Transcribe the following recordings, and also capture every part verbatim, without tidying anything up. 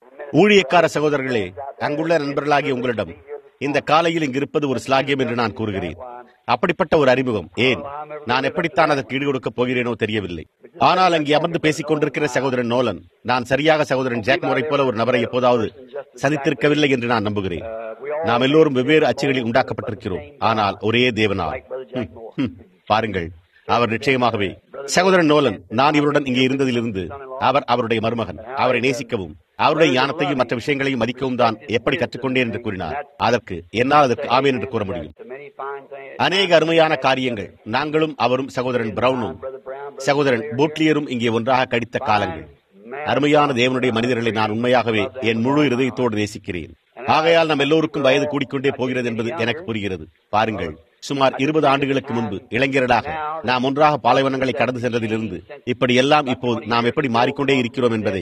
ஊழியக்கார சகோதரர்களே, அங்குள்ள நண்பர்களாகிய உங்களிடம் இந்த காலையில் இங்கிருப்பது ஒரு ஸ்லாகியம் என்று நான் கூறுகிறேன். அப்படிப்பட்ட ஒரு அறிமுகம் ஏன், நான் எப்படித்தான் அதற்கு ஈடு கொடுக்கப் போகிறேனோ தெரியவில்லை. ஆனால் அங்கே அமர்ந்து பேசிக் கொண்டிருக்கிற சகோதரன் நோலன், நான் சரியாக சகோதரன் ஜாக் மோரை போல ஒரு நபரை எப்போதாவது சந்தித்திருக்கவில்லை என்று நான் நம்புகிறேன். நாம் எல்லோரும் வெவ்வேறு அச்சுகளில் உண்டாக்கப்பட்டிருக்கிறோம், ஆனால் ஒரே தேவனால். பாருங்கள், அவர் நிச்சயமாகவே சகோதரன் நோலன், நான் இவருடன் இங்கே இருந்ததிலிருந்து அவர் அவருடைய மருமகன், அவரை நேசிக்கவும் அவருடைய ஞானத்தையும் மற்ற விஷயங்களையும் மதிக்கவும் தான் எப்படி கற்றுக்கொண்டேன் என்று கூறினார். அதற்கு என்னால் அதற்கு ஆமேன் என்று கூற முடியும். அநேக அருமையான காரியங்கள் நாங்களும் அவரும் சகோதரன் பிரவுனும் சகோதரன் பூட்லியரும் இங்கே ஒன்றாக கடித்த காலங்கள். அருமையான தேவனுடைய மனிதர்களை நான் உண்மையாகவே என் முழு இருதயத்தோடு நேசிக்கிறேன். ஆகையால் நம் எல்லோருக்கும் வயது கூடிக்கொண்டே போகிறது என்பது எனக்கு புரிகிறது. பாருங்கள், சுமார் இருபது ஆண்டுகளுக்கு முன்பு இளைஞர்களாக நாம் ஒன்றாக பாலைவனங்களை கடந்து சென்றதிலிருந்து இப்படி எல்லாம் இப்போது நாம் எப்படி மாறிக்கொண்டே இருக்கிறோம் என்பதை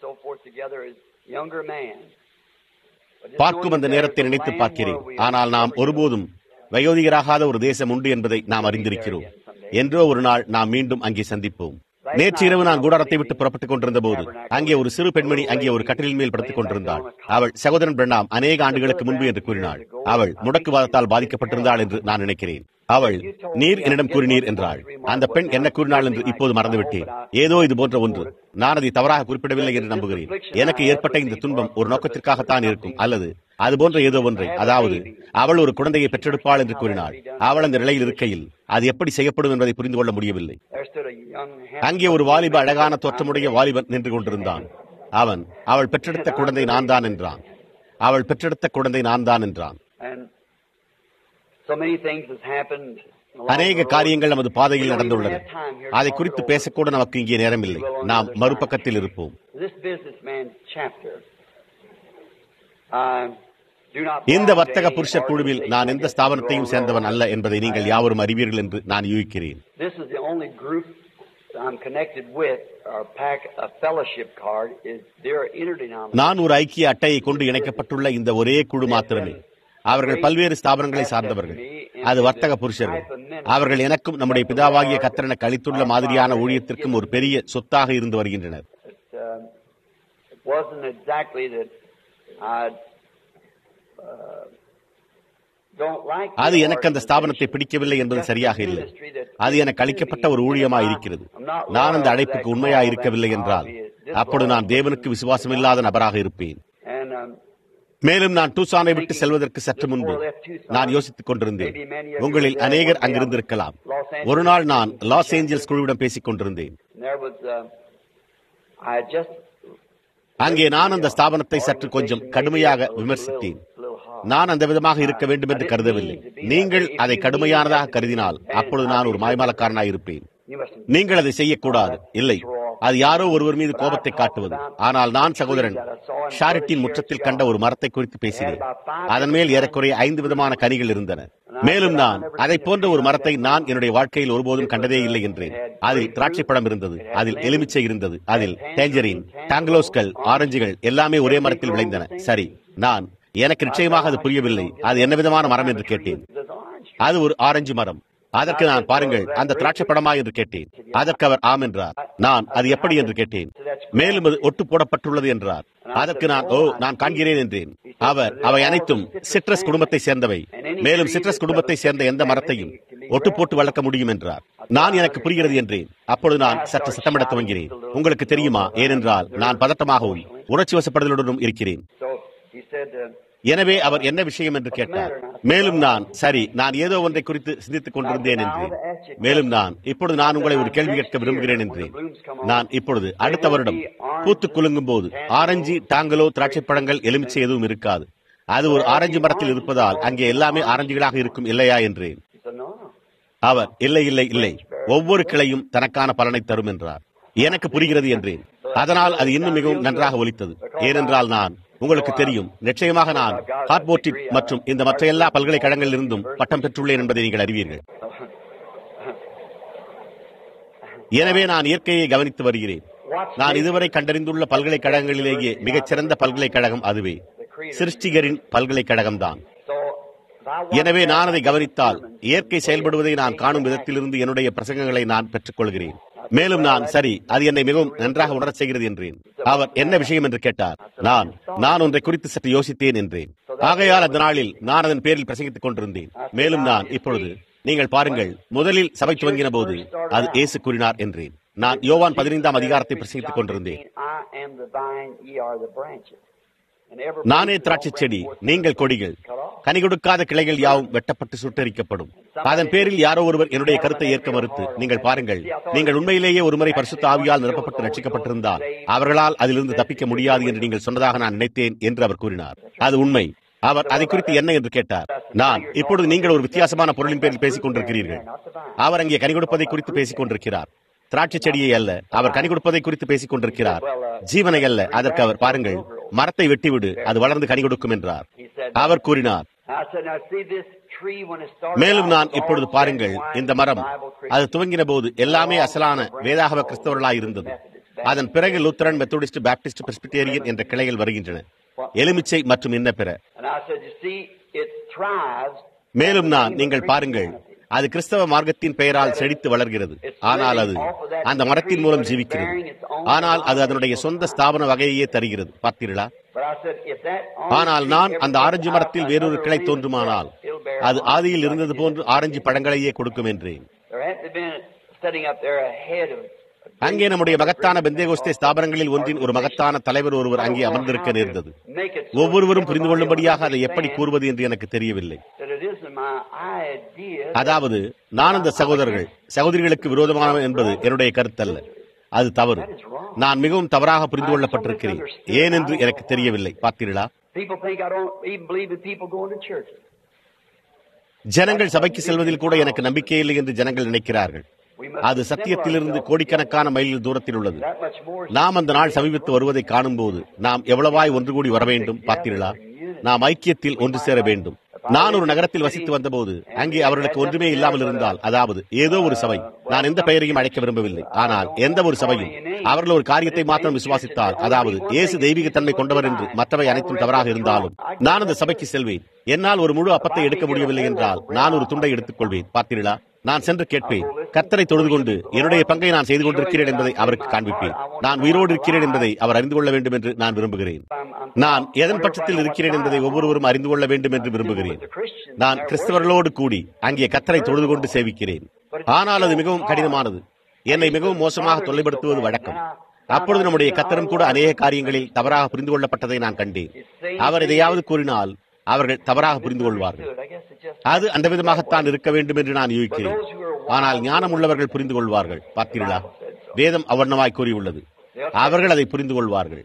பார்க்கும் அந்த நேரத்தை நினைத்து பார்க்கிறேன். ஆனால் நாம் ஒருபோதும் வயோதிகராகாத ஒரு தேசம் உண்டு என்பதை நாம் அறிந்திருக்கிறோம். என்றோ ஒரு நாள் நாம் மீண்டும் அங்கே சந்திப்போம். நேற்று இரவு நான் கூடாரத்தை விட்டு புறப்பட்டுக் கொண்டிருந்த போது அங்கே ஒரு சிறு பெண்மணி அங்கே ஒரு கட்டிலின் மேல் படுத்துக் கொண்டிருந்தாள். அவள் சகோதரன் பிரணாம் அநேக ஆண்டுகளுக்கு முன்பு என்று கூறினாள். அவள் முடக்குவாதத்தால் பாதிக்கப்பட்டிருந்தாள் என்று நான் நினைக்கிறேன். அவள், நீர் என்னிடம் கூறினீர் என்றாள். அந்த பெண் என்ன கூறினாள் என்று இப்போது மறந்துவிட்டேன். ஏதோ இது போன்ற ஒன்று, நான் அதை தவறாக குறிப்பிடவில்லை என்று நம்புகிறேன். எனக்கு ஏற்பட்ட இந்த துன்பம் ஒரு நோக்கத்திற்காகத்தான் இருக்கும், அல்லது அது போன்ற ஏதோ ஒன்றை, அதாவது அவள் ஒரு குழந்தையை பெற்றெடுப்பாள் என்று கூறினாள். அவள் அந்த நிலையில் இருக்கையில் அது எப்படி செய்யப்படும் என்பதை புரிந்து கொள்ள முடியவில்லை. அங்கே ஒரு வாலிப அழகான தோற்றமுடைய வாலிபன் நின்று கொண்டிருந்தான். அவன், அவள் பெற்றெடுத்த குழந்தை நான் தான் என்றான். அவள் பெற்றெடுத்த குழந்தை நான் தான் என்றான். அநேக காரியங்கள் நமது பாதையில் நடந்துள்ளன. அதை குறித்து பேசக்கூட நமக்கு இங்கே நேரமில்லை. நாம் மறுபக்கத்தில் இருப்போம். இந்த வர்த்தக புருஷர் குழுவில் நான் எந்த ஸ்தாபனத்தையும் சேர்ந்தவன் அல்ல என்பதை நீங்கள் யாவரும் அறிவீர்கள் என்று நான் யூகிக்கிறேன். நான் ஒரு ஐக்கிய அட்டையை கொண்டு இணைக்கப்பட்டுள்ள இந்த ஒரே குழு மாத்திரமே. அவர்கள் பல்வேறு ஸ்தாபனங்களை சார்ந்தவர்கள். அது வர்த்தக புருஷர்கள். அவர்கள் எனக்கும் நம்முடைய பிதாவாகிய கர்த்தர் எனக்கு அளித்துள்ள மாதிரியான ஊழியத்திற்கும் ஒரு பெரிய சொத்தாக இருந்து வருகின்றனர். அது எனக்கு அந்த ஸ்தாபனத்தை பிடிக்கவில்லை என்பது சரியாக இல்லை. அது எனக்கு அளிக்கப்பட்ட ஒரு ஊழியமாக இருக்கிறது. நான் அந்த அழைப்புக்கு உண்மையாக இருக்கவில்லை என்றால் அப்போது நான் தேவனுக்கு விசுவாசமில்லாத நபராக இருப்பேன். மேலும் நான் டூசானை விட்டு செல்வதற்கு சற்று முன்பு நான் யோசித்துக் கொண்டிருந்தேன். உங்களில் அநேகர் அங்கிருந்திருக்கலாம். ஒரு நாள் நான் லாஸ் ஏஞ்சல்ஸ் குழுவிடம் பேசிக் கொண்டிருந்தேன். அங்கே நான் அந்த ஸ்தாபனத்தை சற்று கொஞ்சம் கடுமையாக விமர்சித்தேன். நான் அந்த விதமாக இருக்க வேண்டும் என்று கருதவில்லை. நீங்கள் அதை கடுமையானதாக கருதினால் அப்பொழுது நான் ஒரு மாய்மாலக்காரனாக இருப்பேன். நீங்கள் அதை செய்யக்கூடாது. இல்லை, அது யாரோ ஒருவர் மீது கோபத்தை காட்டுவது. ஆனால் நான் சகோதரன் ஷாரிட்டின் முற்றத்தில் கண்ட ஒரு மரத்தை குறித்து பேசினேன். அதன் மேல் ஏறக்குறைய ஐந்து விதமான கனிகள் இருந்தன. மேலும் நான் அதை போன்ற ஒரு மரத்தை நான் என்னுடைய வாழ்க்கையில் ஒருபோதும் கண்டதே இல்லை என்றேன். அதில் திராட்சை பழம் இருந்தது, அதில் எலுமிச்சை இருந்தது, அதில் டேஞ்சரின், டாங்கலோஸ்கள், ஆரஞ்சுகள் எல்லாமே ஒரே மரத்தில் விளைந்தன. சரி, நான் எனக்கு நிச்சயமாக அது புரியவில்லை. அது என்ன விதமான மரம் என்று கேட்டேன். அது ஒரு ஆரஞ்சு மரம். அதற்கு நான், பாருங்கள், அந்த திராட்சை பழமா என்று கேட்டேன். அதற்கு அவர் ஆம் என்றார். நான், அது எப்படி என்று கேட்டேன். மேலும் அது ஒட்டு போடப்பட்டுள்ளது என்றார். அதற்கு நான், ஓ, நான் காண்கிறேன் என்றேன். அவர், அவை அனைத்தும் சிட்ரஸ் குடும்பத்தை சேர்ந்தவை. மேலும் சிட்ரஸ் குடும்பத்தை சேர்ந்த எந்த மரத்தையும் ஒட்டு போட்டு வளர்க்க முடியும் என்றார். நான், எனக்கு புரிகிறது என்றேன். அப்பொழுது நான் சற்று சத்தமிட துவங்கினேன். உங்களுக்கு தெரியுமா, ஏனென்றால் நான் பதட்டமாகவும் உணர்ச்சி வசப்படுதலுடனும் இருக்கிறேன். எனவே அவர் என்ன விஷயம் என்று கேட்டார். மேலும் நான், சரி, நான் ஏதோ ஒன்றை குறித்து சிந்தித்துக் கொண்டிருந்தேன் என்றேன். மேலும் நான், இப்பொழுது நான் உங்களை ஒரு கேள்வி கேட்க விரும்புகிறேன் என்றேன். நான், இப்பொழுது அடுத்த வருடம் பூத்து குலுங்கும் போது ஆரஞ்சு, டாங்கலோ, திராட்சை பழங்கள், எலுமிச்சை எதுவும் இருக்காது. அது ஒரு ஆரஞ்சு மரத்தில் இருப்பதால் அங்கே எல்லாமே ஆரஞ்சுகளாக இருக்கும், இல்லையா என்றேன். அவர், இல்லை இல்லை இல்லை, ஒவ்வொரு கிளையும் தனக்கான பலனை தரும் என்றார். எனக்கு புரிகிறது என்றேன். அதனால் அது இன்னும் மிகவும் நன்றாக ஒலித்தது. ஏனென்றால் நான், உங்களுக்கு தெரியும், நிச்சயமாக நான் ஹார்ட்போர்டிட் மற்றும் இந்த மற்ற எல்லா பல்கலைக்கழகங்களில் இருந்தும் பட்டம் பெற்றுள்ளேன் என்பதை நீங்கள் அறிவீர்கள். எனவே நான் இயற்கையை கவனித்து வருகிறேன். நான் இதுவரை கண்டறிந்துள்ள பல்கலைக்கழகங்களிலேயே மிகச்சிறந்த பல்கலைக்கழகம் அதுவே, சிருஷ்டிகரின் பல்கலைக்கழகம் தான். எனவே நான் அதை கவனித்தால் இயற்கை செயல்படுவதை நான் காணும் விதத்திலிருந்து என்னுடைய பிரசங்கங்களை நான் பெற்றுக் கொள்கிறேன். மேலும் நான் சரி, அது என்னை மிகவும் நன்றாக உணரச் செய்கிறது என்றேன். அவர் என்ன விஷயம் என்று கேட்டார். நான் நான் ஒன்றை குறித்து சற்று யோசித்தேன் என்றேன். ஆகையால் அந்த நாளில் நான் அதன் பேரில் பிரசங்கித்துக் கொண்டிருந்தேன். மேலும் நான் இப்பொழுது, நீங்கள் பாருங்கள், முதலில் சபை துவங்கின போது அது இயேசு கூறினார் என்றேன். நான் யோவான் பதினைந்தாம் அதிகாரத்தை பிரசங்கித்துக் கொண்டிருந்தேன். நானே திராட்சை செடி, நீங்கள் கொடிகள். கனி கொடுக்காத கிளைகள் யாவும் வெட்டப்பட்டு சுட்டரிக்கப்படும். அதன் பேரில் யாரோ ஒருவர் என்னுடைய கருத்தை ஏற்க மறுத்து, நீங்கள் பாருங்கள், நீங்கள் உண்மையிலேயே ஒருமுறை பரிசுத்த ஆவியால் நிரப்பப்பட்டு ரட்சிக்கப்பட்டிருந்தால் அவர்களால் அதிலிருந்து தப்பிக்க முடியாது என்று நீங்கள் சொன்னதாக நான் நினைத்தேன் என்று அவர் கூறினார். அது உண்மை. அவர் அதை குறித்து என்ன என்று கேட்டார். நான் இப்பொழுது நீங்கள் ஒரு வித்தியாசமான பொருளின் பேரில் பேசிக் கொண்டிருக்கிறீர்கள். அவர் அங்கே கனி கொடுப்பதை குறித்து பேசிக் கொண்டிருக்கிறார். திராட்சை செடியை அல்ல, அவர் கனி கொடுப்பதை குறித்து பேசிக் கொண்டிருக்கிறார். ஜீவனை அல்ல. அதற்கு அவர், பாருங்கள், மரத்தை வெட்டிவிடு, அது வளர்ந்து கனி கொடுக்கும் என்றார். அவர் கூறினார். மேலும் நான் இப்பொழுது பாருங்கள், இந்த மரம் அது துவங்கின போது எல்லாமே அசலான வேதாகம கிறிஸ்தவர்களாய் இருந்தது. அதன் பிறகு லூத்தரன், மெத்தோடிஸ்ட், பாப்டிஸ்ட், பிரெஸ்பிட்டேரியன் என்ற கிளைகள் வருகின்றன, எலுமிச்சை மற்றும் இன்ன பிற. மேலும் நான், நீங்கள் பாருங்கள், அது கிறிஸ்தவ மார்க்கத்தின் பெயரால் செழித்து வளர்கிறது. ஆனால் அது அந்த மரத்தின் மூலம் ஜீவிக்கிறது. ஆனால் அது அதனுடைய சொந்த ஸ்தாபன வகையையே தருகிறது. பார்த்தீர்களா? ஆனால் நான் அந்த ஆரஞ்சு மரத்தில் வேறொரு கிளை தோன்றுமானால் அது ஆதியில் இருந்தது போன்று ஆரஞ்சு பழங்களையே கொடுக்கும் என்றேன். அங்கே நம்முடைய மகத்தான பெந்தேகோஸ்தே ஸ்தாபனங்களில் ஒன்றின் ஒரு மகத்தான தலைவர் ஒருவர் அங்கே அமர்ந்திருக்க நேர்ந்தது. ஒவ்வொருவரும் புரிந்து கொள்ளும்படியாக அதை எப்படி கூறுவது என்று எனக்கு தெரியவில்லை. அதாவது, நான் அந்த சகோதரர்கள் சகோதரிகளுக்கு விரோதமானவன் என்பது என்னுடைய கருத்தல்ல. அது தவறு. நான் மிகவும் தவறாக புரிந்து கொள்ளப்பட்டிருக்கிறேன். ஏன் என்று எனக்கு தெரியவில்லை. பார்த்தீர்களா? ஜனங்கள் சபைக்கு செல்வதில் கூட எனக்கு நம்பிக்கை இல்லை என்று ஜனங்கள் நினைக்கிறார்கள். அது சத்தியத்திலிருந்து கோடிக்கணக்கான மைல் தூரத்தில் உள்ளது. நாம் அந்த நாள் சமீபத்து வருவதை காணும் போது நாம் எவ்வளவாய் ஒன்று கூடி வர வேண்டும். பார்த்தீர்களா? நாம் ஐக்கியத்தில் ஒன்று சேர வேண்டும். நான் ஒரு நகரத்தில் வசித்து வந்தபோது அங்கே அவர்களுக்கு ஒன்றுமே இல்லாமல் இருந்தால், அதாவது ஏதோ ஒரு சபை, நான் எந்த பெயரையும் அழைக்க விரும்பவில்லை, ஆனால் எந்த ஒரு சபையும் அவர்கள் ஒரு காரியத்தை மாத்திரம் விசுவாசித்தால், அதாவது இயேசு தெய்வீக தன்மை கொண்டவர் என்று மற்றவை அனைத்தும் தவறாக இருந்தாலும் நான் அந்த சபைக்கு செல்வேன். என்னால் ஒரு முழு அப்பத்தை எடுக்க முடியவில்லை என்றால் நான் ஒரு துண்டை எடுத்துக் கொள்வேன். பார்த்தீர்களா? நான் சென்று கேட்பேன். கர்த்தரை தொழுது கொண்டு என்னுடைய பங்கை நான் செய்து கொண்டிருக்கிறேன் என்பதை அவருக்கு காண்பிப்பேன். நான் உயிரோடு இருக்கிறேன் என்பதை அவர் அறிந்து கொள்ள வேண்டும் என்று நான் விரும்புகிறேன். நான் எதன் பட்சத்தில் இருக்கிறேன் என்பதை ஒவ்வொருவரும் அறிந்து கொள்ள வேண்டும் என்று விரும்புகிறேன். நான் கிறிஸ்தவர்களோடு கூடி அங்கே கர்த்தரை தொழுது கொண்டு சேவிக்கிறேன். ஆனால் அது மிகவும் கடினமானது. என்னை மிகவும் மோசமாக தொல்லைப்படுத்துவது வழக்கம். அப்பொழுது நம்முடைய கர்த்தரும் கூட அநேக காரியங்களில் தவறாக புரிந்து கொள்ளப்பட்டதை நான் கண்டேன். அவர் எதையாவது கூறினால் அவர்கள் தவறாக புரிந்து கொள்வார்கள். அது அந்த விதமாகத்தான் இருக்க வேண்டும் என்று நான் யூகிக்கிறேன். ஆனால் ஞானம் உள்ளவர்கள் புரிந்து கொள்வார்கள். பார்த்தீர்களா? வேதம் அவர்ணமாய் கூறியுள்ளது. அவர்கள் அதை புரிந்து கொள்வார்கள்.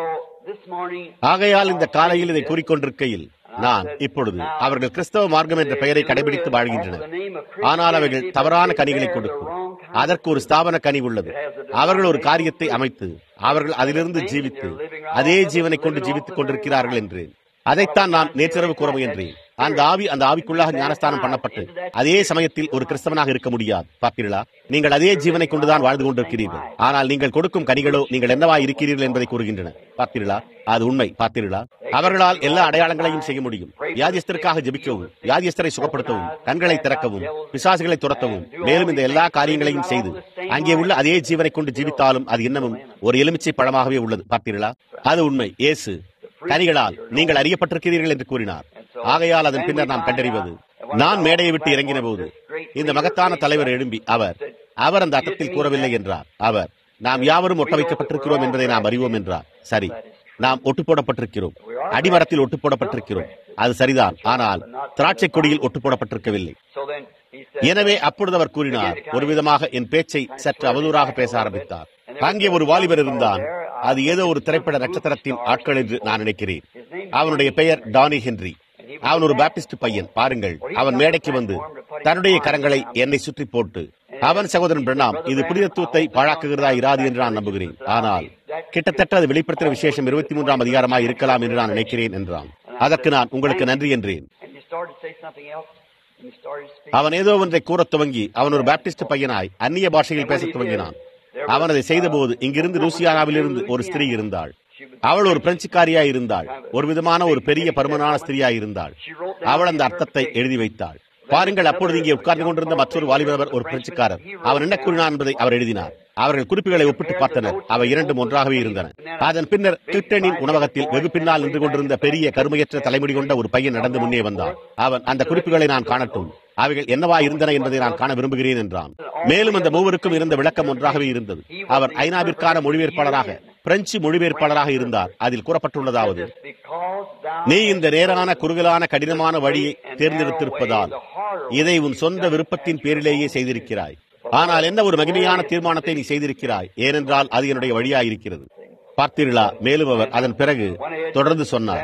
ஆகையால் இந்த காலையில் இதை கூறிக்கொண்டிருக்கையில் நான் இப்பொழுது அவர்கள் கிறிஸ்தவ மார்க்கம் என்ற பெயரை கடைபிடித்து வாழ்கின்றனர். ஆனால் அவைகள் தவறான கனிகளை கொடுக்கும். அதற்கு ஒரு ஸ்தாபன கனி உள்ளது. அவர்கள் ஒரு காரியத்தை அமைத்து அவர்கள் அதிலிருந்து ஜீவித்து அதே ஜீவனை கொண்டு ஜீவித்துக் கொண்டிருக்கிறார்கள் என்று அதைத்தான் நான் நேற்றிரவு கூற முயன்றேன். அந்த ஆவி அந்த ஆவிக்குள்ளாக ஞானஸ்தானம் பண்ணப்பட்டு அதே சமயத்தில் ஒரு கிறிஸ்தவனாக இருக்க முடியாது. பார்த்தீர்களா? நீங்கள் அதே ஜீவனை கொண்டுதான் வாழ்ந்து கொண்டிருக்கிறீர்கள். ஆனால் நீங்கள் கொடுக்கும் கனிகளோ நீங்கள் என்னவா இருக்கிறீர்கள் என்பதை கூறுகின்றன. பார்த்தீர்களா? அது உண்மை. பார்த்தீர்களா? அவர்களால் எல்லா அடையாளங்களையும் செய்ய முடியும். வியாதியஸ்தருக்காக ஜெபிக்கவும், வியாதியஸ்தரை சுகப்படுத்தவும், கண்களை திறக்கவும், பிசாசுகளை துரத்தவும், மேலும் இந்த எல்லா காரியங்களையும் செய்து அங்கே உள்ள அதே ஜீவனை கொண்டு ஜீவித்தாலும் அது இன்னமும் ஒரு எலுமிச்சை பழமாகவே உள்ளது. பார்த்தீர்களா? அது உண்மை. இயேசு கனிகளால் நீங்கள் அறியப்பட்டிருக்கிறீர்கள் என்று கூறினார். ஆகையால் அதன் பின்னர் நாம் கண்டறிவது, நான் மேடையை விட்டு இறங்கின போது இந்த மகத்தான தலைவர் எழும்பி அவர் அவர் அந்த அர்த்தத்தில் கூறவில்லை என்றார். அவர், நாம் யாவரும் ஒட்ட வைக்கப்பட்டிருக்கிறோம் என்பதை நாம் அறிவோம் என்றார். சரி, நாம் ஒட்டு போடப்பட்டிருக்கிறோம். அடிமரத்தில் ஒட்டு போடப்பட்டிருக்கிறோம். அது சரிதான். ஆனால் திராட்சை கொடியில் ஒட்டு போடப்பட்டிருக்கவில்லை. எனவே அப்பொழுது அவர் கூறினார், ஒரு விதமாக என் பேச்சை சற்று அவதூறாக பேச ஆரம்பித்தார். அங்கே ஒரு வாலிபர் இருந்தான். அது ஏதோ ஒரு திரைப்பட நட்சத்திரத்தின் ஆட்கள் என்று நான் நினைக்கிறேன். அவனுடைய பெயர் டானி ஹென்றி. அவன் ஒரு பாப்டிஸ்ட் பையன். பாருங்கள், அவன் மேடைக்கு வந்து தன்னுடைய கரங்களை என்னை சுற்றி போட்டு, அவன் சகோதரன் பிரணாம், இது புனிதத்துவத்தை பாழாக்குகிறதா இராது என்று நான் நம்புகிறேன். ஆனால் கிட்டத்தட்ட அது வெளிப்படுத்தின விசேஷம் இருபத்தி மூன்றாம் அதிகாரமாக இருக்கலாம் என்று நான் நினைக்கிறேன் என்றான். அதற்கு நான் உங்களுக்கு நன்றி என்றேன். அவன் ஏதோ ஒன்றை கூறத் துவங்கி அவன் ஒரு பாப்டிஸ்ட் பையனாய் அந்நிய பாஷையில் பேசத் துவங்கினான். அவன் அதை செய்தபோது இங்கிருந்து லூசியானாவிலிருந்து ஒரு ஸ்திரீ இருந்தாள். அவள் ஒரு பிரெஞ்சுக்காரியாய் இருந்தாள். ஒரு விதமான ஒரு பெரிய பருமனான ஸ்திரீயாய் இருந்தாள். அவள் அந்த அர்த்தத்தை எழுதி வைத்தாள். பாருங்கள், அப்பொழுது இங்கே உட்கார்ந்து கொண்டிருந்த மற்றொரு வாலிபர் ஒரு பிரெஞ்சுக்காரர். அவர் என்ன கூறினார் என்பதை அவர் எழுதினார். அவர்கள் குறிப்புகளை ஒப்பிட்டு பார்த்தனர். அவை இரண்டும் ஒன்றாகவே இருந்தன. அதன் பின்னர் கிளின்டனின் உணவகத்தில் வெகு பின்னால் நின்று கொண்டிருந்த பெரிய கருமையற்ற தலைமுடி கொண்ட ஒரு பையன் நடந்து முன்னே வந்தான். அவன், அந்த குறிப்புகளை நான் காணட்டும், அவைகள் என்னவா இருந்தன என்பதை நான் காண விரும்புகிறேன் என்றான். மேலும் அந்த மூவருக்கும் இருந்த விளக்கம் ஒன்றாகவே இருந்தது. அவர் ஐநாவிற்கான மொழிபெயர்ப்பாளராக, பிரெஞ்சு மொழிபெயர்ப்பாளராக இருந்தார். அதில் கூறப்பட்டுள்ளதாவது, நீ இந்த நேரான குறுகலான கடினமான வழியை தேர்ந்தெடுத்திருப்பதால் இதை உன் சொந்த விருப்பத்தின் பேரிலேயே செய்திருக்கிறாய். ஆனால் என்ன ஒரு மகிமையான தீர்மானத்தை நீ செய்திருக்கிறாய், ஏனென்றால் அது என்னுடைய வழியாயிருக்கிறது. பார்த்தீர்களா? மேலும் அவர் அதன் பிறகு தொடர்ந்து சொன்னார்,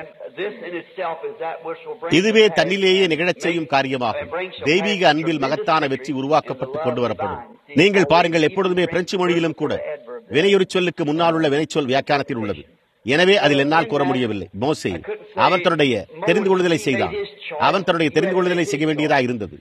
இதுவே தன்னிலேயே நிகழச் செய்யும் காரியமாகும். தெய்வீக அன்பில் மகத்தான வெற்றி உருவாக்கப்பட்டு கொண்டு வரப்படும். நீங்கள் பாருங்கள், எப்பொழுதுமே பிரெஞ்சு மொழியிலும் கூட வினையொரு சொல்லுக்கு முன்னால் உள்ள வினைச்சொல் வியாக்கியானத்தில் உள்ளது. எனவே அதில் என்னால் கூற முடியவில்லை. மோசே அவன் தன்னுடைய தெரிந்து கொள்ளுதலை செய்தான். அவன் தன்னுடைய தெரிந்து கொள்ளுதலை செய்ய வேண்டியதாக இருந்தது.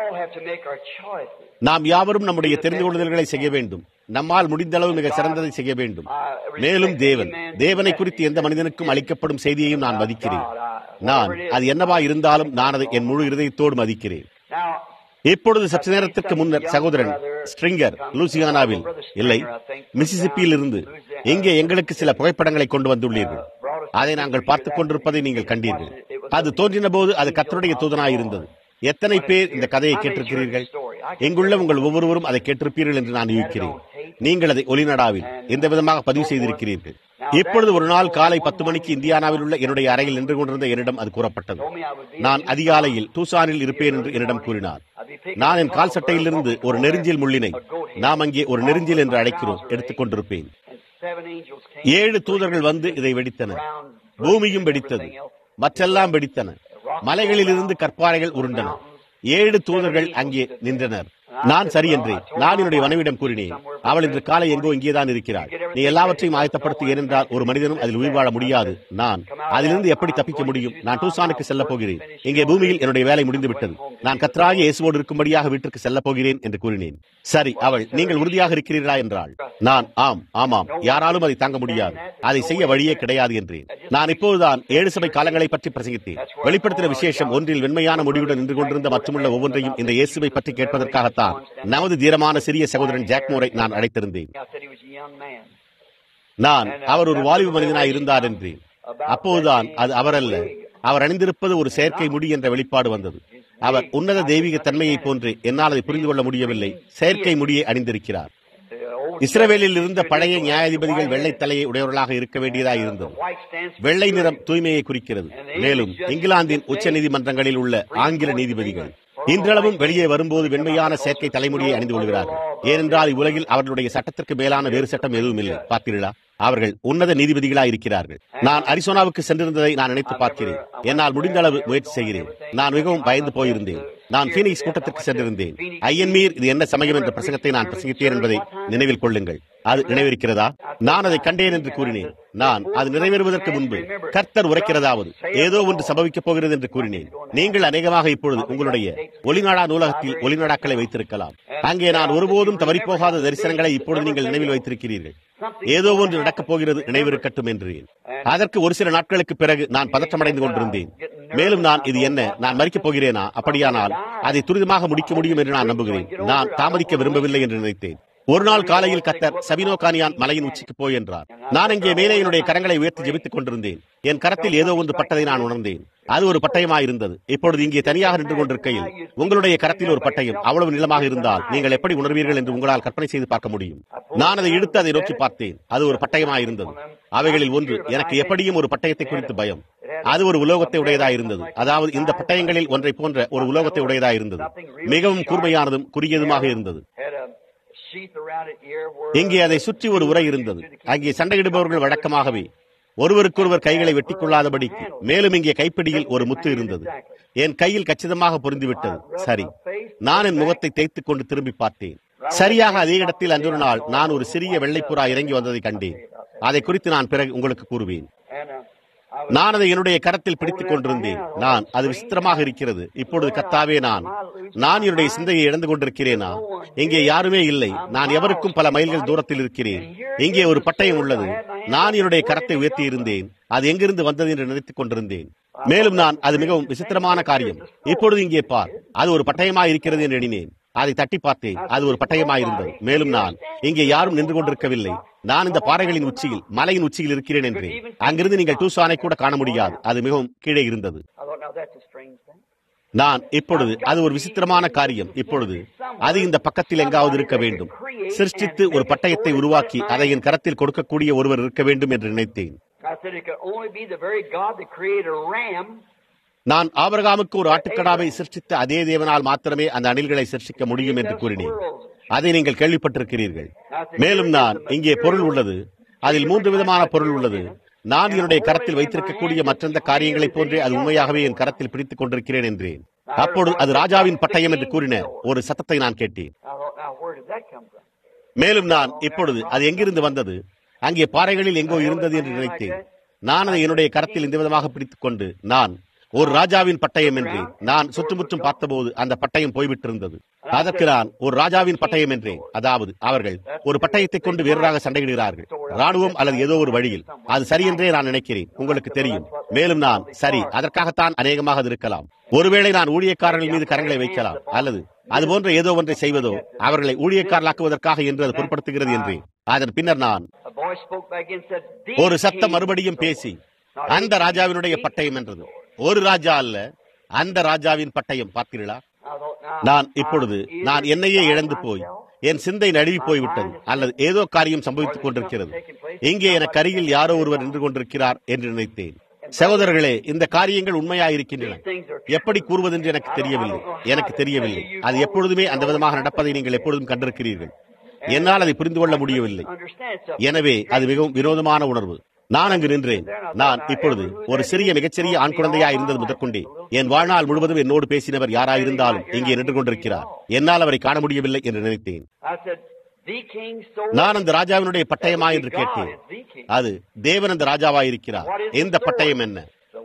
நாம் யாவரும் நம்முடைய தெரிந்து கொள்ளுதல்களை செய்ய வேண்டும். நம்மால் முடிந்த அளவு மிக சிறந்ததை செய்ய வேண்டும். மேலும் தேவன் தேவனை குறித்து எந்த மனிதனுக்கும் அளிக்கப்படும் செய்தியையும் நான் மதிக்கிறேன். நான் அது என்னவா இருந்தாலும் நான் அதை என் முழு இருதயத்தோடு மதிக்கிறேன். இப்பொழுது சற்று நேரத்திற்கு முன்னர் சகோதரன் ஸ்ட்ரிங்கர் லூசியானாவில் இல்லை மிசிசிப்பியில் இருந்து இங்கே எங்களுக்கு சில புகைப்படங்களை கொண்டு வந்துள்ளீர்கள். அதை நாங்கள் பார்த்துக் கொண்டிருப்பதை நீங்கள் கண்டீர்கள். அது தோன்றின போது அது கர்த்தருடைய தூதனாய் இருந்தது. எத்தனை பேர் இந்த கதையை கேட்டிருக்கிறீர்கள்? இங்குள்ள உங்கள் ஒவ்வொருவரும் அதை கேட்டிருப்பீர்கள் என்று நான் யூகிக்கிறேன். நீங்கள் அதை ஒலிநடாவில் எந்த விதமாக பதிவு செய்திருக்கிறீர்கள். இப்பொழுது ஒரு நாள் காலை பத்து மணிக்கு இந்தியானாவில் உள்ள என்னுடைய அறையில் நின்று கொண்டிருந்த என்னிடம் அது கூறப்பட்டது. நான் அதிகாலையில் டூசானில் இருப்பேன் என்று என்னிடம் கூறினார். நான் என் கால் சட்டையிலிருந்து ஒரு நெருஞ்சில் முள்ளினை, நாம் அங்கே ஒரு நெருஞ்சில் என்று அழைக்கிறோம், எடுத்துக் கொண்டிருப்பேன். ஏழு தூதர்கள் வந்து இதை வெடித்தனர். பூமியும் வெடித்தது, மற்றெல்லாம் வெடித்தன. மலைகளில் இருந்து கற்பாறைகள் உருண்டன. ஏழு தூதர்கள் அங்கே நின்றனர். நான் சரி என்றேன். நான் என்னுடைய மனைவியிடம் கூறினேன், அவள் இன்று காலை எங்கோ இங்கேதான் இருக்கிறாள். நீ எல்லாவற்றையும் ஆயத்தப்படுத்தி, ஏனென்றால் ஒரு மனிதனும் அதில் உயிர் வாழ முடியாது. நான் அதிலிருந்து எப்படி தப்பிக்க முடியும்? நான் டூசானுக்கு செல்ல போகிறேன். இங்கே பூமியில் என்னுடைய வேலை முடிந்து விட்டது. நான் கர்த்தராகிய இயேசுவோடு இருக்கும்படியாக வீட்டிற்கு செல்ல போகிறேன் என்று கூறினேன். சரி, அவள், நீங்கள் உறுதியாக இருக்கிறீர்களா என்றாள். நான் ஆம் ஆமாம், யாராலும் அதை தாங்க முடியாது, அதை செய்ய வழியே கிடையாது என்றேன். நான் இப்போதுதான் ஏழு சபை காலங்களை பற்றி பிரசங்கித்தேன். வெளிப்படுத்தின விசேஷம் ஒன்றில் வெண்மையான முடிவுடன் நின்று கொண்டிருந்த மற்றுமுள்ள ஒவ்வொன்றையும் இந்த இயேசுவை பற்றி கேட்பதற்காகத்தான் நமது தீரமான சிறிய சகோதரன் ஜாக் மூரை நான் அழைத்திருந்தேன். நான் அவர் ஒரு வாலிப மனிதனாய் இருந்தார் என்றேன். அப்போதுதான் அது அவரல்ல, அவர் அணிந்திருப்பது ஒரு செயற்கை முடி என்ற வெளிப்பாடு வந்தது. அவர் உன்னத தெய்வீக தன்மையை போன்று என்னால் அதை புரிந்து கொள்ள முடியவில்லை. செயற்கை முடியை அணிந்திருக்கிறார். இஸ்ரவேலில் இருந்த பழைய நியாயாதிபதிகள் வெள்ளை தலையை உடையவர்களாக இருக்க வேண்டியதாக இருந்தது. வெள்ளை நிறம் தூய்மையை குறிக்கிறது. மேலும் இங்கிலாந்தின் உச்ச நீதிமன்றங்களில் உள்ள ஆங்கில நீதிபதிகள் இன்றளவும் வெளியே வரும்போது வெண்மையான செயற்கை தலைமுடியை அணிந்து கொள்கிறார்கள். ஏனென்றால் இவ்வுலகில் அவர்களுடைய சட்டத்திற்கு மேலான வேறு சட்டம் எதுவும் இல்லை. பார்த்தீர்களா? அவர்கள் உன்னத நீதிபதிகளாக இருக்கிறார்கள். நான் அரிசோனாவுக்கு சென்றிருந்ததை நான் நினைத்து பார்க்கிறேன். என்னால் முடிந்த அளவு முயற்சி செய்கிறேன். நான் மிகவும் பயந்து போயிருந்தேன். நான் பீனிக்ஸ் கூட்டத்திற்கு சென்றிருந்தேன். ஐயன்மீர் இது என்ன சமயம் என்ற பிரசங்கத்தை நான் பிரசங்கித்தேன் என்பதை நினைவில் கொள்ளுங்கள். அது நினைவிருக்கிறதா? நான் அதை கண்டேன் என்று கூறினேன். நான் அது நிறைவேறுவதற்கு முன்பு கர்த்தர் உரைக்கிறதாவது ஏதோ ஒன்று சம்பவிக்கப் போகிறது என்று கூறினேன். நீங்கள் அநேகமாக இப்பொழுது உங்களுடைய ஒளிநாடா நூலகத்தில் ஒளிநாடாக்களை வைத்திருக்கலாம். அங்கே நான் ஒருபோதும் தவறிப்போகாத தரிசனங்களை இப்பொழுது நீங்கள் நினைவில் வைத்திருக்கிறீர்கள். ஏதோ ஒன்று நடக்கப் போகிறது, நினைவிருக்கட்டும் என்றேன். அதற்கு ஒரு சில நாட்களுக்கு பிறகு நான் பதற்றமடைந்து கொண்டிருந்தேன். மேலும் நான் இது என்ன, நான் மறிக்கப் போகிறேனா? அப்படியானால் அதை துரிதமாக முடிக்க முடியும் என்று நான் நம்புகிறேன். நான் தாமதிக்க விரும்பவில்லை என்று நினைத்தேன். ஒரு நாள் காலையில் கர்த்தர் சபினோ கானியான் மலையின் உச்சிக்கு போய் என்றார். நான் இங்கே மேலே என்னுடைய கரங்களை உயர்த்தி ஜெபித்துக் கொண்டிருந்தேன். என் கரத்தில் ஏதோ ஒன்று பட்டதை நான் உணர்ந்தேன். அது ஒரு பட்டயமாயிருந்தது. இப்பொழுது இங்கே தனியாக நின்று கொண்டிருக்கையில் உங்களுடைய கரத்தில் ஒரு பட்டயம் அவ்வளவு நீளமாக இருந்தால் நீங்கள் எப்படி உணர்வீர்கள் என்று உங்களால் கற்பனை செய்து பார்க்க முடியும். நான் அதை எடுத்து அதை நோக்கி பார்த்தேன். அது ஒரு பட்டயமாயிருந்தது. அவைகளில் ஒன்று, எனக்கு எப்படியும் ஒரு பட்டயத்தை குறித்து பயம். அது ஒரு உலோகத்தை உடையதாக இருந்தது. அதாவது இந்த பட்டயங்களில் ஒன்றை போன்ற ஒரு உலோகத்தை உடையதாக இருந்தது. மிகவும் கூர்மையானதும் குறுகியதுமாக இருந்தது. இங்கே அதை சுற்றி ஒரு உரை இருந்தது. அங்கே சண்டையிடுபவர்கள் வழக்கமாகவே ஒருவருக்கொருவர் கைகளை வெட்டிக் கொள்ளாதபடிக்கு. மேலும் இங்கே கைப்பிடியில் ஒரு முத்து இருந்தது. என் கையில் கச்சிதமாக பொருந்திவிட்டது. சரி, நான் என் முகத்தை தேய்த்துக் கொண்டு திரும்பி பார்த்தேன். சரியாக அதே இடத்தில் அன்றொரு நாள் நான் ஒரு சிறிய வெள்ளைப்புறா இறங்கி வந்ததை கண்டேன். அதை குறித்து நான் பிறகு உங்களுக்கு கூறுவேன். நான் அதை என்னுடைய கரத்தில் பிடித்துக் கொண்டிருந்தேன். நான் அது விசித்திரமாக இருக்கிறது. இப்பொழுது கர்த்தாவே, நான் நான் என்னுடைய சிந்தையை இழந்து கொண்டிருக்கிறேனா? இங்கே யாருமே இல்லை. நான் எவருக்கும் பல மைல்கள் தூரத்தில் இருக்கிறேன். இங்கே ஒரு பட்டயம் உள்ளது. நான் என்னுடைய கரத்தை உயர்த்தி இருந்தேன். அது எங்கிருந்து வந்தது என்று நினைத்துக் கொண்டிருந்தேன். மேலும் நான் அது மிகவும் விசித்திரமான காரியம். இப்பொழுது இங்கே பார், அது ஒரு பட்டயமாய் இருக்கிறது என்று எண்ணினேன். அதை தட்டி பார்த்தேன், அது ஒரு பட்டயமாயிருந்தது. மேலும் நான் இங்கே யாரும் நின்று கொண்டிருக்கவில்லை. நான் இந்த பாறைகளின் உச்சியில், மலையின் உச்சியில் இருக்கிறேன் என்றேன். அங்கிருந்து நீங்கள் டூசானை கூட காண முடியாது. அது மிகவும் கீழே இருந்தது. நான் இப்பொழுது அது ஒரு விசித்திரமான காரியம். இப்பொழுது அது இந்த பக்கத்தில் எங்காவது இருக்க வேண்டும். சிருஷ்டித்து ஒரு பட்டயத்தை உருவாக்கி அதை என் கரத்தில் கொடுக்கக்கூடிய ஒருவர் இருக்க வேண்டும் என்று நினைத்தேன். நான் ஆபிரகாமுக்கு ஒரு ஆட்டுக்கடாவை சிருஷ்டித்த அதே தேவனால் மாத்திரமே அந்த அணில்களை சிருஷ்டிக்க முடியும் என்று கூறினேன். அதை நீங்கள் கேள்விப்பட்டிருக்கிறீர்கள். மேலும் நான் இங்கே பொருள் உள்ளது, அதில் மூன்று விதமான பொருள் உள்ளது. நான் என்னுடைய கரத்தில் வைத்திருக்கக்கூடிய மற்றெந்த காரியங்களைப் போன்றே அது உண்மையாகவே என் கரத்தில் பிடித்துக் கொண்டிருக்கிறேன் என்றேன். அப்பொழுது அது ராஜாவின் பட்டயம் என்று கூறின ஒரு சத்தத்தை நான் கேட்டேன். மேலும் நான் இப்பொழுது அது எங்கிருந்து வந்தது, அங்கே பாறைகளில் எங்கோ இருந்தது என்று நினைத்தேன். நான் அதை என்னுடைய கரத்தில் இந்த விதமாக பிடித்துக் கொண்டு நான் ஒரு ராஜாவின் பட்டயம் என்றேன். நான் சுற்றுமுற்றும் பார்த்தபோது அந்த பட்டயம் போய்விட்டிருந்தது. அதற்கு நான் ஒரு ராஜாவின் பட்டயம் என்றேன். அதாவது அவர்கள் ஒரு பட்டயத்தை கொண்டு வீரராக சண்டையிடுகிறார்கள், ராணுவம் அல்லது ஏதோ ஒரு வழியில். அது சரி என்றே நான் நினைக்கிறேன், உங்களுக்கு தெரியும். மேலும் நான் சரி, அதற்காகத்தான் அநேகமாக இருக்கலாம். ஒருவேளை நான் ஊழியக்காரர்கள் மீது கரங்களை வைக்கலாம், அல்லது அதுபோன்ற ஏதோ ஒன்றை செய்வதோ அவர்களை ஊழியக்காரர்களாக்குவதற்காக என்று அது பொருட்படுத்துகிறது என்றேன். அதன் பின்னர் நான் ஒரு சத்தம் மறுபடியும் பேசி அந்த ராஜாவினுடைய பட்டயம் என்றது. ஒரு ராஜா அல்ல, அந்த ராஜாவின் பட்டயம். பார்த்தீர்களா? நான் இப்பொழுது நான் என்னையே இழந்து போய் என் சிந்தை நழுவி போய்விட்டது, அல்லது ஏதோ காரியம் சம்பவித்துக் கொண்டிருக்கிறது. இங்கே எனக்கு அருகில் யாரோ ஒருவர் நின்று கொண்டிருக்கிறார் என்று நினைத்தேன். சகோதரர்களே, இந்த காரியங்கள் உண்மையாயிருக்கின்றன. எப்படி கூறுவதென்று எனக்கு தெரியவில்லை. எனக்கு தெரியவில்லை அது எப்பொழுதுமே அந்த விதமாக நடப்பதை நீங்கள் எப்பொழுதும் கண்டிருக்கிறீர்கள். என்னால் அதை புரிந்து கொள்ள முடியவில்லை. எனவே அது மிகவும் விரோதமான உணர்வு. நான் அங்கு நின்றேன். நான் இப்பொழுது ஒரு சிறிய மிகச்சிறிய ஆண் குழந்தையா இருந்தது முதற்கொண்டே என் வாழ்நாள் முழுவதும் என்னோடு பேசினவர் யாராயிருந்தாலும் இங்கே நின்று கொண்டிருக்கிறார். என்னால் அவரை காண முடியவில்லை என்று நினைத்தேன். நான் அந்த ராஜாவினுடைய பட்டயமா என்று கேட்டேன். அது தேவன் அந்த ராஜாவாயிருக்கிறார். இந்த பட்டயம் என்ன?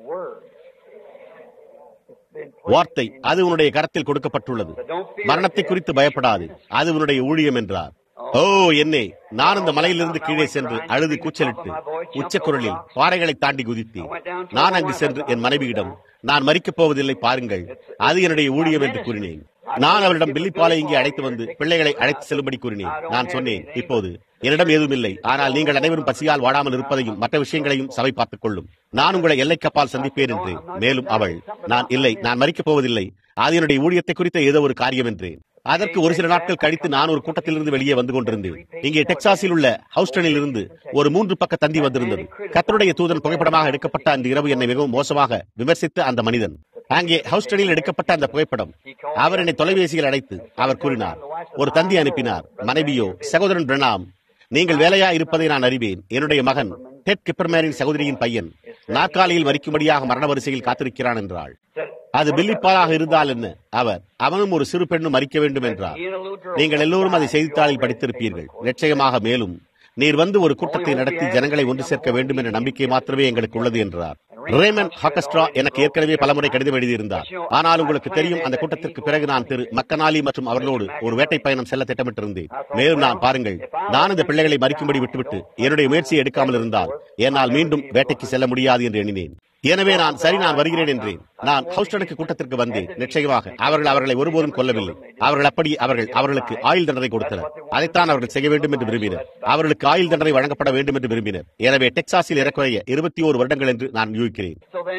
வார்த்தை. அது உன்னுடைய கரத்தில் கொடுக்கப்பட்டுள்ளது. மரணத்தை குறித்து பயப்படாது, அது உன்னுடைய ஊழியம் என்றார். ஓ என்னே, நான் அந்த மலையிலிருந்து கீழே சென்று அழுது கூச்சலிட்டு உச்சக்குரலில் பாறைகளை தாண்டி குதித்தேன். நான் அங்கு சென்று என் மனைவியிடம், நான் மரிக்கப் போவதில்லை, பாருங்கள், அது என்னுடைய ஊழியம் என்று கூறினேன். நான் அவரிடம் பில்லிப்பாலை இங்கே அழைத்து வந்து பிள்ளைகளை அழைத்து செல்லும்படி கூறினேன். நான் சொன்னேன், இப்போது என்னிடம் ஏதும் இல்லை, ஆனால் நீங்கள் அனைவரும் பசியால் வாடாமல் இருப்பதையும் மற்ற விஷயங்களையும் சபை பார்த்துக் கொள்ளும். நான் உங்களை எல்லைக்கப்பால் சந்திப்பேன் என்றேன். மேலும் அவள், நான் இல்லை, நான் மரிக்கப் போவதில்லை, அது என்னுடைய ஊழியத்தை குறித்த ஏதோ ஒரு காரியம் என்றேன். அதற்கு ஒரு சில நாட்கள் கழித்து நான் ஒரு கூட்டத்திலிருந்து வெளியே வந்து கொண்டிருந்தேன். இங்கே டெக்சாஸில் உள்ள ஹவுஸ்டனில் இருந்து ஒரு மூன்று பக்க தந்தி வந்திருந்தது. கர்த்தருடைய தூதன் புகைப்படமாக எடுக்கப்பட்ட அந்த இரவு என்னை மிகவும் மோசமாக விமர்சித்த அந்த மனிதன். அங்கே ஹவுஸ்டனில் எடுக்கப்பட்ட அந்த புகைப்படம். அவர் என்னை தொலைபேசியில் அழைத்து அவர் கூறினார், ஒரு தந்தி அனுப்பினார். மனைவியோ, சகோதரன் பிரணாம், நீங்கள் வேலையா இருப்பதை நான் அறிவேன். என்னுடைய மகன் டெட் கிப்பர்மேனின் சகோதரியின் பையன் நாற்காலியில் மறிக்கும்படியாக மரண வரிசையில் காத்திருக்கிறான் என்றாள். அது பில்லிப்பாலாக இருந்தால் என்ன, அவர் அவனும் ஒரு சிறு பெண்ணும் மறிக்க வேண்டும் என்றார். நீங்கள் எல்லோரும் அதை செய்தித்தாளில் படித்திருப்பீர்கள் நிச்சயமாக. மேலும் நீர் வந்து ஒரு கூட்டத்தை நடத்தி ஜனங்களை ஒன்று சேர்க்க வேண்டும் என்ற நம்பிக்கை மாத்திரமே எங்களுக்கு உள்ளது என்றார். ரேமன் ஹாக்கஸ்ட்ரா எனக்கு ஏற்கனவே பலமுறை கடிதம் எழுதியிருந்தார். ஆனால் உங்களுக்கு தெரியும், அந்த கூட்டத்திற்கு பிறகு நான் திரு மக்கனாலி மற்றும் அவர்களோடு ஒரு வேட்டை பயணம் செல்ல திட்டமிட்டிருந்தேன். மேலும் நான், பாருங்கள், நான் இந்த பிள்ளைகளை மறிக்கும்படி விட்டுவிட்டு என்னுடைய முயற்சியை எடுக்காமல் இருந்தால் என்னால் மீண்டும் வேட்டைக்கு செல்ல முடியாது என்று எண்ணினேன். எனவே நான் சரி, நான் வருகிறேன் என்றேன். நான் ஹவுஸ்டனுக்கு கூட்டத்திற்கு வந்தேன். நிச்சயமாக அவர்கள் அவர்களை ஒருபோதும் கொல்லவில்லை. அவர்கள் அப்படி அவர்கள் அவர்களுக்கு ஆயுள் தண்டனை கொடுத்தனர். அதைத்தான் அவர்கள் செய்ய வேண்டும் என்று விரும்பினர். அவர்களுக்கு ஆயுள் தண்டனை வழங்கப்பட வேண்டும் என்று விரும்பினர். எனவே டெக்சாஸில் ஏறக்குறைய இருபத்தி ஓரு வருடங்கள் என்று நான் யூகிக்கிறேன்.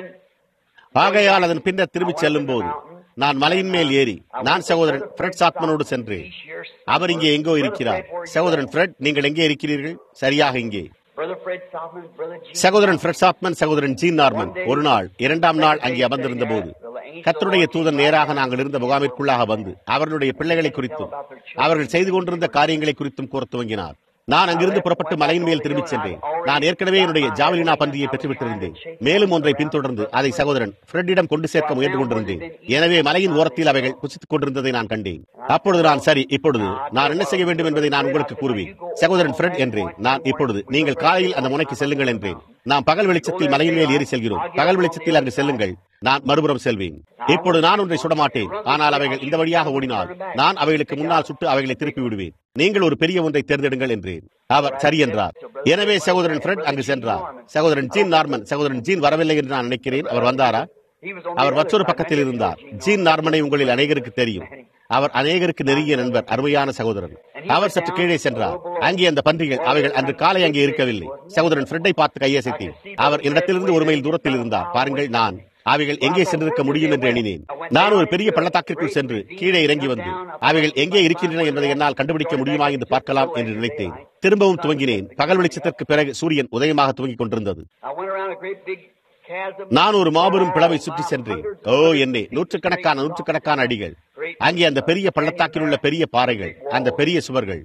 ஆகையால் அதன் பின்னர் திரும்பிச் செல்லும் போது நான் மலையின் மேல் ஏறி நான் சகோதரன் ஃப்ரெட் சாத்மனோடு சென்றேன். அவர் இங்கே எங்கோ இருக்கிறார். சகோதரன் ஃப்ரெட், நீங்கள் எங்கே இருக்கிறீர்கள்? சரியாக இங்கே. சகோதரன் ஃப்ரெட் சாத்மன், சகோதரன் ஜீன் நார்மன் ஒரு நாள், இரண்டாம் நாள் அங்கே அமர்ந்திருந்த போது கர்த்தருடைய தூதன் நேராக நாங்கள் இருந்த முகாமிற்குள்ளாக வந்து அவர்களுடைய பிள்ளைகளை குறித்தும் அவர்கள் செய்து கொண்டிருந்த காரியங்களை குறித்தும் கூற துவங்கினார். நான் அங்கிருந்து புறப்பட்டு மலையின் மேல் திரும்பிச் சென்றேன். நான் ஏற்கனவே என்னுடைய ஜாவலினா பன்றியை பெற்றுவிட்டிருந்தேன். மேலும் ஒன்றை பின்தொடர்ந்து அதை சகோதரன் ஃப்ரெட்டிடம் கொண்டு சேர்க்க முயன்று கொண்டிருந்தேன். எனவே மலையின் ஓரத்தில் அவைகள் குசித்துக் கொண்டிருந்ததை நான் கண்டேன். அப்பொழுது நான், சரி, இப்பொழுது நான் என்ன செய்ய வேண்டும் என்பதை நான் உங்களுக்கு கூறுவேன். சகோதரன் ஃப்ரெட் என்றேன். நான், இப்பொழுது நீங்கள் காலையில் அந்த முனைக்கு செல்லுங்கள் என்றேன். நாம் பகல் வெளிச்சத்தில் மலையின் மேல் ஏறி செல்கிறோம். பகல் வெளிச்சத்தில் அங்கு செல்லுங்கள். நான் மறுபுறம் செல்வேன். இப்பொழுது நான் ஒன்றை சுட மாட்டேன், ஆனால் அவைகள் இந்த வழியாக ஓடினால் நான் அவைகளுக்கு முன்னால் சுட்டு அவைகளை திருப்பி விடுவேன். நீங்கள் ஒரு பெரிய ஒன்றை தேர்ந்தெடுங்கள் என்றேன். அவர் சரி என்றார். எனவே சகோதரன் ஃப்ரெட் அங்கு சென்றார். சகோதரன் ஜீன் நார்மன் சகோதரன் ஜீன் வரவில்லை என்று நான் நினைக்கிறேன். அவர் வந்தாரா? அவர் மற்றொரு பக்கத்தில் இருந்தார். ஜீன் நார்மனை உங்களில் அநேகருக்கு தெரியும். அவர் அநேகருக்கு நெருங்கிய நண்பர், அருமையான சகோதரன். அவர் சற்று கீழே சென்றார். அங்கே அந்த பன்றிகள், அவைகள் அன்று காலை அங்கே இருக்கவில்லை. சகோதரன் ஃப்ரெட்டை பார்த்து கையசைத்தேன். அவர் என்னிடத்திலிருந்து ஒரு மைல் தூரத்தில் இருந்தார். பாருங்கள், நான் அவைகள் எங்கே சென்றிருக்க முடியும் என்று எண்ணினேன். நான் ஒரு பெரிய பள்ளத்தாக்கிற்குள் சென்று கீழே இறங்கி வந்து அவைகள் எங்கே இருக்கின்றன என்பதை என்னால் கண்டுபிடிக்க முடியுமா என்று பார்க்கலாம் என்று நினைத்தேன். திரும்பவும் துவங்கினேன். பகல் வெளிச்சத்திற்கு பிறகு சூரியன் உதயமாக துவங்கிக் கொண்டிருந்தது. நான் ஒரு மாபெரும் பிளவை சுற்றி சென்றேன். ஓ என்னே, நூற்றுக்கணக்கான நூற்றுக்கணக்கான அடிகள். அங்கே அந்த பெரிய பள்ளத்தாக்கில் உள்ள பெரிய பாறைகள், அந்த பெரிய சுவர்கள்.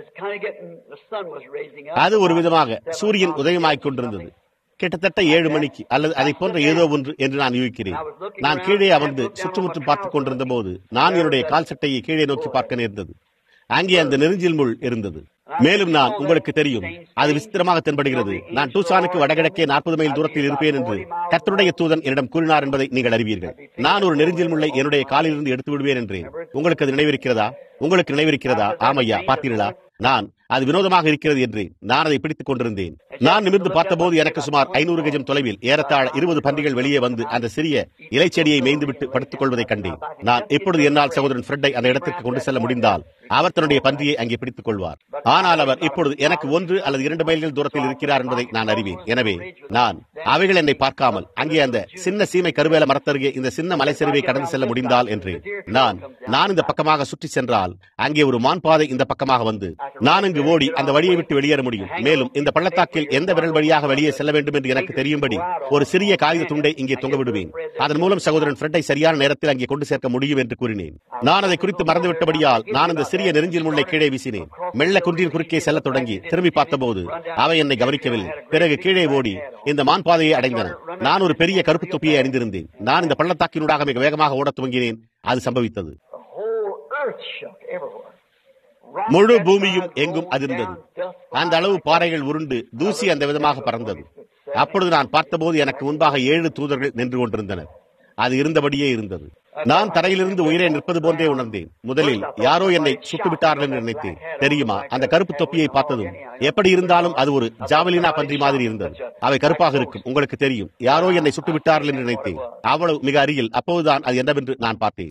அது ஒரு விதமாக சூரியன் உதயமாகிக் கொண்டிருந்தது. கிட்டத்தட்ட ஏழு மணிக்கு அல்லது அதை போன்ற ஏதோ ஒன்று என்று நான் யூகிக்கிறேன். நான் கீழே அமர்ந்து சுற்றுமுற்றும் பார்த்துக் கொண்டிருந்த போது நான் என்னுடைய கால் சட்டையை கீழே நோக்கி பார்க்க நேர்ந்தது. அங்கே அந்த நெருஞ்சில் முள் இருந்தது. மேலும் நான், உங்களுக்கு தெரியும், அது விசித்திரமாக தென்படுகிறது. நான் டூசானுக்கு வடகிழக்கே நாற்பது மைல் தூரத்தில் இருப்பேன் என்று கர்த்தருடைய தூதன் என்னிடம் கூறினார் என்பதை நீங்கள் அறிவீர்கள். நான் ஒரு நெருஞ்சில் முள்ளை என்னுடைய காலிலிருந்து எடுத்து விடுவேன் என்றேன். உங்களுக்கு அது நினைவிருக்கிறதா? உங்களுக்கு நினைவிருக்கிறதா? ஆமையா, பார்த்தீர்களா? நான், அது வினோதமாக இருக்கிறது என்றேன். நான் அதை பிடித்துக் கொண்டிருந்தேன். நான் நிமிர்ந்து பார்த்தபோது எனக்கு சுமார் ஐநூறு கஜம் தொலைவில் ஏறத்தாழ இருபது பன்றிகள் வெளியே வந்து அந்த சிறிய இலைச்செடியை மேய்ந்துவிட்டு படுத்துக் கொள்வதை கண்டேன். நான் இப்பொழுது என்னால் சகோதரன் ஃப்ரெட்டை அந்த இடத்திற்கு கொண்டு செல்ல முடிந்தால் அவர் தன்னுடைய பன்றியை அங்கே பிடித்துக் கொள்வார். ஆனால் அவர் இப்பொழுது எனக்கு ஒன்று அல்லது இரண்டு மைல்கள் தூரத்தில் இருக்கிறார் என்பதை நான் அறிவேன். எனவே நான், அவைகள் என்னை பார்க்காமல் அங்கே அந்த சின்ன சீமை கருவேல மரத்தருகே இந்த சின்ன மலைச்சரிவை கடந்து செல்ல முடிந்தால் என்று நான் நான் இந்த பக்கமாக சுற்றி சென்றால் அங்கே ஒரு மான் பாதை இந்த பக்கமாக வந்து நான் இங்கு ஓடி அந்த வழியை விட்டு வெளியேற முடியும். மேலும் இந்த பள்ளத்தாக்கில் எந்த விரல் வழியாக வெளியே செல்ல வேண்டும் என்று எனக்கு தெரியும்படி ஒரு சிறிய காகித துண்டை இங்கே தொங்க விடுவேன். அதன் மூலம் சகோதரன் ஃப்ரெட்டை சரியான நேரத்தில் அங்கே கொண்டு சேர்க்க முடியும் என்று கூறினேன். நான் அதை குறித்து மறந்துவிட்டபடியால் நான் அந்த சிறிய நெருஞ்சில் முள்ளை கீழே வீசினேன். மெல்ல குன்றின் குறுக்கே செல்ல தொடங்கி திரும்பி பார்த்தபோது அவை என்னை கவனிக்கவில்லை. பிறகு கீழே ஓடி இந்த மான் பாதையை அடைந்தன. நான் ஒரு பெரிய கருப்பு தொப்பியை அணிந்திருந்தேன். நான் இந்த பள்ளத்தாக்கினூடாக மிக வேகமாக ஓட துவங்கினேன். அது சம்பவித்தது. முழு பூமியும் எங்கும் அதிர்ந்தது. அந்த அளவு பாறைகள் உருண்டு தூசி அந்த விதமாக பறந்தது. அப்பொழுது நான் பார்த்தபோது எனக்கு முன்பாக ஏழு தூதர்கள் நின்று கொண்டிருந்தனர். அது இருந்தபடியே இருந்தது. நான் தரையிலிருந்து உயிரை நிற்பது போன்றே உணர்ந்தேன். முதலில் யாரோ என்னை சுட்டுவிட்டார்கள் என்று நினைத்தேன். தெரியுமா, அந்த கருப்பு தொப்பியை பார்த்ததும் எப்படி இருந்தாலும் அது ஒரு ஜாவலினா பன்றி மாதிரி இருந்தது. அவை கருப்பாக இருக்கும். உங்களுக்கு தெரியும், யாரோ என்னை சுட்டுவிட்டார்கள் என்று நினைத்தேன். அவ்வளவு மிக அருகில். அப்போதுதான் அது என்னவென்று நான் பார்த்தேன்.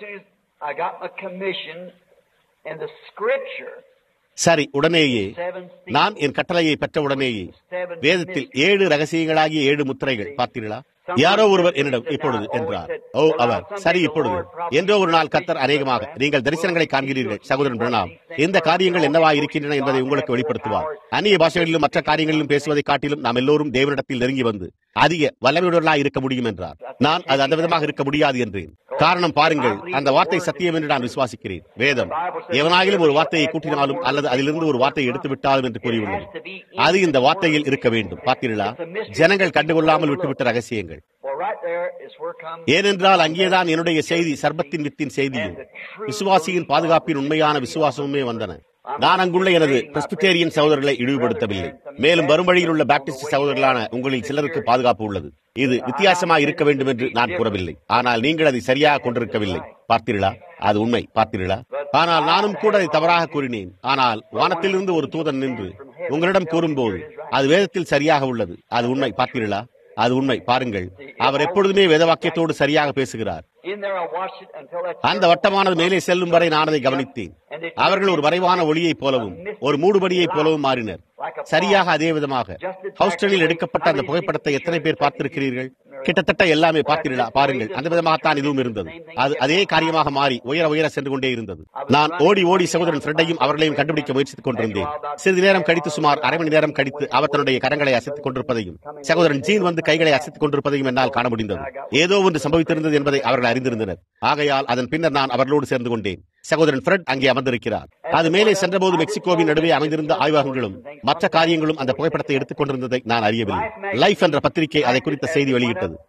சரி, உடனேயே நான் என் கட்டளையை பெற்ற உடனேயே வேதத்தில் ஏழு ரகசியங்களாகிய ஏழு முத்திரைகள் பார்த்தீர்களா? யாரோ ஒருவர் என்னிடம் இப்பொழுது என்றார். ஓ, அவர் சரி, இப்பொழுது என்றோ ஒரு நாள் கர்த்தர் அநேகமாக நீங்கள் தரிசனங்களை காண்கிறீர்கள் சகோதரன் பிரணாம், இந்த காரியங்கள் என்னவா இருக்கின்றன என்பதை உங்களுக்கு வெளிப்படுத்துவார். அந்நிய பாஷைகளிலும் மற்ற காரியங்களிலும் பேசுவதை காட்டிலும் நாம் எல்லோரும் தேவனிடத்தில் நெருங்கி வந்து அதிக வல்லமையுடனாக இருக்க முடியும் என்றார். நான் அது அந்த விதமாக இருக்க முடியாது என்றேன். காரணம், பாருங்கள், அந்த வார்த்தை சத்தியம் என்று நான் விசுவாசிக்கிறேன். வேதம் எவனாகிலும் ஒரு வார்த்தையை கூட்டினாலும் அல்லது அதிலிருந்து ஒரு வார்த்தையை எடுத்து விட்டாலும் என்று கூறியுள்ளது. அது இந்த வார்த்தையில் இருக்க வேண்டும். பார்த்தீர்களா, ஜனங்கள் கண்டுகொள்ளாமல் விட்டுவிட்ட ரகசியங்கள். ஏனென்றால் அங்கேதான் என்னுடைய செய்தி, சர்பத்தின் வித்தின் செய்தியும் விசுவாசியின் பாதுகாப்பின் உண்மையான விசுவாசமுமே வந்தன. நான் அங்குள்ள எனது பிரெஸ்பிட்டேரியன் சகோதரர்களை இழிவுபடுத்தவில்லை. மேலும் வரும் வழியில் உள்ள பாப்டிஸ்ட் சகோதரர்களான உங்களில் சிலருக்கு பாதுகாப்பு உள்ளது. இது வித்தியாசமாக இருக்க வேண்டும் என்று நான் கூறவில்லை. ஆனால் நீங்கள் அதை சரியாக கொண்டிருக்கவில்லை. பார்த்தீர்களா, அது உண்மை. பார்த்தீர்களா, ஆனால் நானும் கூட அதை தவறாக கூறினேன். ஆனால் வானத்திலிருந்து ஒரு தூதன் நின்று உங்களிடம் கூறும்போது அது வேதத்தில் சரியாக உள்ளது. அது உண்மை. பார்த்தீர்களா, அது உண்மை. பாருங்கள், அவர் எப்பொழுதுமே வேதவாக்கியத்தோடு சரியாக பேசுகிறார். அந்த வட்டமானது மேலே செல்லும் வரை நான் அதை கவனித்தேன். அவர்கள் ஒரு மறைவான ஒளியைப் போலவும் ஒரு மூடுபடியைப் போலவும் மாறினர். சரியாக அதே விதமாக ஹவுஸ்டனில் எடுக்கப்பட்ட அந்த புகைப்படத்தை எத்தனை பேர் பார்த்திருக்கிறீர்கள்? கிட்டத்தட்ட எல்லாமே பார்த்தீர்களா? பாருங்கள், அந்த விதமாகத்தான் இதுவும் இருந்தது. அது அதே காரியமாக மாறி உயர உயர சென்று கொண்டே இருந்தது. நான் ஓடி ஓடி சகோதரன் ஃப்ரெட்டையும் அவர்களையும் கண்டுபிடிக்க முயற்சித்துக் கொண்டிருந்தேன். சிறிது நேரம் கழித்து, சுமார் அரை மணி நேரம் கழித்து, அவர் தன்னுடைய கரங்களை அசைத்துக் கொண்டிருப்பதையும் சகோதரன் ஜீன் வந்து கைகளை அசைத்துக் கொண்டிருப்பதையும் என்னால் காண முடிந்தது. ஏதோ ஒன்று சம்பவித்திருந்தது என்பதை அவர்கள் அறிந்திருந்தனர். ஆகையால் அதன் பின்னர் நான் அவர்களோடு சேர்ந்து கொண்டேன். சகோதரன் ஃப்ரெட் அங்கே அமர்ந்திருக்கிறார். அது மேலே சென்றபோது மெக்சிகோவின் நடுவே அமைந்திருந்த ஆய்வகங்களும் மற்ற காரியங்களும் அந்த புகைப்படத்தை எடுத்துக் கொண்டிருந்ததை நான் அறியவில்லை. லைஃப் என்ற பத்திரிகை அதை குறித்த செய்தி வெளியிட்டது.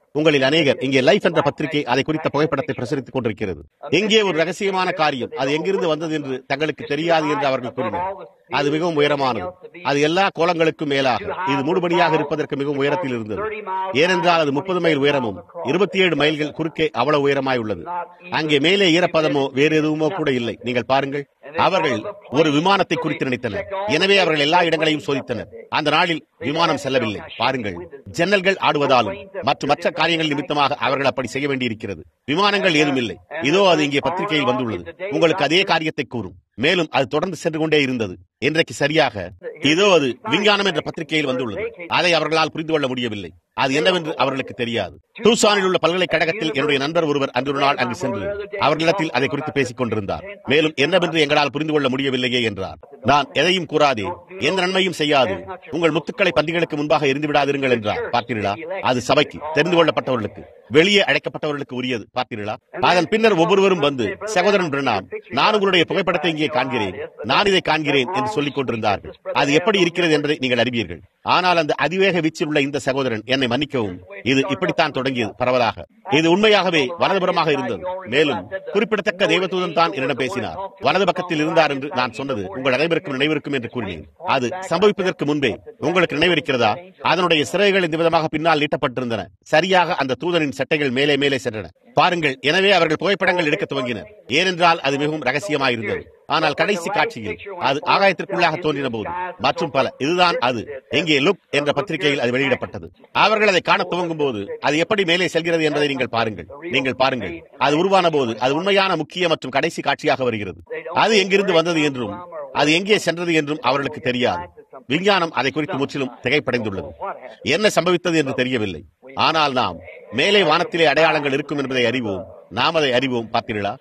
உங்களில் அநேகர் இங்கே லைஃப் என்ற பத்திரிகை அதை குறித்த புகைப்படத்தை பிரசுரித்துக் கொண்டிருக்கிறது. இங்கே ஒரு ரகசியமான காரியம், அது எங்கிருந்து வந்தது என்று தங்களுக்கு தெரியாது என்று அவர்கள் கூறினர். அது மிகவும் உயரமானது. அது எல்லா கோலங்களுக்கும் மேலாக இது மூடுபடியாக இருப்பதற்கு மிகவும் உயரத்தில் இருந்தது. ஏனென்றால் அது முப்பது மைல் உயரமும் இருபத்தி ஏழு மைல்கள் குறுக்கே அவ்வளவு உயரமாய் உள்ளது. அங்கே மேலே ஈரப்பதமோ வேறு எதுவுமோ கூட இல்லை. நீங்கள் பாருங்கள், அவர்கள் ஒரு விமானத்தை குறித்து நினைத்தனர். எனவே அவர்கள் எல்லா இடங்களையும் சோதித்தனர். அந்த நாளில் விமானம் செல்லவில்லை. பாருங்கள், ஜன்னல்கள் ஆடுவதாலும் மற்றும் மற்ற காரியங்கள் நிமித்தமாக அவர்கள் அப்படி செய்ய வேண்டியிருக்கிறது. விமானங்கள் ஏதும் இல்லை. இதோ அது இங்கே பத்திரிகையில் வந்துள்ளது. உங்களுக்கு அதே காரியத்தை கூறும். மேலும் அது தொடர்ந்து சென்று கொண்டே இருந்தது. இன்றைக்கு சரியாக இதோ அது விஞ்ஞானம் என்ற பத்திரிகையில் வந்துள்ளது. அதை அவர்களால் புரிந்து கொள்ள முடியவில்லை. அது என்னவென்று அவர்களுக்கு தெரியாது. டூசானில் உள்ள பல்கலைக்கழகத்தில் என்னுடைய நண்பர் ஒருவர் அன்று ஒரு நாள் அங்கு சென்று அவர்களிடத்தில் அதை குறித்து பேசிக் கொண்டிருந்தார். மேலும் என்னவென்று எங்களால் புரிந்து கொள்ள முடியவில்லையே என்றார். நான் எதையும் கூறாதே, எந்த நன்மையும் செய்யாது, உங்கள் முத்துக்களை பன்றிகளுக்கு முன்பாக எரிந்து விடாதிருங்கள் என்றார். பார்த்தீர்களா? அது சபைக்கு, தெரிந்து கொள்ளப்பட்டவர்களுக்கு, வெளியே அழைக்கப்பட்டவர்களுக்கு உரியது. பார்த்தீர்களா? அதன் பின்னர் ஒவ்வொருவரும் வந்து, சகோதரன் பிரணாம், நான் உங்களுடைய புகைப்படத்தை இங்கே காண்கிறேன், நான் இதை காண்கிறேன் என்று சொல்லிக் கொண்டிருந்தார்கள். அது எப்படி இருக்கிறது என்பதை நீங்கள் அறிவீர்கள். ஆனால் அந்த அதிவேக வீச்சில் உள்ள இந்த சகோதரன், என்னை மன்னிக்கவும், இது இப்படித்தான் தொடங்கியது. பரவலாக இது உண்மையாகவே வலதுபுறமாக இருந்தது. மேலும் குறிப்பிடத்தக்க தேவதூதன் தான் என்னிடம் பேசினார். வலது பக்கத்தில் இருந்தார் என்று நான் சொன்னது உங்கள் அனைவருக்கும் நினைவிருக்கும் என்று கூறினேன். அது சம்பவிப்பதற்கு முன்பே உங்களுக்கு நினைவிருக்கிறதா? அதனுடைய சிறைகள் இந்த விதமாக பின்னால் நீட்டப்பட்டிருந்தன. சரியாக அந்த தூதனின் சட்டைகள் மேலே மேலே சென்றன. பாருங்கள், எனவே அவர்கள் புகைப்படங்கள் எடுக்க துவங்கினர். ஏனென்றால் அது மிகவும் ரகசியமாயிருந்தது. ஆனால் கடைசி காட்சியில் அது ஆகாயத்திற்குள்ளாக தோன்றின போது மற்றும் பல இதுதான் அது. எங்கே லுக் என்ற பத்திரிகையில் அது வெளியிடப்பட்டது. அவர்கள் அதை காண துவங்கும் போது அது எப்படி மேலே செல்கிறது என்பதை நீங்கள் பாருங்கள். நீங்கள் பாருங்கள், அது உருவான போது அது உண்மையான முக்கிய மற்றும் கடைசி காட்சியாக வருகிறது. அது எங்கிருந்து வந்தது என்றும் அது எங்கே சென்றது என்றும் அவர்களுக்கு தெரியாது. விஞ்ஞானம் அதை குறித்து முற்றிலும் திகைப்படைந்துள்ளது. என்ன சம்பவித்தது என்று தெரியவில்லை. ஆனால் நாம் மேலே வானத்திலே அடையாளங்கள் இருக்கும் என்பதை அறிவோம். நாம் அதை அறிவோம். பார்த்தீர்களா?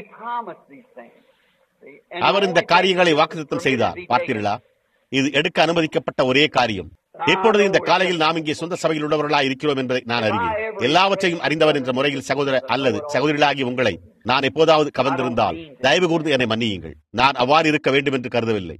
அவர் இந்த காரியங்களை வாக்குத்தத்தம் செய்தார். பார்த்தீர்களா? இது எடுக்க அனுமதிக்கப்பட்ட ஒரே காரியம். எப்பொழுது இந்த காலையில் நாம் இங்கே சொந்த சபையில் உள்ளவர்களாக இருக்கிறோம் என்பதை நான் அறிவேன். எல்லாவற்றையும் அறிந்தவர் என்ற முறையில் சகோதர அல்லது சகோதரிகளாகி உங்களை நான் எப்போதாவது கவர்ந்திருந்தால் தயவு கூர்ந்து என்னை மன்னியுங்கள். நான் அவ்வாறு இருக்க வேண்டும் என்று கருதவில்லை.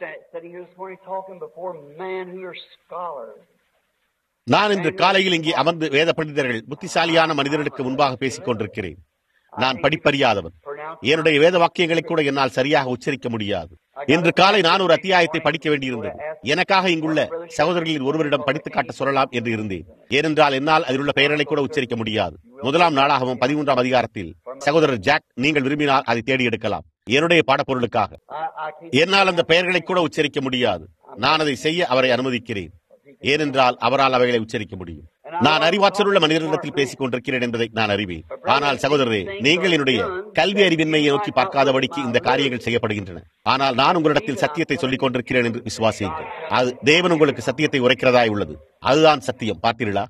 நான் இன்று காலையில் இங்கே அமர்ந்து வேத பண்டிதர்கள் புத்திசாலியான மனிதர்களுக்கு முன்பாக பேசிக் கொண்டிருக்கிறேன். நான் படிப்பறியாதவன். என்னுடைய வேத வாக்கியங்களை கூட என்னால் சரியாக உச்சரிக்க முடியாது. இன்று காலை நான் ஒரு அத்தியாயத்தை படிக்க வேண்டியிருந்தது. எனக்காக இங்குள்ள சகோதரர்களில் ஒருவரிடம் படித்து காட்ட சொல்லலாம் என்று இருந்தேன். ஏனென்றால் என்னால் அதில் உள்ள பெயர்களை கூட உச்சரிக்க முடியாது. முதலாம் நாளாகவும் பதிமூன்றாம் அதிகாரத்தில் சகோதரர் ஜாக், நீங்கள் விரும்பினால் அதை தேடி எடுக்கலாம். என்னுடைய பாடப்பொருளுக்காக என்னால் அந்த பெயர்களை கூட உச்சரிக்க முடியாது. நான் அதை செய்ய அவரை அனுமதிக்கிறேன். ஏனென்றால் அவரால் அவைகளை உச்சரிக்க முடியும். நான் அறிவாற்றலுள்ள மனிதர்களிடத்தில் பேசிக் கொண்டிருக்கிறேன் என்பதை நான் அறிவேன். ஆனால் சகோதரரே, நீங்கள் என்னுடைய கல்வி அறிவின்மையை நோக்கி பார்க்காதபடிக்கு இந்த காரியங்கள் செய்யப்படுகின்றன. ஆனால் நான் உங்களிடத்தில் சத்தியத்தை சொல்லிக் கொண்டிருக்கிறேன் என்று விசுவாசியுங்கள். அது தேவன் உங்களுக்கு சத்தியத்தை உரைக்கிறதாய் உள்ளது. அதுதான் சத்தியம். பார்த்தீர்களா?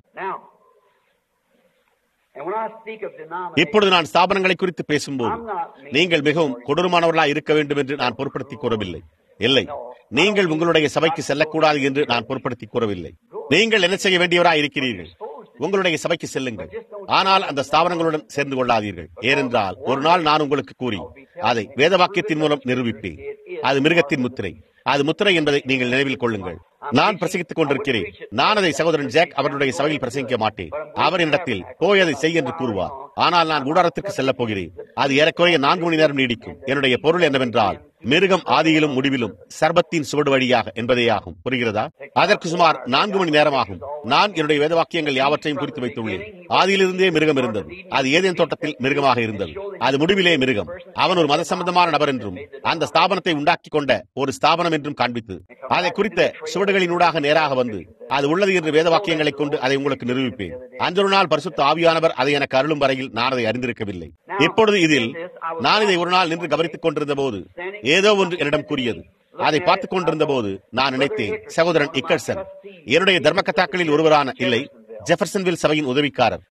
இப்பொழுது நான் ஸ்தாபனங்களை குறித்து பேசும்போது நீங்கள் மிகவும் கொடூரமானவர்களாக இருக்க வேண்டும் என்று நான் பொருட்படுத்தி கூறவில்லை. இல்லை, நீங்கள் உங்களுடைய சபைக்கு செல்லக்கூடாது என்று நான் பொருட்படுத்தி கூறவில்லை. நீங்கள் என்ன செய்ய வேண்டியவராக இருக்கிறீர்கள்? உங்களுடைய சபைக்கு செல்லுங்கள். ஆனால் அந்த ஸ்தாபனங்களுடன் சேர்ந்து கொள்ளாதீர்கள். ஏனென்றால் ஒரு நாள் நான் உங்களுக்கு கூறி அதை வேத வாக்கியத்தின் மூலம் நிரூபிப்பேன். அது மிருகத்தின் முத்திரை. அது முத்திரை என்பதை நீங்கள் நினைவில் கொள்ளுங்கள். நான் பிரசங்கித்துக் கொண்டிருக்கிறேன். நான் அதை சகோதரன் ஜாக் அவருடைய சபையில் பிரசங்கிக்க மாட்டேன். அவர் என்னிடத்தில் போய் அதை செய் என்று கூறுவார். ஆனால் நான் கூடாரத்திற்கு செல்லப் போகிறேன். அது ஏறக்குறைய நான்கு மணி நேரம் நீடிக்கும். என்னுடைய பொருள் என்னவென்றால் மிருகம் ஆதியிலும் முடிவிலும் சர்பத்தின் சுவடு வழியாக என்பதே ஆகும். புரிகிறதா? அதற்கு சுமார் நான்கு மணி நேரம் ஆகும். நான் என்னுடைய வேத வாக்கியங்கள் யாவற்றையும் குறித்து வைத்துள்ளேன். ஆதியிலிருந்தே மிருகம் இருந்தது. அது ஏதேன் தோட்டத்தில் மிருகமாக இருந்தது. அது முடிவிலே மிருகம். அவன் ஒரு மத சம்பந்தமான நபர் என்றும் அந்த ஸ்தாபனத்தை உண்டாக்கி கொண்ட ஒரு ஸ்தாபனம் என்றும் காண்பித்து அதை குறித்த சுவடுகளினூடாக நேராக வந்து அது உள்ளது என்று வேத வாக்கியங்களை கொண்டு அதை உங்களுக்கு நிரூபிப்பேன். அன்றொரு நாள் பரிசுத்த ஆவியானவர் அதை எனக்கு அருளும் வரையில் நான் அதை அறிந்திருக்கவில்லை. இப்பொழுது இதில் நான் இதை ஒரு நாள் நின்று கவனித்துக் கொண்டிருந்த போது ஏதோ ஒன்று என்னிடம் கூறியது. அதை பார்த்துக் கொண்டிருந்த போது நான் நினைத்தேன், சகோதரன் இக்கர்சன் என்னுடைய தர்மகத்தாக்களில் ஒருவரான இல்லை ஜெஃபர்சன்வில் சபையின் உதவிக்காரர்.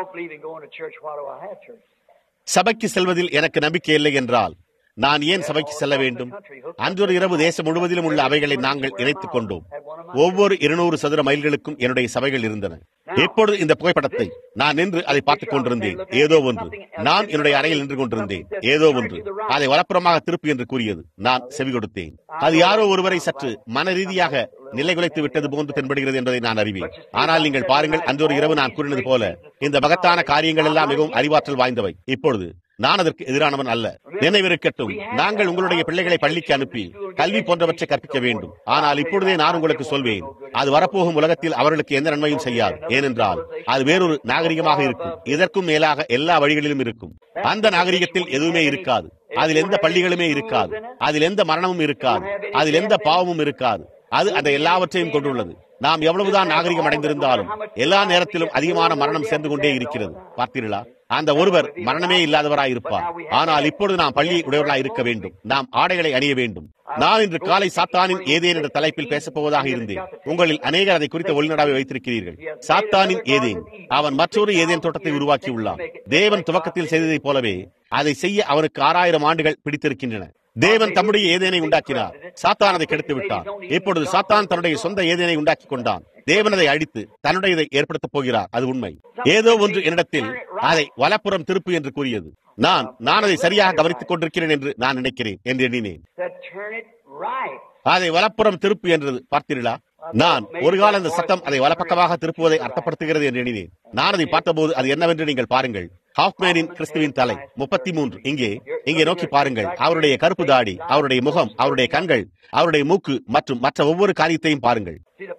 சபைக்கு செல்வதில் எனக்கு நம்பிக்கை இல்லை என்றால் நான் ஏன் சபைக்கு செல்ல வேண்டும்? அன்றொரு இரவு தேசம் முழுவதிலும் உள்ள அவைகளை நாங்கள் இணைத்துக் கொண்டோம். ஒவ்வொரு இருநூறு சதுர மைல்களுக்கும் என்னுடைய சபைகள் இருந்தன. எப்பொழுது இந்த புகைப்படத்தை நான் நின்று அதை பார்த்துக் கொண்டிருந்தேன். ஏதோ ஒன்று நான் என்னுடைய அறையில் நின்று கொண்டிருந்தேன். ஏதோ ஒன்று அதை வலப்புறமாக திருப்பி என்று கூறியது. நான் செவி கொடுத்தேன். அது யாரோ ஒருவரை சற்று மன ரீதியாக நிலைகுலைத்து விட்டது போன்று தென்படுகிறது என்பதை நான் அறிவேன். ஆனால் நீங்கள் பாருங்கள், அன்றொரு இரவு நான் கூறினது போல இந்த மகத்தான காரியங்கள் எல்லாம் மிகவும் அறிவாற்றல் வாய்ந்தவை. இப்பொழுது நான் அதற்கு எதிரானவன் அல்ல. நினைவிருக்கட்டும், நாங்கள் உங்களுடைய பிள்ளைகளை பள்ளிக்கு அனுப்பி கல்வி போன்றவற்றை கற்பிக்க வேண்டும். ஆனால் இப்பொழுதே நான் உங்களுக்கு சொல்வேன், அது வரப்போகும் உலகத்தில் அவர்களுக்கு எந்த நன்மையும் செய்யாது. ஏனென்றால் அது வேறொரு நாகரிகமாக இருக்கும். இதற்கும் மேலாக எல்லா வழிகளிலும் இருக்கும். அந்த நாகரிகத்தில் எதுவுமே இருக்காது. அதில் எந்த பள்ளிகளுமே இருக்காது. அதில் எந்த மரணமும் இருக்காது. அதில் எந்த பாவமும் இருக்காது. அது அந்த எல்லாவற்றையும் கொண்டுள்ளது. நாம் எவ்வளவுதான் நாகரிகம் அடைந்திருந்தாலும் எல்லா நேரத்திலும் அதிகமான மரணம் சேர்ந்து கொண்டே இருக்கிறது. பார்த்தீர்களா? அந்த ஒருவர் மரணமே இல்லாதவராய் இருப்பார். ஆனால் இப்பொழுது நாம் பள்ளி உடையவர்களாய் இருக்க வேண்டும். நாம் ஆடைகளை அணிய வேண்டும். நான் இன்று காலை சாத்தானின் ஏதேன் என்ற தலைப்பில் பேசப் போவதாக இருந்தேன். உங்களில் அநேகர் அதை குறித்த ஒளிநடாவை வைத்திருக்கிறீர்கள். சாத்தானின் ஏதேன், அவன் மற்றொரு ஏதேன் தோட்டத்தை உருவாக்கியுள்ளான். தேவன் துவக்கத்தில் செய்ததைப் போலவே அதை செய்ய அவனுக்கு ஆறாயிரம் ஆண்டுகள் பிடித்திருக்கின்றன. தேவன் தம்முடைய ஏதேனை உண்டாக்கினார். சாத்தான் அதை கெடுத்து விட்டான். இப்பொழுது சாத்தான் தன்னுடைய சொந்த ஏதேனை உண்டாக்கி கொண்டான். தேவன் அதை அழித்து தன்னுடையதை ஏற்படுத்தப் போகிறார். அது உண்மை. ஏதோ ஒன்று என்னிடத்தில் அதை வலப்புறம் திருப்பு என்று கூறியது. நான் நான் அதை சரியாக கவனித்துக் கொண்டிருக்கிறேன் என்று நான் நினைக்கிறேன் என்று எண்ணினேன். அதை வலப்புறம் திருப்பு என்றது. பார்த்தீர்களா? நான் ஒரு கால அந்த சத்தம் அதை வலப்பக்கமாக திருப்புவதை அர்த்தப்படுத்துகிறது என்று எண்ணினேன். நான் அதை பார்த்தபோது அது என்னவென்று நீங்கள் பாருங்கள். ஹாஃப்மேனின் கிறிஸ்துவின் தலை முப்பத்தி மூன்று. இங்கே இங்கே நோக்கி பாருங்கள். அவருடைய கருப்பு தாடி, அவருடைய முகம், அவருடைய கண்கள், அவருடைய மூக்கு மற்றும் மற்ற ஒவ்வொரு காரியத்தையும் பாருங்கள்.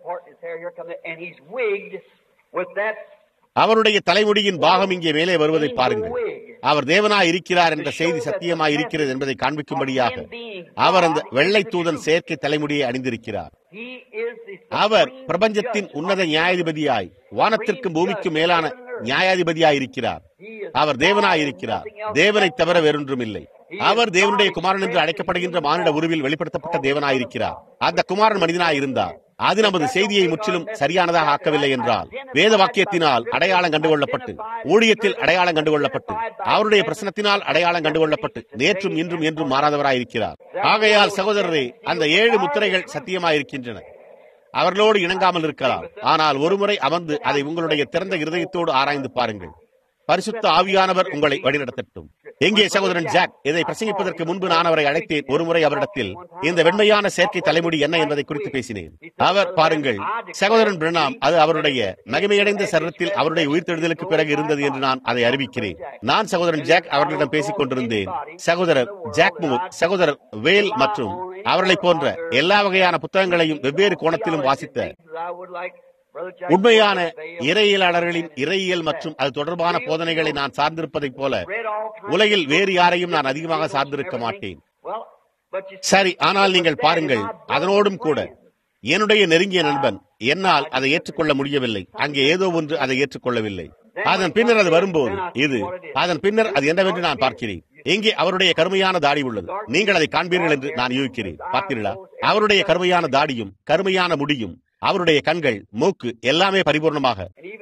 அவருடைய தலைமுடியின் பாகம் இங்கே மேலே வருவதை பாருங்கள். அவர் தேவனாய் இருக்கிறார் என்ற செய்தி சத்தியமாய் இருக்கிறது என்பதை காண்பிக்கும்படியாக அவர் அந்த வெள்ளை தூதன் செயற்கை தலைமுடியை அணிந்திருக்கிறார். அவர் பிரபஞ்சத்தின் உன்னத நியாயாதிபதியாய், வானத்திற்கும் பூமிக்கும் மேலான நியாயாதிபதியாய் இருக்கிறார். அவர் தேவனாய் இருக்கிறார். தேவனை தவிர வேறொன்றும் இல்லை. அவர் தேவனுடைய குமாரன் என்று அழைக்கப்படுகின்ற மானிட உருவில் வெளிப்படுத்தப்பட்ட தேவனாய் இருக்கிறார். அந்த குமாரன் மனிதனாய் இருந்தார். அது நமது செய்தியை முற்றிலும் சரியானதாக ஆக்கவில்லை என்றால், வேத வாக்கியத்தினால் அடையாளம் கண்டுகொள்ளப்பட்டு, ஊழியத்தில் அடையாளம் கண்டுகொள்ளப்பட்டு, அவருடைய பிரசனத்தினால் அடையாளம் கண்டுகொள்ளப்பட்டு, நேற்றும் இன்றும் என்றும் மாறாதவராயிருக்கிறார். ஆகையால் சகோதரரே, அந்த ஏழு முத்திரைகள் சத்தியமாயிருக்கின்றன. அவர்களோடு இணங்காமல் இருக்கலாம். ஆனால் ஒருமுறை அமர்ந்து அதை உங்களுடைய திறந்த இருதயத்தோடு ஆராய்ந்து பாருங்கள். பரிசுத்த ஆவியானவர் உங்களை வழிநடத்தட்டும். எங்கே சகோதரன் ஜாக்? இதை பிரசங்கிப்பதற்கு முன்பு நான் அவரை அழைத்தேன். ஒருமுறை அவரிடத்தில் இந்த வெண்மையான செயற்கை தலைமுடி என்ன என்பதை குறித்து பேசினேன். அவர், பாருங்கள் சகோதரன் பிரணாம், அது அவருடைய மகிமையடைந்த சரீரத்தில் அவருடைய உயிர்த்தெழுதலுக்கு பிறகு இருந்தது என்று நான் அதை அறிவிக்கிறேன். நான் சகோதரன் ஜாக் அவர்களிடம் பேசிக் கொண்டிருந்தேன். சகோதரர் ஜாக் மூர், சகோதரர் வேல் மற்றும் அவர்களை போன்ற எல்லா வகையான புத்தகங்களையும் வெவ்வேறு கோணத்திலும் வாசித்த உண்மையான இறையியலாளர்களின் இறையியல் மற்றும் அது தொடர்பான போதனைகளை நான் சார்ந்திருப்பதைப் போல உலகில் வேறு யாரையும் நான் அதிகமாக சார்ந்திருக்க மாட்டேன். சரி, ஆனால் நீங்கள் பாருங்கள், அதனோடும் கூட என்னுடைய நெருங்கிய நண்பன் என்னால் அதை ஏற்றுக்கொள்ள முடியவில்லை. அங்கே ஏதோ ஒன்று அதை ஏற்றுக்கொள்ளவில்லை. அதன் பின்னர் அது வரும்போது இது அதன் பின்னர் அது என்னவென்று நான் பார்க்கிறேன். இங்கே அவருடைய கருமையான தாடி உள்ளது. நீங்கள் அதை காண்பீர்கள் என்று நான் யூகிக்கிறேன். பார்த்தீர்களா? அவருடைய கருமையான தாடியும் கருமையான முடியும், அவருடைய கண்கள், மூக்கு எல்லாமே பரிபூர்ணமாக,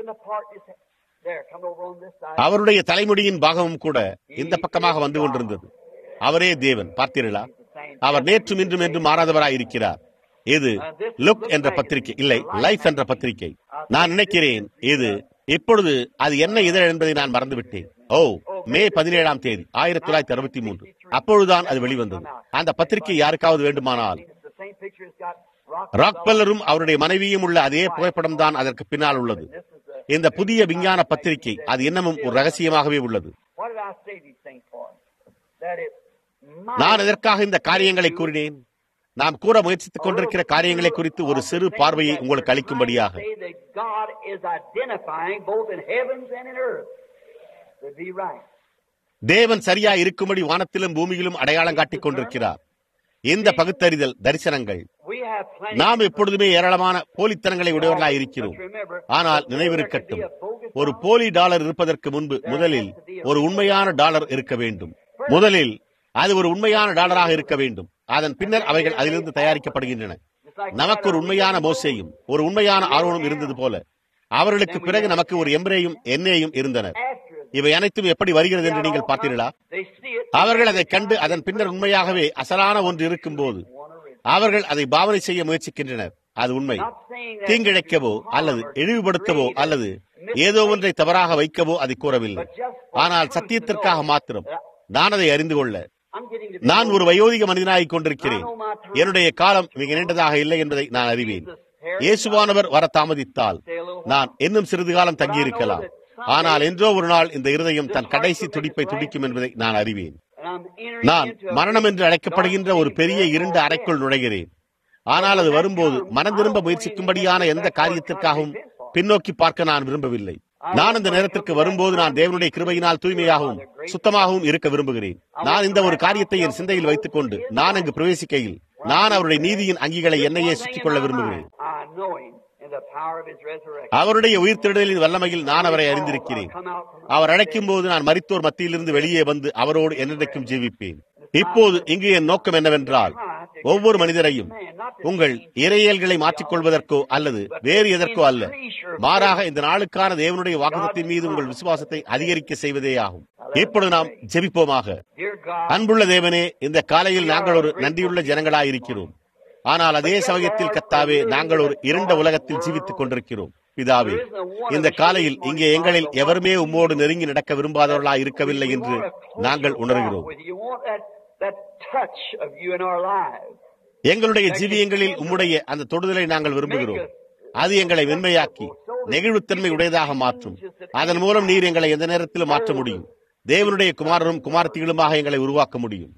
அவருடைய தலைமுடியின் பாகமும் கூட இந்த பக்கமாக வந்து கொண்டிருந்தது. அவரே தேவன். பார்த்தீர்களா? அவர் நேற்றும் இன்றும் என்றும் மாறாதவராய் இருக்கிறார். இது லுக் என்ற பத்திரிகை, இல்லை லைஃப் என்ற பத்திரிகை. நான் நினைக்கிறேன் இது இப்பொழுது அது என்ன இதழ் என்பதை நான் மறந்துவிட்டேன். ஓ, மே பதினேழாம் தேதி ஆயிரத்தி தொள்ளாயிரத்தி அறுபத்தி மூன்று அப்பொழுதுதான் அது வெளிவந்தது. அந்த பத்திரிகை யாருக்காவது வேண்டுமானால், ராக்பெல்லரும் அவருடைய மனைவியும் உள்ள அதே புகைப்படம் தான் அதற்கு பின்னால் உள்ளது. இந்த புதிய விஞ்ஞான பத்திரிகை அது இன்னமும் ஒரு ரகசியமாகவே உள்ளது. நான் எதற்காக இந்த காரியங்களை கூறினேன்? நாம் கூற முயற்சித்துக் கொண்டிருக்கிற காரியங்களை குறித்து ஒரு சிறு பார்வையை உங்களுக்கு அளிக்கும்படியாக. தேவன் சரியா இருக்கும்படி வானத்திலும் பூமியிலும் அடையாளம் காட்டிக் கொண்டிருக்கிறார். இந்த பகுத்தறிதல் தரிசனங்கள், நாம் எப்பொழுதுமே ஏராளமான போலித்தனங்களை உடையவர்களாக இருக்கிறோம். ஆனால் நினைவிருக்கட்டும், ஒரு போலி டாலர் இருப்பதற்கு முன்பு முதலில் ஒரு உண்மையான டாலர் இருக்க வேண்டும். முதலில் அது ஒரு உண்மையான டாலராக இருக்க வேண்டும். அதன் பின்னர் அவைகள் அதிலிருந்து தயாரிக்கப்படுகின்றன. நமக்கு ஒரு உண்மையான மோசேயும் ஒரு உண்மையான ஆர்வனும் இருந்தது போல அவர்களுக்கு பிறகு நமக்கு ஒரு எம்ரேயும் என்னேயும் இருந்தனர். இவை அனைத்தும் எப்படி வருகிறது என்று நீங்கள் பார்த்தீர்களா? அவர்கள் அதை கண்டு அதன் பின்னர் உண்மையாகவே அசலான ஒன்று இருக்கும் போது அவர்கள் அதை பாவனை செய்ய முயற்சிக்கின்றனர். அது உண்மை. தீங்கிழைக்கவோ அல்லது இழிவுபடுத்தவோ அல்லது ஏதோ ஒன்றை தவறாக வைக்கவோ அதை கூறவில்லை. ஆனால் சத்தியத்திற்காக மாத்திரம் நான் அதை அறிந்து கொள்ள, நான் ஒரு வயோதிக மனிதனாகிக் கொண்டிருக்கிறேன். என்னுடைய காலம் மிக நீண்டதாக இல்லை என்பதை நான் அறிவேன். இயேசுவானவர் வர தாமதித்தால் நான் இன்னும் சிறிது காலம் தங்கியிருக்கலாம். ஆனால் என்றோ ஒரு நாள் இந்த இருதயம் தன் கடைசி துடிப்பை துடிக்கும் என்பதை நான் அறிவேன். நான் மரணம் என்று அழைக்கப்படுகின்ற ஒரு பெரிய இருண்ட அறைக்குள் நுழைகிறேன். ஆனால் அது வரும்போது மனம் திரும்ப முயற்சிக்கும்படியான எந்த காரியத்திற்காகவும் பின்னோக்கி பார்க்க நான் விரும்பவில்லை. நான் இந்த நேரத்திற்கு வரும்போது நான் தேவனுடைய கிருபையினால் தூய்மையாகவும் சுத்தமாகவும் இருக்க விரும்புகிறேன். நான் இந்த ஒரு காரியத்தை என் சிந்தையில் வைத்துக் கொண்டு நான் அங்கு பிரவேசிக்கையில் நான் அவருடைய நீதியின் அங்கிகளை என்னையே சுற்றிக் கொள்ள விரும்புகிறேன். அவருடைய உயிர்த்தெழுதலின் வல்லமையில் நான் அவரை அறிந்திருக்கிறேன். அவர் அழைக்கும் போது நான் மரித்தோர் மத்தியிலிருந்து வெளியே வந்து அவரோடு என்னைக்கும் ஜீவிப்பேன். இப்போது இங்கு என் நோக்கம் என்னவென்றால், ஒவ்வொரு மனிதரையும் உங்கள் இறையியல்களை மாற்றிக்கொள்வதற்கோ அல்லது வேறு எதற்கோ அல்ல, மாறாக இந்த நாளுக்கான தேவனுடைய வாக்குத்தத்தின் மீது உங்கள் விசுவாசத்தை அதிகரிக்க செய்வதே ஆகும். இப்பொழுது நாம் ஜெபிப்போமாக. அன்புள்ள தேவனே, இந்த காலையில் நாங்கள் ஒரு நன்றியுள்ள ஜனங்களாயிருக்கிறோம். ஆனால் அதே சமயத்தில் கர்த்தாவே, நாங்கள் ஒரு இருண்ட உலகத்தில் ஜீவித்துக் கொண்டிருக்கிறோம். பிதாவே, இந்த காலையில் இங்கே எங்களில் எவருமே உம்மோடு நெருங்கி நடக்க விரும்பாதவர்களாய் இருக்கவில்லை என்று நாங்கள் உணர்கிறோம். எங்களுடைய ஜீவியங்களில் உம்முடைய அந்த தொடுதலை நாங்கள் விரும்புகிறோம். அது எங்களை மென்மையாக்கி நெகிழ்வுத்தன்மை உடையதாக மாற்றும். அதன் மூலம் நீர் எங்களை எந்த நேரத்திலும் மாற்ற முடியும். தேவனுடைய குமாரரும் குமாரத்திகளுமாக எங்களை உருவாக்க முடியும்.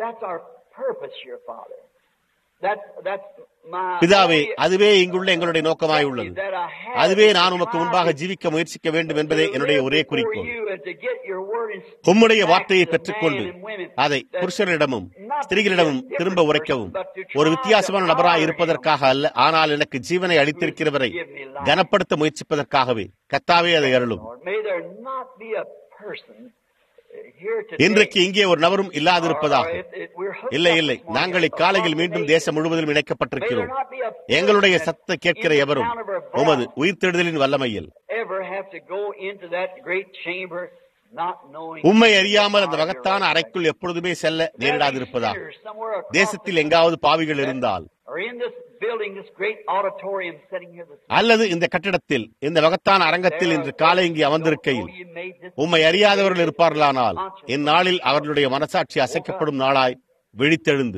பிதாவே, அதுவே இங்குள்ள எங்களுடைய நோக்கமாய் உள்ளது. அதுவே நான் உமக்கு முன்பாக ஜீவிக்க முயற்சிக்க வேண்டும் என்பதே என்னுடைய ஒரே குறிக்கோள். உம்முடைய வார்த்தையை பெற்றுக்கொண்டு அதை புருஷனிடமும் ஸ்திரீகளிடமும் திரும்ப உரைக்கவும், ஒரு வித்தியாசமான நபராய் இருப்பதற்காக அல்ல, ஆனால் எனக்கு ஜீவனை அளித்திருக்கிறவரை கனப்படுத்த முயற்சிப்பதற்காகவே. கர்த்தாவே, அதை அருளும். இன்றைக்கு இங்கே ஒரு நபரும் இல்லாதிருப்பதாக. இல்லை இல்லை, நாங்கள் இக்காலையில் மீண்டும் தேசம் முழுவதிலும் இணைக்கப்பட்டிருக்கிறோம். எங்களுடைய சத்தத்தை கேட்கிற எவரும் உமது உயிர்த்தெழுதலின் வல்லமையில் உம்மை அறியாமல் அந்த மகத்தான அறைக்குள் எப்பொழுதுமே செல்ல நேரிடாதிருப்பதாக. தேசத்தில் எங்காவது பாவிகள் இருந்தால் அல்லது இந்த கட்டிடத்தில் இந்த மகத்தான அரங்கத்தில் இன்று காலை இங்கே அமர்ந்திருக்கையில் உம்மை அறியாதவர்கள் இருப்பார்களானால், இந்நாளில் அவர்களுடைய மனசாட்சி அசைக்கப்படும் நாளாய் விழித்தெழுந்து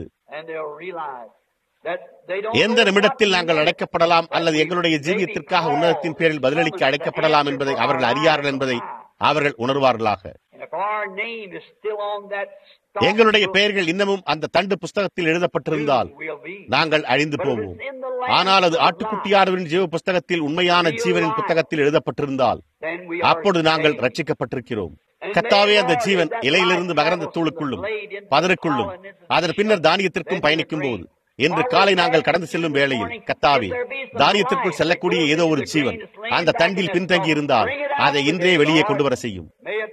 எந்த நிமிடத்தில் நாங்கள் அழைக்கப்படலாம் அல்லது எங்களுடைய ஜீவியத்திற்காக உன்னதத்தின் பேரில் பதிலளிக்க அழைக்கப்படலாம் என்பதை அவர்கள் அறியார்கள் என்பதை அவர்கள் உணர்வார்களாக. எங்களுடைய பெயர்கள் இன்னமும் அந்த தண்டு புஸ்தகத்தில் எழுதப்பட்டிருந்தால் நாங்கள் அழிந்து போவோம். ஆனால் அது ஆட்டுக்குட்டியானவரின் ஜீவ புஸ்தகத்தில், உண்மையான ஜீவனின் புத்தகத்தில் எழுதப்பட்டிருந்தால் அப்பொழுது நாங்கள் ரட்சிக்கப்பட்டிருக்கிறோம். கர்த்தாவே, அந்த ஜீவன் இலையிலிருந்து மகரந்த தூளுக்குள்ளும் பதருக்குள்ளும் அதன் பின்னர் தானியத்திற்கும் பயணிக்கும் போது, இன்று காலை நாங்கள் கடந்து செல்லும் வேளையில் கர்த்தாவே, தானியத்திற்குள் செல்லக்கூடிய ஏதோ ஒரு ஜீவன் அந்த தண்டில் பின்தங்கி இருந்தால் அதை இன்றே வெளியே கொண்டு வர செய்யும்.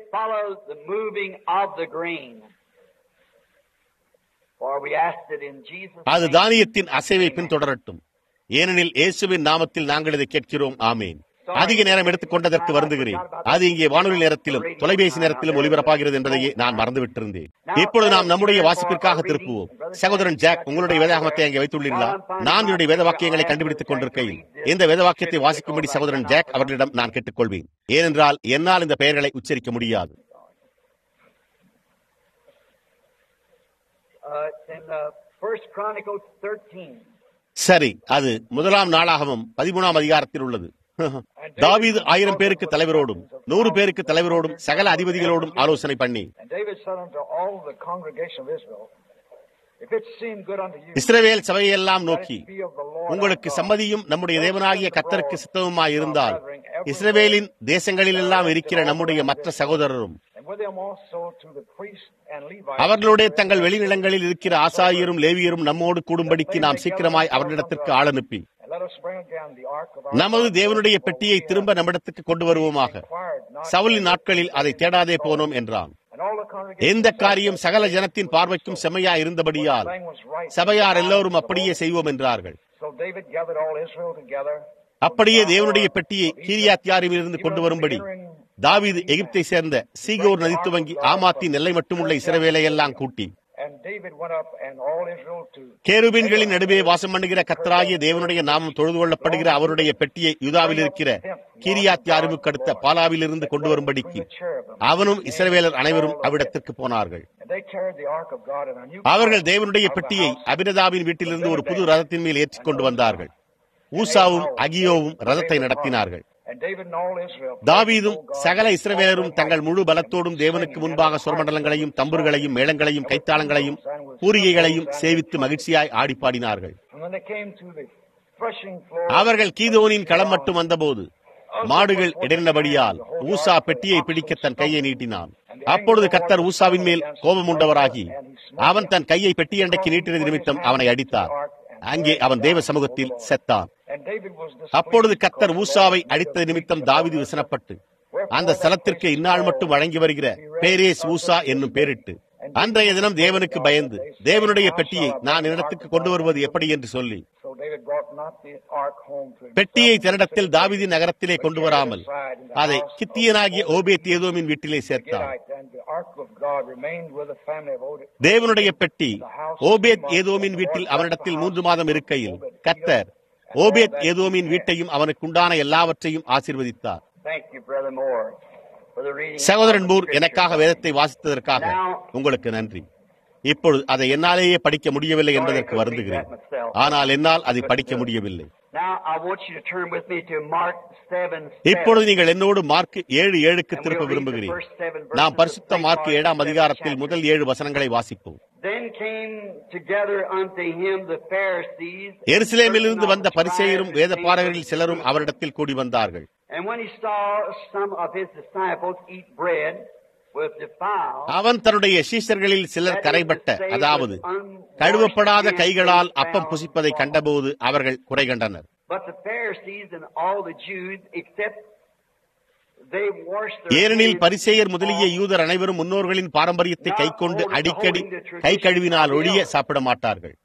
அது தானியத்தின் அசைவை பின்தொடரட்டும். ஏனெனில் இயேசுவின் நாமத்தில் நாங்கள் இதை கேட்கிறோம். ஆமேன். அதிக நேரம் எடுத்துக் கொண்டதற்கு வருந்துகிறேன். அது இங்கே வானொலி நேரத்திலும் தொலைபேசி நேரத்திலும் ஒலிபரப்பாகிறது என்பதையே நான் மறந்துவிட்டிருந்தேன். இப்பொழுது நாம் நம்முடைய வாசிப்பிற்காக திருப்புவோம். சகோதரன் ஜாக், உங்களுடைய வேதாகமத்தை அங்கே வைத்துள்ளீர்களா? நான் என்னுடைய வேத வாக்கியங்களை கண்டுபிடித்துக் கொண்டிருக்கையில் இந்த வேத வாக்கியத்தை வாசிக்கும்படி சகோதரன் ஜாக் அவர்களிடம் நான் கேட்டுக்கொள்வேன். ஏனென்றால் என்னால் இந்த பெயர்களை உச்சரிக்க முடியாது. சரி, அது முதலாம் நாளாகமம் பதிமூணாம் அதிகாரத்தில் உள்ளது. தாவீது ஆயிரம் பேருக்கு தலைவரோடும் நூறு பேருக்கு தலைவரோடும் சகல அதிபதிகளோடும் ஆலோசனை பண்ணி, இஸ்ரவேல் சபையெல்லாம் நோக்கி, உங்களுக்கு சம்மதியும் நம்முடைய தேவனாகிய கர்த்தருக்கு சித்தமுமாய் இருந்தால் இஸ்ரவேலின் தேசங்களிலெல்லாம் இருக்கிற நம்முடைய மற்ற சகோதரரும் அவர்களுடைய தங்கள் வெளிநிலங்களில் இருக்கிற ஆசாரியரும் லேவியரும் நம்மோடு கூடும்படிக்கு நாம் சீக்கிரமாய் அவர்களிடத்திற்கு ஆள் அனுப்பி நமது தேவனுடைய பெட்டியை திரும்ப நம்மிடத்துக்கு கொண்டு வருவோமாக. சவுலின் நாட்களில் அதை தேடாதே போனோம் என்றான். எந்த காரியம் சகல ஜனத்தின் பார்வைக்கும் செம்மையா இருந்தபடியால் சபையார் எல்லோரும் அப்படியே செய்வோம் என்றார்கள். அப்படியே தேவனுடைய பெட்டியை கீரியாத்யாரில் இருந்து கொண்டு வரும்படி தாவீது எகிப்தை சேர்ந்த சீகோர் நதி துவங்கி ஆமாத்தின் எல்லை மட்டுமுள்ள இஸ்ரவேலை எல்லாம் கூட்டி, கேருபீன்களின் நடுவே வாசம் பண்ணுகிற கர்த்தராகிய தேவனுடைய நாமம் தொழுது கொள்ளப்படுகிற அவருடைய பெட்டியை யூதாவில் இருக்கிற கீரியாத்யாரிமுக்கு அடுத்த பாலாவில் இருந்து கொண்டு வரும்படிக்கு அவனும் இஸ்ரவேலர் அனைவரும் அவ்விடத்திற்கு போனார்கள். அவர்கள் தேவனுடைய பெட்டியை அபினதாபின் வீட்டிலிருந்து ஒரு புது ரதத்தின் மேல் ஏற்றிக் கொண்டு வந்தார்கள். ஊசாவும் அகியோவும் ரதத்தை நடத்தினார்கள். தாவீதும் சகல இஸ்ரவேலரும் தங்கள் முழு பலத்தோடும் தேவனுக்கு முன்பாக சுரமண்டலங்களையும் தம்புர்களையும் மேளங்களையும் கைத்தாளங்களையும் பூரிகைகளையும் சேவித்து மகிழ்ச்சியாய் ஆடிப்பாடினார்கள். அவர்கள் கீதோனின் களம் மட்டும் வந்தபோது மாடுகள் இடர்ந்தபடியால் ஊசா பெட்டியை பிடிக்க தன் கையை நீட்டினான். அப்பொழுது கர்த்தர் ஊசாவின் மேல் கோபம் உண்டவராகி அவன் தன் கையை பெட்டி அண்டைக்கு நீட்டினது நிமித்தம் அவனை அடித்தார். அங்கே அவன் தேவ சமூகத்தில் செத்தான். அப்பொழுது கர்த்தர் ஊசாவை அடித்தது நிமித்தம் தாவீது விசனப்பட்டு அந்த ஸ்தலத்திற்கு இந்நாள் மட்டும் வழங்கி வருகிற பேரேஸ் ஊசா என்னும் பேரிட்டு அன்றைய தினம் தேவனுக்கு பயந்து தேவனுடைய பெட்டியை நான் இடத்துக்கு கொண்டு வருவது எப்படி என்று சொல்லி பெட்டியை தன்னிடத்தில் தாவீதின் நகரத்திலே கொண்டு வராமல் அதை கித்தியனாகிய ஓபேத் ஏதோமின் வீட்டிலே சேர்த்தார். தேவனுடைய பெட்டி ஓபேத் ஏதோமின் வீட்டில் அவனிடத்தில் மூன்று மாதம் இருக்கையில் கர்த்தர் ஓபேத் ஏதோமின் வீட்டையும் அவனுக்கு உண்டான எல்லாவற்றையும் ஆசீர்வதித்தார். சகோதரன் மூர் எனக்காக வேதத்தை வாசித்ததற்காக உங்களுக்கு நன்றி. இப்பொழுது அதை என்னாலேயே படிக்க முடியவில்லை என்பதற்கு வருந்துகிறேன். ஆனால் என்னால் அதை படிக்க முடியவில்லை. இப்பொழுது நீங்கள் என்னோடு மார்க் ஏழு ஏழுக்கு திருப்ப விரும்புகிறேன். நாம் பரிசுத்த மார்க் ஏழாம் அதிகாரத்தில் முதல் ஏழு வசனங்களை வாசிப்போம். எருசலேமிலிருந்து வந்த பரிசேயரும் வேத பாரகரில் சிலரும் அவரிடத்தில் கூடி வந்தார்கள். அவன் தன்னுடைய சீஷர்களில் சிலர் கரைபட்ட, அதாவது கழுவப்படாத கைகளால் அப்பம் புசிப்பதை கண்டபோது அவர்கள் குறை கண்டனர். ஏனெனில் பரிசேயர் முதலிய யூதர் அனைவரும் முன்னோர்களின் பாரம்பரியத்தை கைக்கொண்டு அடிக்கடி கை கழுவினால் ஒழிய சாப்பிட மாட்டார்கள்.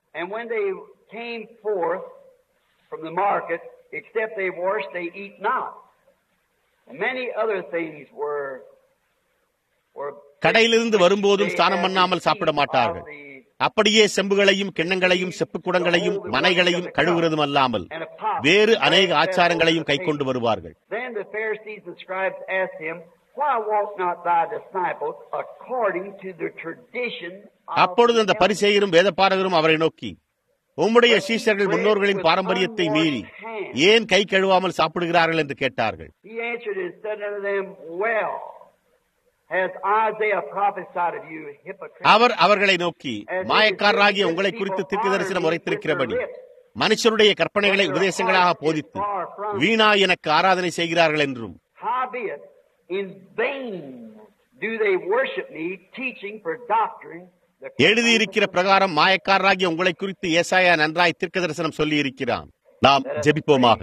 கடையிலிருந்து வரும்போதும் ஸ்நானம் பண்ணாமல் சாப்பிட மாட்டார்கள். அப்படியே செம்புகளையும் கிண்ணங்களையும் செப்பு குடங்களையும் மனைகளையும் கழுவுறதும் அல்லாமல் வேறு அநேக ஆச்சாரங்களையும் கை கொண்டு வருவார்கள். அப்பொழுது அந்த பரிசேயரும் வேதபாரகரும் அவரை நோக்கி, உம்முடைய சீஷர்கள் முன்னோர்களின் பாரம்பரியத்தை மீறி ஏன் கை கழுவாமல் சாப்பிடுகிறார்கள் என்று கேட்டார்கள். அவர் அவர்களை நோக்கி, மாயக்காரராகிய உங்களை குறித்து தீர்க்க தரிசனம் உரைத்திருக்கிறபடி மனுஷருடைய கற்பனைகளை உபதேசங்களாக போதித்து வீணா எனக்கு ஆராதனை செய்கிறார்கள் என்றும், எழுதியிருக்கிற பிரகாரம் மாயக்காரராகிய உங்களை குறித்து ஏசாயா நன்றாய் தீர்க்க தரிசனம் சொல்லி இருக்கிறான். நாம் ஜெபிப்போமாக.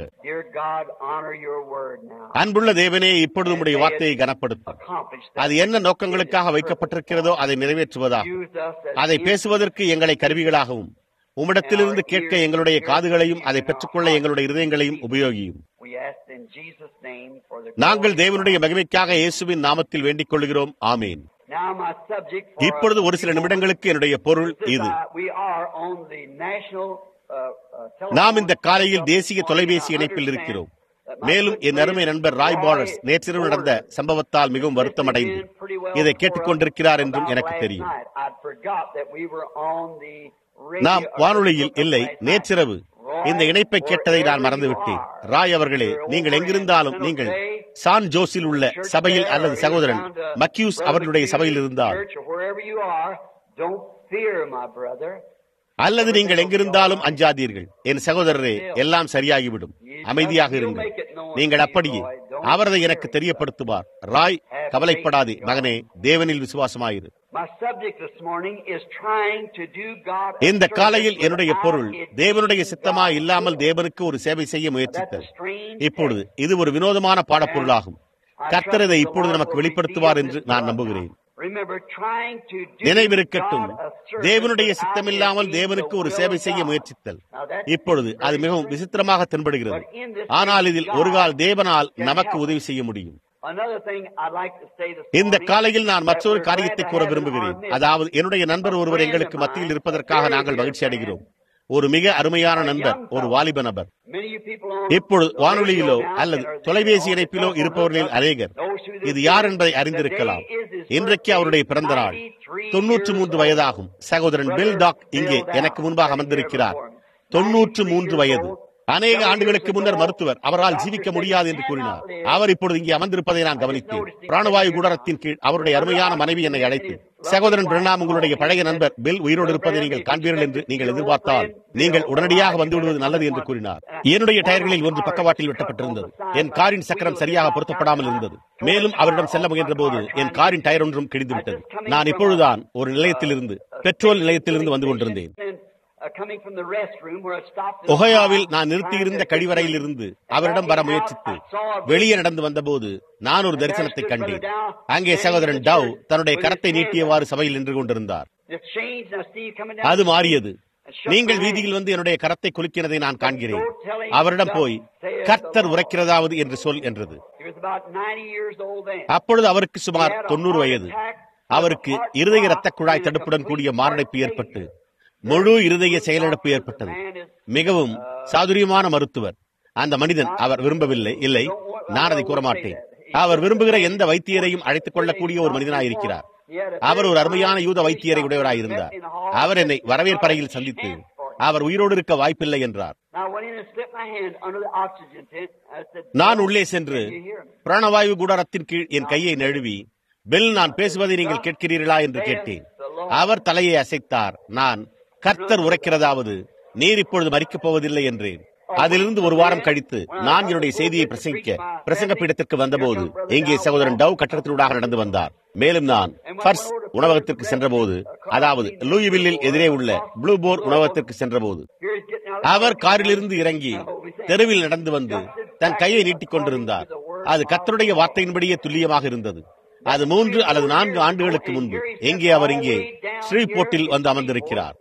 அன்புள்ள தேவனே, இப்பொழுது உம்முடைய வார்த்தையை கனப்படுத்தும். அது என்ன நோக்கங்களுக்காக வைக்கப்பட்டிருக்கிறதோ அதை நிறைவேற்றுவதாக, அதை பேசுவதற்கு எங்களை கருவிகளாகவும், உம்மிடத்திலிருந்து கேட்க எங்களுடைய காதுகளையும், அதை பெற்றுக்கொள்ள எங்களுடைய இருதயங்களையும் உபயோகியும். நாங்கள் தேவனுடைய மகிமைக்காக இயேசுவின் நாமத்தில் வேண்டிக் கொள்கிறோம். ஆமேன். இப்பொழுது ஒரு சில நிமிடங்களுக்கு என்னுடைய பொருள் இது. நாம் இந்த காலையில் தேசிய தொலைபேசி இணைப்பில் இருக்கிறோம். மேலும் என் அருமை நண்பர் ராய் பாலர்ஸ் நேற்றிரவு நடந்த சம்பவத்தால் மிகவும் வருத்தம் அடைந்து இதை கேட்டுக் கொண்டிருக்கிறார் என்றும் எனக்கு தெரியும். நாம் வானொலியில் இல்லை, நேற்றிரவு இந்த இணைப்பை கேட்டதை நான் மறந்துவிட்டேன். ராய் அவர்களே, நீங்கள் எங்கிருந்தாலும், நீங்கள் சான் ஜோஸில் உள்ள சபையில் அல்லது சகோதரன் மக்யூஸ் அவர்களுடைய சபையில் இருந்தால், அல்லது நீங்கள் எங்கிருந்தாலும் அஞ்சாதீர்கள். என் சகோதரரே, எல்லாம் சரியாகிவிடும். அமைதியாக இருங்கள். நீங்கள் அப்படியே அவரதை எனக்கு தெரியப்படுத்துவார். ராய், கவலைப்படாதே மகனே, தேவனில் விசுவாசமாயிரு. இந்த காலையில் என்னுடைய பொருள் தேவனுடைய சித்தமா இல்லாமல் தேவனுக்கு ஒரு சேவை செய்ய முயற்சித்தது. இப்பொழுது இது ஒரு வினோதமான பாடப்பொருளாகும். கர்த்தர் இதை இப்பொழுது நமக்கு வெளிப்படுத்துவார் என்று நான் நம்புகிறேன். நினைவிருக்கட்டும், தேவனுடைய சித்தமில்லாமல் தேவனுக்கு ஒரு சேவை செய்ய முயற்சித்தல். இப்பொழுது அது மிகவும் விசித்திரமாக தென்படுகிறது. ஆனால் இதில் ஒரு கால் தேவனால் நமக்கு உதவி செய்ய முடியும். இந்த காலையில் நான் மற்றொரு காரியத்தை கூற விரும்புகிறேன். அதாவது, என்னுடைய நண்பர் ஒருவர் எங்களுக்கு மத்தியில் இருப்பதற்காக நாங்கள் மகிழ்ச்சி அடைகிறோம். ஒரு மிக அருமையான நண்பர், ஒரு வாலிப நபர். இப்பொழுது வானொலியிலோ அல்லது தொலைபேசி இணைப்பிலோ இருப்பவர்களில் அநேகர் இது யார் என்பதை அறிந்திருக்கலாம். இன்றைக்கு அவருடைய பிறந்த நாள். தொன்னூற்று மூன்று வயதாகும். சகோதரன் பில் டாக் இங்கே எனக்கு முன்பாக அமர்ந்திருக்கிறார். தொன்னூற்று மூன்று வயது. அநேக ஆண்டுகளுக்கு முன்னர் மருத்துவர் அவரால் ஜீவிக்க முடியாது என்று கூறினார். அவர் இப்பொழுது இங்கே அமர்ந்திருப்பதை நான் கவனித்தேன். பிராணவாயு கூடாரத்தின் கீழ் அவருடைய அருமையான மனைவி என்னை அழைத்து, சகோதரன் பிரணாம், உங்களுடைய பழைய நண்பர் பில் உயிரோடு இருப்பதை நீங்கள் காண்பீர்கள் என்று நீங்கள் எதிர்பார்த்தால் நீங்கள் உடனடியாக வந்துவிடுவது நல்லது என்று கூறினார். என்னுடைய டயர்களில் ஒன்று பக்கவாட்டில் வெட்டப்பட்டிருந்தது. என் காரின் சக்கரம் சரியாக பொருத்தப்படாமல் இருந்தது. மேலும் அவரிடம் செல்ல முயன்ற போது என் காரின் டயர் ஒன்றும் கிழிந்துவிட்டது. நான் இப்பொழுதுதான் ஒரு நிலையத்திலிருந்து பெட்ரோல் நிலையத்திலிருந்து வந்து கொண்டிருந்தேன். ஒஹாயோவில் நான் நிறுத்தியிருந்த கழிவறையில் இருந்து அவரிடம் வர முயற்சித்து வெளியே நடந்து வந்தபோது நான் ஒரு தரிசனத்தை கண்டேன். அங்கே சகோதரன் டவ் தன்னுடைய கரத்தை நீட்டியவாறு சபையில் நின்று கொண்டிருந்தார். அது மாறியது. நீங்கள் வீதியில் வந்து என்னுடைய கரத்தை குலுக்கினதை நான் காண்கிறேன். அவரிடம் போய் கர்த்தர் உரைக்கிறதாவது என்று சொல் என்றது. அப்பொழுது அவருக்கு சுமார் தொண்ணூறு வயது. அவருக்கு இருதய இரத்த குழாய் தடுப்புடன் கூடிய மாரடைப்பு ஏற்பட்டு முழு இருதய செயலிழப்பு ஏற்பட்டது. மிகவும் சாதுரியமான மருத்துவர். அந்த மனிதன் அவர் விரும்பவில்லை, இல்லை, நான் அதை கூறமாட்டேன். அவர் விரும்புகிற எந்த வைத்தியரையும் அழைத்துக் கொள்ளக்கூடிய ஒரு மனிதனாயிருக்கிறார். அவர் ஒரு அருமையான யூத வைத்தியரை உடையவராயிருந்தார். அவர் என்னை வரவேற்பறையில் சந்தித்து அவர் உயிரோடு இருக்க வாய்ப்பில்லை என்றார். நான் உள்ளே சென்று பிராணவாயு கூடாரத்தின் கீழ் என் கையை நழுவி, பில், நான் பேசுவதை நீங்கள் கேட்கிறீர்களா என்று கேட்டேன். அவர் தலையை அசைத்தார். நான், கர்த்தர் உரைக்கிறதாவது, நீர் இப்பொழுது மரிக்கப் போவதில்லை என்றேன். அதிலிருந்து ஒரு வாரம் கழித்து நான் என்னுடைய செய்தியை பிரசங்கிக்க பிரசங்க பீடத்திற்கு வந்தபோது இங்கே சகோதரன் டவ் கட்டடத்தினூடாக நடந்து வந்தார். மேலும் நான் ஃபர்ஸ்ட் உணவகத்திற்கு சென்றபோது, அதாவது லூயிவில்லில் எதிரே உள்ள ப்ளூ போர் உணவகத்திற்கு சென்றபோது, அவர் காரிலிருந்து இறங்கி தெருவில் நடந்து வந்து தன் கையை நீட்டிக் கொண்டிருந்தார். அது கர்த்தருடைய வார்த்தையின்படியே துல்லியமாக இருந்தது. அது மூன்று அல்லது நான்கு ஆண்டுகளுக்கு முன்பு எங்கே அவர் இங்கே ஸ்ரீபோர்ட்டில் வந்து அமர்ந்திருக்கிறார்.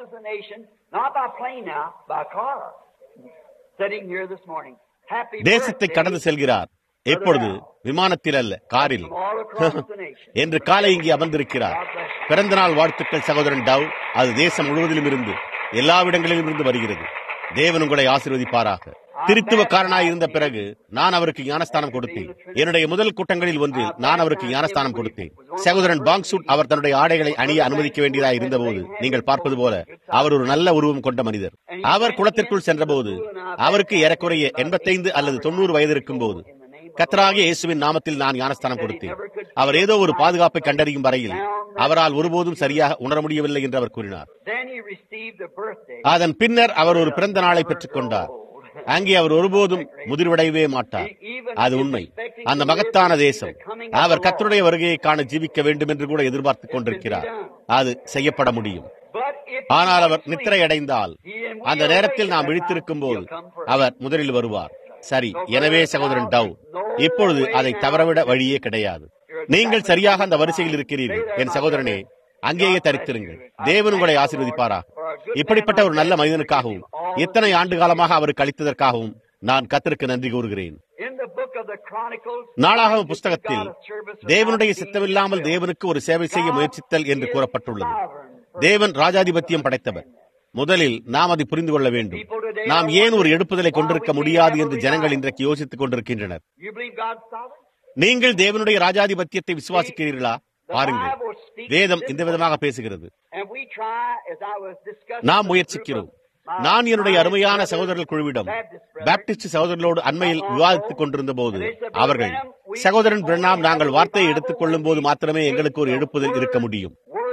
தேசத்தை கடந்து செல்கிறார். எப்பொழுது விமானத்தில் அல்ல, காரில் என்று காலை இங்கே அமர்ந்திருக்கிறார். பிறந்த நாள் வாழ்த்துக்கள் சகோதரன் டவ். அது தேசம் முழுவதிலும் இருந்து, எல்லாவிடங்களிலும் இருந்து வருகிறது. தேவன் உங்களை ஆசீர்வதிப்பாராக. திருத்துவக்காரனாய் இருந்த பிறகு நான் அவருக்கு ஞானஸ்தானம் கொடுத்தேன். என்னுடைய முதல் கூட்டங்களில் ஒன்றில் நான் அவருக்கு ஞானஸ்தானம் கொடுத்தேன். சகோதரன் பாங்சூட் அவர் தன்னுடைய ஆடைகளை அணிய அனுமதிக்க வேண்டியதாக இருந்தபோது நீங்கள் பார்ப்பது போல அவர் ஒரு நல்ல உருவம் கொண்ட மனிதர். அவர் குளத்திற்குள் சென்றபோது அவருக்கு ஏறக்குறைய எண்பத்தைந்து அல்லது தொண்ணூறு வயது இருக்கும் போது கர்த்தராகிய இயேசுவின் நாமத்தில் நான் ஞானஸ்தானம் கொடுத்தேன். அவர் ஏதோ ஒரு பாதுகாப்பை கண்டறியும் வரையில் அவரால் ஒருபோதும் சரியாக உணர முடியவில்லை என்று அவர் கூறினார். அதன் பின்னர் அவர் ஒரு பிறந்த நாளை பெற்றுக் கொண்டார். அங்கே அவர் ஒருபோதும் முதிர்வடையவே மாட்டார். அது உண்மை. அந்த மகத்தான தேசம் அவர் கர்த்தருடைய வருகையை காண ஜீவிக்க வேண்டும் என்று கூட எதிர்பார்த்துக் கொண்டிருக்கிறார். அது செய்யப்பட முடியும். ஆனால் அவர் நித்திரை அடைந்தால் அந்த நேரத்தில் நாம் விழித்திருக்கும் போது அவர் முதலில் வருவார். சரி, எனவே சகோதரன் டவ், இப்பொழுது அதை தவறவிட வழியே கிடையாது. நீங்கள் சரியாக அந்த வரிசையில் இருக்கிறீர்கள். என் சகோதரனே, அங்கேயே தரித்திருங்கள். தேவன் உங்களை ஆசீர்வதிப்பாராக. இப்படிப்பட்ட ஒரு நல்ல மனிதனுக்காகவும் இத்தனை ஆண்டு காலமாக அவருக்கு அளித்ததற்காகவும் நான் கர்த்தருக்கு நன்றி கூறுகிறேன். நாளாகம புஸ்தகத்தில் தேவனுடைய சித்தமில்லாமல் தேவனுக்கு ஒரு சேவை செய்ய முயற்சித்தல் என்று கூறப்பட்டுள்ளது. தேவன் ராஜாதிபத்தியம் படைத்தவர். முதலில் நாம் அதை புரிந்து கொள்ள வேண்டும். நாம் ஏன் ஒரு எடுப்புதலை கொண்டிருக்க முடியாது என்று ஜனங்கள் இன்றைக்கு யோசித்துக் கொண்டிருக்கின்றனர். நீங்கள் தேவனுடைய ராஜாதிபத்தியத்தை விசுவாசிக்கிறீர்களா? பாருங்கள், வேதம் இந்த விதமாக பேசுகிறது. நாம் முயற்சிக்கிறோம். நான் என்னுடைய அருமையான சகோதரர்கள் குழுவிடம் பாப்டிஸ்ட் சகோதரர்களோடு அண்மையில் விவாதித்துக் கொண்டிருந்த போது அவர்கள், சகோதரன் பிரணாம், நாங்கள் வார்த்தையை எடுத்துக் கொள்ளும் போது மாத்திரமே எங்களுக்கு ஒரு எழுப்புதல் இருக்க முடியும்.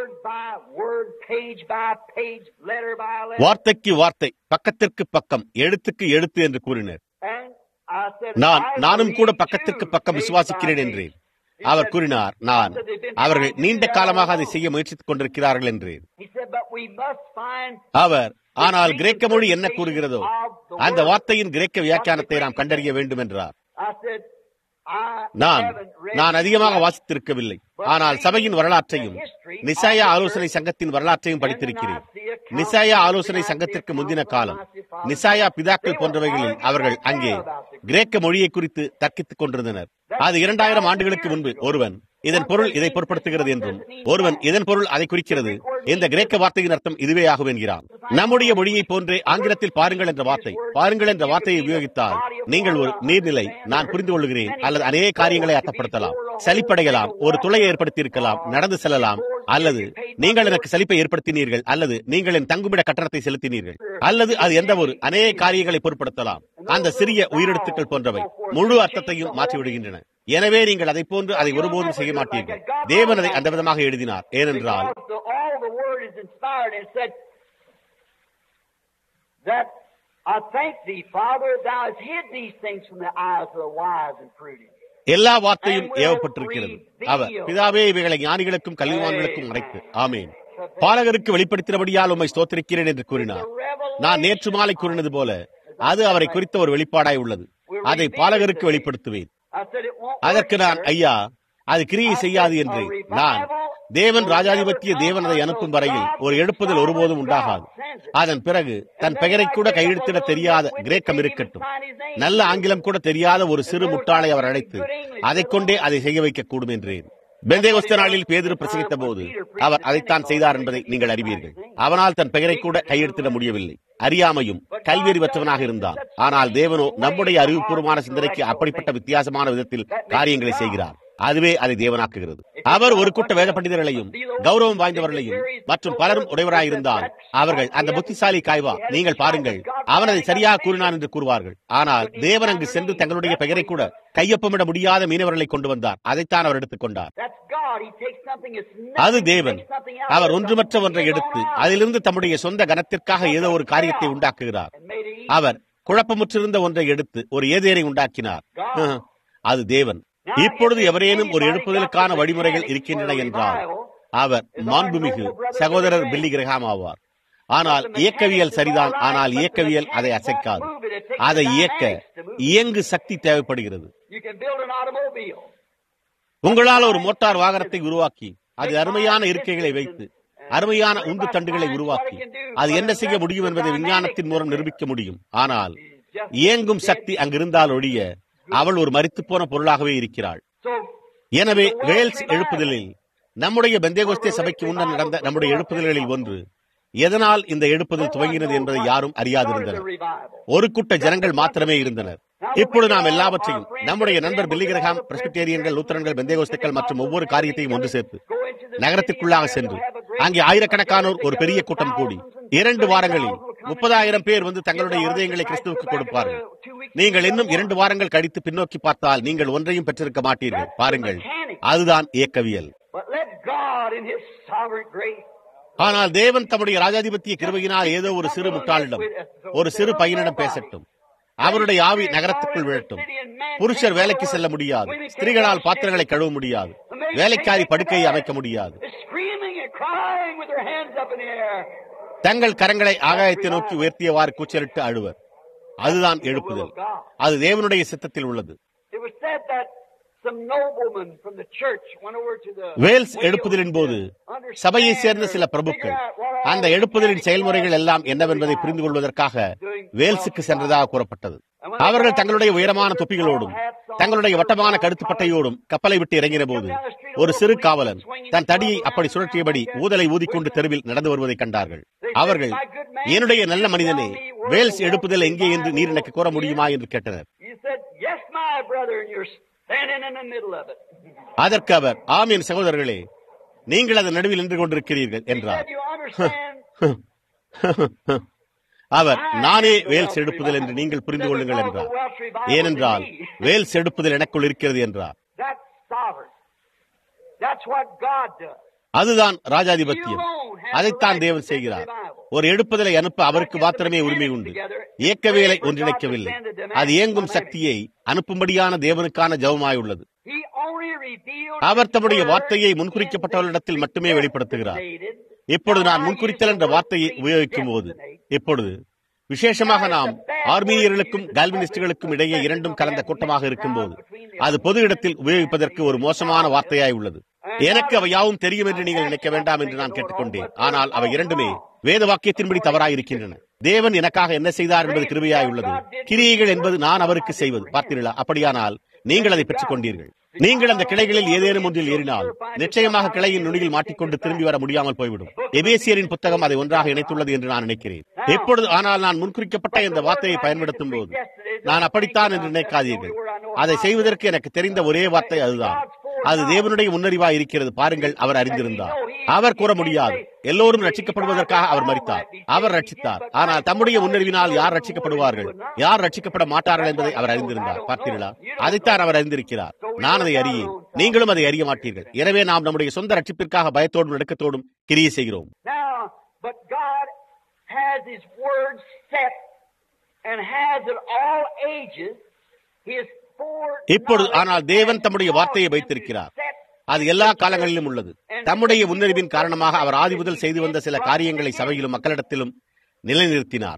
வார்த்தைக்கு வார்த்தை, பக்கத்திற்கு பக்கம், எழுத்துக்கு எழுத்து என்று கூறினர். நான் நானும் கூட பக்கத்திற்கு பக்கம் விசுவாசிக்கிறேன் என்றேன். அவர் கூறினார், நான் அவர்கள் நீண்ட காலமாக அதை செய்ய முயற்சித்துக் கொண்டிருக்கிறார்கள் என்றேன். அவர், ஆனால் கிரேக்க மொழி என்ன கூறுகிறதோ அந்த வார்த்தையின் கிரேக்க வியாக்கியானத்தை நாம் கண்டறிய வேண்டும் என்றார். நான் நான் அதிகமாக வாசித்திருக்கவில்லை, ஆனால் சபையின் வரலாற்றையும் நிசாயா ஆலோசனை சங்கத்தின் வரலாற்றையும் படித்திருக்கிறேன். நிசாயா ஆலோசனை சங்கத்திற்கு முந்தின காலம், நிசாயா பிதாக்கள் போன்றவைகளில் அவர்கள் அங்கே கிரேக்க மொழியை குறித்து தர்க்கித்துக் கொண்டிருந்தனர். அது இரண்டாயிரம் ஆண்டுகளுக்கு முன்பு ஒருவன் இதன் பொருள் இதை பொருட்படுத்துகிறது என்றும், ஒருவன் இதன் பொருள் அதை குறிக்கிறது, இந்த கிரேக்க வார்த்தையின் அர்த்தம் இதுவே ஆகும் என்கிறான். நம்முடைய மொழியை போன்றே ஆங்கிலத்தில் பாருங்கள் என்ற வார்த்தை, பாருங்கள் என்ற வார்த்தையை உபயோகித்தால் நீங்கள் ஒரு நீர்நிலை, நான் புரிந்து கொள்கிறேன், அல்லது அநேக காரியங்களை அர்த்தப்படுத்தலாம். சலிப்படையலாம், ஒரு துளையை ஏற்படுத்தி இருக்கலாம், நடந்து செல்லலாம், அல்லது நீங்கள் எனக்கு சலிப்பை ஏற்படுத்தினீர்கள், அல்லது நீங்கள் என் தங்குமிட கட்டணத்தை செலுத்தினீர்கள், அல்லது அது எந்த ஒரு அநேக காரியங்களை பொருட்படுத்தலாம். அந்த சிறிய உயிரெழுத்துக்கள் போன்றவை முழு அர்த்தத்தையும் மாற்றிவிடுகின்றன. எனவே நீங்கள் அதை போன்று அதை ஒருபோதும் செய்ய மாட்டீர்கள். தேவன் அதை அந்த விதமாக எழுதினார். ஏனென்றால் எல்லா வார்த்தையும் ஏவப்பட்டிருக்கிறது. அவர் பிதாவே இவைகளை ஞானிகளுக்கும் கல்விமான்களுக்கும் மறைத்து, ஆமேன், பாலகருக்கு வெளிப்படுத்தினபடியால் உம்மை ஸ்தோத்திரிக்கிறேன் என்று கூறினார். நான் நேற்று மாலை கூறினது போல அது அவரை குறித்த ஒரு வெளிப்பாடாய் உள்ளது. அதை பாலகருக்கு வெளிப்படுத்துவேன். அதற்கு நான், ஐயா, அது கிரியை செய்யாது என்று நான், தேவன் ராஜாதிபத்திய தேவன் அதை அனுப்பும் வரையில் ஒரு எழுப்புதல் ஒருபோதும் உண்டாகாது. அதன் பிறகு தன் பெயரை கூட கையெழுத்திட தெரியாத கிரேக்கம் இருக்கட்டும், நல்ல ஆங்கிலம் கூட தெரியாத ஒரு சிறு முட்டாளை அவர் அழைத்து அதை கொண்டே அதை செய்ய வைக்க கூடும் என்றேன். பெந்தேகோஸ்தே நாளில் பேதுரு பிரசங்கித்த போது அவர் அதைத்தான் செய்தார் என்பதை நீங்கள் அறிவீர்கள். அவனால் தன் பெயரை கூட கையெழுத்திட முடியவில்லை. அறியாமையும் கல்வியறிவற்றவனாக இருந்தான். ஆனால் தேவனோ நம்முடைய அறிவுபூர்வமான சிந்தனைக்கு அப்படிப்பட்ட வித்தியாசமான விதத்தில் காரியங்களை செய்கிறார். அதுவே அதை தேவனாக்குகிறது. அவர் ஒரு கூட்ட வேத பண்டிதர்களையும் கௌரவம் வாய்ந்தவர்களையும் மற்றும் பலரும் உடையவராயிருந்தால் அவர்கள் அந்த புத்திசாலி காய்வா, நீங்கள் பாருங்கள், அவன் அதை சரியாக கூறினான் என்று கூறுவார்கள். ஆனால் தேவன் அங்கு சென்று தங்களுடைய பெயரை கூட கையொப்பமிட முடியாத மீனவர்களை கொண்டு வந்தார். அதைத்தான் அவர் எடுத்துக் கொண்டார். அது தேவன். அவர் ஒன்றுமற்ற ஒன்றை எடுத்து அதிலிருந்து தம்முடைய சொந்த கனத்திற்காக ஏதோ ஒரு காரியத்தை உண்டாக்குகிறார். அவர் குழப்பமுற்றிருந்த ஒன்றை எடுத்து ஒரு ஏதேரை உண்டாக்கினார். அது தேவன். இப்பொழுது எவரேனும் ஒரு எழுப்புதலுக்கான வழிமுறைகள் இருக்கின்றன என்றால் அவர் மாண்புமிகு சகோதரர் பில்லி கிரஹாம் ஆவார். ஆனால் இயக்கவியல் சரிதான். ஆனால் இயக்கவியல் அதை அசைக்காது. அதை இயக்க இயங்கு சக்தி தேவைப்படுகிறது. உங்களால் ஒரு மோட்டார் வாகனத்தை உருவாக்கி அது அருமையான இருக்கைகளை வைத்து அருமையான உந்து தண்டுகளை உருவாக்கி அது என்ன செய்ய முடியும் என்பதை விஞ்ஞானத்தின் மூலம் நிரூபிக்க முடியும். ஆனால் இயங்கும் சக்தி அங்கிருந்தால் ஒழிய அவள் ஒரு மரித்து போன பொருளாகவே இருக்கிறாள். எனவே வேல்ஸ் எழுப்புதலில் நம்முடைய பெந்தேகோஸ்தே சபைக்கு முன்னர் நடந்த நம்முடைய எழுப்புதல்களில் ஒன்று, எதனால் இந்த எழுப்புதல் துவங்கினது என்பதை யாரும் அறியாதிருந்தனர். ஒரு கூட்ட ஜனங்கள் மாத்திரமே இருந்தனர். இப்பொழுது நாம் எல்லாவற்றையும் நம்முடைய நண்பர் பில்லி கிரஹாம், பிரெஸ்பிட்டேரியன்கள், லூத்தரன்கள், பெந்தேகோஸ்தேக்கள் மற்றும் ஒவ்வொரு காரியத்தையும் ஒன்று சேர்த்து நகரத்துக்குள்ளாக சென்று அங்கே ஆயிரக்கணக்கானோர் ஒரு பெரிய கூட்டம் கூடி இரண்டு வாரங்களில் முப்பதாயிரம் பேர் வந்து தங்களுடைய இருதயங்களை கிறிஸ்துவுக்கு கொடுப்பார்கள். நீங்கள் இன்னும் இரண்டு வாரங்கள் கழித்து பின்னோக்கி பார்த்தால் நீங்கள் ஒன்றையும் பெற்றிருக்க மாட்டீர்கள். பாருங்கள், அதுதான் இயக்கவியல். ஆனால் தேவன் தம்முடைய ராஜாதிபத்திய கிருபையினால் ஏதோ ஒரு சிறு முட்டாளிடம், ஒரு சிறு பையனிடம் பேசட்டும். அவருடைய ஆவி நகரத்துக்குள் விழட்டும். புருஷர் வேலைக்கு செல்ல முடியாது. ஸ்திரீகளால் பாத்திரங்களை கழுவ முடியாது. வேலைக்காரி படுக்கையை அமைக்க முடியாது. தங்கள் கரங்களை ஆகாயத்தை நோக்கி உயர்த்தியவாறு கூச்சலிட்டு அழுவர். அதுதான் எழுப்புதல். அது தேவனுடைய சித்தத்தில் உள்ளது. வேல்ஸ் எழுப்புதலின் போது சபையை சேர்ந்த சில பிரபுக்கள் அந்த எழுப்புதலின் செயல்முறைகள் எல்லாம் என்னவென்பதை புரிந்து கொள்வதற்காக வேல்ஸுக்கு சென்றதாக கூறப்பட்டது. அவர்கள் தங்களுடைய உயரமான தொப்பிகளோடும் தங்களுடைய வட்டமான கழுத்துப்பட்டையோடும் கப்பலை விட்டு இறங்கின போது ஒரு சிறு காவலன் தன் தடியை அப்படி சுழற்றியபடி ஊதலை ஊதிக்கொண்டு தெருவில் நடந்து வருவதை கண்டார்கள். அவர்கள், என்னுடைய நல்ல மனிதனே, வேல்ஸ் எழுப்புதல் எங்கே என்று நீர் எனக்கு கூற முடியுமா என்று கேட்டனர். அதற்கு அவர், ஆம் என் சகோதரர்களே, நீங்கள் அதன் நடுவில் நின்று கொண்டிருக்கிறீர்கள் என்றார். அவர், நானே வேல்ஸ் எடுப்புதல் என்று நீங்கள் புரிந்து கொள்ளுங்கள் என்றார். ஏனென்றால் வேல்ஸ் எடுப்புதல் எனக்குள் இருக்கிறது என்றார். அதுதான் ராஜாதிபத்தியம். அதைத்தான் தேவன் செய்கிறார். ஒரு எடுப்புதலை அனுப்ப அவருக்கு மாத்திரமே உரிமை உண்டு. இயக்கவியலை ஒன்றிணைக்கவில்லை. அது இயங்கும் சக்தியை அனுப்பும்படியான தேவனுக்கான ஜெபமாயுள்ளது. அவர் தம்முடைய வார்த்தையை முன்குறிக்கப்பட்டவர்களிடத்தில் மட்டுமே வெளிப்படுத்துகிறார். இப்பொழுது நான் முன்குறித்தல் என்ற வார்த்தையை உபயோகிக்கும் போது, இப்பொழுது விசேஷமாக நாம் ஆர்மீனியர்களுக்கும் கால்வினிஸ்டுகளுக்கும் இடையே இரண்டும் கலந்த கூட்டமாக இருக்கும் போது அது பொது இடத்தில் உபயோகிப்பதற்கு ஒரு மோசமான வார்த்தையாய் உள்ளது. எனக்கு அவை யாவும் தெரியும் என்று நீங்கள் நினைக்க வேண்டாம் என்று நான் கேட்டுக்கொண்டேன். ஆனால் அவை இரண்டுமே வேத வாக்கியத்தின்படி தவறாயிருக்கின்றன. தேவன் எனக்காக என்ன செய்தார் என்பது கிருபையாய் உள்ளது. கிரியைகள் என்பது நான் அவருக்கு செய்வது. பார்த்தீர்களா? அப்படியானால் நீங்கள் அதை பெற்றுக் கொண்டீர்கள். நீங்கள் அந்த கிளைகளில் ஏதேனும் ஒன்றில் ஏறினால் நிச்சயமாக கிளையின் நுனியில் மாட்டிக்கொண்டு திரும்பி வர முடியாமல் போய்விடும். எபேசியரின் புத்தகம் அதை ஒன்றாக இணைத்துள்ளது என்று நான் நினைக்கிறேன். எப்பொழுது ஆனால் நான் முன்குறிக்கப்பட்ட இந்த வார்த்தையை பயன்படுத்தும் போது நான் அப்படித்தான் என்று நினைக்காதீர்கள். அதை செய்வதற்கு எனக்கு தெரிந்த ஒரே வார்த்தை அதுதான். அது தேவனுடைய முன்னறிவாய் இருக்கிறது. பாருங்கள், அவர் அறிந்திருந்தார். அவர் கூற முடியாது. எல்லோரும் ரட்சிக்கப்படுவதற்காக அவர் மரித்தார், அவர் ரட்சித்தார். ஆனால் தம்முடைய முன்னறிவினால் யார் ரட்சிக்கப்படுவார்கள், யார் ரட்சிக்கப்பட மாட்டார்கள் என்பதை அவர் அறிந்திருந்தார். பார்த்தீர்களா? அதைத்தான் அவர் அறிந்திருக்கிறார். நான் அதை அறியேன், நீங்களும் அதை அறிய மாட்டீர்கள். எனவே நாம் நம்முடைய சொந்த ரட்சிப்பிற்காக பயத்தோடும் நடுக்கத்தோடும் கிரியை செய்கிறோம். இப்பொழுது ஆனால் தேவன் தம்முடைய வார்த்தையை வைத்திருக்கிறார். அது எல்லா காலங்களிலும் உள்ளது. தம்முடைய முன்னறிவின் காரணமாக அவர் ஆதி முதல் செய்து வந்த சில காரியங்களை சபையிலும் மக்களிடத்திலும் நிலைநிறுத்தினார்.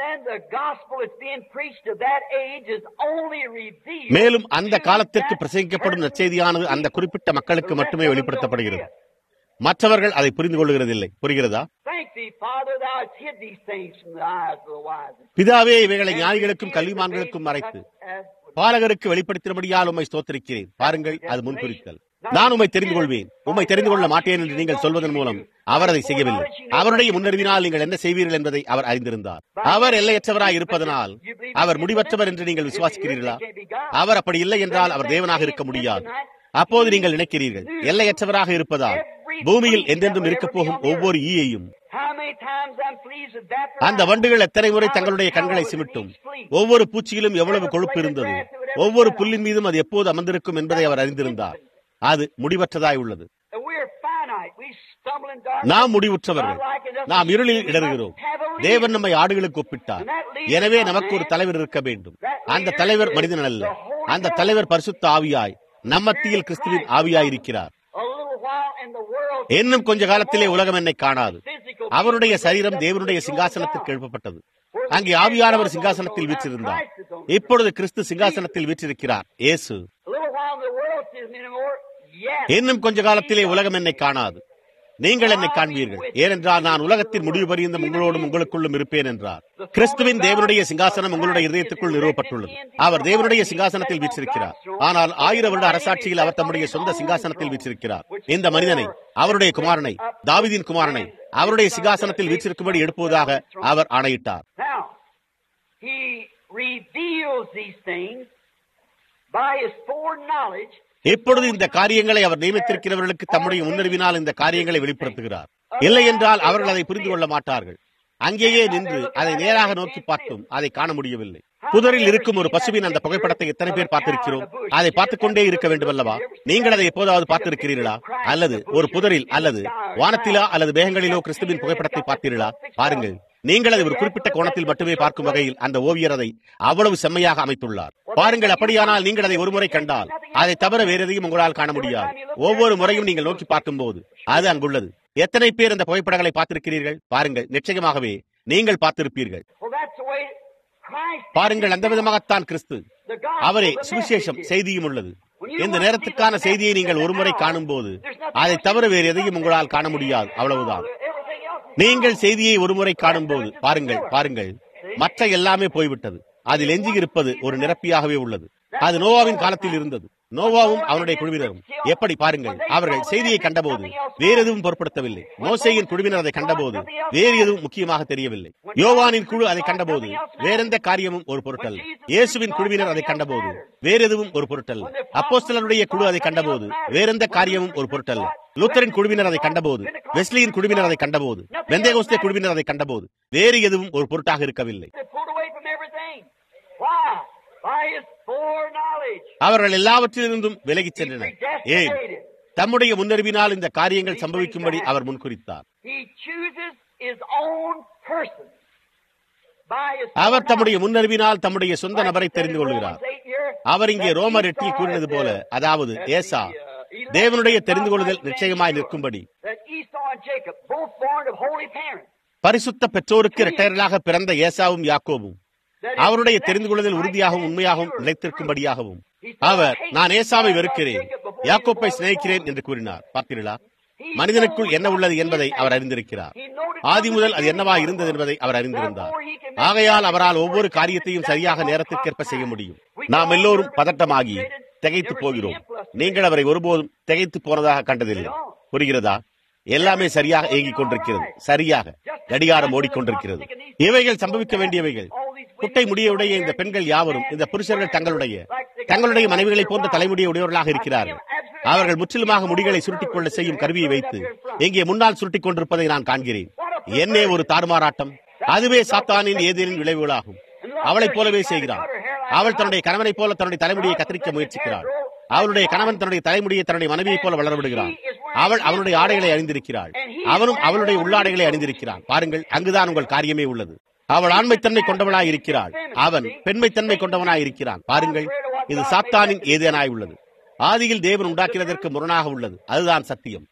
மேலும் அந்த காலத்திற்கு பிரசங்கிக்கப்படும் நற்செய்தியானது அந்த குறிப்பிட்ட மக்களுக்கு மட்டுமே வெளிப்படுத்தப்படுகிறது. மற்றவர்கள் அதை புரிந்து கொள்ளுகிறதில்லை. புரிகிறதா? பிதாவே இவைகளை ஞானிகளுக்கும் கல்விமான்களுக்கும் மறைத்து பாலகருக்கு வெளிப்படுத்தினபடியால் உம்மை ஸ்தோத்திரிக்கிறேன். பாருங்கள், அது முன்குறித்தல். நான் உம்மை தெரிந்து கொள்வேன், உம்மை தெரிந்து கொள்ள மாட்டேன் என்று நீங்கள் சொல்வதன் மூலம் அவர் அதை செய்யவில்லை. அவருடைய முன்னறிவினால் நீங்கள் என்ன செய்வீர்கள் என்பதை அவர் அறிந்திருந்தார். அவர் எல்லையற்றவராய் இருப்பதனால் அவர் முடிவற்றவர் என்று நீங்கள் விசுவாசிக்கிறீர்களா? அவர் அப்படி இல்லை என்றால் அவர் தேவனாக இருக்க முடியாது. அப்போது நீங்கள் நினைக்கிறீர்கள், எல்லையற்றவராக இருப்பதால் பூமியில் என்றென்றும் இருக்கப் போகும் ஒவ்வொரு ஈயையும், அந்த வண்டுகள் எத்தனை முறை தங்களுடைய கண்களை சிமிட்டும், ஒவ்வொரு பூச்சியிலும் எவ்வளவு கொழுப்பு இருந்தது, ஒவ்வொரு புல்லின் மீதும் அது எப்போது அமர்ந்திருக்கும் என்பதை அவர் அறிந்திருந்தார். அது முடிவற்றதாய் உள்ளது. நாம் முடிவுற்றவர்கள், நாம் இருளில் இடறுகிறோம். தேவன் நம்மை ஆடுகளுக்கு ஒப்பிட்டார். எனவே நமக்கு ஒரு தலைவர் இருக்க வேண்டும். அந்த தலைவர் மனிதன் அல்ல, அந்த தலைவர் பரிசுத்த ஆவியாய் நம்மத்தியில் கிறிஸ்துவின் ஆவியாய் இருக்கிறார். இன்னும் கொஞ்ச காலத்திலே உலகம் என்னை காணாது. அவருடைய சரீரம் தேவனுடைய சிங்காசனத்திற்கு எழுப்பப்பட்டது. அங்கே ஆவியானவர் சிங்காசனத்தில் வீற்றிருந்தார். இப்பொழுது கிறிஸ்து சிங்காசனத்தில் வீற்றிருக்கிறார். இயேசு, இன்னும் கொஞ்ச காலத்திலே உலகம் என்னை காணாது, நீங்கள் என்னை காண்பீர்கள், ஏனென்றால் நான் உலகத்தின் முடிவு பரியந்தம் உங்களோடும் உங்களுக்குள்ளும் இருப்பேன் என்றார். கிறிஸ்துவின் தேவனுடைய சிங்காசனம் உங்களுடைய இதயத்துக்குள் நிறுவப்பட்டுள்ளது. அவர் தேவனுடைய சிங்காசனத்தில் வீற்றிருக்கிறார். ஆனால் ஆயிரம் வருட அரசாட்சியில் அவர் தம்முடைய சொந்த சிங்காசனத்தில் வீற்றிருக்கிறார். இந்த மனிதனை, அவருடைய குமாரனை, தாவீதின் குமாரனை அவருடைய சிங்காசனத்தில் வீற்றிருக்கும்படி எழுப்புவதாக அவர் ஆணையிட்டார். இப்பொழுது இந்த காரியங்களை அவர் நியமித்திருக்கிறவர்களுக்கு தம்முடைய முன்னறிவினால் இந்த காரியங்களை வெளிப்படுத்துகிறார். இல்லை என்றால் அவர்கள் அதை புரிந்து கொள்ள மாட்டார்கள். அங்கேயே நின்று அதை நேராக நோக்கி பார்த்தும் அதை காண முடியவில்லை. புதரில் இருக்கும் ஒரு பசுவின் அந்த புகைப்படத்தை எத்தனை பேர் பார்த்திருக்கிறோம்? அதை பார்த்துக் கொண்டே இருக்க வேண்டும் அல்லவா? நீங்கள் அதை எப்போதாவது பார்த்திருக்கிறீர்களா? அல்லது ஒரு புதரில் அல்லது வானத்திலா அல்லது மேகங்களிலோ கிறிஸ்துவின் புகைப்படத்தை பார்த்தீர்களா? பாருங்கள், நீங்கள் அதை ஒரு குறிப்பிட்ட கோணத்தில் மட்டுமே பார்க்கும் வகையில் அந்த ஓவியர் அதை அவ்வளவு செம்மையாக அமைத்துள்ளார். பாருங்கள், அப்படியானால் நீங்கள் அதை ஒரு முறை கண்டால் அதை தவிர வேற எதையும் உங்களால் காண முடியாது. ஒவ்வொரு முறையும் நீங்கள் நோக்கி பார்க்கும் போது அது அங்குள்ளது. எத்தனை பேர் அந்த புகைப்படங்களை பார்த்திருக்கிறீர்கள்? பாருங்கள், நிச்சயமாகவே நீங்கள் பார்த்திருப்பீர்கள். பாருங்கள், அந்த விதமாகத்தான் கிறிஸ்து, அவரே சுவிசேஷம், செய்தியும் உள்ளது. இந்த நேரத்துக்கான செய்தியை நீங்கள் ஒருமுறை காணும் போது அதை தவிர வேறு எதையும் உங்களால் காண முடியாது. அவ்வளவுதான். நீங்கள் செய்தியை ஒருமுறை காணும் போது பாருங்கள், பாருங்கள், மற்ற எல்லாமே போய்விட்டது. அதில் எஞ்சி இருப்பது ஒரு நிரப்பியாகவே உள்ளது. அது நோவாவின் காலத்தில் இருந்தது. நோவாவும் அவனுடைய குழுவினரும் எப்படி? பாருங்கள், அவர்கள் செய்தியை கண்டபோது வேறு எதுவும் பொருட்படுத்தவில்லை. மோசேயின் குழுவினர் அதை கண்டபோது வேறு எதுவும் முக்கியமாக தெரியவில்லை. யோவானின் குழு அதை கண்டபோது வேறெந்த காரியமும் ஒரு பொருட்டல்ல. இயேசுவின் குழுவினர் அதை கண்டபோது வேறு எதுவும் ஒரு பொருட்டல்ல. அப்போஸ்தலருடைய குழு அதை கண்டபோது வேறெந்த காரியமும் ஒரு பொருட்டல்ல. லூத்தரின் குழுவினர் அதை கண்டபோது, வெஸ்லியின் குழுவினர் அதை கண்டபோது, பெந்தேகோஸ்தே குழுவினர் அதை கண்டபோது வேறு எதுவும் ஒரு பொருட்டாக இருக்கவில்லை. அவர்கள் எல்லாவற்றிலிருந்தும் விலகிச் சென்றனர். ஏன்? தம்முடைய முன்னறிவினால் இந்த காரியங்கள் சம்பவிக்கும்படி அவர் முன்குறித்தார். அவர் தம்முடைய முன்னறிவினால் தம்முடைய சொந்த நபரை தெரிந்து கொள்கிறார். அவர் இங்கே ரோமர் எட்டில் கூறினது போல, அதாவது ஏசா தேவனுடைய தெரிந்து கொள்ளுதல் நிச்சயமாய் நிற்கும்படி பரிசுத்த பெற்றோருக்கு இரட்டையர்களாக பிறந்த ஏசாவும் யாக்கோபும் அவருடைய தெரிந்து கொள்ளுதல் உறுதியாகவும் உண்மையாகவும் நிலைத்திருக்கும்படியாகவும் அவர், நான் ஏசாவை வெறுக்கிறேன், யாக்கோப்பை சிநேகிக்கிறேன் என்று கூறினார். பார்த்தீர்களா? மனிதனுக்குள் என்ன உள்ளது என்பதை அவர் அறிந்திருக்கிறார். ஆதி முதல் அது என்னவா இருந்தது என்பதை அவர் அறிந்திருந்தார். ஆகையால் அவரால் ஒவ்வொரு காரியத்தையும் சரியாக நேரத்திற்கேற்ப செய்ய முடியும். நாம் எல்லோரும் பதட்டமாகி திகைத்து போகிறோம். நீங்கள் அவரை ஒருபோதும் திகைத்து போனதாக கண்டதில்லை. புரிகிறதா? எல்லாமே சரியாக இயங்கிக் கொண்டிருக்கிறது. சரியாக கடிகாரம் ஓடிக்கொண்டிருக்கிறது. இவைகள் சம்பவிக்க வேண்டியவைகள். குட்டை முடியுடைய இந்த பெண்கள் யாவரும், இந்த புருஷர்கள் தங்களுடைய தங்களுடைய மனைவிகளை போன்ற தலைமுடிய உடையவர்களாக இருக்கிறார்கள். அவர்கள் முற்றிலுமாக முடிகளை சுருட்டிக் கொள்ள செய்யும் கருவியை வைத்து இங்கே முன்னால் சுருட்டிக் கொண்டிருப்பதை நான் காண்கிறேன். என்னே ஒரு தாறுமாறாட்டம்! அதுவே சாத்தானின் ஏதேனின் விளைவுகளாகும். அவளைப் போலவே செய்கிறாள். அவள் தன்னுடைய கணவனைப் போல தன்னுடைய தலைமுடியை கத்திரிக்க முயற்சிக்கிறாள். அவளுடைய கணவன் தன்னுடைய தலைமுடியை தன்னுடைய மனைவியைப் போல வளர விடுகிறான். அவள் அவனுடைய ஆடைகளை அணிந்திருக்கிறாள். அவனும் அவளுடைய உள்ளாடைகளை அணிந்திருக்கிறான். பாருங்கள், அங்குதான் உங்கள் காரியமே உள்ளது. அவள் ஆண்மைத்தன்மை கொண்டவனாய் இருக்கிறாள். அவன் பெண்மைத்தன்மை கொண்டவனாய் இருக்கிறான். பாருங்கள், இது சாத்தானின் ஏதேனாய் உள்ளது. ஆதியில் தேவன் உண்டாக்கினதற்கு முரணாக உள்ளது. அதுதான் சத்தியம்.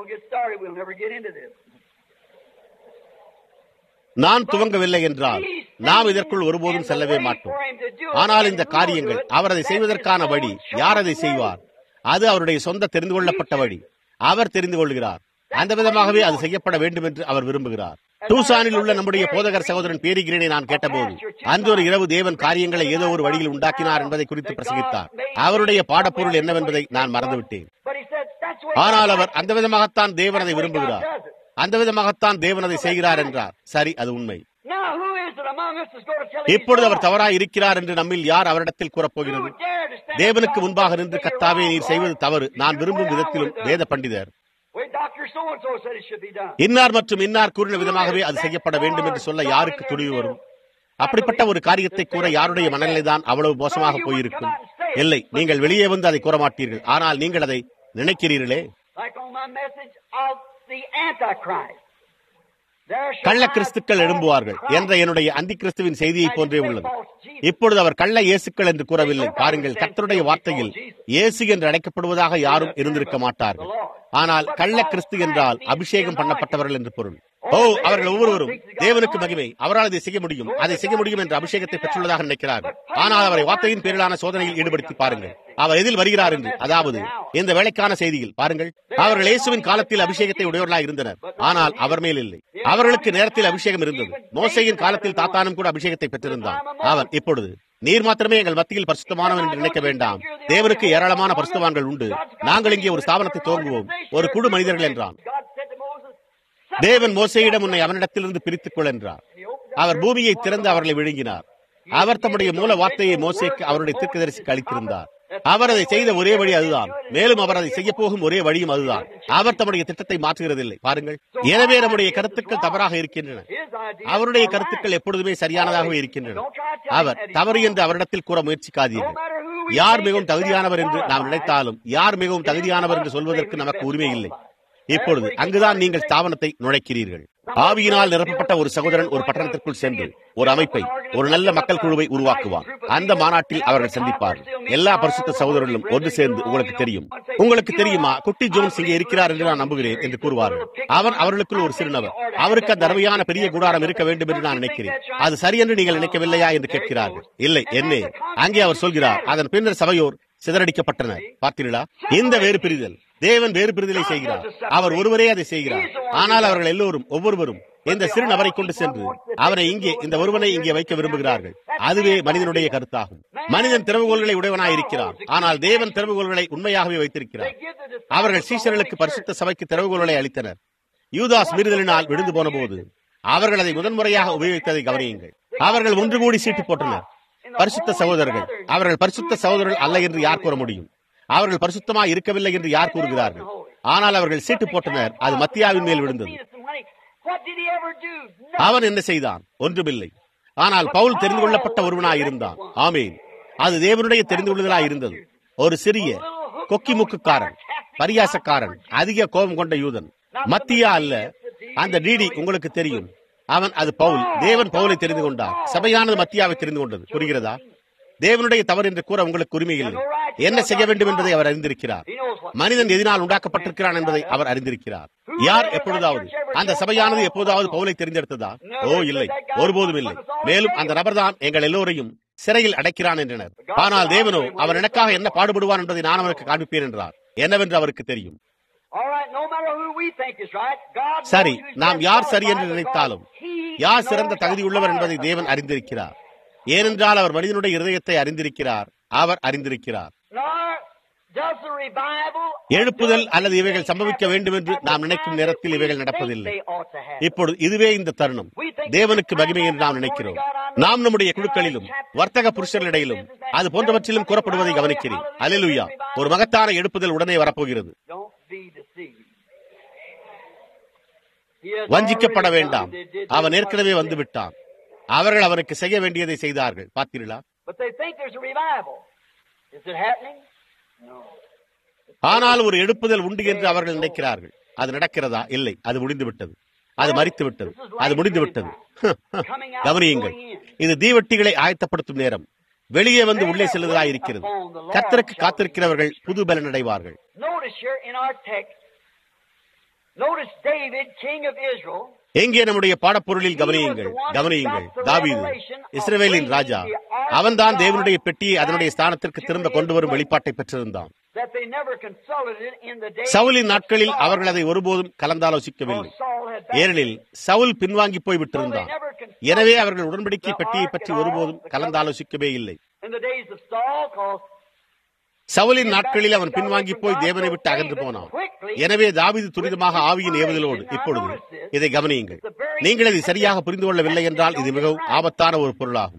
நான் துவங்கவில்லை என்றால் நாம் இதற்குள் ஒருபோதும் செல்லவே மாட்டோம். ஆனால் இந்த காரியங்கள் அவர் அதை செய்வதற்கான வழி, யார் அதை செய்வார்? அது அவருடைய சொந்த தெரிந்து கொள்ளப்பட்ட வழி. அவர் தெரிந்து கொள்கிறார். அந்த விதமாகவே அது செய்யப்பட வேண்டும் என்று அவர் விரும்புகிறார். டூசானில் உள்ள நம்முடைய போதகர் சகோதரன் பேரி கிரீனை நான் கேட்டபோது அன்று ஒரு இரவு தேவன் காரியங்களை ஏதோ ஒரு வழியில் உண்டாக்கினார் என்பதை குறித்து பிரசங்கித்தார். அவருடைய பாடப்பொருள் என்னவென்பதை நான் மறந்துவிட்டேன். ஆனால் அவர் அந்த விதமாகத்தான் தேவன் அதை விரும்புகிறார், அந்த விதமாகத்தான் தேவன் அதை செய்கிறார் என்றார். சரி, அது உண்மை. இப்பொழுது அவர் தவறாய் இருக்கிறார் என்று நம்மில் யார் அவரிடத்தில் கூறப்போகிறது? தேவனுக்கு முன்பாக நின்று, கர்த்தாவே, நீர் செய்வது தவறு, நான் விரும்பும் விதத்திலும் வேத பண்டிதர் இன்னார் மற்றும் இன்னார் கூறின விதமாகவே அது செய்யப்பட வேண்டும் என்று சொல்ல யாருக்கு துணிவு வரும்? அப்படிப்பட்ட ஒரு காரியத்தை கூற யாருடைய மனநிலைதான் அவ்வளவு மோசமாக போயிருக்கும்? இல்லை, நீங்கள் வெளியே வந்து அதை கூற மாட்டீர்கள். ஆனால் நீங்கள் அதை நினைக்கிறீர்களே. கள்ள கிறிஸ்துக்கள் எழும்புவார்கள் என்ற என்னுடைய அந்தி கிறிஸ்துவின் செய்தியை போன்றே உள்ளது. இப்பொழுது அவர் கள்ள இயேசுக்கள் என்று கூறவில்லை. பாருங்கள், கர்த்தருடைய வார்த்தையில் இயேசு என்று அழைக்கப்படுவதாக யாரும் இருந்திருக்க மாட்டார்கள். ஆனால் கள்ள கிறிஸ்து என்றால் அபிஷேகம் பண்ணப்பட்டவர்கள் என்று பொருள். ஓ, அவர்கள் ஒவ்வொருவரும் தேவனுக்கு மகிமை, அவரால் அதை செய்ய முடியும், அதை செய்ய முடியும் என்ற அபிஷேகத்தை பெற்றுள்ளதாக நினைக்கிறார்கள். ஆனால் அவரை வார்த்தையின் பேரிலான சோதனையில் ஈடுபடுத்தி பாருங்கள், அவர் எதில் வருகிறார் என்று. அதாவது இந்த வேலைக்கான செய்தியில் பாருங்கள், அவர்கள் இயேசுவின் காலத்தில் அபிஷேகத்தை உடையவர்களாக இருந்தனர், ஆனால் அவர் மேல் இல்லை. அவர்களுக்கு நேரத்தில் அபிஷேகம் இருந்தது. மோசேயின் காலத்தில் தாத்தானும் கூட அபிஷேகத்தை பெற்றிருந்தான். அவன் இப்பொழுது, நீர் மாத்திரமே எங்கள் மத்தியில் பரிசுத்தமானவன் என்று நினைக்க வேண்டாம், தேவனுக்கு ஏராளமான பரிசுத்தவான்கள் உண்டு, நாங்கள் இங்கே ஒரு ஸ்தாபனத்தை துவங்குவோம், ஒரு குழு மனிதர்கள் என்றான். தேவன் மோசேயிடம் உன்னை அவனிடத்திலிருந்து பிரித்துக் கொள் என்றார். அவர் பூமியை திறந்து அவர்களை விழுங்கினார். அவர் தம்முடைய மூல வார்த்தையை மோசேக்கு அவருடைய தீர்க்கதரிசிக்கு அளித்திருந்தார். அவர் அதை செய்த ஒரே வழி அதுதான். மேலும் அவர் அதை செய்ய போகும் ஒரே வழியும் அதுதான். அவர் தம்முடைய திட்டத்தை மாற்றுகிறதில்லை. பாருங்கள், எனவே நம்முடைய கருத்துக்கள் தவறாக இருக்கின்றன. அவருடைய கருத்துக்கள் எப்பொழுதுமே சரியானதாகவே இருக்கின்றன. அவர் தவறு என்று அவரிடத்தில் கூற முயற்சிக்காதீர்கள். யார் மிகவும் தகுதியானவர் என்று நாம் நினைத்தாலும் யார் மிகவும் தகுதியானவர் என்று சொல்வதற்கு நமக்கு உரிமை இல்லை. இப்பொழுது அங்குதான் நீங்கள் ஸ்தாபனத்தை நுழைக்கிறீர்கள். ஆவியினால் நிரப்பப்பட்ட ஒரு சகோதரன் ஒரு பட்டணத்திற்குள் சென்று ஒரு அமைப்பை, ஒரு நல்ல மக்கள் குழுவை உருவாக்குவார். அந்த மாநாட்டில் அவர்கள் சந்திப்பார்கள். எல்லா பரிசுத்த சகோதரர்களும் ஒன்று சேர்ந்து, உங்களுக்கு தெரியும், உங்களுக்கு தெரியுமா, குட்டி ஜோன்ஸ் இங்கே இருக்கிறார் என்று நான் நம்புகிறேன் என்று கூறுவார்கள். அவன் அவர்களுக்குள் ஒரு சிறுநவர். அவருக்கு அந்த அருமையான பெரிய கூடாரம் இருக்க வேண்டும் என்று நான் நினைக்கிறேன். அது சரி என்று நீங்கள் நினைக்கவில்லையா என்று கேட்கிறார்கள். இல்லை, என்னே. அங்கே அவர் சொல்கிறார், அதன் பின்னர் சபையோர் சிதறடிக்கப்பட்டனர். பார்த்தீர்களா? இந்த வேறு பிரிதல். தேவன் வேறு பிரிதலை செய்கிறார். அவர் ஒருவரே அதை செய்கிறார். ஆனால் அவர்கள் எல்லோரும் ஒவ்வொருவரும் இந்த சிறு நபரை கொண்டு சென்று அவனை இங்கே, இந்த ஒருவனை இங்கே வைக்க விரும்புகிறார்கள். அதுவே மனிதனுடைய கருத்தாகும். மனிதன் திறவுகோல்களை உடையவனாய் இருக்கிறார், ஆனால் தேவன் திறவுகோல்களை உண்மையாகவே வைத்திருக்கிறார். அவர்கள் சீஷர்களுக்கு பரிசுத்த சபைக்கு திறவுகோல்களை அளித்தனர். யூதாஸ் மீறுதலினால் விழுந்து போன போது அவர்கள் அதை முதன்முறையாக உபயோகித்ததை கவனியுங்கள். அவர்கள் ஒன்று கூடி சீட்டு போட்டனர். பரிசுத்த சகோதரர்கள், அவர்கள் பரிசுத்த சகோதரர்கள் அல்ல என்று யார் கூற முடியும்? அவர்கள் பரிசுத்தமாக இருக்கவில்லை என்று யார் கூறுகிறார்கள்? ஆனால் அவர்கள் சீட்டு போட்டனர். அது மத்தியாவின் மேல் விழுந்தது. அவன் என்ன செய்தான்? ஒன்றுமில்லை. ஆனால் பவுல் தெரிந்து கொள்ளப்பட்ட ஒருவனாய் இருந்தான். ஆமேன். அது தேவனுடைய தெரிந்து கொள்ளுதலாய் இருந்தது. ஒரு சிறிய கொக்கி முக்குக்காரன், பரியாசக்காரன், அதிக கோபம் கொண்ட யூதன். மத்தியா அல்ல, அந்த டிடி உங்களுக்கு தெரியும். அவன், அது பவுல். தேவன் பவுலை தெரிந்து கொண்டார். சபையானது மத்தியாவை தெரிந்து கொண்டது. புரிகிறதா? தேவனுடைய தவறு என்று கூற உங்களுக்கு உரிமை இல்லை. என்ன செய்ய வேண்டும் என்பதை அவர் அறிந்திருக்கிறார். மனிதன் எதனால் உண்டாக்கப்பட்டிருக்கிறான் என்பதை அவர் அறிந்திருக்கிறார். யார் எப்பொழுதாவது, அந்த சபையானது எப்போதாவது பவுலை தெரிந்தெடுத்ததா? ஓ இல்லை, ஒருபோதும் இல்லை. மேலும் அந்த நபர்தான் எங்கள் எல்லோரையும் சிறையில் அடைக்கிறான் என்றனர். ஆனால் தேவனோ அவர் எனக்காக என்ன பாடுபடுவான் என்பதை நான் அவருக்கு காண்பிப்பேன் என்றார். என்னவென்று அவருக்கு தெரியும். சரி, நாம் யார் சரி என்று நினைத்தாலும் யார் சிறந்த தகுதி உள்ளவர் என்பதை தேவன் அறிந்திருக்கிறார். ஏனென்றால் அவர் மனிதனுடைய இருதயத்தை அறிந்திருக்கிறார். அவர் அறிந்திருக்கிறார். எழுப்புதல் அல்லது இவைகள் சம்பவிக்க வேண்டும் என்று நாம் நினைக்கும் நேரத்தில் இவைகள் நடப்பதில்லை. இப்பொழுது இதுவே இந்த தருணம். தேவனுக்கு மகிமை என்று நாம் நினைக்கிறோம். நாம் நம்முடைய குழுக்களிலும் வர்த்தக புருஷர்களிடையிலும் அது போன்றவற்றிலும் கூறப்படுவதை கவனிக்கிறேன். அல்லேலூயா! ஒரு மகத்தான எழுப்புதல் உடனே வரப்போகிறது. வஞ்சிக்கப்பட வேண்டாம். அவன் ஏற்கனவே வந்து விட்டான். அவர்கள் அவனுக்கு செய்ய வேண்டியதை செய்தார்கள். பார்த்தீர்களா? ஆனால் ஒரு எழுப்புதல் உண்டு என்று அவர்கள் நினைக்கிறார்கள். அது நடக்கிறதா? இல்லை, அது முடிந்து விட்டது. அது மரித்து விட்டது. அது முடிந்து விட்டது. கவனியுங்கள், இது தீவட்டிகளை ஆயத்தப்படுத்தும் நேரம். வெளியே வந்து உள்ளே செல்வதாய் இருக்கிறது. கர்த்தருக்கு காத்திருக்கிறவர்கள் புது பலன் அடைவார்கள். எங்கே நம்முடைய பாடப்பொருளில் கவனியுங்கள், கவனியுங்கள். தாவீது இஸ்ரவேலின் ராஜா. அவன்தான் தேவனுடைய பெட்டியை அதனுடைய ஸ்தானத்திற்கு திரும்ப கொண்டு வரும் வெளிப்பாட்டை பெற்றிருந்தான். சவுலின் நாட்களில் அவர்கள் அதை ஒருபோதும் கலந்தாலோசிக்கவில்லை. ஏனெனில் சவுல் பின்வாங்கி போய் விட்டிருந்தான். எனவே அவர்கள் உடன்படிக்கை பெட்டியை பற்றி ஒருபோதும் கலந்தாலோசிக்கவே இல்லை. சவுலின் நாட்களில் அவன் பின்வாங்கி போய் தேவனை விட்டு அகன்று போனான். எனவே தாவீது துரிதமாக ஆவியின் ஏவுதலோடு இப்பொழுது இதை கவனியுங்கள். நீங்கள் இதை சரியாக புரிந்து கொள்ளவில்லை என்றால் இது மிகவும் ஆபத்தான ஒரு பொருளாகும்.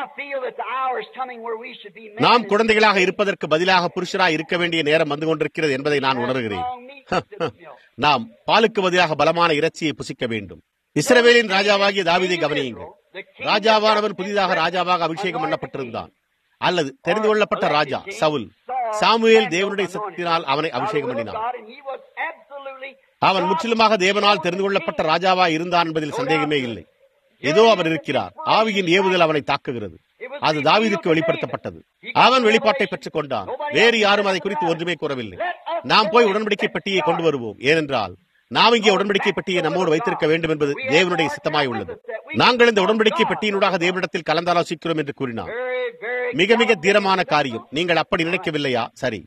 நாம் குழந்தைகளாக இருப்பதற்கு பதிலாக புருஷராக இருக்க வேண்டிய நேரம் வந்து கொண்டிருக்கிறது என்பதை நான் உணர்கிறேன். நாம் பாலுக்கு பதிலாக பலமான இறைச்சியை புசிக்க வேண்டும். இஸ்ரவேலின் ராஜாவாகிய தாவீதை கவனியுங்கள். ராஜாவானவன் புதிதாக ராஜாவாக அபிஷேகம் பண்ணப்பட்டிருந்தான். அல்லது தெரிந்து கொள்ளப்பட்ட ராஜா சவுல். சாமுவேல் தேவனுடைய சக்தியினால் அவனை அபிஷேகம் பண்ணினான். அவன் முற்றிலுமாக தேவனால் தெரிந்து கொள்ளப்பட்ட ராஜாவாய் இருந்தான் என்பதில் சந்தேகமே இல்லை. ஏதோ அவர் இருக்கிறார். ஆவியின் ஏவுதல் அவனை தாக்குகிறது. அது தாவீதுக்கு வெளிப்படுத்தப்பட்டது. அவன் வெளிப்பாட்டை பெற்றுக் கொண்டான். வேறு யாரும் அதை குறித்து ஒன்றுமே கூறவில்லை. நாம் போய் உடன்படிக்கை பெட்டியை கொண்டு வருவோம். ஏனென்றால் நாம் இங்கே உடன்படிக்கை பெட்டியை நம்மோடு வைத்திருக்க வேண்டும் என்பது தேவனுடைய சித்தமாய் உள்ளது. நாங்கள் இந்த உடன்படிக்கை பெட்டியினூடாக தேவனிடத்தில் கலந்தாலோசிக்கிறோம் என்று கூறினார். மிக மிக தீரமான காரியம். நீங்கள் அப்படி நினைக்கவில்லையா? சரி.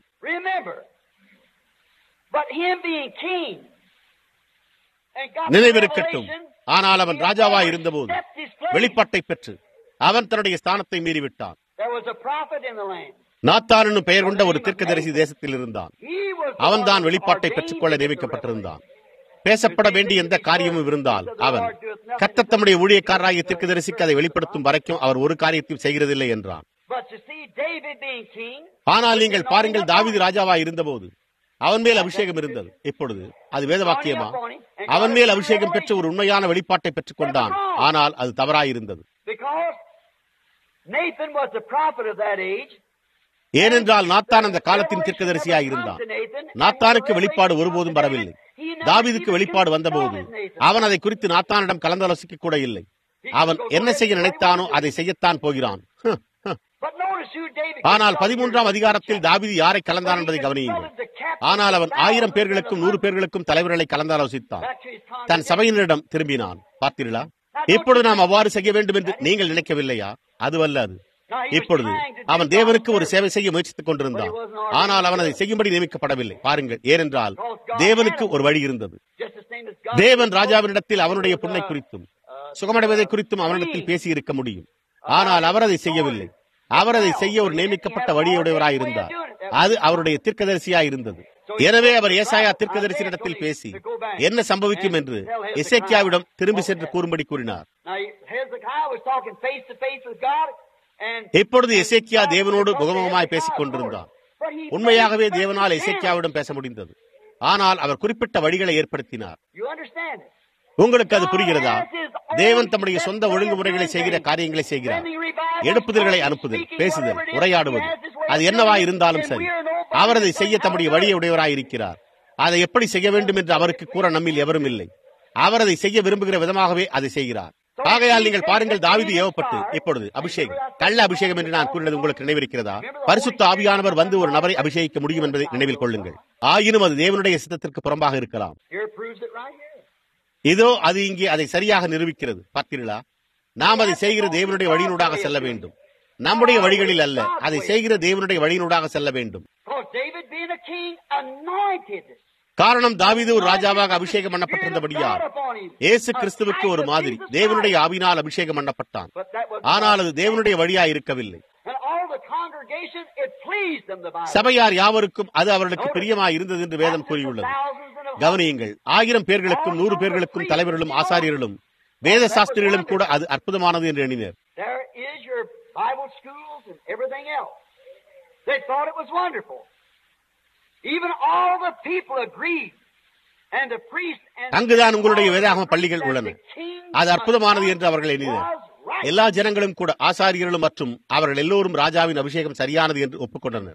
நினைவிருக்கட்டும், ஆனால் அவன் ராஜாவாய் இருந்தபோது வெளிப்பாட்டை பெற்று அவன் தன்னுடைய ஸ்தானத்தை மீறிவிட்டான். நாத்தான் என்னும் பெயர் கொண்ட ஒரு தீர்க்கதரிசி தேசத்தில் இருந்தான். அவன் தான் வெளிப்பாட்டை பெற்றுக்கொள்ள நியமிக்கப்பட்டிருந்தான். பேசப்பட வேண்டிய எந்த காரியமும் இருந்தால் அவன் கர்த்தர் தம்முடைய ஊழியக்காரராகிய தீர்க்கதரிசிக்கு அதை வெளிப்படுத்தும் வரைக்கும் அவர் ஒரு காரியத்தையும் செய்கிறதில்லை என்றான். ஆனால் நீங்கள் பாருங்கள், தாவீது ராஜாவாய் இருந்தபோது அவன் மேல் அபிஷேகம் இருந்தது. இப்பொழுது அது வேத வாக்கியமா? அவன் மேல் அபிஷேகம் பெற்று ஒரு உண்மையான வெளிப்பாட்டை பெற்றுக் கொண்டான். ஆனால் அது தவறாயிருந்தது. ஏனென்றால் நாத்தான் அந்த காலத்தின் தீர்க்கதரிசியாய் இருந்தான். நாத்தானுக்கு வெளிப்பாடு ஒருபோதும் வரவில்லை. தாவீதுக்கு வெளிப்பாடு வந்தபோது அவன் அதை குறித்து நாத்தானிடம் கலந்தாலோசிக்க கூட இல்லை. அவன் என்ன செய்ய நினைத்தானோ அதை செய்யத்தான் போகிறான். ஆனால் பதிமூன்றாம் அதிகாரத்தில் தாவீது யாரை கலந்தான் என்பதை கவனியுங்கள். ஆனால் அவன் ஆயிரம் பேர்களுக்கும் நூறு பேர்களுக்கும் தலைவர்களை கலந்தாலோசித்தான். தன் சபையினரிடம் திரும்பினான். பார்த்தீர்களா? இப்பொழுது நாம் அவ்வாறு செய்ய வேண்டும் என்று நீங்கள் நினைக்கவில்லையா? அதுவல்ல அது. இப்பொழுது அவன் தேவனுக்கு ஒரு சேவை செய்ய முயற்சித்துக் கொண்டிருந்தான். ஆனால் அவன் அதை செய்யும்படி நியமிக்கப்படவில்லை. பாருங்கள், ஏனென்றால் தேவனுக்கு ஒரு வழி இருந்தது. தேவன் ராஜாவினிடத்தில் அவனுடைய புண்ணை குறித்தும் சுகமடைவதை குறித்தும் அவனிடத்தில் பேசி இருக்க முடியும். ஆனால் அவர் அதை செய்யவில்லை. அவர் அதை செய்ய ஒரு நியமிக்கப்பட்ட வழியுடையவராய் இருந்தார். அது அவருடைய தீர்க்கதரிசியாய் இருந்தது. எனவே அவர் ஏசாயா தீர்க்கதரிசியிடத்தில் பேசி என்ன சம்பவிக்கும் என்று எசேக்கியாவிடம் திரும்பி சென்று கூறும்படி கூறினார். இப்பொழுது எசேக்கியா தேவனோடு முகமுகமாய் பேசிக் கொண்டிருந்தார். உண்மையாகவே தேவனால் எசேக்கியாவிடம் பேச முடிந்தது. ஆனால் அவர் குறிப்பிட்ட வழிகளை ஏற்படுத்தினார். உங்களுக்கு அது புரிகிறதா? தேவன் தம்முடைய சொந்த ஒழுங்குமுறைகளை செய்கிற காரியங்களை செய்கிறார். எழுப்புதல்களை அனுப்புதல், பேசுதல், உரையாடுவது, அது என்னவா இருந்தாலும் சரி, அவர் அதை செய்ய தம்முடைய வழியை உடையவராய் இருக்கிறார். அதை எப்படி செய்ய வேண்டும் என்று அவருக்கு கூற நம்மில் எவரும் இல்லை. அவர் அதை செய்ய விரும்புகிற விதமாகவே அதை செய்கிறார். ஆகையால் நீங்கள் பாருங்கள், தாவீது ஏவப்பட்டு இப்பொழுது அபிஷேகம், கள்ள அபிஷேகம் என்று நான் கூறினது உங்களுக்கு நினைவிருக்கிறதா? பரிசுத்த ஆவியானவர் வந்து ஒரு நபரை அபிஷேகிக்க முடியும் என்பதை நினைவில் கொள்ளுங்கள். ஆயினும் அது தேவனுடைய சித்தத்திற்கு புறம்பாக இருக்கலாம். இதோ அது இங்கே அதை சரியாக நிரூபிக்கிறது. பார்த்தீர்களா? நாம் அதை செய்கிற தேவனுடைய வழியினூடாக செல்ல வேண்டும். நம்முடைய வழிகளில் அல்ல, அதை செய்கிற தேவனுடைய வழியினூடாக செல்ல வேண்டும். காரணம், தாவீது ஒரு ராஜாவாக அபிஷேகம் பண்ணப்பட்டிருந்தபடியால் இயேசு கிறிஸ்துவுக்கு ஒரு மாதிரி தேவனுடைய ஆவியினால் அபிஷேகம் பண்ணப்பட்டான். ஆனால் அது தேவனுடைய வழியாய் இருக்கவில்லை. சபையார் யாவருக்கும் அது அவர்களுக்கு பிரியமாய் இருந்தது என்று வேதம் கூறியுள்ளது. கவனியுங்கள், ஆயிரம் பேர்களுக்கும் நூறு பேர்களுக்கும் தலைவர்களும் ஆசாரியர்களும் வேத சாஸ்திரிகளும் கூட அது அற்புதமானது என்று எண்ணினர். அங்குதான் உங்களுடைய வேதாகம பள்ளிகள் உள்ளன. அது அற்புதமானது என்று அவர்கள் எண்ணினர். எல்லா ஜனங்களும் கூட ஆசாரியர்களும் மற்றும் அவர்கள் எல்லோரும் ராஜாவின் அபிஷேகம் சரியானது என்று ஒப்புக்கொண்டனர்.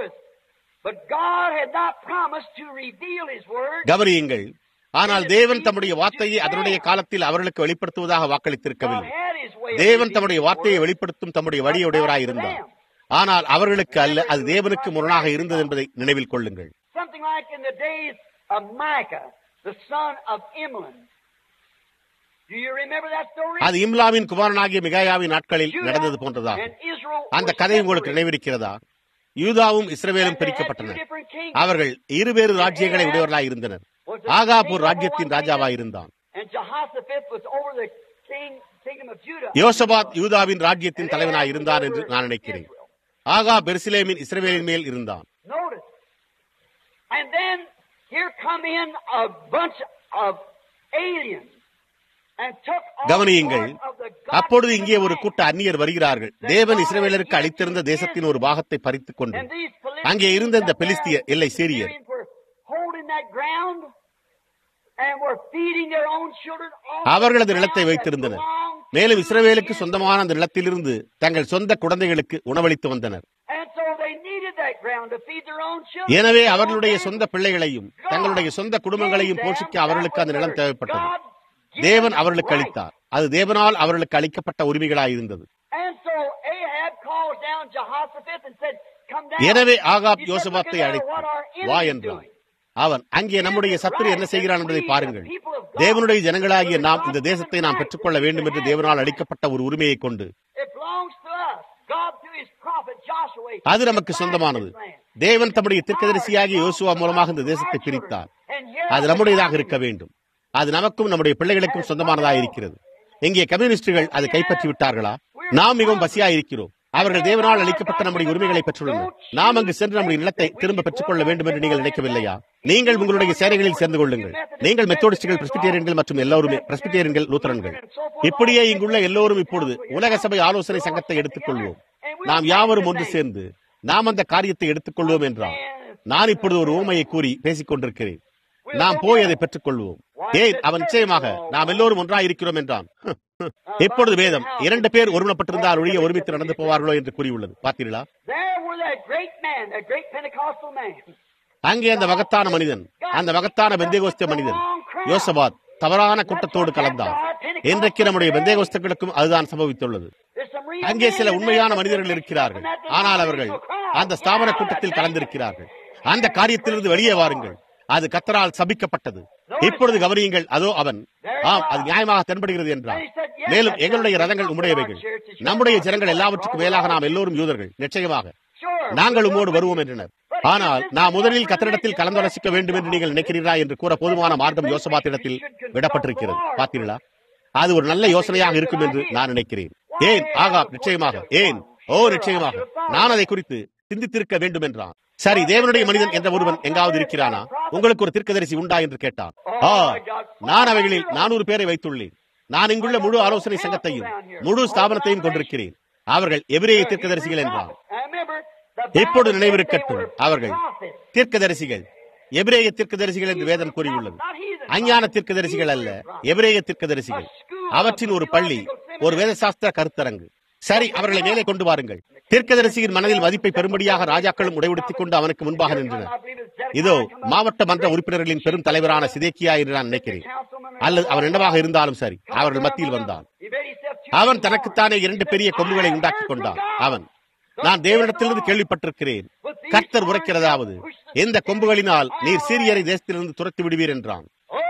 கவனியுங்கள், ஆனால் தேவன் தம்முடைய வார்த்தையை அதனுடைய காலத்தில் அவர்களுக்கு வெளிப்படுத்துவதாக வாக்களித்திருக்கவில்லை. தேவன் தம்முடைய வார்த்தையை வெளிப்படுத்தும் தம்முடைய வழியுடையவராய் இருந்தார். ஆனால் அவர்களுக்கு அல்ல, அது தேவனுக்கு முரணாக இருந்தது என்பதை நினைவில் கொள்ளுங்கள். அது இம்லாவின் குமாரனாகிய மிகாயாவின் நாட்களில் நடந்தது போன்றதா? அந்த கதை உங்களுக்கு நினைவிருக்கிறதா? யூதாவும் இஸ்ரவேலும் பிரிக்கப்பட்டனர். அவர்கள் இருவேறு ராஜ்யங்களை உடையவர்களாய் இருந்தனர். ஆகாப் ஒரு ராஜ்யத்தின் ராஜாவாய் இருந்தான். யோசபாத் யூதாவின் ராஜ்யத்தின் தலைவனாய் இருந்தான் என்று நான் நினைக்கிறேன். ஆகாப் பெர்சிலேமின் இஸ்ரவேலின் மேல் இருந்தான். கவனியுங்கள், அப்பொழுது இங்கே ஒரு கூட்ட அந்நியர் வருகிறார்கள். தேவன் இஸ்ரவேலருக்கு அளித்திருந்த தேசத்தின் ஒரு பாகத்தை பறித்துக் கொண்டு அங்கே இருந்த இந்த பெலிஸ்திய எல்லை சீரியர் அவர்களது நிலத்தை வைத்திருந்தனர். மேலும் இஸ்ரவேலுக்கு சொந்தமான அந்த நிலத்திலிருந்து தங்கள் சொந்த குழந்தைகளுக்கு உணவளித்து வந்தனர். எனவே அவர்களுடைய சொந்த பிள்ளைகளையும் தங்களுடைய சொந்த குடும்பங்களையும் போஷிக்க அவர்களுக்கு அந்த நிலம் தேவைப்பட்டது. தேவன் அவர்களுக்கு அளித்தார். அது தேவனால் அவர்களுக்கு அளிக்கப்பட்ட உரிமைகளாயிருந்தது. எனவே ஆகாப் யோசபாத்தை அழைத்து வா என்றான். அவன், அங்கே நம்முடைய சத்துரு என்ன செய்கிறான் என்பதை பாருங்கள். தேவனுடைய ஜனங்களாகிய நாம் இந்த தேசத்தை நாம் பெற்றுக்கொள்ள வேண்டும் என்று தேவனால் அளிக்கப்பட்ட ஒரு உரிமையை கொண்டு அது நமக்கு சொந்தமானது. தேவன் தம்முடைய தீர்க்கதரிசியாகிய யோசுவா மூலமாக இந்த தேசத்தை பிரித்தார். அது நம்முடையதாக இருக்க வேண்டும். அது நமக்கும் நம்முடைய பிள்ளைகளுக்கும் சொந்தமானதாக இருக்கிறது. இங்கே கம்யூனிஸ்டுகள் அதை கைப்பற்றி விட்டார்களா? நாம் மிகவும் பசியாக இருக்கிறோம். அவர்கள் தேவனால் அளிக்கப்பட்ட நம்முடைய உரிமைகளை பெற்றுள்ளனர். நாம் அங்கு சென்று நம்முடைய நிலத்தை திரும்ப பெற்றுக் கொள்ள வேண்டும் என்று நீங்கள் நினைக்கவில்லையா? நீங்கள் உங்களுடைய சேனைகளில் சேர்ந்து கொள்ளுங்கள். நீங்கள் மெத்தோடிஸ்டுகள், பிரெஸ்பிட்டேரியன்கள் மற்றும் எல்லோருமே பிரெஸ்பிட்டேரியன்கள், லூத்தரன்கள், இப்படியே இங்குள்ள எல்லோரும் இப்பொழுது உலக சபை ஆலோசனை சங்கத்தை எடுத்துக் கொள்வோம். நாம் யாவரும் ஒன்று சேர்ந்து நாம் அந்த காரியத்தை எடுத்துக் கொள்வோம் என்றால், நான் இப்பொழுது ஒரு ஊமையை கூறி பேசிக் கொண்டிருக்கிறேன். நாம் போய் அதை பெற்றுக் கொள்வோம். ஏன், அவன் நிச்சயமாக நாம் எல்லோரும் ஒன்றாக இருக்கிறோம் என்றான். இப்பொழுது வேதம் இரண்டு பேர் ஒருமனப்பட்டிருந்தால் ஒழிய ஒருமித்து நடந்து போவார்களோ என்று கூறியுள்ளது. பார்த்தீர்களா? அங்கே அந்த மகத்தான மனிதன், அந்த மகத்தான பெந்தேகோஸ்தே மனிதன் யோசபாத் தவறான கூட்டத்தோடு கலந்தான். இன்றைக்கு நம்முடைய பெந்தேகோஸ்தர்களுக்கும் அதுதான் சம்பவித்துள்ளது. அங்கே சில உண்மையான மனிதர்கள் இருக்கிறார்கள், ஆனால் அவர்கள் அந்த ஸ்தாபன கூட்டத்தில் கலந்திருக்கிறார்கள். அந்த காரியத்திலிருந்து வெளியே வாருங்கள். அது கர்த்தரால் சபிக்கப்பட்டது. இப்பொழுது கவனியுங்கள், அதோ அவன், ஆம், அது நியாயமாக தென்படுகிறது என்றான். மேலும் எங்களுடைய ரதங்கள் உம்முடையவைகள், நம்முடைய ஜனங்கள் எல்லாவற்றுக்கும் மேலாக நாம் எல்லோரும் யூதர்கள், நிச்சயமாக நாங்கள் உம்மோடு வருவோம் என்றனர். ஆனால் நாம் முதலில் கர்த்தரிடத்தில் கலந்தாலோசிக்க வேண்டும் என்று நீங்கள் நினைக்கிறீர்களா என்று கூற போதுமான மார்க்கம் யோசபாத்திடத்தில் விடப்பட்டிருக்கிறது. பார்த்தீர்களா? அது ஒரு நல்ல யோசனையாக இருக்கும் என்று நான் நினைக்கிறேன். ஏன் ஆகாப், நிச்சயமாக, ஏன், ஓ நிச்சயமாக நான் அதை குறித்து சிந்தித்திருக்க வேண்டும் என்றான். சரி, தேவனுடைய மனிதன் என்ற ஒருவன் எங்காவது இருக்கிறானா? உங்களுக்கு ஒரு தீர்க்கதரிசி உண்டா என்று கேட்டான். ஆ, நான் அவைகளில் நானூறு பேரை வைத்துள்ளேன். நான் இங்குள்ள முழு ஆலோசனை சங்கத்தையும் முழு ஸ்தாபனத்தையும் கொண்டிருக்கிறேன். அவர்கள் எபிரேய தீர்க்கதரிசிகள் என்றான். இப்பொழுது நினைவிருக்கட்டும், அவர்கள் தீர்க்கதரிசிகள், எபிரேய தீர்க்கதரிசிகள் என்று வேதம் கூறியுள்ளது. அஞ்ஞான தீர்க்கதரிசிகள் அல்ல, எபிரேய தீர்க்கதரிசிகள். அவற்றின் ஒரு பள்ளி, ஒரு வேதசாஸ்திர கருத்தரங்கு. சரி, அவர்களை மேலே கொண்டு வாருங்கள். தீர்க்கதரிசியின் மனதில் மதிப்பை பெரும்படியாக ராஜாக்களும் உடையெடுத்துக் கொண்டு அவனுக்கு முன்பாக நின்றனர். இதோ மாவட்ட மன்ற உறுப்பினர்களின் பெரும் தலைவரான சிதேக்கியா என்று நான் நினைக்கிறேன், அல்லது அவன் என்னவாக இருந்தாலும் சரி, அவர்கள் மத்தியில் வந்தான். அவன் தனக்குத்தானே இரண்டு பெரிய கொம்புகளை உண்டாக்கி கொண்டான். அவன், நான் தேவனிடத்திலிருந்து கேள்விப்பட்டிருக்கிறேன், கர்த்தர் உரைக்கிறதாவது, இந்த கொம்புகளினால் நீர் சீரியரை தேசத்திலிருந்து துரத்தி விடுவீர் என்றான்.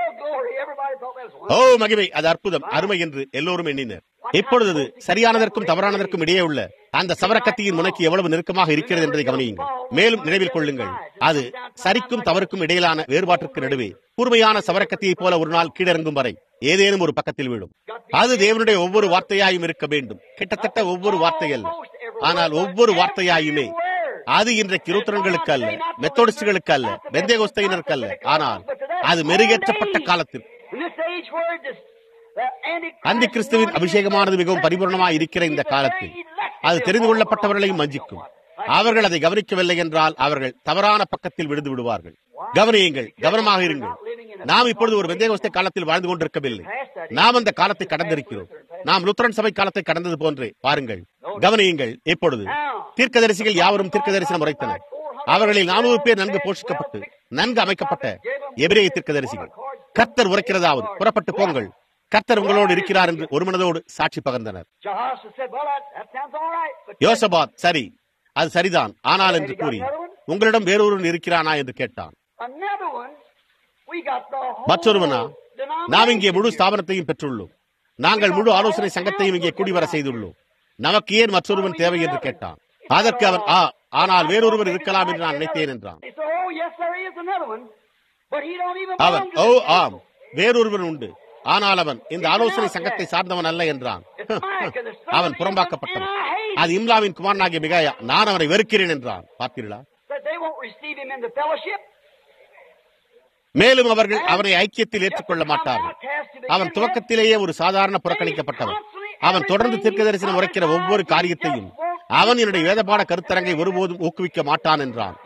ஓ மகிமை, அது அற்புதம், அருமை என்று எல்லோரும் எண்ணினர். இப்பொழுது சரியானதற்கும் தவறானதற்கும் இடையே உள்ள அந்த சவரக்கத்தியின் முனைக்கு எவ்வளவு நெருக்கமாக இருக்கிறது என்பதை கவனியுங்கள். மேலும் நினைவில் கொள்ளுங்கள், அது சரிக்கும் தவறுக்கும் இடையிலான வேறுபாட்டிற்கு நடுவே கூர்மையான சவரக்கத்தியை போல ஒரு நாள் கீழிறங்கும் வரை ஏதேனும் ஒரு பக்கத்தில் விடும். அது தேவனுடைய ஒவ்வொரு வார்த்தையாயும் இருக்க வேண்டும். கிட்டத்தட்ட ஒவ்வொரு வார்த்தையல்ல, ஆனால் ஒவ்வொரு வார்த்தையாயுமே அது இன்றைக்கு லூத்தரன்களுக்கு அல்ல, மெத்தோடிஸ்டுகளுக்கு அல்ல, பெந்தேகோஸ்தையினருக்கு அல்ல, ஆனால் அது மெருகேற்றப்பட்ட காலத்தில் அந்தி கிறிஸ்துவின் அபிஷேகமானது மிகவும் பரிபூர்ணமாக இருக்கிற இந்த காலத்தில் அது தெரிந்து கொள்ளப்பட்டவர்களையும் வஞ்சிக்கும். அவர்கள் அதை கவனிக்கவில்லை என்றால் அவர்கள் தவறான பக்கத்தில் விழுந்து விடுவார்கள். கவனியுங்கள், கவனமாக இருங்கள். நாம் இப்பொழுது ஒரு பெந்தேகோஸ்தே காலத்தில் வாழ்ந்து கொண்டிருக்கவில்லை. நாம் அந்த காலத்தை கடந்திருக்கிறோம். நாம் லுத்தரன் சபை காலத்தை கடந்தது போன்றே. பாருங்கள், கவனியுங்கள். இப்பொழுது தீர்க்கதரிசிகள் யாவரும் தீர்க்க தரிசனம் உரைத்தனர். அவர்களில் நானூறு பேர் நன்கு போஷிக்கப்பட்டு நன்கு அமைக்கப்பட்ட எபிரேய தீர்க்கதரிசிகள். கர்த்தர் உரைக்கிறதாவது, புறப்பட்டு போங்கள், கர்த்தர் உங்களோடு இருக்கிறார் என்று ஒரு மனதோடு சாட்சி பகர்ந்தனர். யோசபாத், சரி, அது சரிதான், ஆனால் என்று கூறி உங்களிடம் வேறொருவன் இருக்கிறானா என்று கேட்டான். மற்றொருவனா, நாம் இங்கே முழு ஸ்தாபனத்தையும் பெற்றுள்ளோம், நாங்கள் முழு ஆலோசனை சங்கத்தையும் இங்கே கூடிவர செய்துள்ளோம், நமக்கு ஏன் மற்றொருவன் தேவை என்று கேட்டான். அதற்கு அவன், ஆ ஆனால் வேறொருவர் இருக்கலாம் என்று நான் நினைத்தேன் என்றான். அவன், ஓ ஆம், வேறொருவன் உண்டு, ஆனால் அவன் இந்த ஆலோசனை சங்கத்தை சார்ந்தவன் அல்ல என்றான். அவன் புறம்பாக்கப்பட்டவன். அது இம்லாவின் குமாரனாகிய மிகாயா, நான் அவனை வெறுக்கிறேன் என்றான். பார்த்தீர்களா? மேலும் அவர்கள் அவனை ஐக்கியத்தில் ஏற்றுக்கொள்ள மாட்டார்கள். அவன் துவக்கத்திலேயே ஒரு சாதாரண புறக்கணிக்கப்பட்டவன். அவன் தொடர்ந்து தீர்க்க தரிசனம் உரைக்கிற ஒவ்வொரு காரியத்தையும் அவன் என்னுடைய வேதபாட கருத்தரங்கை ஒருபோதும் ஊக்குவிக்க மாட்டான் என்றான்.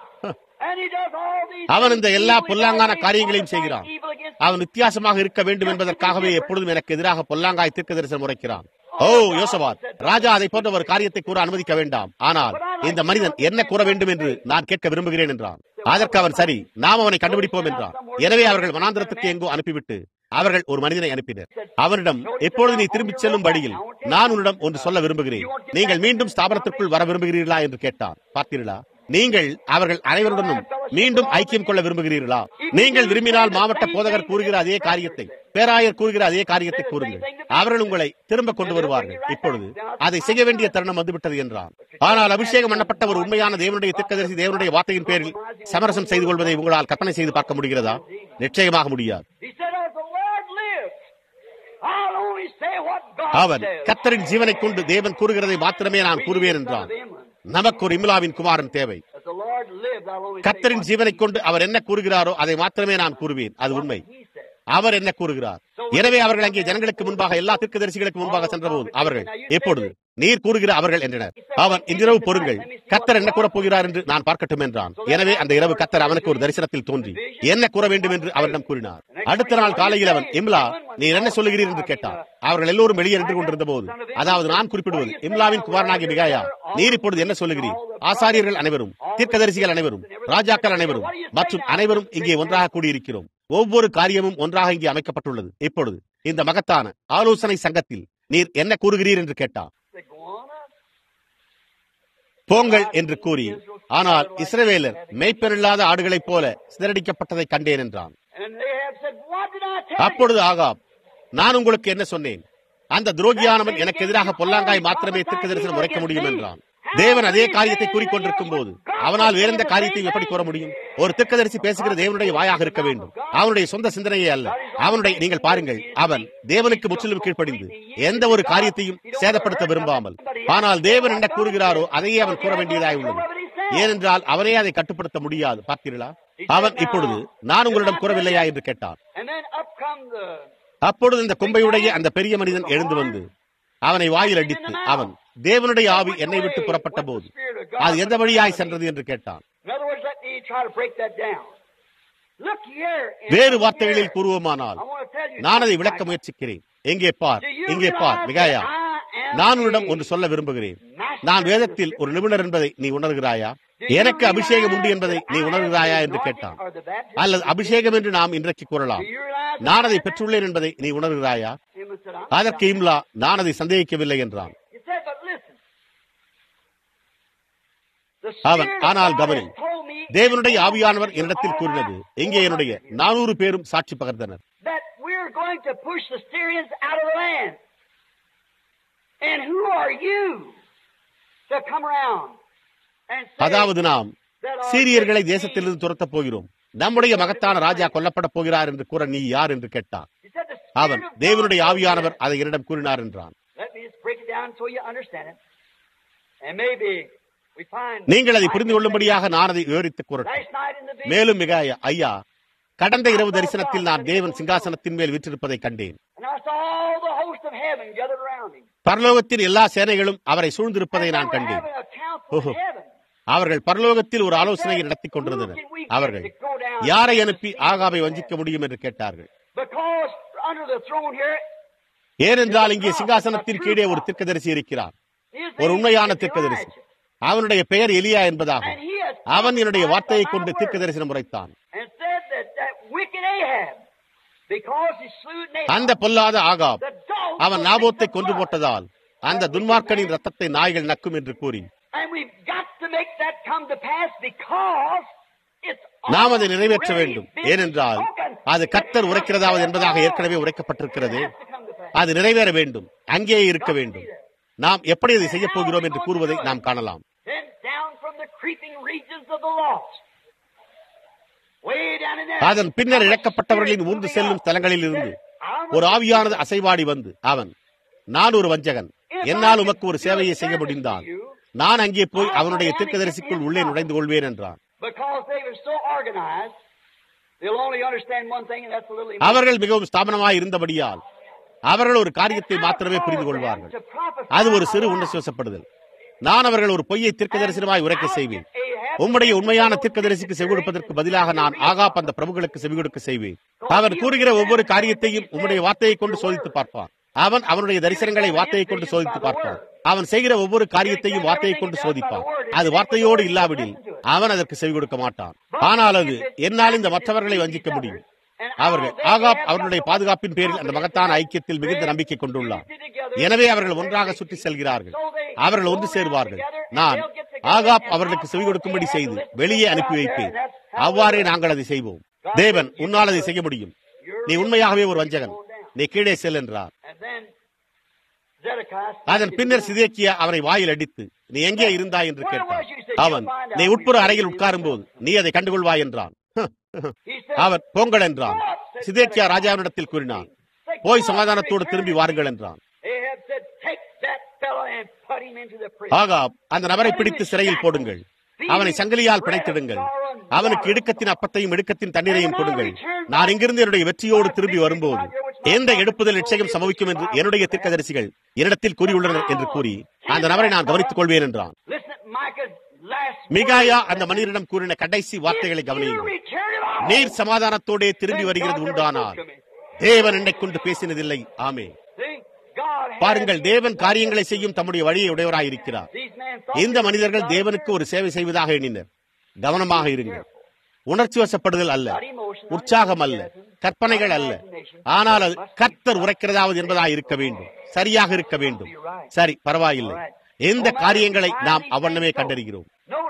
அவன் இந்த எல்லா பொல்லாங்கான காரியங்களையும் செய்கிறான். அவன் வித்தியாசமாக இருக்க வேண்டும் என்பதற்காகவே எப்பொழுதும் எனக்கு எதிராக பொல்லாங்காய் தீர்க்க தரிசனம் உரைக்கிறான். ஓ யோசபாத், ராஜா அதை போன்ற ஒரு காரியத்தை கூற அனுமதிக்க வேண்டாம், ஆனால் இந்த மனிதன் என்ன கூற வேண்டும் என்று நான் கேட்க விரும்புகிறேன் என்றான். அதற்கு அவன், சரி, நாம் அவனை கண்டுபிடிப்போம் என்றான். எனவே அவர்கள் வனாந்திரத்துக்கு எங்கோ அனுப்பிவிட்டு அவர்கள் ஒரு மனிதனை அனுப்பினர். அவனிடம், எப்பொழுது நீ திரும்பிச் செல்லும் வழியில் நான் உன்னிடம் ஒன்று சொல்ல விரும்புகிறேன், நீங்கள் மீண்டும் ஸ்தாபனத்திற்குள் வர விரும்புகிறீர்களா என்று கேட்டான். பார்த்தீர்களா? நீங்கள் அவர்கள் அனைவருடனும் மீண்டும் ஐக்கியம் கொள்ள விரும்புகிறீர்களா? நீங்கள் விரும்பினால் மாவட்ட போதகர் கூறுகிற அதே காரியத்தை, பேராயர் கூறுகிற அதே காரியத்தை கூறுங்கள், அவர்கள் உங்களை திரும்ப கொண்டு வருவார்கள். இப்பொழுது அதை செய்ய வேண்டிய தருணம் வந்துவிட்டது என்றான். ஆனால் அபிஷேகம் பண்ணப்பட்ட ஒரு உண்மையான தேவனுடைய தீர்க்கதரிசி தேவனுடைய வார்த்தையின் பேரில் சமரசம் செய்து கொள்வதை உங்களால் கற்பனை செய்து பார்க்க முடிகிறதா? நிச்சயமாக முடியாது. அவன், கர்த்தரின் ஜீவனை கொண்டு தேவன் கூறுகிறதை மாத்திரமே நான் கூறுவேன் என்றான். நமக்கு ஒரு இம்லாவின் குமாரன் தேவை. கர்த்தரின் ஜீவனை கொண்டு அவர் என்ன கூறுகிறாரோ அதை மாத்திரமே நான் கூறுவேன். அது உண்மை. அவர் என்ன கூறுகிறார்? எனவே அவர்கள் அங்கே ஜனங்களுக்கு முன்பாக, எல்லா தீர்க்கதரிசிகளுக்கு முன்பாக சென்றபோது அவர்கள், எப்பொழுது நீர் கூறுகிற அவர்கள் என்றனர். அவன், இன்றிரவு பொறுங்கள், கர்த்தர் என்ன கூறப் போகிறார் என்று நான் பார்க்கட்டும் என்றான். எனவே அந்த இரவு கர்த்தர் அவனுக்கு ஒரு தரிசனத்தில் தோன்றி என்ன கூற வேண்டும் என்று அவரிடம் கூறினார். அடுத்த நாள் காலையில் அவன், இம்லா, நீர் என்ன சொல்லுகிறீர் என்று கேட்டார். அவர்கள் எல்லோரும் வெளியே நின்று கொண்டிருந்த போது, அதாவது நான் குறிப்பிடுவது இம்லாவின் குமாரனாகிய மிகாயா, நீர் இப்பொழுது என்ன சொல்லுகிறீர்? ஆசாரியர்கள் அனைவரும், தீர்க்கதரிசிகள் அனைவரும், ராஜாக்கள் அனைவரும் மற்றும் அனைவரும் இங்கே ஒன்றாக கூடியிருக்கிறோம். ஒவ்வொரு காரியமும் ஒன்றாக இங்கே அமைக்கப்பட்டுள்ளது. இப்பொழுது இந்த மகத்தான ஆலோசனை சங்கத்தில் நீர் என்ன கூறுகிறீர் என்று கேட்டார். போங்கள் என்று கூறி, ஆனால் இஸ்ரவேலர் மேய்ப்பனில்லாத ஆடுகளைப் போல சிதறடிக்கப்பட்டதை கண்டேன் என்றான். அப்பொழுது ஆகாப், நான் உங்களுக்கு என்ன சொன்னேன்? அந்த துரோகியானவன் எனக்கு எதிராக பொல்லாங்காய் மாத்திரமே தீர்க்க தரிசனம் உரைக்க முடியும் என்றான். தேவன் அதே காரியத்தை கூறிக்கொண்டிருக்கும் போது அவனால் வேற எந்த காரியத்தையும் எப்படி கூற முடியும்? ஒரு தீர்க்கதரிசி பேசுகிற தேவனுடைய வாயாக இருக்க வேண்டும், அவனுடைய சொந்த சிந்தனையே அல்ல. அவனுடைய, நீங்கள் பாருங்கள், அவன் தேவனுக்கு முற்றிலும் கீழ்ப்படிந்து எந்த ஒரு காரியத்தையும் சேதப்படுத்த விரும்பாமல், ஆனால் தேவன் என்ன கூறுகிறாரோ அதையே அவன் கூற வேண்டியதாய் உள்ளது. ஏனென்றால் அவனே அதை கட்டுப்படுத்த முடியாது. பார்த்தீர்களா? அவன் இப்பொழுது, நான் உங்களிடம் கூறவில்லையா என்று கேட்டான். அப்பொழுது இந்த கொம்பையுடைய அந்த பெரிய மனிதன் எழுந்து வந்து அவனை வாயில் அடித்து, அவன், தேவனுடைய ஆவி என்னை விட்டு புறப்பட்ட போது அது எந்த வழியாய் சென்றது என்று கேட்டான். வேறு வார்த்தைகளில் கூறுவோமானால் நான் அதை விளக்க முயற்சிக்கிறேன். எங்கே பார், இங்கே பார் மிகாயா, நான் உன்னிடம் ஒன்று சொல்ல விரும்புகிறேன். நான் வேதத்தில் ஒரு நிபுணர் என்பதை நீ உணர்கிறாயா? எனக்கு அபிஷேகம் உண்டு என்பதை நீ உணர்கிறாயா என்று கேட்டான். அல்லது அபிஷேகம் என்று நாம் இன்றைக்கு கூறலாம், நான் அதை பெற்றுள்ளேன் என்பதை நீ உணர்கிறாயா? அதற்கு இம்லா, நான் அதை சந்தேகிக்கவில்லை என்றான். அவன், ஆனால் கவனி, தேவனுடைய ஆவியானவர் என்னிடத்தில் கூறினது, இங்கே என்னுடைய நானூறு பேரும் சாட்சி பகர்ந்தனர். அதாவது நாம் சீரியர்களை தேசத்திலிருந்து துரத்தப் போகிறோம், நம்முடைய மகத்தான ராஜா கொல்லப்பட போகிறார் என்று கூற நீ யார் என்று கேட்டான். அவன், தேவனுடைய ஆவியானவர் அதை என்னிடம் கூறினார் என்றான். நீங்கள் அதை புரிந்து கொள்ளும்படியாக நான் அதை விவரித்துக் கூறட்டும். மேலும் மிக ஐயா, கடந்த இரவு தரிசனத்தில் நான் தேவன் சிங்காசனத்தின் மேல் வீற்றிருப்பதை கண்டேன். பரலோகத்தின் எல்லா சேனைகளும் அவரை சூழ்ந்திருப்பதை நான் கண்டேன். அவர்கள் பரலோகத்தில் ஒரு ஆலோசனையை நடத்திக் கொண்டிருந்தனர். அவர்கள் யாரை அனுப்பி ஆகாபை வஞ்சிக்க முடியும் என்று கேட்டார்கள். ஏனென்றால் இங்கே சிங்காசனத்தின் கீழே ஒரு தீர்க்கதரிசி இருக்கிறார், ஒரு உண்மையான தீர்க்கதரிசி. அவனுடைய பெயர் எலியா என்பதாகும். அவன் என்னுடைய வார்த்தையை கொண்டு தீர்க்க தரிசனம் உரைத்தான். அந்த பொல்லாத ஆகாப் அவன் நாபோத்தை கொன்று போட்டதால் அந்த துன்மார்க்கனின் ரத்தத்தை நாய்கள் நக்கும் என்று கூறி, நாம் அதை நிறைவேற்ற வேண்டும். ஏனென்றால் அது கர்த்தர் உரைக்கிறதாவது என்பதாக ஏற்கனவே உரைக்கப்பட்டிருக்கிறது. அது நிறைவேற வேண்டும், அங்கேயே இருக்க வேண்டும். நாம் எப்படி அதை செய்யப் போகிறோம் என்று கூறுவதை நாம் காணலாம். அதன் பின்னர் இழக்கப்பட்டவர்களின் ஊர்ந்து செல்லும் ஸ்தலங்களில் இருந்து ஒரு ஆவியானது அசைவாடி வந்து, அவன், நான் ஒரு வஞ்சகன், என்னால் உமக்கு ஒரு சேவையை செய்ய முடிந்தால் நான் அங்கே போய் அவனுடைய தீர்க்கதரிசிக்குள் உள்ளே நுழைந்து கொள்வேன் என்றான். அவர்கள் மிகவும் ஸ்தாபனமாய் இருந்தபடியால் அவர்கள் ஒரு காரியத்தை மாத்திரமே புரிந்து கொள்வார்கள். அது ஒரு சிறு உணர்ச்சிவசப்படுதல். நான் அவர்கள் ஒரு பொய்யை தீர்க்கதரிசனமாய் உரைக்க செய்வேன். உம்முடைய உண்மையான தீர்க்கதரிசிக்கு செவி கொடுப்பதற்கு பதிலாக நான் ஆகாப் அந்த பிரபுக்களுக்கு செவி கொடுக்க செய்வேன். அவன் கூறுகிற ஒவ்வொரு காரியத்தையும் உம்முடைய வார்த்தையை கொண்டு சோதித்து பார்ப்பான். அவன் அவனுடைய தரிசனங்களை வார்த்தையை கொண்டு சோதித்து பார்ப்பான். அவன் செய்கிற ஒவ்வொரு காரியத்தையும் வார்த்தையை கொண்டு சோதிப்பான். அது வார்த்தையோடு இல்லாவிடில் அவன் அதற்கு செவி கொடுக்க மாட்டான். ஆனால் அது என்னால் இந்த மற்றவர்களை வஞ்சிக்க முடியும். அவர்கள் ஆகாப் அவர்களுடைய பாதுகாப்பின் பேரில் அந்த மகத்தான ஐக்கியத்தில் மிகுந்த நம்பிக்கை கொண்டுள்ளார். எனவே அவர்கள் ஒன்றாக சுற்றி செல்கிறார்கள். அவர்கள் ஒன்று சேருவார்கள். நான் ஆகாப் அவர்களுக்கு செவி கொடுக்கும்படி செய்து வெளியே அனுப்பி வைப்பேன். அவ்வாறே நாங்கள் அதை செய்வோம். தேவன், உன்னால் அதை செய்ய முடியும். நீ உண்மையாகவே ஒரு வஞ்சகன், நீ கீழே செல் என்றார். அதன் பின்னர் சிதேக்கியா அவரை வாயில் அடித்து, நீ எங்கே இருந்தாய் என்று கேட்டான். அவன், நீ உட்புற அறையில் உட்காரும் போது நீ அதை கண்டுகொள்வாய் என்றான். அவர், போங்கள் என்றான். சிதேக்கியா ராஜாவினிடத்தில் கூறினான், போய் சமாதானத்தோடு திரும்பி வாருங்கள் என்றான். ஆகாப், அந்த நபரை பிடித்து சிறையில் போடுங்கள், அவனை சங்கிலியால் பிணைத்திடுங்கள், அவனுக்கு இடுக்கத்தின் அப்பத்தையும் இடுக்கத்தின் தண்ணீரையும் கொடுங்கள். நான் இங்கிருந்து என்னுடைய வெற்றியோடு திரும்பி வரும்போது எந்த எடுப்புதல் நிச்சயம் சம்பவிக்கும் என்று என்னுடைய தீர்க்கதரிசிகள் என்னிடத்தில் கூறியுள்ளனர் என்று கூறி அந்த நபரை நான் கவனித்துக் கொள்வேன் என்றான். மிகாயா அந்த மனிதனிடம் கூறின கடைசி வார்த்தைகளை கவனியுங்கள். நீர் சமாதானத்தோடே திரும்பி வருகிறது உண்டானால் தேவன் என்னை கொண்டு பேசினதில்லை. ஆமே. பாருங்கள், தேவன் காரியங்களை செய்யும் தம்முடைய வழியை உடையவராயிருக்கிறார். இந்த மனிதர்கள் தேவனுக்கு ஒரு சேவை செய்வதாக எண்ணினர். கவனமாக இருங்கள். உணர்ச்சி வசப்படுதல் அல்ல, உற்சாகம் அல்ல, கற்பனைகள் அல்ல, ஆனால் அது கர்த்தர் உரைக்கிறதாவது என்பதாக இருக்க வேண்டும். சரியாக இருக்க வேண்டும். சரி, பரவாயில்லை. எந்த காரியங்களை நாம் அவ்வண்ணமே கண்டறிகிறோம்.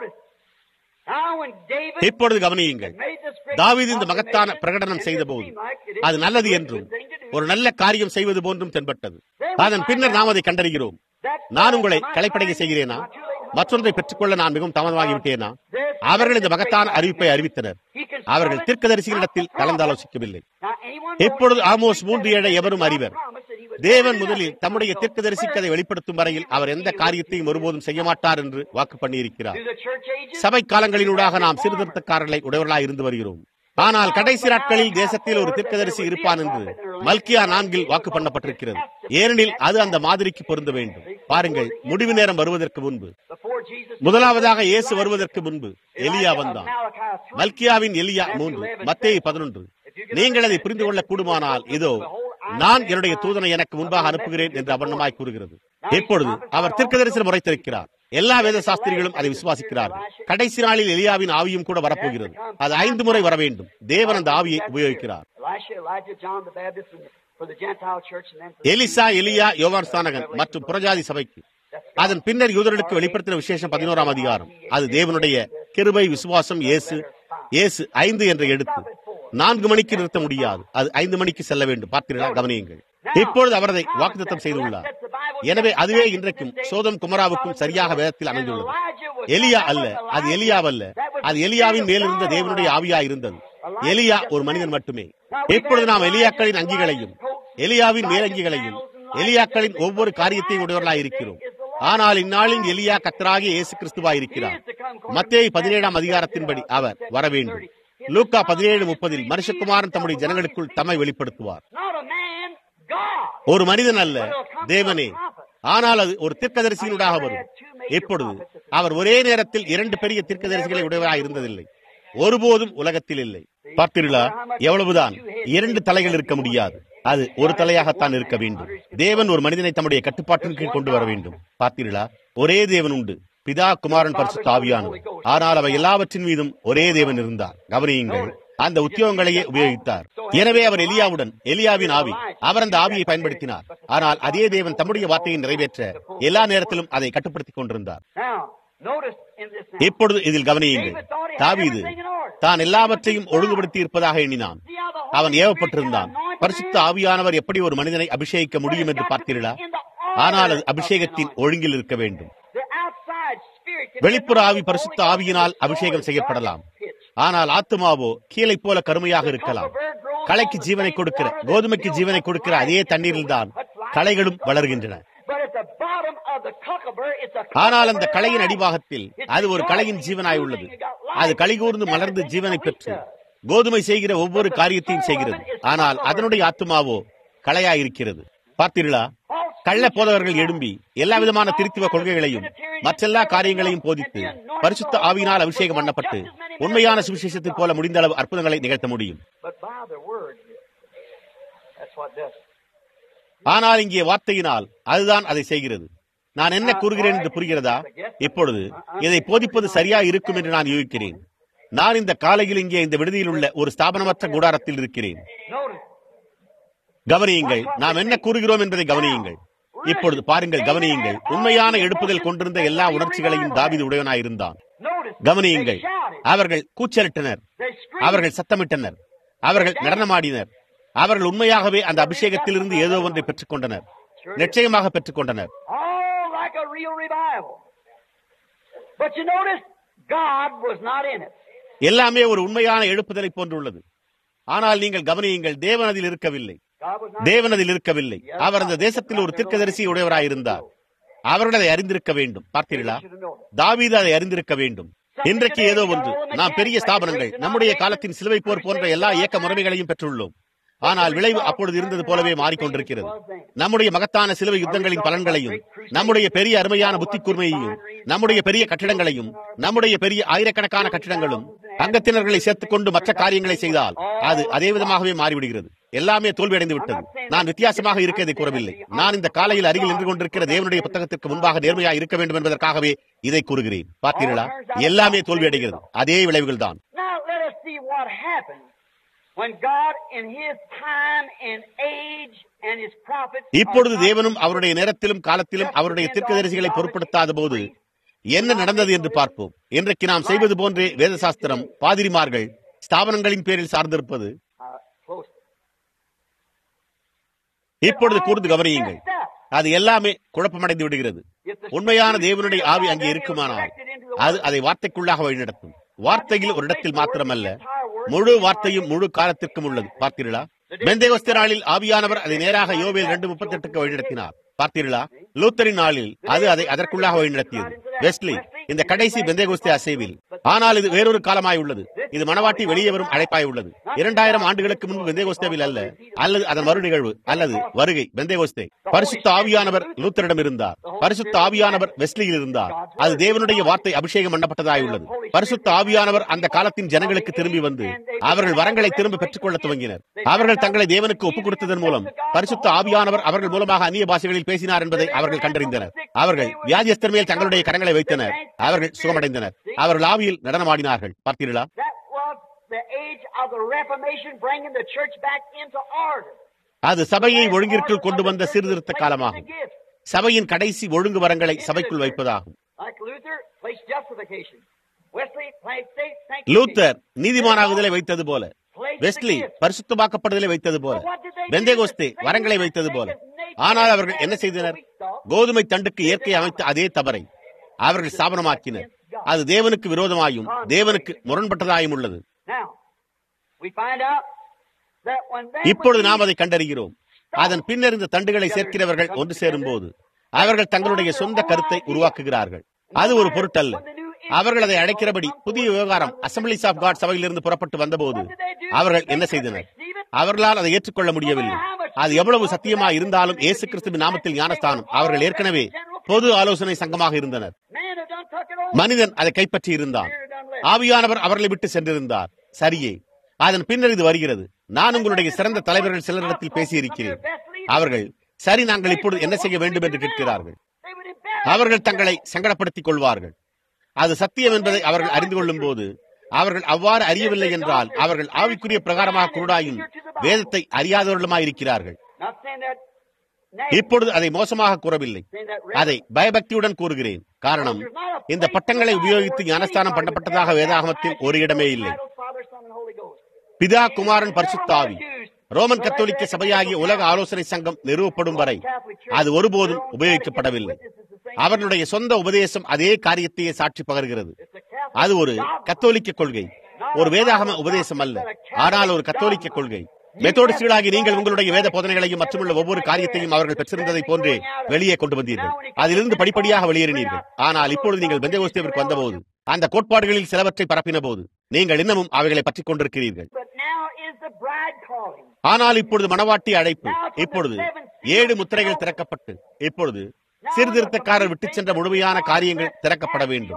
இப்பொழுது கவனியுங்கள். தாவீது இந்த மகத்தான பிரகடனம் செய்த போது அது நல்லது என்றும் ஒரு நல்ல காரியம் செய்வது போன்றும் தென்பட்டது. அதன் பின்னர் நாம் அதை கண்டறிகிறோம். நான் உங்களை களைப்படைய செய்கிறேனா? மற்றொன்றை பெற்றுக்கொள்ள நான் மிகவும் தாமதமாகிவிட்டேனா? அவர்கள் இந்த மகத்தான அறிவிப்பை அறிவித்தனர். அவர்கள் தீர்க்கதரிசிகளிடத்தில் கலந்தாலோசிக்கவில்லை. இப்பொழுது ஆமோஸ் மூன்று ஏழை எவரும் அறிவர். தேவன் முதலில் தம்முடைய தீர்க்கதரிசிக்கு அதை வெளிப்படுத்தும் வரையில் அவர் எந்த காரியத்தையும் ஒருபோதும் செய்ய மாட்டார் என்று வாக்கு பண்ணியிருக்கிறார். சபை காலங்களினூடாக நாம் சீர்திருத்தக்காரர்களை உடையவர்களாக இருந்து வருகிறோம். ஆனால் கடைசி நாட்களில் தேசத்தில் ஒரு தீர்க்கதரிசி இருப்பான் என்று மல்கியா நான்கில் வாக்கு பண்ணப்பட்டிருக்கிறது. ஏனெனில் அது அந்த மாதிரிக்கு பொருந்த வேண்டும். பாருங்கள், முடிவு நேரம் வருவதற்கு முன்பு, முதலாவதாக இயேசு வருவதற்கு முன்பு எலியா வந்தான். மல்கியாவின் எலியா மூன்று, மத்தேயு பதினொன்று. நீங்கள் அதை புரிந்து கொள்ள கூடுமானால், இதோ நான் என்னுடைய தூதனை எனக்கு முன்பாக அனுப்புகிறேன் என்று அவண்ணமாய் கூறுகிறது. இப்பொழுது அவர் தீர்க்கதரிசனம் உரைத்திருக்கிறார். எல்லா வேத சாஸ்திரிகளும் அதை விசுவாசிக்கிறார்கள். கடைசி நாளில் எலியாவின் ஆவியும் கூட வரப்போகிறது. அது ஐந்து முறை வர வேண்டும். தேவன் அந்த ஆவியை உபயோகிக்கிறார். எலிசா, எலியா, யோவான் ஸ்நானகன் மற்றும் புறஜாதி சபைக்கு. அதன் பின்னர் யூதர்களுக்கு வெளிப்படுத்தின விசேஷம் பதினோராம் அதிகாரம். அது தேவனுடைய கிருபை, விசுவாசம், இயேசு இயேசு ஐந்து என்ற எடுத்து நான்கு மணிக்கு நிறுத்த முடியாது. அது ஐந்து மணிக்கு செல்ல வேண்டும். பார்த்தீர்களா? கவனியுங்கள். இப்பொழுது அவர் அதை வாக்குத்தத்தம் செய்துள்ளார். எனவே அதுவே இன்றைக்கும் சோதம் குமராவுக்கும் சரியாக வேதத்தில் அமைந்துள்ளது. எலியா அல்ல, அது எலியாவல்ல, அது எலியாவின் மேலிருந்த தேவனுடைய ஆவியா இருந்தது. எலியா ஒரு மனிதன் மட்டுமே. இப்பொழுது நாம் எலியாக்களின் அங்கிகளையும் எலியாவின் மேலங்கிகளையும் எலியாக்களின் ஒவ்வொரு காரியத்தையும் உடையவர்களாக இருக்கிறோம். ஆனால் இந்நாளில் எலியா கர்த்தராகிய இயேசு கிறிஸ்துவாய் இருக்கிறார். மத்தேயு பதினேழாம் அதிகாரத்தின்படி அவர் வர வேண்டும். லூக்கா பதினேழு முப்பதில் மனுஷகுமாரன் தம்முடைய ஜனங்களுக்குள் தம்மை வெளிப்படுத்துவார். ஒரு மனிதன் அல்ல, தேவனே. ஆனால் அது ஒரு தீர்க்கதரிசியினூடாக வரும். இப்பொழுது அவர் ஒரே நேரத்தில் இரண்டு பெரிய தீர்க்கதரிசிகளை உடையவராய் இருந்ததில்லை, ஒருபோதும் உலகத்தில் இல்லை. பார்த்தீர்களா, எவ்வளவுதான் இரண்டு தலைகள் இருக்க முடியாது, அது ஒரு தலையாகத்தான் இருக்க வேண்டும். தேவன் ஒரு மனிதனை தம்முடைய கட்டுப்பாட்டின் கீழ் கொண்டு வர வேண்டும். பார்த்தீர்களா, ஒரே தேவன் உண்டு, பிதா, குமாரன், பரிசுத்த ஆவியானவர். ஆனால் அவை எல்லாவற்றின் மீதும் ஒரே தேவன் இருந்தார். கவனியுங்கள், அந்த உத்தியோகங்களையே உபயோகித்தார். எனவே அவர் எலியாவுடன், எலியாவின் ஆவி, அவர் அந்த ஆவியை பயன்படுத்தினார். ஆனால் அதே தேவன் தம்முடைய வார்த்தையை நிறைவேற்ற எல்லா நேரத்திலும் அதை கட்டுப்படுத்திக் கொண்டிருந்தார். இப்பொழுது இதில் கவனியுங்கள், தாவீது தான் எல்லாவற்றையும் ஒழுங்குபடுத்தி இருப்பதாக எண்ணினான். அவன் ஏவப்பட்டிருந்தான். பரிசுத்த ஆவியானவர் எப்படி ஒரு மனிதனை அபிஷேகிக்க முடியும் என்று பார்த்தீர்களா? ஆனால் அது அபிஷேகத்தின் ஒழுங்கில் இருக்க வேண்டும். வெளிப்புற ஆவி பரிசுத்த ஆவியினால் அபிஷேகம் செய்யப்படலாம். ஆனால் ஆத்துமாவோ கீழே போல கருமையாக இருக்கலாம். களைக்கு ஜீவனை கொடுக்கிற, கோதுமைக்கு ஜீவனை கொடுக்கிற அதே தண்ணீரில் தான் களைகளும் வளர்கின்றன. ஆனால் அந்த களையின் அடிபாகத்தில் அது ஒரு களையின் ஜீவனாய் உள்ளது. அது களிகூர்ந்து மலர்ந்து ஜீவனை பெற்று கோதுமை செய்கிற ஒவ்வொரு காரியத்தையும் செய்கிறது. ஆனால் அதனுடைய ஆத்துமாவோ களையாயிருக்கிறது. பார்த்தீர்களா? கள்ள போதகர்கள் எழும்பி எல்லா விதமான திருத்துவ கொள்கைகளையும் மற்றெல்லா காரியங்களையும் போதித்து பரிசுத்த ஆவியினால் அபிஷேகம் பண்ணப்பட்டு உண்மையான சுவிசேஷத்தை போல முடிந்த அளவு அற்புதங்களை நிகழ்த்த முடியும். ஆனால் இங்கே வார்த்தையினால் அதுதான் அதை செய்கிறது. நான் என்ன கூறுகிறேன் என்று புரிகிறதா? இப்பொழுது இதை போதிப்பது சரியா இருக்கும் என்று நான் யூகிக்கிறேன். நான் இந்த காலையில் இங்கே இந்த விடுதியில் உள்ள ஒரு ஸ்தாபனமற்ற கூடாரத்தில் இருக்கிறேன். கவனியுங்கள், நாம் என்ன கூறுகிறோம் என்பதை கவனியுங்கள். இப்பொழுது பாருங்கள், கவனியுங்கள். உண்மையான எழுப்புதல் கொண்டிருந்த எல்லா உணர்ச்சிகளையும் தாவீது உடையவனாயிருந்தான். கவனியுங்கள், அவர்கள் கூச்சலிட்டனர், அவர்கள் சத்தமிட்டனர், அவர்கள் நடனமாடினர். அவர்கள் உண்மையாகவே அந்த அபிஷேகத்திலிருந்து ஏதோ ஒன்றை பெற்றுக் கொண்டனர், நிச்சயமாக பெற்றுக் கொண்டனர். எல்லாமே ஒரு உண்மையான எழுப்புதலை போன்றுள்ளது. ஆனால் நீங்கள் கவனியுங்கள், தேவன் அதில் இருக்கவில்லை. தேவன் அதில் இருக்கவில்லை. அவர் அந்த தேசத்தில் ஒரு தீர்க்கதரிசி உடையவராயிருந்தார். அவர்கள் அதை அறிந்திருக்க வேண்டும். பார்த்தீர்களா? தாவீது அதை அறிந்திருக்க வேண்டும். இன்றைக்கு ஏதோ ஒன்று, நாம் பெரிய ஸ்தாபனங்கள், நம்முடைய காலத்தின் சிலுவை போர் போன்ற எல்லா இயக்க முறைமைகளையும் பெற்றுள்ளோம். ஆனால் விளைவு அப்பொழுது இருந்தது போலவே மாறிக்கொண்டிருக்கிறது. நம்முடைய மகத்தான சிலுவை யுத்தங்களின் பலன்களையும், நம்முடைய பெரிய அருமையான புத்தி கூர்மையையும், நம்முடைய பெரிய கட்டிடங்களையும், நம்முடைய பெரிய ஆயிரக்கணக்கான கட்டிடங்களும் அங்கத்தினர்களை சேர்த்துக் கொண்டு மற்ற காரியங்களை செய்தால் அது அதே விதமாகவே மாறிவிடுகிறது. எல்லாமே தோல்வியடைந்து விட்டது. நான் வித்தியாசமாக இருக்கிறதை கூறவில்லை. நான் இந்த காலையில் அருகில் நின்று கொண்டிருக்கிற தேவனுடைய புத்தகத்திற்கு முன்பாக நேர்மையாக இருக்க வேண்டும் என்பதற்காகவே இதை கூறுகிறேன். பார்த்தீர்களா? எல்லாமே தோல்வியடைகிறது. அதே விளைவுகள் தான். இப்பொழுது தேவனும் அவருடைய நேரத்திலும் காலத்திலும் அவருடைய தீர்க்கதரிசிகளை பொருட்படுத்தாத போது என்ன நடந்தது என்று பார்ப்போம். இன்றைக்கு நாம் செய்வது போன்றே வேதசாஸ்திரம், பாதிரிமார்கள் ஸ்தாபனங்களின் பேரில் சார்ந்திருப்பது. இப்பொழுது கூர்ந்து கவனியுங்கள், அது எல்லாமே குழப்பமடைந்து விடுகிறது. உண்மையான தேவனுடைய ஆவி அங்கே இருக்குமானால் அது அதை வார்த்தைக்குள்ளாக வழிநடத்தும். வார்த்தையில் ஒரு இடத்தில் மாத்திரமல்ல, முழு வார்த்தையும் முழு காலத்திற்கும் உள்ளது. பார்த்தீர்களா? பெந்தேகோஸ்தே நாளில் ஆவியானவர் அதை நேராக யோவேல் இரண்டு முப்பத்தி எட்டுக்கு வழிநடத்தினார். பார்த்தீர்களா? லூத்தரின் நாளில் அது அதை அதற்குள்ளாக வழிநடத்தியது. வெஸ்லி இந்த கடைசி பெந்தேகோஸ்தே அசைவில். ஆனால் இது வேறொரு காலமாய் உள்ளது. இது மணவாட்டி வெளியே வரும் அழைப்பாய் உள்ளது. இரண்டாயிரம் ஆண்டுகளுக்கு முன்பு பெந்தேகோஸ்தேவில் அல்ல, அல்லது அதன் மறு நிகழ்வு அல்லது வருகை பெந்தேகோஸ்தே. பரிசுத்த ஆவியானவர் லூத்தரிடம் இருந்தார். பரிசுத்த ஆவியானவர் வெஸ்லியில் இருந்தார். அது தேவனுடைய வார்த்தை அபிஷேகம் பண்ணப்பட்டதாய் உள்ளது. பரிசுத்த ஆவியானவர் அந்த காலத்தின் ஜனங்களுக்கு திரும்பி வந்து அவர்கள் வரங்களை திரும்ப பெற்றுக் கொள்ள துவங்கினர். அவர்கள் தங்களை தேவனுக்கு ஒப்புக் கொடுத்ததன் மூலம் பரிசுத்த ஆவியானவர் அவர்கள் மூலமாக அந்நிய பாஷைகளில் பேசினார் என்பதை அவர்கள் கண்டறிந்தனர். அவர்கள் வியாதியஸ்தர் மேல் தங்களுடைய கரங்களை வைத்தனர். அவர்கள் சுகமடைந்தனர். அவர்கள் ஆவியில் நடனமாடினார்கள். பார்த்தீர்களா? அது சபையை ஒழுங்கிற்குள் கொண்டு வந்த சீர்திருத்த காலமாகும். சபையின் கடைசி ஒழுங்கு வரங்களை சபைக்குள் வைப்பதாகும். லூத்தர் நீதிமானாகுதலை வைத்தது போல, வெஸ்லி பரிசுத்தமாக்கப்படுதலை வைத்தது போல, பெந்தேகோஸ்தே வரங்களை வைத்தது போல. ஆனால் அவர்கள் என்ன செய்தனர்? கோதுமை தண்டுக்கு இயற்கை அமைத்த அதே தவறை அவர்கள் ஸ்தாபனமாக்கினர். அது தேவனுக்கு விரோதமாயும் தேவனுக்கு முரண்பட்டதாயும் உள்ளது. இப்பொழுது நாம் அதை கண்டறிகிறோம். அதன் பின்னர் இந்த தண்டுகளை சேர்க்கிறவர்கள் ஒன்று சேரும் போது அவர்கள் தங்களுடைய சொந்த கருத்தை உருவாக்குகிறார்கள். அது ஒரு பொருட்டல்ல. அவர்கள் அதை அழைக்கிறபடி புதிய விவகாரம் அசம்பிளிஸ் ஆஃப் காட் சபையிலிருந்து புறப்பட்டு வந்தபோது அவர்கள் என்ன செய்தனர்? அவர்களால் அதை ஏற்றுக்கொள்ள முடியவில்லை. அது எவ்வளவு சத்தியமா இருந்தாலும் இயேசு கிறிஸ்துவின் நாமத்தில் ஞானஸ்தானம். அவர்கள் ஏற்கனவே பொது ஆலோசனை சங்கமாக இருந்தனர். மனிதன் அதை கைப்பற்றி இருந்தான். ஆவியானவர் அவர்களை விட்டு சென்றிருந்தார். சரியே. அதன் பின்னர் இது வருகிறது. நான் உங்களுடைய சிறந்த தலைவர்கள் சிலரிடத்தில் பேசியிருக்கிறேன். அவர்கள் சரி, நாங்கள் இப்பொழுது என்ன செய்ய வேண்டும் என்று கேட்கிறார்கள். அவர்கள் தங்களை சங்கடப்படுத்திக் கொள்வார்கள். அது சத்தியம் என்பதை அவர்கள் அறிந்து கொள்ளும் போது அவர்கள் அவ்வாறு அறியவில்லை என்றால் அவர்கள் ஆவிக்குரிய பிரகாரமாக குருடாயும் வேதத்தை அறியாதவர்களுமாயிருக்கிறார்கள். இப்பொழுது அதை மோசமாக கூறவில்லை, அதை பயபக்தியுடன் கூறுகிறேன். காரணம், இந்த பட்டங்களை உபயோகித்து ஞானஸ்தானம் பண்ணப்பட்டதாக வேதாகமத்தில் ஒரு இடமே இல்லை. பிதா, குமாரன், பரிசுத்த ஆவி. ரோமன் கத்தோலிக்க சபையாகிய உலக ஆலோசனை சங்கம் நிறுவப்படும் வரை அது ஒருபோதும் உபயோகிக்கப்படவில்லை. அவர்களுடைய சொந்த உபதேசம் அதே காரியத்தையே சாட்சி பகர்கிறது. அது ஒரு கத்தோலிக்க கொள்கை, ஒரு வேதாகம உபதேசம் அல்ல, ஆனால் ஒரு கத்தோலிக்க கொள்கை. மெத்தோடிஸ்டுகளாகி நீங்கள் உங்களுடைய வேத போதனைகளையும் மற்றுமுள்ள ஒவ்வொரு காரியத்தையும் அவர்கள் பெற்றிருந்ததை போன்றே வெளியே கொண்டு வந்தீர்கள். அதிலிருந்து படிப்படியாக வெளியேறினீர்கள். ஆனால் இப்பொழுது நீங்கள் பெந்தெகோஸ்தேவிற்கு வந்தபோது அந்த கோட்பாடுகளில் சிலவற்றை பரப்பின போது நீங்கள் இன்னமும் அவைகளை பற்றிக் கொண்டிருக்கிறீர்கள். ஆனால் இப்பொழுது மணவாட்டி அழைப்பு. இப்பொழுது ஏழு முத்திரைகள் திறக்கப்பட்டு இப்பொழுது சீர்திருத்தக்காரர் விட்டு சென்ற முழுமையான காரியங்கள் திறக்கப்பட வேண்டும்.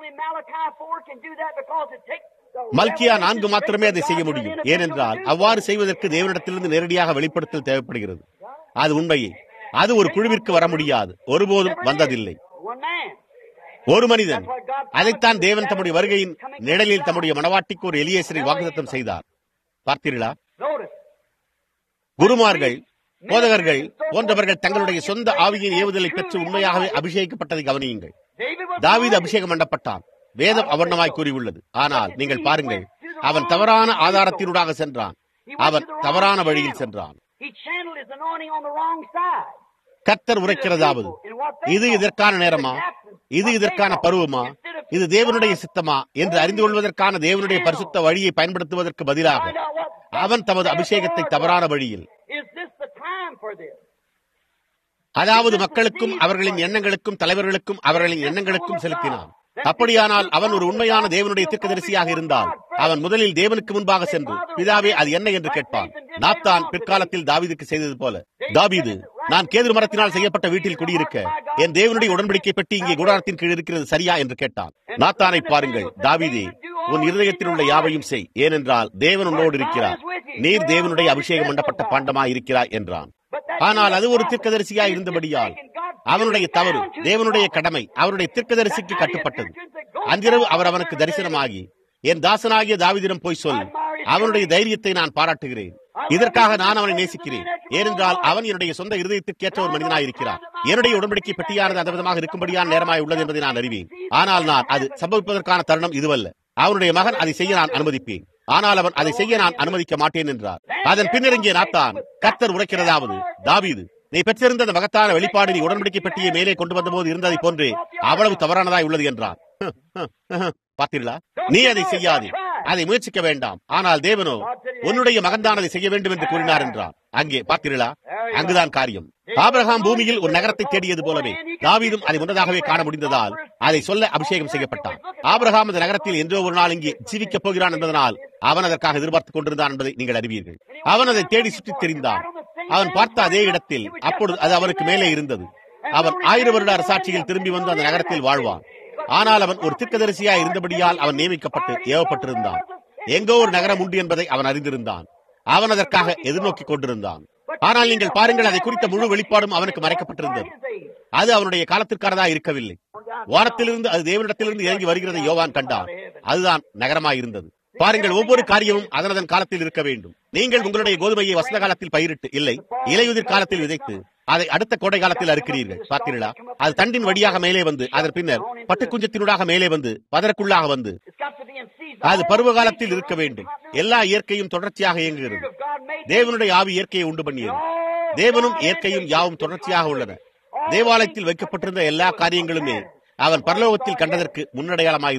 மல்கியா நான்கு மாத்திரமே அதை செய்ய முடியும். ஏனென்றால் அவ்வாறு செய்வதற்கு தேவனிடத்திலிருந்து நேரடியாக வெளிப்படுத்தல் தேவைப்படுகிறது. அது உண்மையே. அது ஒரு குழுவிற்கு வர முடியாது, ஒருபோதும் வந்ததில்லை. ஒரு மனிதன். அதைத்தான் தேவன் தம்முடைய வருகையின் நிழலில் தம்முடைய மணவாட்டிக்கு ஒரு எலியேசரை வாக்குத்தத்தம் செய்தார். பார்த்தீர்களா? குருமார்கள், போதகர்கள் போன்றவர்கள் தங்களுடைய சொந்த ஆவியின் ஏவுதலை பெற்று உண்மையாகவே அபிஷேகிக்கப்பட்டதை கவனியுங்கள். தாவீது அபிஷேகம் பண்ணப்பட்டான். வேதம் அவர்ணமாய் கூறியுள்ளது. ஆனால் நீங்கள் பாருங்கள், அவன் தவறான ஆதாரத்தினூடாக சென்றான். அவன் தவறான வழியில் சென்றான். கர்த்தர் உரைக்கிறதாவது, இது இதற்கான நேரமா, இது இதற்கான பருவமா, இது தேவனுடைய சித்தமா என்று அறிந்து கொள்வதற்கான தேவனுடைய பரிசுத்த வழியை பயன்படுத்துவதற்கு பதிலாக அவன் தமது அபிஷேகத்தை தவறான வழியில், அதாவது மக்களுக்கும் அவர்களின் எண்ணங்களுக்கும் தலைவர்களுக்கும் அவர்களின் எண்ணங்களுக்கும் செலுத்தினான். அப்படியானால் அவன் ஒரு உண்மையான தேவனுடைய தீர்க்கதரிசியாக இருந்தால் அவன் முதலில் தேவனுக்கு முன்பாக சென்று, பிதாவே அது என்ன என்று கேட்பான். நாத்தான் பிற்காலத்தில் தாவீதுக்கு செய்தது போல. தாவீது, நான் கேதுரு மரத்தினால் செய்யப்பட்ட வீட்டில் குடியிருக்க என் தேவனுடைய உடன்படிக்கை பெட்டி இங்கே கூடாரத்தின் கீழ் இருக்கிறது சரியா என்று கேட்டான். நாத்தானை பாருங்கள், தாவீதே, உன் இருதயத்தில் உள்ள யாவையும் செய், ஏனென்றால் தேவன் உன்னோடு இருக்கிறார், நீர் தேவனுடைய அபிஷேகம் பண்ணப்பட்ட பாண்டமாய் இருக்கிறாய் என்றான். ஆனால் அது ஒரு தீர்க்கதரிசியாய் இருந்தபடியால் அவனுடைய தவறு, தேவனுடைய கடமை அவருடைய தீர்க்கதரிசிக்கு கட்டுப்பட்டது. அன்றிரவு அவர் அவனுக்கு தரிசனமாகி, என் தாசனாகிய தாவீதிடம் போய் சொல், அவனுடைய தைரியத்தை நான் பாராட்டுகிறேன், இதற்காக நான் அவனை நேசிக்கிறேன், ஏனென்றால் அவன் என்னுடைய சொந்த இருதயத்துக்கு ஏற்ற ஒரு மனிதனாயிருக்கிறார். என்னுடைய உடன்படிக்கை பெட்டியானது அந்த விதமாக இருக்கும்படியான நேரமாய் உள்ளது என்பதை நான் அறிவேன். ஆனால் நான் அது சம்பவிப்பதற்கான தருணம் இதுவல்ல. அவனுடைய மகன் அதை செய்ய நான் அனுமதிப்பேன், ஆனால் அவன் அதை செய்ய நான் அனுமதிக்க மாட்டேன் என்றார். அதன் பின்னர் இங்கே நாத்தான், கர்த்தர் உரைக்கிறதாவது, தாவீது, நீ பெற்றிருந்த அந்த மகத்தான வெளிப்பாடு நீ உடன்படிக்கை பெட்டியை மேலே கொண்டு வந்த போது இருந்ததை போன்றே அவ்வளவு தவறானதாய் உள்ளது என்றார். பார்த்தீர்களா? நீ அதை செய்யாதே, அதை முயற்சிக்க வேண்டாம். ஆனால் தேவனோ உன்னுடைய மகன்தான் அதை செய்ய வேண்டும் என்று கூறினார் என்றார். அங்கே பார்த்தீர்களா? அங்குதான் காரியம். ஆபிரகாம் பூமியில் ஒரு நகரத்தை தேடியது போலவே தாவீதும் அதை முன்னதாகவே காண முடிந்ததால் அதை சொல்ல அபிஷேகம் செய்யப்பட்டான். ஆபிரகாம் அந்த நகரத்தில் என்றோ ஒரு நாள் இங்கே ஜீவிக்கப் போகிறான் என்பதனால் அவன் அதற்காக எதிர்பார்த்துக் கொண்டிருந்தான் என்பதை நீங்கள் அறிவீர்கள். அவன் அதை தேடி சுற்றித் தெரிந்தான். அவன் பார்த்த அதே இடத்தில் அப்பொழுது அது அவனுக்கு மேலே இருந்தது. அவன் ஆயிரம் வருட அரசாட்சியில் திரும்பி வந்து அந்த நகரத்தில் வாழ்வான். ஆனால் அவன் ஒரு தீர்க்கதரிசியாய் இருந்தபடியால் அவன் நியமிக்கப்பட்டு ஏவப்பட்டிருந்தான். எங்கோ ஒரு நகரம் உண்டு என்பதை அவன் அறிந்திருந்தான். அவன் அதற்காக எதிர்நோக்கிக் கொண்டிருந்தான். ஆனால் நீங்கள் பாருங்கள், அதை குறித்த முழு வெளிப்பாடும் அவனுக்கு மறைக்கப்பட்டிருந்தது. அது அவனுடைய காலத்திற்கானதா இருக்கவில்லை. வானத்திலிருந்து அது தேவனிடத்திலிருந்து இறங்கி வருகிறதை யோவான் கண்டான். அதுதான் நகரமாயிருந்தது. பாருங்கள், ஒவ்வொரு காரியமும் அதனதன் காலத்தில் இருக்க வேண்டும். நீங்கள் உங்களுடைய கோதுமையை வசந்த காலத்தில் பயிரிட்டு, இல்லை இலையுதிர் காலத்தில் விதைத்து அதை அடுத்த கோடை காலத்தில் அறுக்கிறீர்கள். பார்த்தீர்களா? அது தண்டின் வழியாக மேலே வந்து அதன் பின்னர் பட்டுக்குஞ்சத்தினூடாக மேலே வந்து பதற்குள்ளாக வந்து அது பருவ காலத்தில் இருக்க வேண்டும். எல்லா இயற்கையும் தொடர்ச்சியாக இயங்குகிறது. தேவனுடைய ஆவி இயற்கையை உண்டு பண்ணியது. தேவனும் இயற்கையும் யாவும் தொடர்ச்சியாக உள்ளன. தேவாலயத்தில் வைக்கப்பட்டிருந்த எல்லா காரியங்களுமே அவன் பரலோகத்தில் கண்டதற்கு முன்னடையாளமாயிருந்தன.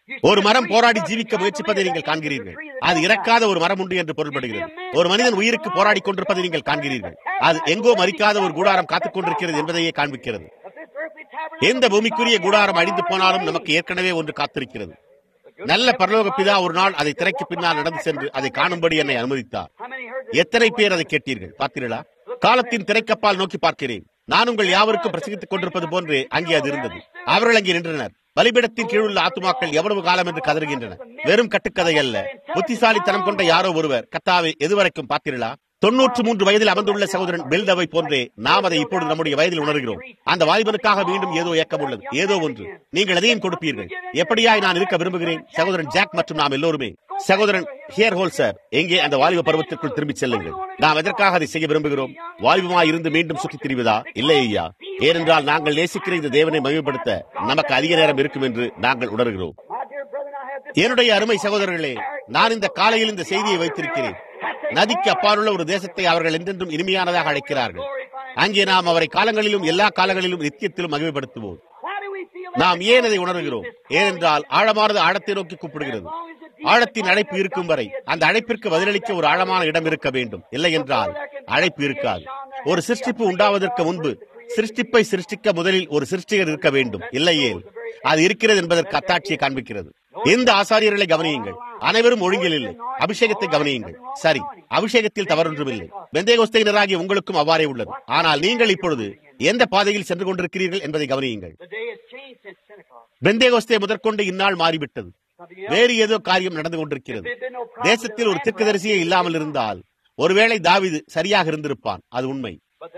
ஒரு மரம் போராடி ஜீவிக்க முயற்சிப்பதை நீங்கள் காண்கிறீர்கள். அது இறக்காத ஒரு மரம் உண்டு என்று பொருள்படுகிறது. ஒரு மனிதன் உயிருக்கு போராடி கொண்டிருப்பதை நீங்கள் காண்கிறீர்கள். அது எங்கோ மறிக்காத ஒரு கூடாரம் காத்துக் கொண்டிருக்கிறது என்பதையே காண்பிக்கிறது. எந்த பூமிக்குரிய கூடாரம் அழிந்து போனாலும் நமக்கு ஏற்கனவே ஒன்று காத்திருக்கிறது. நல்ல பரலோக பிதா ஒரு நாள் அதை திரைக்கு பின்னால் நடந்து சென்று அதை காணும்படி என்னை அனுமதித்தார். எத்தனை பேர் அதை கேட்டீர்கள்? பார்த்தீர்களா? காலத்தின் திரைக்கப்பால் நோக்கி பார்க்கிறேன். நான் உங்கள் யாவருக்கும் பிரசங்கித்துக் கொண்டிருப்பது போன்றே அங்கே அது இருந்தது. அவர்கள் அங்கே நின்றனர். பலிபீடத்தின் கீழுள்ள ஆத்துமாக்கள் எவ்வளவு காலம் என்று கதறுகின்றன. வெறும் கட்டுக்கதை அல்ல. புத்திசாலித்தனம் கொண்ட யாரோ ஒருவர், கர்த்தாவே எதுவரைக்கும் பார்த்தீர்களா? தொன்னூற்று மூன்று வயதில் அமர்ந்துள்ள சகோதரன் பெல்தவை போன்றே நாம் அதை இப்பொழுது நம்முடைய வயதில் உணர்கிறோம். அந்த வாலிபனுக்காக மீண்டும் ஏதோ இயக்கம் உள்ளது, ஏதோ ஒன்று. நீங்கள் எதையும் கொடுப்பீர்கள். எப்படியாய் நான் இருக்க விரும்புகிறேன். சகோதரன் ஜாக் மற்றும் நாம் எல்லோருமே. சகோதரன் ஹியர் ஹோல் சார், எங்கே அந்த வாலிப பருவத்திற்குள் திரும்பி செல்லுங்கள். நாம் எதற்காக அதை செய்ய விரும்புகிறோம்? வாலிபமாய் இருந்து மீண்டும் சுற்றித் திரிவதா? இல்லை ஐயா. ஏனென்றால் நாங்கள் நேசிக்கிற இந்த தேவனை மகிமைப்படுத்த நமக்கு அதிக நேரம் இருக்கும் என்று நாங்கள் உணர்கிறோம். என்னுடைய அருமை சகோதரர்களே, நான் இந்த காலையில் இந்த செய்தியை வைத்திருக்கிறேன். நதிக்கு அப்பாலுள்ள ஒரு தேசத்தை அவர்கள் என்றென்றும் இனிமையானதாக அழைக்கிறார்கள். அங்கே நாம் அவரை காலங்களிலும் எல்லா காலங்களிலும் நித்தியத்திலும் மகிமைப்படுத்துவோம். நாம் ஏன் அதை உணர்கிறோம்? ஏனென்றால் ஆழமானது ஆழத்தை நோக்கி கூப்பிடுகிறது. ஆழத்தின் அழைப்பு இருக்கும் வரை அந்த அழைப்பிற்கு பதிலளிக்க ஒரு ஆழமான இடம் இருக்க வேண்டும். இல்லை என்றால் அழைப்பு இருக்காது. ஒரு சிருஷ்டிப்பு உண்டாவதற்கு முன்பு சிருஷ்டிப்பை சிருஷ்டிக்க முதலில் ஒரு சிருஷ்டிகர் இருக்க வேண்டும். இல்லையே அது இருக்கிறது என்பதற்கு அத்தாட்சியை காண்பிக்கிறது. எந்த ஆசாரியர்களை கவனியுங்கள். அனைவரும் ஒழுங்கில் இல்லை. அபிஷேகத்தை கவனியுங்கள். சரி, அபிஷேகத்தில் தவறொன்றும் இல்லை. பெந்தேகோஸ்தையினராகிய உங்களுக்கும் அவ்வாறே உள்ளது. ஆனால் நீங்கள் இப்பொழுது எந்த பாதையில் சென்று கொண்டிருக்கிறீர்கள் என்பதை கவனியுங்கள். பெந்தேகோஸ்தே முதற்கொண்டு இந்நாள் மாறிவிட்டது. வேறு ஏதோ காரியம் நடந்து கொண்டிருக்கிறது. தேசத்தில் ஒரு தீர்க்கதரிசியே இல்லாமல் இருந்தால் ஒருவேளை தாவீது சரியாக இருந்திருப்பான். அது உண்மை.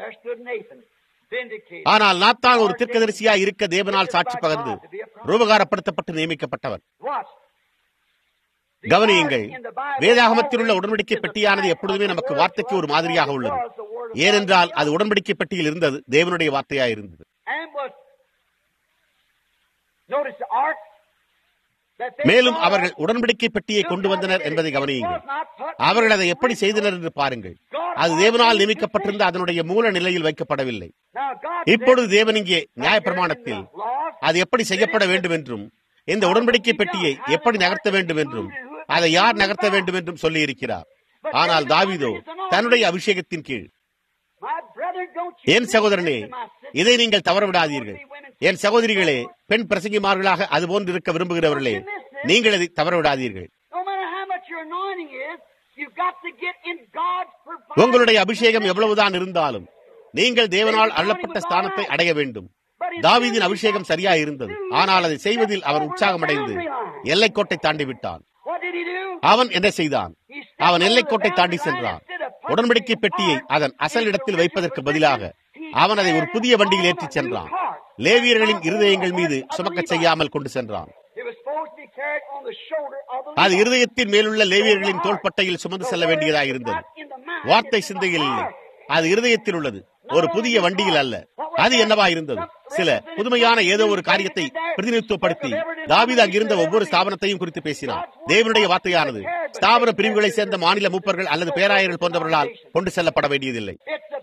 ஆனால் நாத்தான் ஒரு தீர்க்கதரிசியாய் இருக்க தேவனால் சாட்சி பகர்ந்து ரூபகாரப்படுத்தப்பட்டு நியமிக்கப்பட்டவர். கவனியுங்கள், வேதாகமத்தில் உள்ள உடன்படிக்கை பெட்டியானது எப்பொழுதுமே நமக்கு வார்த்தைக்கு ஒரு மாதிரியாக உள்ளது. ஏனென்றால் அது உடன்படிக்கை பெட்டியில் இருந்தது, தேவனுடைய வார்த்தையாக இருந்தது. மேலும் அவர்கள் உடன்படிக்கை பெட்டியை கொண்டு வந்தனர் என்பதை கவனியுங்கள். அவர்கள் அதை எப்படி செய்தனர் என்று பாருங்கள். அது தேவனால் நியமிக்கப்பட்டிருந்த அதனுடைய மூல நிலையில் வைக்கப்படவில்லை. இப்பொழுது தேவன் இங்கே நியாயப்பிரமாணத்தில் அது எப்படி செய்யப்பட வேண்டும் என்றும் இந்த உடன்படிக்கை பெட்டியை எப்படி நகர்த்த வேண்டும் என்றும் அதை யார் நகர்த்த வேண்டும் என்றும் சொல்லி இருக்கிறார். ஆனால் தாவீதோ தன்னுடைய அபிஷேகத்தின் கீழ். என் சகோதரனே, இதை நீங்கள் தவறவிடாதீர்கள். என் சகோதரிகளே, பெண் பிரசங்கிமார்களாக அதுபோன்று இருக்க விரும்புகிறவர்களே, நீங்கள் அதை தவறவிடாதீர்கள். உங்களுடைய அபிஷேகம் எவ்வளவுதான் இருந்தாலும் நீங்கள் தேவனால் அள்ளப்பட்ட ஸ்தானத்தை அடைய வேண்டும். தாவீதின் அபிஷேகம் சரியா இருந்தது. ஆனால் அதை செய்வதில் அவன் உற்சாகமடைந்து எல்லைக்கோட்டை தாண்டி விட்டான். அவன் என்ன செய்தான்? அவன் எல்லைக்கோட்டை தாண்டி சென்றான். உடன்படிக்கை பெட்டியை அதன் அசல் இடத்தில் வைப்பதற்கு பதிலாக அவன் அதை ஒரு புதிய வண்டியில் ஏற்றிச் சென்றான். லேவியர்களின் இருதயங்கள் மீது சுமக்க செய்யாமல் கொண்டு சென்றான். அது இருதயத்தின் மேலுள்ள லேவியர்களின் தோள்பட்டையில் சுமந்து செல்ல வேண்டியதாக இருந்தது. வார்த்தை சிந்தையில் இல்லை, அது இருதயத்தில் உள்ளது, ஒரு புதிய வண்டியில் அல்ல. அது என்னவா இருந்தது? சில புதுமையான ஏதோ ஒரு காரியத்தை பிரதிநிதித்துவப்படுத்தி தாவீது அங்கிருந்த ஒவ்வொரு ஸ்தாபனத்தையும் குறித்து பேசினார். தேவனுடைய வார்த்தையானது ஸ்தாபன பிரிவுகளை சேர்ந்த மாநில மூப்பர்கள் அல்லது பேராயர்கள் போன்றவர்களால் கொண்டு செல்லப்பட வேண்டியதில்லை.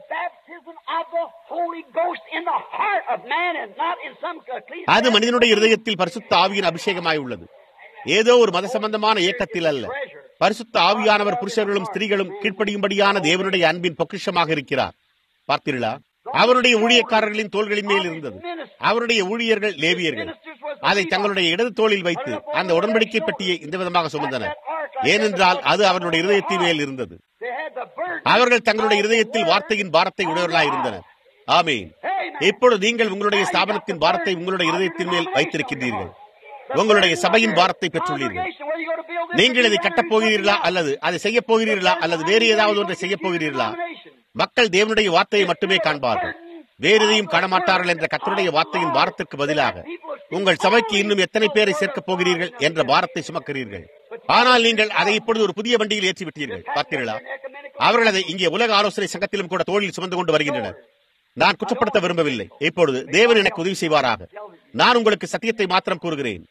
அது மனிதனுடைய இருதயத்தில் பரிசுத்த ஆவியின் அபிஷேகமாய் உள்ளது. ஏதோ ஒரு மத சம்பந்தமான இயக்கத்தில் அல்ல. பரிசுத்த ஆவியானவர் புருஷர்களும் ஸ்திரீகளும் கீழ்ப்படியும்படியான தேவனுடைய அன்பின் பொக்கிஷமாக இருக்கிறார். பார்த்தீர்களா? அவருடைய ஊழியக்காரர்களின் தோள்களின் மேல் இருந்தது. அவருடைய ஊழியர்கள் லேவியர்கள் அதை தங்களுடைய இடது தோளில் வைத்து அந்த உடன்படிக்கை பெட்டியை இந்த விதமாக சுமந்தனர். ஏனென்றால் அது அவருடைய இருதயத்தின் மேல் இருந்தது. அவர்கள் தங்களுடைய இருதயத்தில் வார்த்தையின் பாரத்தை உடையவர்களாய் இருந்தனர். ஆமென். இப்பொழுது நீங்கள் உங்களுடைய ஸ்தாபனத்தின் பாரத்தை உங்களுடைய இருதயத்தின் மேல் வைத்திருக்கின்றீர்கள். உங்களுடைய சபையின் பாரத்தை பெற்றுள்ளீர்கள். நீங்கள் இதை கட்டப் போகிறீர்களா அல்லது அதை செய்ய போகிறீர்களா அல்லது வேறு ஏதாவது ஒன்றை செய்ய போகிறீர்களா? மக்கள் தேவனுடைய வார்த்தையை மட்டுமே காண்பார்கள், வேறு எதையும் காணமாட்டார்கள் என்ற கர்த்தருடைய வார்த்தையின் பாரத்திற்கு பதிலாக உங்கள் சபைக்கு இன்னும் எத்தனை பேரை சேர்க்கப் போகிறீர்கள் என்ற பாரத்தை சுமக்கிறீர்கள். ஆனால் நீங்கள் அதை இப்பொழுது ஒரு புதிய வண்டியில் ஏற்றி விட்டீர்கள். பார்த்தீர்களா? அவர்கள் அதை இங்கே உலக ஆலோசனை சங்கத்திலும் கூட தோளில் சுமந்து கொண்டு வருகின்றனர். நான் குற்றப்படுத்த விரும்பவில்லை. இப்பொழுது தேவன் எனக்கு உதவி செய்வாராக. நான் உங்களுக்கு சத்தியத்தை மாத்திரம் கூறுகிறேன்.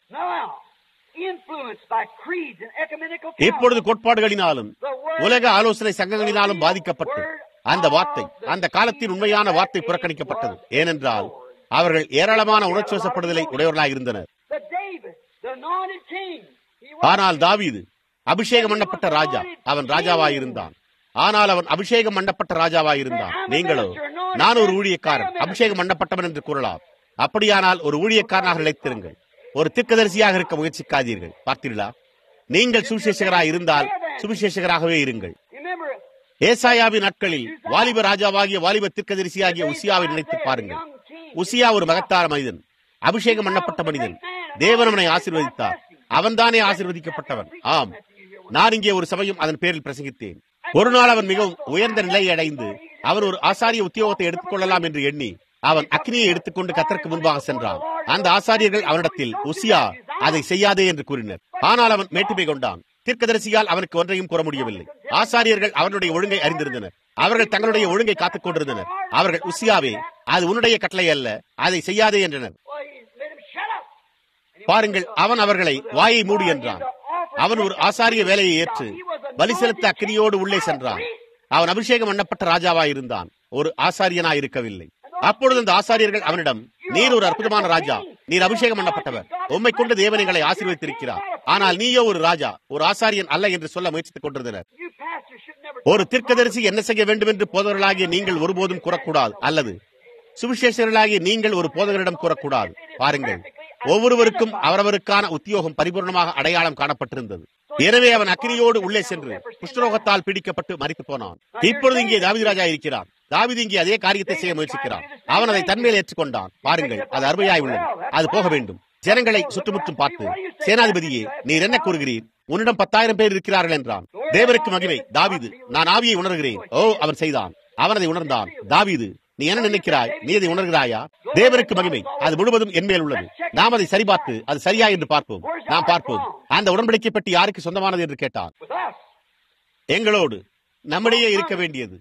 இப்பொழுது கோட்பாடுகளினாலும் உலக ஆலோசனை சங்கங்களினாலும் பாதிக்கப்பட்டு அந்த வார்த்தை, அந்த காலத்தின் உண்மையான வார்த்தை புறக்கணிக்கப்பட்டது. ஏனென்றால் அவர்கள் ஏராளமான உணர்ச்சி வசப்படுதலை உடையவர்களாக இருந்தனர். ஆனால் தாவீது அபிஷேகம் பண்ணப்பட்ட ராஜா. அவன் ராஜாவாயிருந்தான். ஆனால் அவன் அபிஷேகம் பண்ணப்பட்ட ராஜாவாயிருந்தான். நீங்களோ, நான் ஒரு ஊழியக்காரன், அபிஷேகம் பண்ணப்பட்டவன் என்று கூறலாம். அப்படியானால் ஒரு ஊழியக்காரனாக நிலைத்திருங்கள். ஒரு தீர்க்கதரிசியாக இருக்க முயற்சிக்காதீர்கள். பார்த்தீர்களா? நீங்கள் சுவிசேஷகராக இருந்தால் சுவிசேஷகராகவே இருங்கள். ஏசாயாவின் நாட்களில் வாலிப ராஜாவாகிய வாலிப தீர்க்கதரிசியாகிய உசியாவை நினைத்து பாருங்கள். உசியா ஒரு மகத்தார மனிதன், அபிஷேகம் பண்ணப்பட்ட மனிதன். தேவன் அவனை ஆசீர்வதித்தார். அவன்தானே ஆசீர்வதிக்கப்பட்டவன். ஆம், நான் இங்கே ஒரு சமயம் அதன் பேரில் பிரசங்கித்தேன். ஒரு நாள் அவன் மிகவும் உயர்ந்த நிலையை அடைந்து அவன் ஒரு ஆசாரிய உத்தியோகத்தை எடுத்துக் கொள்ளலாம் என்று எண்ணி அவன் அக்னியை எடுத்துக்கொண்டு கர்த்தருக்கு முன்பாக சென்றான். அந்த ஆசாரியர்கள் அவனிடத்தில், உசியா, அதை செய்யாதே என்று கூறினர். ஆனால் அவன் மேட்டுமை கொண்டான். தீர்க்கதரிசியால் அவனுக்கு ஒன்றையும் கூற முடியவில்லை. ஆசாரியர்கள் அவனுடைய ஒழுங்கை அறிந்திருந்தனர். அவர்கள் தங்களுடைய ஒழுங்கை காத்துக் கொண்டிருந்தனர். அவர்கள், உசியாவே, அது உன்னுடைய கட்டளை அல்ல, அதை செய்யாதே என்றனர். பாருங்கள், அவன் அவர்களை வாயை மூடி என்றான். அவன் ஒரு ஆசாரிய வேலையை ஏற்று பலி செலுத்த அக்கினியோடு உள்ளே சென்றான். அவன் அபிஷேகம் பண்ணப்பட்ட ராஜாவாயிருந்தான், ஒரு ஆசாரியனாய் இருக்கவில்லை. அப்பொழுது அந்த ஆசாரியர்கள் அவனிடம், நீர் ஒரு அற்புதமான ராஜா, நீர் அபிஷேகம் பண்ணப்பட்டவர், உம்மை கொண்டு தேவன் எங்களை ஆசீர்வதித்திருக்கிறார். ஆனால் நீயோ ஒரு ராஜா, ஒரு ஆசாரியன் அல்ல என்று சொல்ல முயற்சித்துக் கொண்டிருந்தனர். ஒரு தீர்க்கதரிசி என்ன செய்ய வேண்டும் என்று போதகர்களாகிய நீங்கள் ஒருபோதும் கூறக்கூடாது, அல்லது சுவிசேஷர்களாகிய நீங்கள் ஒரு போதகரிடம் கூறக்கூடாது. பாருங்கள், ஒவ்வொருவருக்கும் அவரவருக்கான உத்தியோகம் பரிபூர்ணமாக அடையாளம் காணப்பட்டிருந்தது. எனவே அவன் அக்கினியோடு உள்ளே சென்று குஷ்டரோகத்தால் பிடிக்கப்பட்டு மரித்து போனான். இப்பொழுது இங்கே தாவீது ராஜா இருக்கிறார். தாவீது இங்கே அதே காரியத்தை செய்ய முயற்சிக்கிறான். அவன் அதை தன்மையில் ஏற்றுக்கொண்டான். பாருங்கள், அது அருமையாய் உள்ளது. அது போக வேண்டும். ஜனங்களை சுற்றுமுற்றும் பார்த்து, சேனாதிபதியே, நீர் என்ன கூறுகிறீர்? உன்னிடம் பத்தாயிரம் பேர் இருக்கிறார்கள் என்றான். தேவருக்கு மகிமை. தாவீது, நான் ஆவியை உணர்கிறேன். ஓ, அவன் செய்தான். அவன் அதை உணர்ந்தான். தாவீது, நீ என்ன நினைக்கிறாய்? நீ அதை உணர்கிறாயா? தேவருக்கு மகிமை. அது முழுவதும் என் மேல் உள்ளது. நாம் அதை சரிபார்த்து அது சரியா என்று பார்ப்போம். நாம் பார்ப்போம். அந்த உடன்படிக்கை பெட்டி யாருக்கு சொந்தமானது என்று கேட்டான். எங்களோடு, நம்மிடையே இருக்க வேண்டியது.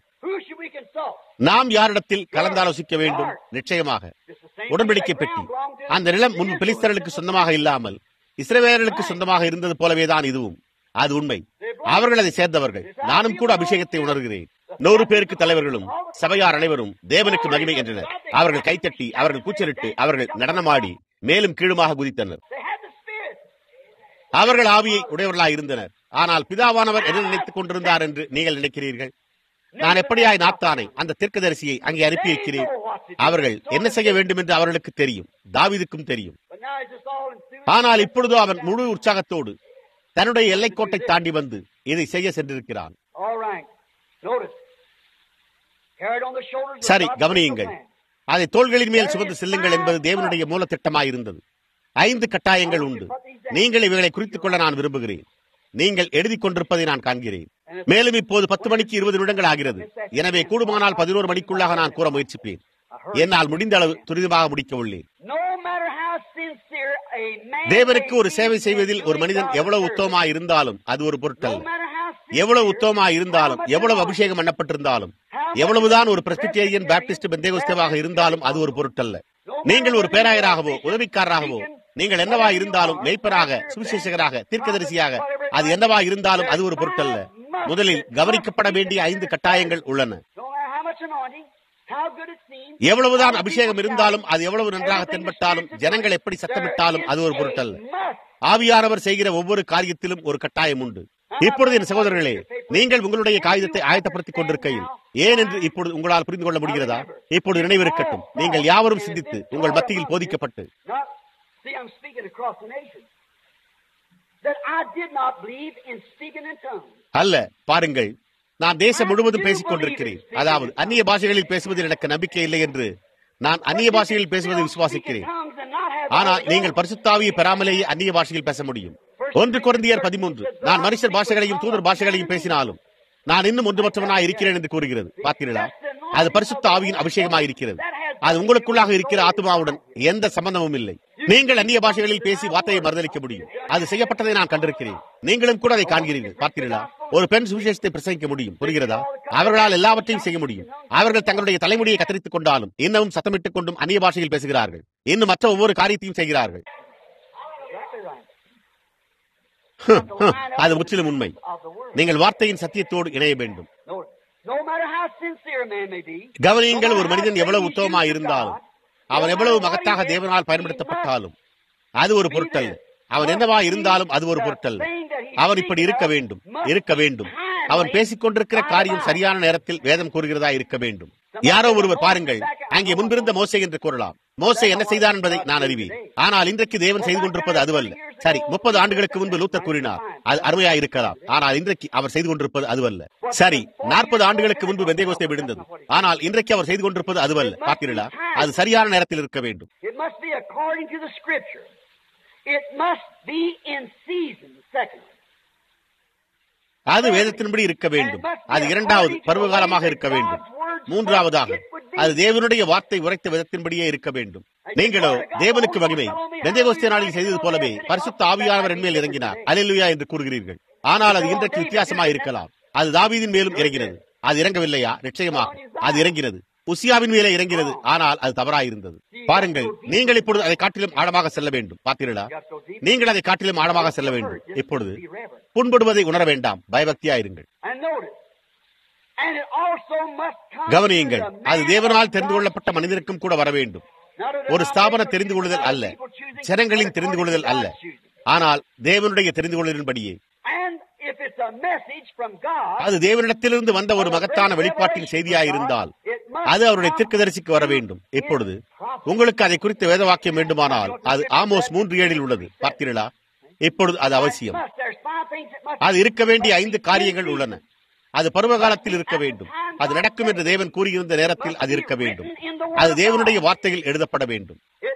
நாம் யாரிடத்தில் கலந்தாலோசிக்க வேண்டும்? நிச்சயமாக உடன்படிக்கை பெட்டி. அந்த நிலம் முன்பு பெலிஸ்தர்களுக்கு சொந்தமாக இல்லாமல் இஸ்ரவேலர்களுக்கு சொந்தமாக இருந்தது போலவேதான் இதுவும். அது உண்மை. அவர்கள் அதை சேர்ந்தவர்கள். நானும் கூட அபிஷேகத்தை உணர்கிறேன். நூறு பேருக்கு தலைவர்களும் சபையார் அனைவரும் தேவனுக்கு மகிமை என்றனர். அவர்கள் கைத்தட்டி, அவர்கள் கூச்சலிட்டு, அவர்கள் நடனமாடி மேலும் கீழுமாக குதித்தனர். அவர்கள் ஆவியை உடையவர்களாய் இருந்தனர். ஆனால் பிதாவானவர் என்ன நினைத்துக் கொண்டிருந்தார் என்று நீங்கள் நினைக்கிறீர்கள்? நான் எப்படியாய் நாத்தானை, அந்த தீர்க்கதரிசியை அங்கே அனுப்பியிருக்கிறேன். அவர்கள் என்ன செய்ய வேண்டும் என்று அவர்களுக்கு தெரியும். தாவீதுக்கும் தெரியும். ஆனால் இப்பொழுதோ அவன் முழு உற்சாகத்தோடு தன்னுடைய எல்லைக்கோட்டை தாண்டி வந்து இதை செய்ய சென்றிருக்கிறான். சரி, கவனியுங்கள். அதை தோள்களின் மேல் சுமந்து செல்லுங்கள் என்பது தேவனுடைய மூல திட்டமாயிருந்தது. ஐந்து கட்டாயங்கள் உண்டு. நீங்கள் இவைகளை குறித்துக் கொள்ள நான் விரும்புகிறேன். நீங்கள் எழுதி கொண்டிருப்பதை நான் காண்கிறேன். மேலும் இப்போது பத்து மணிக்கு இருபது நிமிடங்கள் ஆகிறது. எனவே கூடுமானால் பதினோரு மணிக்குள்ளாக நான் கூற முயற்சிப்பேன். என்னால் முடிந்த அளவு துரிதமாக முடிக்க உள்ளேன். தேவனுக்கு ஒரு சேவை செய்வதில் ஒரு மனிதன் எவ்வளவு உத்தமமாய் இருந்தாலும் அது ஒரு பொருட்டல்ல. எவ்வளவு உத்தமமாய் இருந்தாலும், எவ்வளவு அபிஷேகம் பண்ணப்பட்டிருந்தாலும், எவ்வளவுதான் ஒரு பிரெஸ்பிட்டேரியன் பாப்டிஸ்ட் பெந்தேகோஸ்தேவாக இருந்தாலும் அது ஒரு பொருட்டல்ல. நீங்கள் ஒரு பேராயராகவோ உதவிக்காரராகவோ, நீங்கள் என்னவா இருந்தாலும், மேய்ப்பராக, சுவிசேஷகராக, தீர்க்கதரிசியாக, அது என்னவா இருந்தாலும் அது ஒரு பொருட்டல்ல. முதலில் கவனிக்கப்பட வேண்டிய ஐந்து கட்டாயங்கள் உள்ளன. எவ்வளவுதான் அபிஷேகம் இருந்தாலும், அது எவ்வளவு நன்றாக தென்பட்டாலும், ஜனங்கள் எப்படி சத்தமிட்டாலும் அது ஒரு பொருட்டல்ல. ஆவியானவர் செய்கிற ஒவ்வொரு காரியத்திலும் ஒரு கட்டாயம் உண்டு. இப்பொழுது என் சகோதரர்களே, நீங்கள் உங்களுடைய காகிதத்தை ஆயத்தப்படுத்திக் கொண்டிருக்கையில் ஏன் என்று இப்பொழுது உங்களால் புரிந்து கொள்ள முடிகிறதா? இப்பொழுது நினைவிருக்கட்டும், நீங்கள் யாவரும் சிந்தித்து உங்கள் மத்தியில் போதிக்கப்பட்டு, அல்ல, பாருங்கள், நான் தேசம் முழுவதும் பேசிக் கொண்டிருக்கிறேன். அதாவது அந்நிய பாஷைகளில் பேசுவதில் எனக்கு நம்பிக்கை இல்லை என்று நான் அந்நிய பாஷையில் பேசுவதை விசுவாசிக்கிறேன். ஆனால் நீங்கள் பரிசுத்தாவியை பெறாமலேயே அந்நிய பாஷையில் பேச முடியும். ஒன்று கொரிந்தியர் பதிமூன்று, நான் மனுஷர் பாஷைகளையும் தூதர் பாஷைகளையும் பேசினாலும் நான் இன்னும் ஒன்றுமற்றவனாய் இருக்கிறேன் என்று கூறுகிறது. பார்த்தீர்களா? அது பரிசுத்த ஆவியின் அபிஷேகமாய் இருக்கிறது. அது உங்களுக்குள்ளாக இருக்கிற ஆத்மாவுடன் எந்த சம்பந்தமும் இல்லை. நீங்கள் அந்நிய பாஷைகளில் பேசி வார்த்தையை மறுதளிக்க முடியும். அது செய்யப்பட்டதை நான் கண்டிருக்கிறேன். நீங்களும் கூட அதை காண்கிறீர்கள். பார்த்தீர்களா? ஒரு பெண் சுவிசேஷத்தை பிரசங்கிக்க முடியும். புரிகிறதா? அவர்களால் எல்லாவற்றையும் செய்ய முடியும். அவர்கள் தங்களுடைய தலைமுடியை கத்தரித்துக் கொண்டாலும் இன்னமும் சத்தமிட்டுக் கொண்டும் அந்நிய பாஷையில் பேசுகிறார்கள். இன்னும் மற்ற ஒவ்வொரு காரியத்தையும் செய்கிறார்கள். அது முற்றிலும் உண்மை. நீங்கள் வார்த்தையின் சத்தியத்தோடு இணைய வேண்டும். கவனியுங்கள், ஒரு மனிதன் எவ்வளவு உத்தமமாய் இருந்தாலும், அவன் எவ்வளவு மகத்தாக தேவனால் பயன்படுத்தப்பட்டாலும் அது ஒரு பொருட்டல்ல. அவன் என்னவா இருந்தாலும் அது ஒரு பொருட்டல்ல. அவன் இப்படி இருக்க வேண்டும், இருக்க வேண்டும். அவன் பேசிக் கொண்டிருக்கிற காரியம் சரியான நேரத்தில் வேதம் கூறுகிறதா இருக்க வேண்டும். யாரோ ஒருவர் பாருங்கள், அங்கே முன்பிருந்த மோசே என்று கூறலாம். மோசே என்ன செய்தான் என்பதை நான் அறிவேன். ஆனால் இன்றைக்கு தேவன் செய்து கொண்டிருப்பது அதுவல்ல. சரி, முப்பது ஆண்டுகளுக்கு முன்பு லூத்தர் கூறினார், அது அருமையா இருக்கலாம். ஆனால் இன்றைக்கு அவர் செய்து கொண்டிருப்பது அதுவல்ல. சரி, நாற்பது ஆண்டுகளுக்கு முன்பு பெந்தேகோஸ்தே விழுந்தது. ஆனால் இன்றைக்கு அவர் செய்து கொண்டிருப்பது அதுவல்ல. பார்த்தீர்களா? அது சரியான நேரத்தில் இருக்க வேண்டும். அது வேதத்தின்படி இருக்க வேண்டும். அது இரண்டாவது பருவகாலமாக இருக்க வேண்டும். மூன்றாவதாக அது தேவனுடைய வார்த்தை உரைத்த விதத்தின்படியே இருக்க வேண்டும். நீங்களோ தேவனுக்கு மகிமை, பெந்தேகோஸ்தே நாளில் செய்தது போலவே பரிசுத்த ஆவியானவர் என்மேல் இறங்கினார், அல்லேலூயா என்று கூறுகிறீர்கள். ஆனால் அது இன்றைக்கு வித்தியாசமாக இருக்கலாம். அது தாவீதின் மேலும் இறங்கினது. அது இறங்கவில்லையா? நிச்சயமாக அது இறங்கினது. உசியாவின் மேலே இறங்கிறது. ஆனால் அது தவறாயிருந்தது. பாருங்கள், நீங்கள் இப்பொழுது அதை காட்டிலும் ஆழமாக செல்ல வேண்டும். பார்த்தீர்களா? நீங்கள் அதை காட்டிலும் ஆழமாக செல்ல வேண்டும். இப்பொழுது புண்படுவதை உணர வேண்டாம், பயபக்தியாயிருங்கள். கவனியுங்கள், அது தேவனால் தெரிந்து கொள்ளப்பட்ட மனிதருக்கும் கூட வர வேண்டும். ஒரு ஸ்தாபன தெரிந்து கொள்ளுதல் அல்ல, ஜனங்களின் தெரிந்து கொள்ளுதல் அல்ல, ஆனால் தேவனுடைய தெரிந்து கொள்ளுதலின்படியே. அது தேவனிடத்திலிருந்து வந்த ஒரு மகத்தான வெளிப்பாட்டின் செய்தியாயிருந்தால் அது அவருடைய தீர்க்கதரிசிக்கு வர வேண்டும். இப்பொழுது உங்களுக்கு அதை குறித்த வேத வாக்கியம் வேண்டுமானால் அது ஆமோஸ் மூன்று ஏழில் உள்ளது. பார்த்தீர்களா? இப்பொழுது அது அவசியம். அது இருக்க வேண்டிய ஐந்து காரியங்கள் உள்ளன. அது பருவகாலத்தில் இருக்க வேண்டும். அது நடக்கும் என்று தேவன் கூறியிருந்த நேரத்தில் அது இருக்க வேண்டும். அது தேவனுடைய வார்த்தையில் எழுதப்பட வேண்டும்.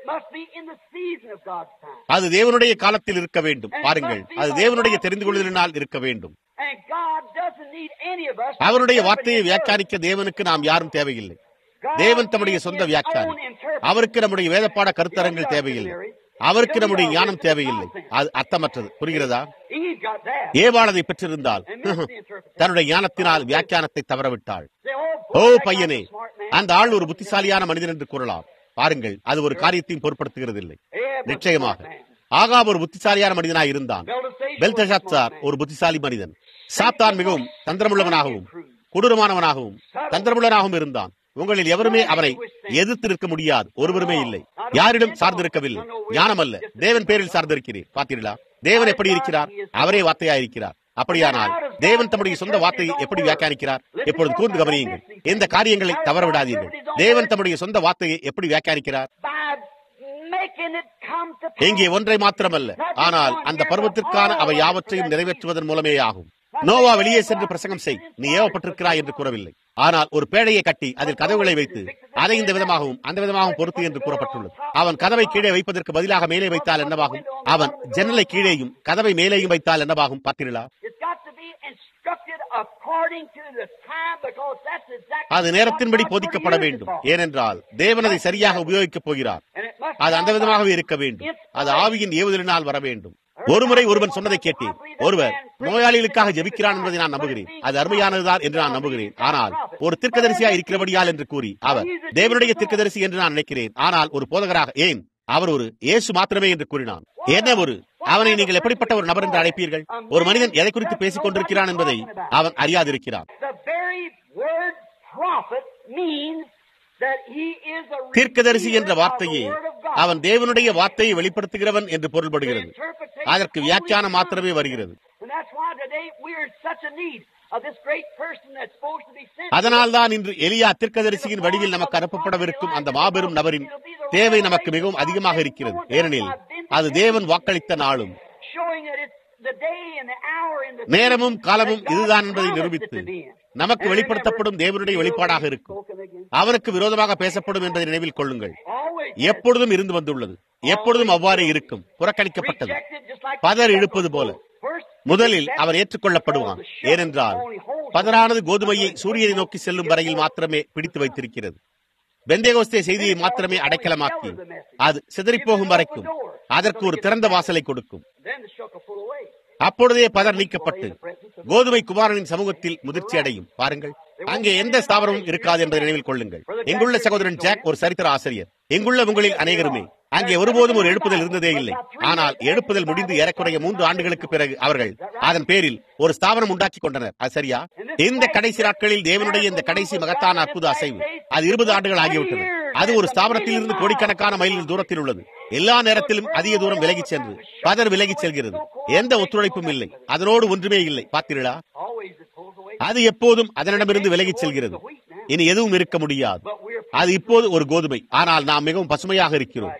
அது தேவனுடைய காலத்தில் இருக்க வேண்டும். பாருங்கள், அது தேவனுடைய தெரிந்து கொள்ளுதலினால் இருக்க வேண்டும். அவருடைய வார்த்தையை வியாக்கியானிக்க தேவனுக்கு நாம் யாரும் தேவையில்லை. தேவன் தம்முடைய சொந்த வியாக்கியானி. அவருக்கு நம்முடைய வேதப்பாட கருத்தரங்கள் தேவையில்லை. அவருக்கு நம்முடைய ஞானம் தேவையில்லை. அது அர்த்தமற்றது. புரிகிறதா? ஏவாள் அதை பெற்றிருந்தால் தன்னுடைய ஞானத்தினால் வியாக்கியானத்தை தவறவிட்டாள். ஓ பையனே, அந்த ஆள் ஒரு புத்திசாலியான மனிதன் என்று கூறலாம். பாருங்கள், அது ஒரு காரியத்தையும் பொருட்படுத்துகிறதில்லை. நிச்சயமாக ஆகாப் ஒரு புத்திசாலியான மனிதனாய் இருந்தான். பெல்தெஷாத்சார் ஒரு புத்திசாலி மனிதன். சாத்தான் மிகவும் தந்திரமுள்ளவனாகவும் கொடூரமானவனாகவும் தந்திரமுள்ளவனாகவும் இருந்தான். உங்களில் எவருமே அவரை எதிர்த்து நிற்க முடியாது. ஒருவருமே இல்லை. யாரிடம் சார்ந்திருக்கவில்லை. ஞானம் அல்ல, தேவன் பேரில் சார்ந்திருக்கிறேன். பார்த்தீர்களா? தேவன் எப்படி இருக்கிறார்? அவரே வார்த்தையா இருக்கிறார். அப்படியானால் தேவன் தம்முடைய சொந்த வார்த்தையை எப்படி வியாக்கியானிக்கிறார்? எப்பொழுது கூர்ந்து கவனியுங்கள். இந்த காரியங்களை தவறவிடாதீர்கள். தேவன் தம்முடைய சொந்த வார்த்தையை எப்படி வியாக்கியானிக்கிறார்? இங்கே ஒன்றை மாத்திரமல்ல, ஆனால் அந்த பருவத்திற்கான அவை யாவற்றையும் நிறைவேற்றுவதன் மூலமே ஆகும். நோவா வெளியே சென்று பிரசங்கம் செய், நீ ஏவப்பட்டிருக்கிறாய் என்று கூறவில்லை. ஆனால் ஒரு பேழையை கட்டி அதில் கதவுகளை வைத்து அதை இந்த விதமாகவும் அந்த விதமாகவும் பொறுத்து என்று கூறப்பட்டுள்ளது. அவன் கதவை கீழே வைப்பதற்கு பதிலாக மேலே வைத்தால் என்னவாகும்? அவன் ஜன்னலை கீழேயும் கதவை மேலேயும் வைத்தால் என்னவாகும்? பார்த்தீர்களா? அது நேரத்தின்படி போதிக்கப்பட வேண்டும். ஏனென்றால் தேவன் அதை சரியாக உபயோகிக்கப் போகிறார். அது அந்த விதமாகவே இருக்க வேண்டும். அது ஆவியின் ஏவுதலினால் வர வேண்டும். ஒருமுறை ஒருவன் சொன்னதை கேட்டேன். ஒருவர் நோயாளிகளுக்காக ஜெபிக்கிறான் என்பதை நான் நம்புகிறேன். அது அருமையானதுதான் என்று நான் நம்புகிறேன். ஆனால் ஒரு தீர்க்கதரிசியா இருக்கிறபடியால் என்று கூறி அவர் தேவனுடைய தீர்க்கதரிசி என்று நான் நினைக்கிறேன். ஆனால் ஒரு போதகராக ஏன் அவர் ஒரு இயேசு மாத்திரமே என்று கூறினான். என்ன ஒரு அவனை நீங்கள் எப்படிப்பட்ட ஒரு நபர் என்று அழைப்பீர்கள்? ஒரு மனிதன் எதை குறித்து பேசிக் கொண்டிருக்கிறான் என்பதை அவன் அறியாதிருக்கிறான். தீர்க்கதரிசி என்ற வார்த்தையே அவன் தேவனுடைய வார்த்தையை வெளிப்படுத்துகிறவன் என்று பொருள்படுகிறது. அதற்கு வியாக்கியானம் மாத்திரமே வருகிறது. அதனால்தான் இன்று எலியா தீர்க்கதரிசியின் வடிவில் நமக்கு அனுப்பப்படவிருக்கும் அந்த மாபெரும் நபரின் தேவை நமக்கு மிகவும் அதிகமாக இருக்கிறது. ஏனெனில் அது தேவன் வாக்களித்த நாளும் நேரமும் காலமும் இதுதான் என்பதை நிரூபித்து நமக்கு வெளிப்படுத்தப்படும் தேவனுடைய வெளிப்பாடாக இருக்கும். அவனுக்கு விரோதமாக பேசப்படும் என்பதை நினைவில் கொள்ளுங்கள். எப்பொழுதும் இருந்து வந்துள்ளது, எப்பொழுதும் அவ்வாறே இருக்கும். புறக்கணிக்கப்பட்டது, பதர் இழுப்பது போல. முதலில் அவர் ஏற்றுக்கொள்ளப்படுவான். ஏனென்றால் பதரானது கோதுமையை சூரியனை நோக்கி செல்லும் வரையில் மாத்திரமே பிடித்து வைத்திருக்கிறது. பெந்தேகோஸ்தே செய்தியை மாத்திரமே அடைக்கலமாக்கி அது சிதறிப்போகும் வரைக்கும் அதற்கு ஒரு திறந்த வாசலை கொடுக்கும். அப்பொழுதே பதர் நீக்கப்பட்டு கோதுமை குமாரனின் சமூகத்தில் முதிர்ச்சி அடையும். பாருங்கள், அங்கே எந்த ஸ்தாபனமும் இருக்காது என்பதை நினைவில் கொள்ளுங்கள். எங்குள்ள சகோதரன் ஜாக் ஒரு சரித்திர ஆசிரியர். எங்குள்ள உங்களில் அநேகருமே அங்கே ஒருபோதும் ஒரு எழுப்புதல் இருந்ததே இல்லை. ஆனால் எழுப்புதல் முடிந்து ஏறக்குறைய மூன்று ஆண்டுகளுக்கு பிறகு அவர்கள் அதன் பேரில் ஒரு ஸ்தாபனம் உண்டாக்கி கொண்டனர். அது சரியா? இந்த கடைசி நாட்களில் தேவனுடைய இந்த கடைசி மகத்தான அற்புத அசைவு அது இருபது ஆண்டுகள் ஆகிவிட்டது. அது ஒரு ஸ்தாபனத்தில் இருந்து கோடிக்கணக்கான மைல்கள் தூரத்தில் உள்ளது. எல்லா நேரத்திலும் அதிக தூரம் விலகிச் சென்று பதர் விலகிச் செல்கிறது. எந்த ஒத்துழைப்பும் இல்லை, அதனோடு ஒன்றுமே இல்லை. பார்த்தீர்களா? அது எப்போதும் அதனிடமிருந்து விலகிச் செல்கிறது. இனி எதுவும் இருக்க முடியாது. அது இப்போது ஒரு கோதுமை, ஆனால் நாம் மிகவும் பசுமையாக இருக்கிறோம்.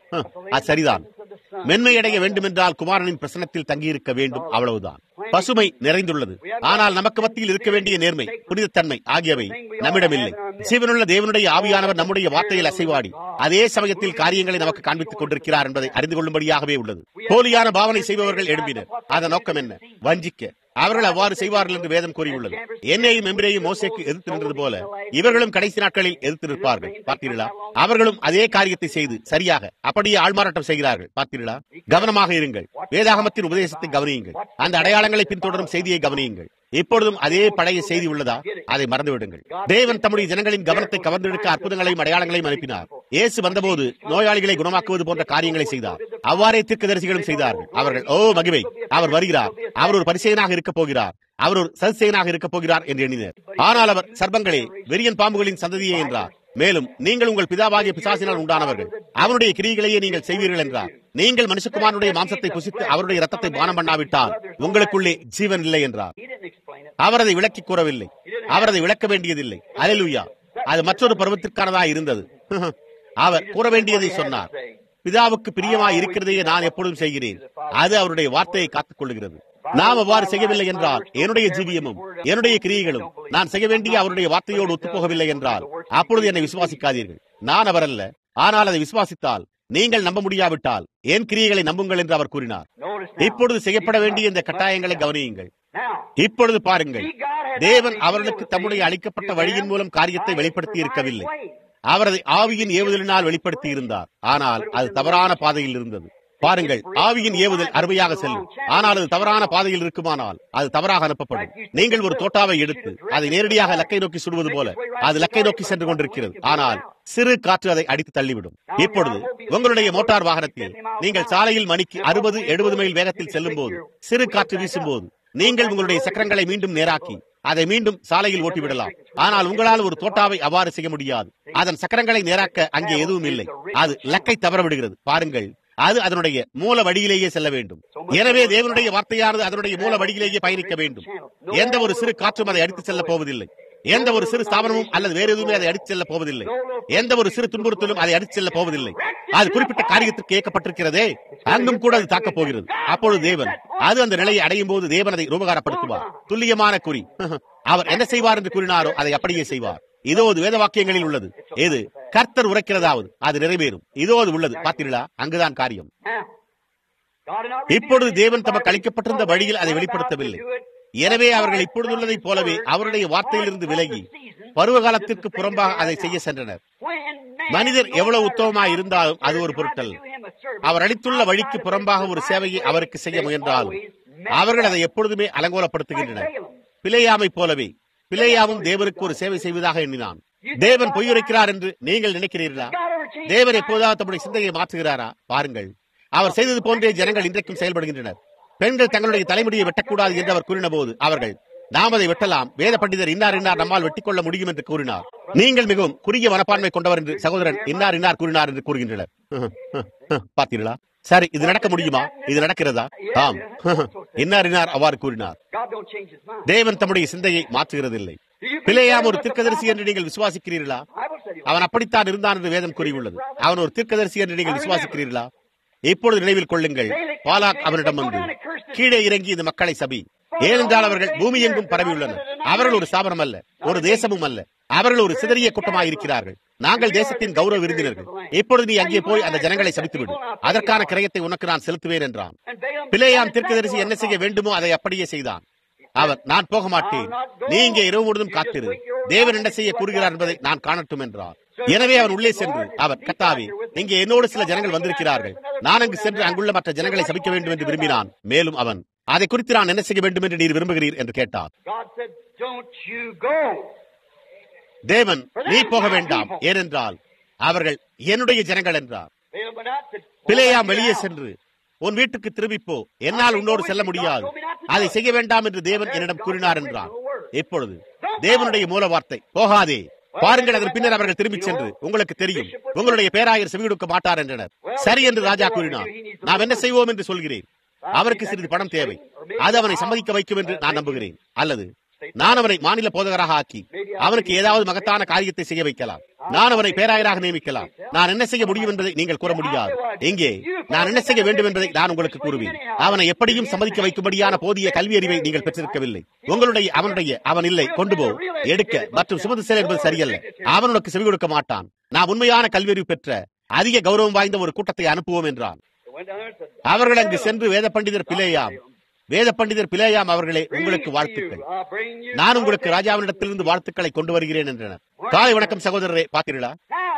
அது சரிதான். மென்மையடைய வேண்டும் என்றால் குமாரனின் பிரசன்னத்தில் தங்கியிருக்க வேண்டும், அவ்வளவுதான். பசுமை நிறைந்துள்ளது, ஆனால் நமக்கு மத்தியில் இருக்க வேண்டிய நேர்மை, புனிதத்தன்மை ஆகியவை நம்மிடம் இல்லை. ஜீவனுள்ள தேவனுடைய ஆவியானவர் நம்முடைய வார்த்தையில் அசைவாடி அதே சமயத்தில் காரியங்களை நமக்கு காண்பித்துக் கொண்டிருக்கிறார் என்பதை அறிந்து கொள்ளும்படியாகவே உள்ளது. போலியான பாவனை செய்பவர்கள் எழும்பினர். அதன் நோக்கம் என்ன? வஞ்சிக்க. அவர்கள் அவ்வாறு செய்வார்கள் என்று வேதம் கூறியுள்ளது. என்னையும் எம்பிரையும் மோசேக்கு எதிர்த்து நின்றது போல இவர்களும் கடைசி நாட்களில் எதிர்த்து நிற்பார்கள். பார்த்தீர்களா? அவர்களும் அதே காரியத்தை செய்து சரியாக அப்படியே ஆள்மாறாட்டம் செய்கிறார்கள். பார்த்தீர்களா? கவனமாக இருங்கள். வேதாகமத்தின் உபதேசத்தை கவனியுங்கள். அந்த அடையாளங்களை பின்தொடரும் செய்தியை கவனியுங்கள். இப்பொழுதும் அதே பழைய செய்தி உள்ளதா? அதை மறந்துவிடுங்கள். தேவன் தம்முடைய ஜனங்களின் கவனத்தை கவர்ந்தெடுக்க அற்புதங்களையும் அடையாளங்களையும் அனுப்பினார். இயேசு வந்தபோது நோயாளிகளை குணமாக்குவது போன்ற காரியங்களை செய்தார். அவ்வாறே தீர்க்கதரிசிகளும் செய்தார்கள். அவர்கள் ஓ மகிமை, அவர் வருகிறார், அவர் ஒரு பரிசேயனாக இருக்க போகிறார், அவர் ஒரு சதுசேயனாக இருக்க போகிறார் என்று எண்ணினர். ஆனால் அவர் சர்ப்பங்களே, வெறியன் பாம்புகளின் சந்ததியே என்றார். மேலும் நீங்கள் உங்கள் பிதாவாகிய பிசாசினால் உண்டானவர்கள், அவனுடைய கிரியைகளையே நீங்கள் செய்வீர்கள் என்றார். நீங்கள் மனுஷகுமாரனுடைய மாம்சத்தை புசித்து அவருடைய ரத்தத்தை பானம் பண்ணாவிட்டால் உங்களுக்குள்ளே ஜீவன் இல்லை என்றார். அவர் அதை விளக்கி கூறவில்லை. அவர் அதை விளக்க வேண்டியதில்லை. அல்லேலூயா. அது மற்றொரு பருவத்திற்கானதா இருந்தது. அவர் கூற வேண்டியதை சொன்னார். பிதாவுக்கு பிரியமாய் இருக்கிறதையே நான் எப்பொழுதும் செய்கிறேன். அது அவருடைய வார்த்தையை காத்துக் கொள்கிறது. நாம் அவ்வாறு செய்யவில்லை என்றால் என்னுடைய ஜீவியமும் என்னுடைய கிரியைகளும் நான் செய்ய வேண்டிய அவருடைய வார்த்தையோடு ஒத்துப்போகவில்லை என்றால் அப்பொழுது என்னை விசுவாசிக்காதீர்கள். நான் அவர் அல்ல. ஆனால் அதை விசுவாசித்தால் நீங்கள் நம்ப முடியாவிட்டால் என் கிரியைகளை நம்புங்கள் என்று அவர் கூறினார். இப்பொழுது செய்யப்பட வேண்டிய இந்த கட்டாயங்களை கவனியுங்கள். இப்பொழுது பாருங்கள், தேவன் அவர்களுக்கு தம்முடைய அளிக்கப்பட்ட வழியின் மூலம் காரியத்தை வெளிப்படுத்தி இருக்கவில்லை. அவர் அதை ஆவியின் ஏவுதலினால் வெளிப்படுத்தி இருந்தார். ஆனால் அது தவறான பாதையில் இருந்தது. பாருங்கள், ஆவியின் ஏவுதல் அருமையாக செல்லும். ஆனால் அது தவறான பாதையில் இருக்குமானால் அது தவறாக அனுப்பப்படும். நீங்கள் ஒரு தோட்டாவை எடுத்து அதை நேரடியாக லக்கை நோக்கி சுடுவது போல அது லக்கை நோக்கி சென்று கொண்டிருக்கிறது. ஆனால் சிறு காற்று அதை அடித்து தள்ளிவிடும். இப்பொழுது உங்களுடைய மோட்டார் வாகனத்தில் நீங்கள் சாலையில் மணிக்கு அறுபது எழுபது மைல் வேகத்தில் செல்லும் போது சிறு காற்று வீசும் போது நீங்கள் உங்களுடைய சக்கரங்களை மீண்டும் நேராக்கி அதை மீண்டும் சாலையில் ஓட்டிவிடலாம். ஆனால் உங்களால் ஒரு தோட்டாவை அவ்வாறு செய்ய முடியாது. அதன் சக்கரங்களை நேராக்க அங்கே எதுவும் இல்லை. அது லக்கை தவற விடுகிறது. பாருங்கள், அது அதனுடைய மூல வழியிலேயே செல்ல வேண்டும். எனவே தேவனுடைய வார்த்தையானது அதனுடைய மூல வழியிலேயே பயணிக்க வேண்டும். எந்த ஒரு சிறு காற்றும் அதை அடித்து செல்ல போவதில்லை. எந்த ஒரு சிறு ஸ்தாபனமும் அல்லது வேறு எதுவுமே அதை அடித்து செல்ல போவதில்லை. எந்த ஒரு சிறு துன்புறுத்தலும் அதை அடித்து செல்ல போவதில்லை. அது குறிப்பிட்ட காரியத்திற்கு இயக்கப்பட்டிருக்கிறதே, அங்கும் கூட அது தாக்கப் போகிறது. அப்பொழுது தேவன் அது அந்த நிலையை அடையும் போது தேவன் அதை ரூபகாரப்படுத்துவார். துல்லியமான குறி. அவர் என்ன செய்வார் என்று கூறினாரோ அதை அப்படியே செய்வார். இதோ அது வேத வாக்கியங்களில் உள்ளது. எது கர்த்தர் உரைக்கிறதாவது அது நிறைவேறும். இதோ அது உள்ளது. பார்த்தீர்களா? அங்குதான் காரியம். இப்பொழுது தேவன் தமக்கு அளிக்கப்பட்டிருந்த வழியில் அதை வெளிப்படுத்தவில்லை. எனவே அவர்கள் இப்பொழுது உள்ளதை போலவே அவருடைய வார்த்தையிலிருந்து விலகி பருவகாலத்திற்கு புறம்பாக அதை செய்ய சென்றனர். மனிதர் எவ்வளவு உத்தமமாய் இருந்தாலும் அது ஒரு பொருட்டல்ல. அவர் அளித்துள்ள வழிக்கு புறம்பாக ஒரு சேவையை அவருக்கு செய்ய முயன்றாலும் அவர்கள் அதை எப்பொழுதுமே அலங்கோலப்படுத்துகின்றனர். பிலேயாமை போலவே பிலேயாவும் தேவனுக்கு ஒரு சேவை செய்வதாக எண்ணினான். தேவன் பொய்யுரைக்கிறார் என்று நீங்கள் நினைக்கிறீர்களா? தேவன் எப்போதாவது தம்முடைய சிந்தையை மாற்றுகிறாரா? பாருங்கள், அவர் செய்தது போன்றே ஜனங்கள் இன்றைக்கும் செயல்படுகின்றனர். பெண்கள் தங்களுடைய தலைமுடியை வெட்டக்கூடாது என்று அவர் கூறின போது அவர்கள் நாம் அதை வெட்டலாம், வேத பண்டிதர் இன்னார் இன்னார் நம்மால் வெட்டிக் கொள்ள முடியும் என்று கூறினார். நீங்கள் மிகவும் குறுகிய மனப்பான்மை கொண்டவர் என்று சகோதரன் இன்னார் இன்னார் கூறினார் என்று கூறுகின்றனர். பார்த்தீர்களா? சரி, இது நடக்க முடியுமா? இது நடக்கிறதா? ஆம், இன்னார் இன்னார் அவ்வாறு கூறினார். தேவன் தம்முடைய சிந்தையை மாற்றுகிறதில்லை. பிலேயாம் ஒரு தீர்க்கதரிசி என்று நீங்கள் விசுவாசிக்கிறீர்களா? அவன் அப்படித்தான் இருந்தான் என்று வேதம் கூறியுள்ளது. அவன் ஒரு தீர்க்கதரிசி என்று நீங்கள் விசுவாசிக்கிறீர்களா? இப்பொழுது நினைவில் கொள்ளுங்கள், பாலாக் அவனிடம் வந்து கீழே இறங்கி இந்த மக்களை சபி. ஏனென்றால் அவர்கள் பூமி எங்கும் பரவியுள்ளனர். அவர்கள் ஒரு ஸ்தாபனம் அல்ல, ஒரு தேசமும் அல்ல. அவர்கள் ஒரு சிதறிய கூட்டமாக இருக்கிறார்கள். நாங்கள் தேசத்தின் கௌரவ விருந்தினர்கள். இப்பொழுது நீ அங்கே போய் அந்த ஜனங்களை சபித்துவிடு, அதற்கான கிரயத்தை உனக்கு நான் செலுத்துவேன் என்றான். பிலேயாம் தீர்க்கதரிசி என்ன செய்ய வேண்டுமோ அதை அப்படியே செய்தான். அவர் நான் போக மாட்டேன், நீ இங்கே இரவு முழுவதும் காத்திரு, தேவன் என்ன செய்ய கூறுகிறார் என்பதை நான் காணட்டும் என்றார். எனவே அவன் உள்ளே சென்று அவர் கர்த்தாவே, இங்கே என்னோடு சில ஜனங்கள் வந்திருக்கிறார்கள், நான் அங்கு சென்று அங்குள்ள மற்ற ஜனங்களை சபிக்க வேண்டும் என்று விரும்பினான். மேலும் அவன் அதை குறித்து நான் என்ன செய்ய வேண்டும் என்று நீர் விரும்புகிறீர் என்று கேட்டார். தேவன் நீ போக வேண்டாம், ஏனென்றால் அவர்கள் என்னுடைய ஜனங்கள் என்றார். பிலேயாம் வெளியே சென்று உன் வீட்டுக்கு திரும்பிப்போ, என்னால் உன்னோடு செல்ல முடியாது, அதை செய்ய வேண்டாம் என்று தேவன் என்னிடம் கூறினார் என்றான். இப்பொழுது தேவனுடைய மூல வார்த்தை போகாதே, பாருங்கள், அதன் பின்னர் அவர்கள் திரும்பிச் சென்று, உங்களுக்கு தெரியும், உங்களுடைய பேராயர் செவியெடுக்க மாட்டார் என்றனர். சரி என்று ராஜா கூறினார். நாம் என்ன செய்வோம் என்று சொல்கிறேன். அவருக்கு சிறிது பணம் தேவை. அது அவனை சம்மதிக்க வைக்கும் என்று நான் நம்புகிறேன். அல்லது நான் அவனை மாநில போதகராக ஆக்கி அவனுக்கு ஏதாவது மகத்தான காரியத்தை செய்ய வைக்கலாம். நான் அவனை பேராயராக நியமிக்கலாம். நான் என்ன செய்ய முடியும் என்பதை நீங்கள் கூற முடியாது. இங்கே நான் என்ன செய்ய வேண்டும் என்பதை நான் உங்களுக்கு கூறுவேன். அவனை எப்படியும் சம்மதிக்க வைக்கும்படியான போதிய கல்வி அறிவை நீங்கள் பெற்றிருக்கவில்லை. உங்களுடைய அவனுடைய அவன் இல்லை, கொண்டு போ, எடுக்க மற்றும் சுமந்து செல் என்பது சரியல்ல. அவன் உனக்கு செவி கொடுக்க மாட்டான். நான் உண்மையான கல்வி அறிவு பெற்ற அதிக கௌரவம் வாய்ந்த ஒரு கூட்டத்தை அனுப்புவோம் என்றான். அவர்கள் அங்கு சென்று வேத பண்டிதர் பிலேயாம் வேத பண்டிதர் பிலேயாம் அவர்களே, உங்களுக்கு வாழ்த்துக்கள். நான் உங்களுக்கு ராஜாவினிடத்திலிருந்து வாழ்த்துக்களை கொண்டு வருகிறேன் என்றனர். காலை வணக்கம் சகோதரரே, பார்த்தீர்களா?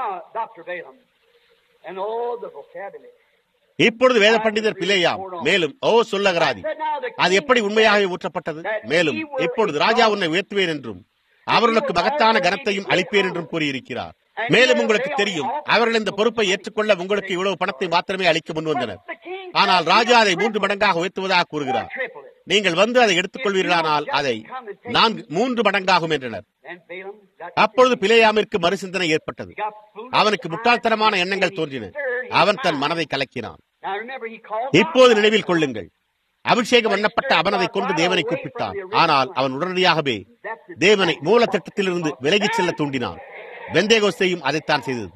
இப்பொழுது வேத பண்டிதர் பிலேயாம் மேலும் ஓ சொல்லகராதி, அது எப்படி உண்மையாகவே ஊற்றப்பட்டது. மேலும் இப்பொழுது ராஜா உன்னை உயர்த்துவேன் என்றும் அவர்களுக்கு மகத்தான கனத்தையும் அளிப்பேன் என்றும் கூறியிருக்கிறார். மேலும் உங்களுக்கு தெரியும், அவர்கள் இந்த பொறுப்பை ஏற்றுக்கொள்ள உங்களுக்கு இவ்வளவு பணத்தை மாத்திரமே அளிக்க முன் வந்தனர். ஆனால் ராஜா அதை மூன்று மடங்காக உயர்த்துவதாக கூறுகிறார். நீங்கள் வந்து அதை எடுத்துக் கொள்வீர்களானால் அதை நான்கு மூன்று மடங்காகும் என்றனர். அப்பொழுது பிலேயாமிற்கு மறுசிந்தனை ஏற்பட்டது. அவனுக்கு முட்டாள்தனமான எண்ணங்கள் தோன்றின. அவன் தன் மனதை கலக்கினான். இப்போது நினைவில் கொள்ளுங்கள், அபிஷேகம் பண்ணப்பட்ட அவன் அதை கொண்டு தேவனை கூப்பிட்டான். ஆனால் அவன் உடனடியாகவே தேவனை மூல திட்டத்திலிருந்து விலகிச் செல்ல தூண்டினான். பெந்தேகோஸ்தேயும் அதைத்தான் செய்தது.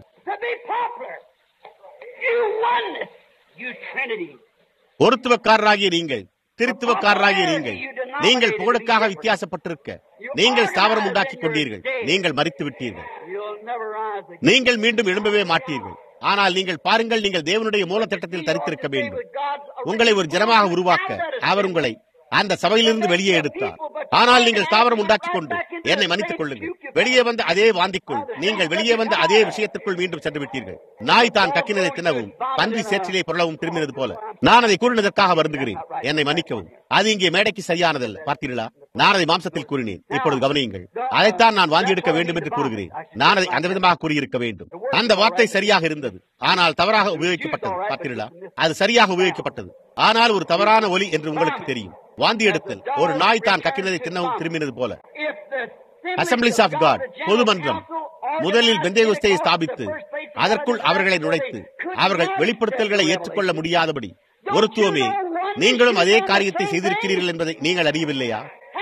ஒருத்துவக்காரராகிய நீங்கள், திருத்துவக்காரராகிய நீங்கள், நீங்கள் புகழுக்காக வித்தியாசப்பட்டிருக்க நீங்கள் ஸ்தாபனம் உண்டாக்கிக் கொண்டீர்கள். நீங்கள் மரித்து விட்டீர்கள். நீங்கள் மீண்டும் எழும்பவே மாட்டீர்கள். ஆனால் நீங்கள் பாருங்கள், நீங்கள் தேவனுடைய மூல திட்டத்தில் தரித்திருக்க வேண்டும். உங்களை ஒரு ஜனமாக உருவாக்க அவர் உங்களை அந்த சபையிலிருந்து வெளியே எடுத்தார். ஆனால் நீங்கள் ஸ்தாபனம் உண்டாக்கிக் கொண்டு என்னை மன்னித்துக் கொள்ளுங்கள், வெளியே வந்த அதே வாந்திக்குள், நீங்கள் வெளியே வந்த அதே விஷயத்திற்குள் மீண்டும் சென்று விட்டீர்கள். நாய் தான் கக்கினதை தினவும் பன்றி சேற்றிலே பொருளவும் திரும்பினது போல நான் அதை கூறினதற்காக வருந்துகிறேன். என்னை மன்னிக்கவும். அது இங்கே மேடைக்கு சரியானதல்ல. பார்த்தீர்களா? நான் அதை மாம்சத்தில் கூறினேன். இப்பொழுது கவனியுங்கள், அதைத்தான் நான் வாங்கி எடுக்க வேண்டும் என்று கூறுகிறேன். நான் அதை அந்த விதமாக கூறியிருக்க வேண்டும். அந்த வார்த்தை சரியாக இருந்தது, ஆனால் தவறாக உபயோகிக்கப்பட்டது. பார்த்தீர்களா? அது சரியாக உபயோகிக்கப்பட்டது, ஆனால் ஒரு தவறான ஒலி என்று உங்களுக்கு தெரியும். வாந்தி எடுத்தல் ஒரு நாய் தான் கக்கினதை தின்னவும் திரும்பினது போல. அசம்பிளிஸ் ஆஃப் காட் பொதுமன்றம் முதலில் பெந்தேகோஸ்தேயை ஸ்தாபித்து அதற்குள் அவர்களை நுழைத்து அவர்கள் வெளிப்படுத்தல்களை ஏற்றுக்கொள்ள முடியாதபடி ஒருத்துவமே, நீங்களும் அதே காரியத்தை செய்திருக்கிறீர்கள் என்பதை நீங்கள் அறியவில்லையா?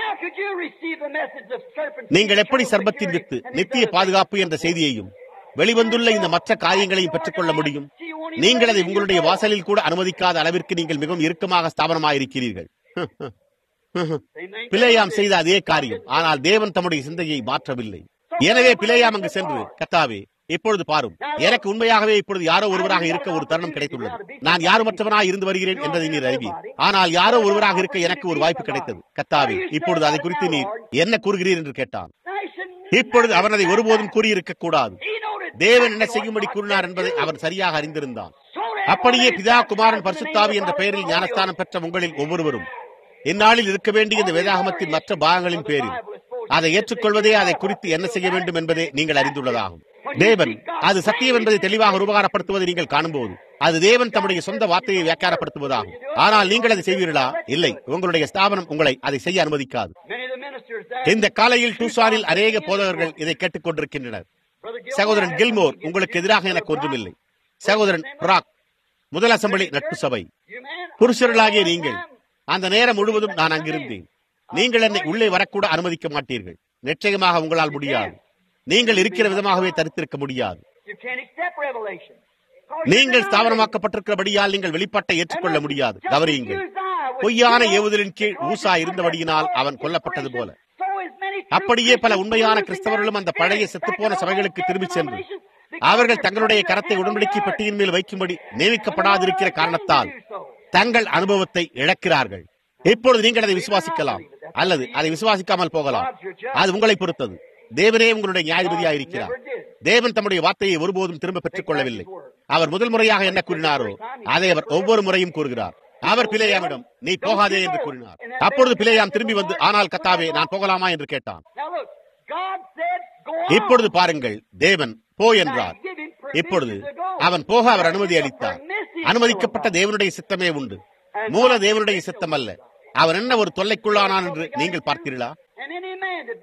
நீங்கள் எப்படி சர்பத்தின் வித்து நித்திய பாதுகாப்பு என்ற செய்தியையும் வெளிவந்துள்ள இந்த மற்ற காரியங்களையும் பெற்றுக்கொள்ள முடியும்? நீங்கள் அதை உங்களுடைய வாசலில் கூட அனுமதிக்காத அளவிற்கு நீங்கள் மிகவும் இறுக்கமாக ஸ்தாபனமாயிருக்கிறீர்கள். பிலேயாம் செய்த அதே காரியம், ஆனால் தேவன் தம்முடைய சிந்தையை மாற்றவில்லை. எனவே பிலேயாம் அங்கு சென்று, கர்த்தாவே, இப்பொழுது பாரும், எனக்கு உண்மையாகவே இப்பொழுது யாரோ ஒருவராக இருக்க ஒரு தருணம் கிடைத்துள்ளது. நான் யாருமற்றவனாக இருந்து வருகிறேன் என்பதை நீர் அறிவீர். ஆனால் யாரோ ஒருவராக இருக்க எனக்கு ஒரு வாய்ப்பு கிடைத்தது. கர்த்தாவே, இப்பொழுது அதை குறித்து நீர் என்ன கூறுகிறீர் என்று கேட்டான். இப்பொழுது அவன் அதை ஒருபோதும் கூறியிருக்க கூடாது. தேவன் என்ன செய்யும்படி கூறினார் என்பதை அவன் சரியாக அறிந்திருந்தான். அப்படியே பிதா, குமாரன், பரிசுத்தாவி என்ற பெயரில் ஞானஸ்தானம் பெற்ற உங்களில் ஒவ்வொருவரும் இந்நாளில் இருக்க வேண்டிய இந்த வேதாகமத்தின் மற்ற பாகங்களின் பேரில் அதை ஏற்றுக்கொள்வதே அதை குறித்து என்ன செய்ய வேண்டும் என்பதே நீங்கள் அறிந்துள்ளதாகும். தேவன் அது சத்தியம் என்பதை தெளிவாக உபகாரப்படுத்துவதை நீங்கள் காணும்போது அது தேவன் தம்முடைய சொந்த வார்த்தையை வியாக்கியானப்படுத்துவதாகும். ஆனால் நீங்கள் அதை செய்வீர்களா? இல்லை, உங்களுடைய ஸ்தாபனம் உங்களை அதை செய்ய அனுமதிக்காது. இந்த காலையில் டூசானில் அநேக போதகர்கள் இதை கேட்டுக் கொண்டிருக்கின்றனர். சகோதரன் கில்மோர், உங்களுக்கு எதிராக எனக்கு ஒன்றுமில்லை. சகோதரன் பிராக், முதல் அசம்பிளி நட்பு சபை, புருஷர்களாகிய நீங்கள், அந்த நேரம் முழுவதும் நான் அங்கிருந்தேன். நீங்கள் என்னை உள்ளே வரக்கூட அனுமதிக்க மாட்டீர்கள். நிச்சயமாக உங்களால் முடியாது. நீங்கள் இருக்கிற விதமாகவே தரித்திருக்க முடியாது. நீங்கள் ஸ்தாபனமாக்கப்பட்டிருக்கிறபடியால் நீங்கள் வெளிப்பாட்டை ஏற்றுக்கொள்ள முடியாது. கவனியுங்கள், பொய்யான ஏவுதலின் கீழ் ஊசா இருந்தபடியினால் அவன் கொல்லப்பட்டது போல அப்படியே பல உண்மையான கிறிஸ்தவர்களும் அந்த பழைய செத்துப்போன சபைகளுக்கு திரும்பி சென்று அவர்கள் தங்களுடைய கரத்தை உடன்படிக்கை பெட்டியின் மேல் வைக்கும்படி நியமிக்கப்படாதிருக்கிற காரணத்தால் தங்கள் அனுபவத்தை இழக்கிறார்கள். இப்பொழுது நீங்கள் அதை விசுவாசிக்கலாம் அல்லது அதை விசுவாசிக்காமல் போகலாம். அது உங்களை பொறுத்தது. தேவனே உங்களுடைய நியாயாதிபதியாக இருக்கிறார். தேவன் தம்முடைய வார்த்தையை ஒருபோதும் திரும்ப பெற்றுக் கொள்ளவில்லை. அவர் முதல் முறையாக என்ன கூறினாரோ அதை அவர் ஒவ்வொரு முறையும் கூறுகிறார். அவர் பிலேயாமிடம் நீ போகாதே என்று கூறினார். அப்பொழுது பிலேயாம் திரும்பி வந்து, ஆனால் கர்த்தாவே, நான் போகலாமா என்று கேட்டான். இப்பொழுது பாருங்கள், தேவன் போ என்றார். இப்பொழுது அவன் போக அவர் அனுமதி அளித்தார். அனுமதிக்கப்பட்ட தேவனுடைய சித்தமே உண்டு, மூல தேவனுடைய சித்தம் அல்ல. அவன் என்ன ஒரு தொல்லைக்குள்ளானான் என்று நீங்கள் பார்த்தீர்களா?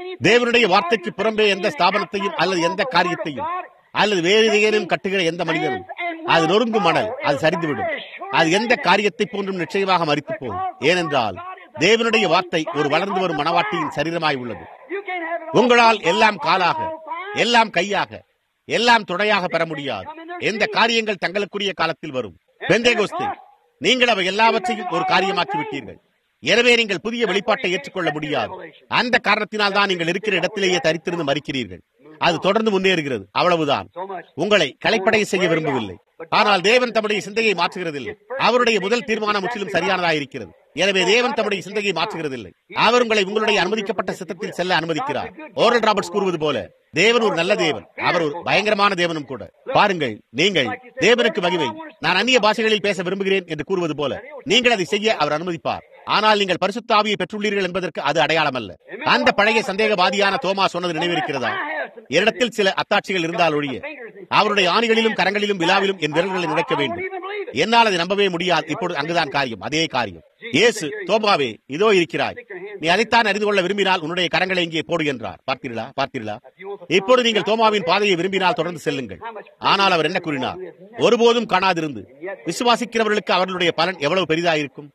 தேவனுடைய வார்த்தைக்கு புறம்பே எந்த ஸ்தாபனத்தையும் அல்லது எந்த காரியத்தையும் அல்லது வேறு ஏதேனும் கட்டுகிற எந்த மனிதனும் அது நொறுங்கும் மணல், அது சரிந்துவிடும். அது எந்த காரியத்தை போன்றும் நிச்சயமாக மரித்து போகும். ஏனென்றால் தேவனுடைய வார்த்தை ஒரு வளர்ந்து வரும் மனவாட்டியின் சரீரமாய் உள்ளது. உங்களால் எல்லாம் காலாக, எல்லாம் கையாக, எல்லாம் துணையாக பெற முடியாது. எந்த காரியங்கள் தங்களுக்குரிய காலத்தில் வரும். பெந்தேகோஸ்தே, நீங்கள் அவை எல்லாவற்றையும் ஒரு காரியமாக்கி விட்டீர்கள். எனவே நீங்கள் புதிய வெளிப்பாட்டை ஏற்றுக்கொள்ள முடியாது. அந்த காரணத்தினால் தான் நீங்கள் இருக்கிற இடத்திலேயே தரித்திருந்து மறிக்கிறீர்கள். அது தொடர்ந்து முன்னேறுகிறது, அவ்வளவுதான். உங்களை கலைப்படைய செய்ய விரும்பவில்லை. ஆனால் தேவன் தம்முடைய சிந்தையை மாற்றுகிறதில்லை. அவருடைய முதல் தீர்மானம் முற்றிலும் சரியானதாக இருக்கிறது. எனவே தேவன் தம்முடைய சிந்தையை மாற்றுகிறதில்லை. அவர் உங்களை உங்களுடைய அனுமதிக்கப்பட்ட சித்தத்தில் செல்ல அனுமதிக்கிறார். ஓரல் ராபர்ட்ஸ் கூறுவது போல, தேவன் ஒரு நல்ல தேவன், அவர் ஒரு பயங்கரமான தேவனும் கூட. பாருங்கள், நீங்கள் தேவனுக்கு மகிமை, நான் அந்நிய பாஷைகளில் பேச விரும்புகிறேன் என்று கூறுவது போல நீங்கள் அதை செய்ய அவர் அனுமதிப்பார். ஆனால் நீங்கள் பரிசுத்த ஆவியை பெற்றுள்ளீர்கள் என்பதற்கு அது அடையாளம் அல்ல. அந்த பழைய சந்தேகவாதியான தோமா சொன்னது நினைவிருக்கிறதா? என்னிடத்தில் சில அத்தாட்சிகள் இருந்தால் ஒழிய அவருடைய ஆணிகளிலும் கரங்களிலும் விழாவிலும் என் விரல்களை நுழைக்க வேண்டும். என்னால் அதை நம்பவே முடியாது. இப்பொழுது அங்குதான் காரியம், அதே காரியம். இயேசு, தோமாவே, இதோ இருக்கிறாய், நீ அதைத்தான் அறிந்து கொள்ள விரும்பினால் உன்னுடைய கரங்களை இங்கே போடு என்றார். பார்த்தீர்களா பார்த்தீர்களா இப்பொழுது நீங்கள் தோமாவின் பாதையை விரும்பினால் தொடர்ந்து செல்லுங்கள். ஆனால் அவர் என்ன கூறினார்? ஒருபோதும் காணாதிருந்து விசுவாசிக்கிறவர்களுக்கு அவர்களுடைய பலன் எவ்வளவு பெரிதாயிருக்கும்.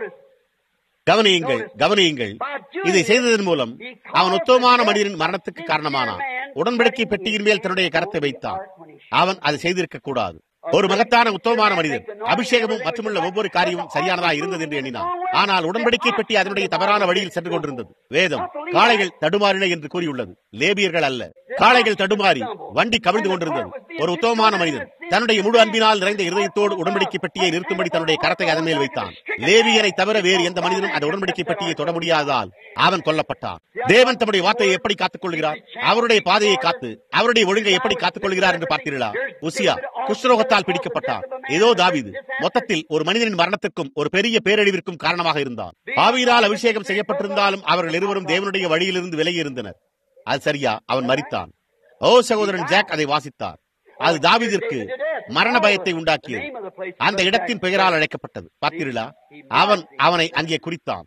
கவனியுங்கள், கவனியுங்கள். இதை செய்ததன் மூலம் அவன் உத்தமமான மனிதனின் மரணத்துக்கு காரணமானான். உடன்படிக்கை பெட்டியின் மேல் தன்னுடைய கரத்தை வைத்தான். அவன் அதை செய்திருக்க கூடாது. ஒரு மகத்தான உத்தமமான மனிதன், அபிஷேகமும் மற்றுமுள்ள ஒவ்வொரு காரியமும் சரியானதாக இருந்தது என்று எண்ணினான். ஆனால் உடன்படிக்கை பெட்டி அதனுடைய தவறான வழியில் சென்று கொண்டிருந்தது. வேதம் காளைகள் தடுமாறின என்று கூறியுள்ளது, லேபியர்கள் அல்ல. காளைகள் தடுமாறி வண்டி கவிழ்ந்து கொண்டிருந்தது. ஒரு உத்தமமான மனிதன் தன்னுடைய முழு அன்பினால் நிறைந்த இருதயத்தோடு உடன்படிக்கை பெட்டியை நிறுத்தும்படி தன்னுடைய கரத்தை அதன் மேல் வைத்தான். லேவியரை தவிர வேறு எந்த மனிதனும் அந்த உடன்படிக்கை பெட்டியை தொட முடியாததால் அவன் கொல்லப்பட்டான். தேவன் தம்முடைய வார்த்தையை எப்படி காத்துக் கொள்கிறார்? அவருடைய பாதையை காத்து அவருடைய ஒழுங்கை எப்படி காத்துக் கொள்கிறார் என்று பார்த்தீர்களா? உசியா குஷ்டரோகத்தால் பிடிக்கப்பட்டார். ஏதோ தாவீது மொத்தத்தில் ஒரு மனிதனின் மரணத்திற்கும் ஒரு பெரிய பேரழிவிற்கும் காரணமாக இருந்தார். ஆவியினால் அபிஷேகம் செய்யப்பட்டிருந்தாலும் அவர்கள் இருவரும் தேவனுடைய வழியிலிருந்து விலகி இருந்தனர். அது சரியா? அவன் மரித்தான். ஓ சகோதரன் ஜாக் அதை வாசித்தார். அது தாவீதிற்கு மரண பயத்தை உண்டாக்கியது. அந்த இடத்தின் பெயரால் அழைக்கப்பட்டது. பார்த்தீர்களா? அவன் அவனை அங்கே குறித்தான்.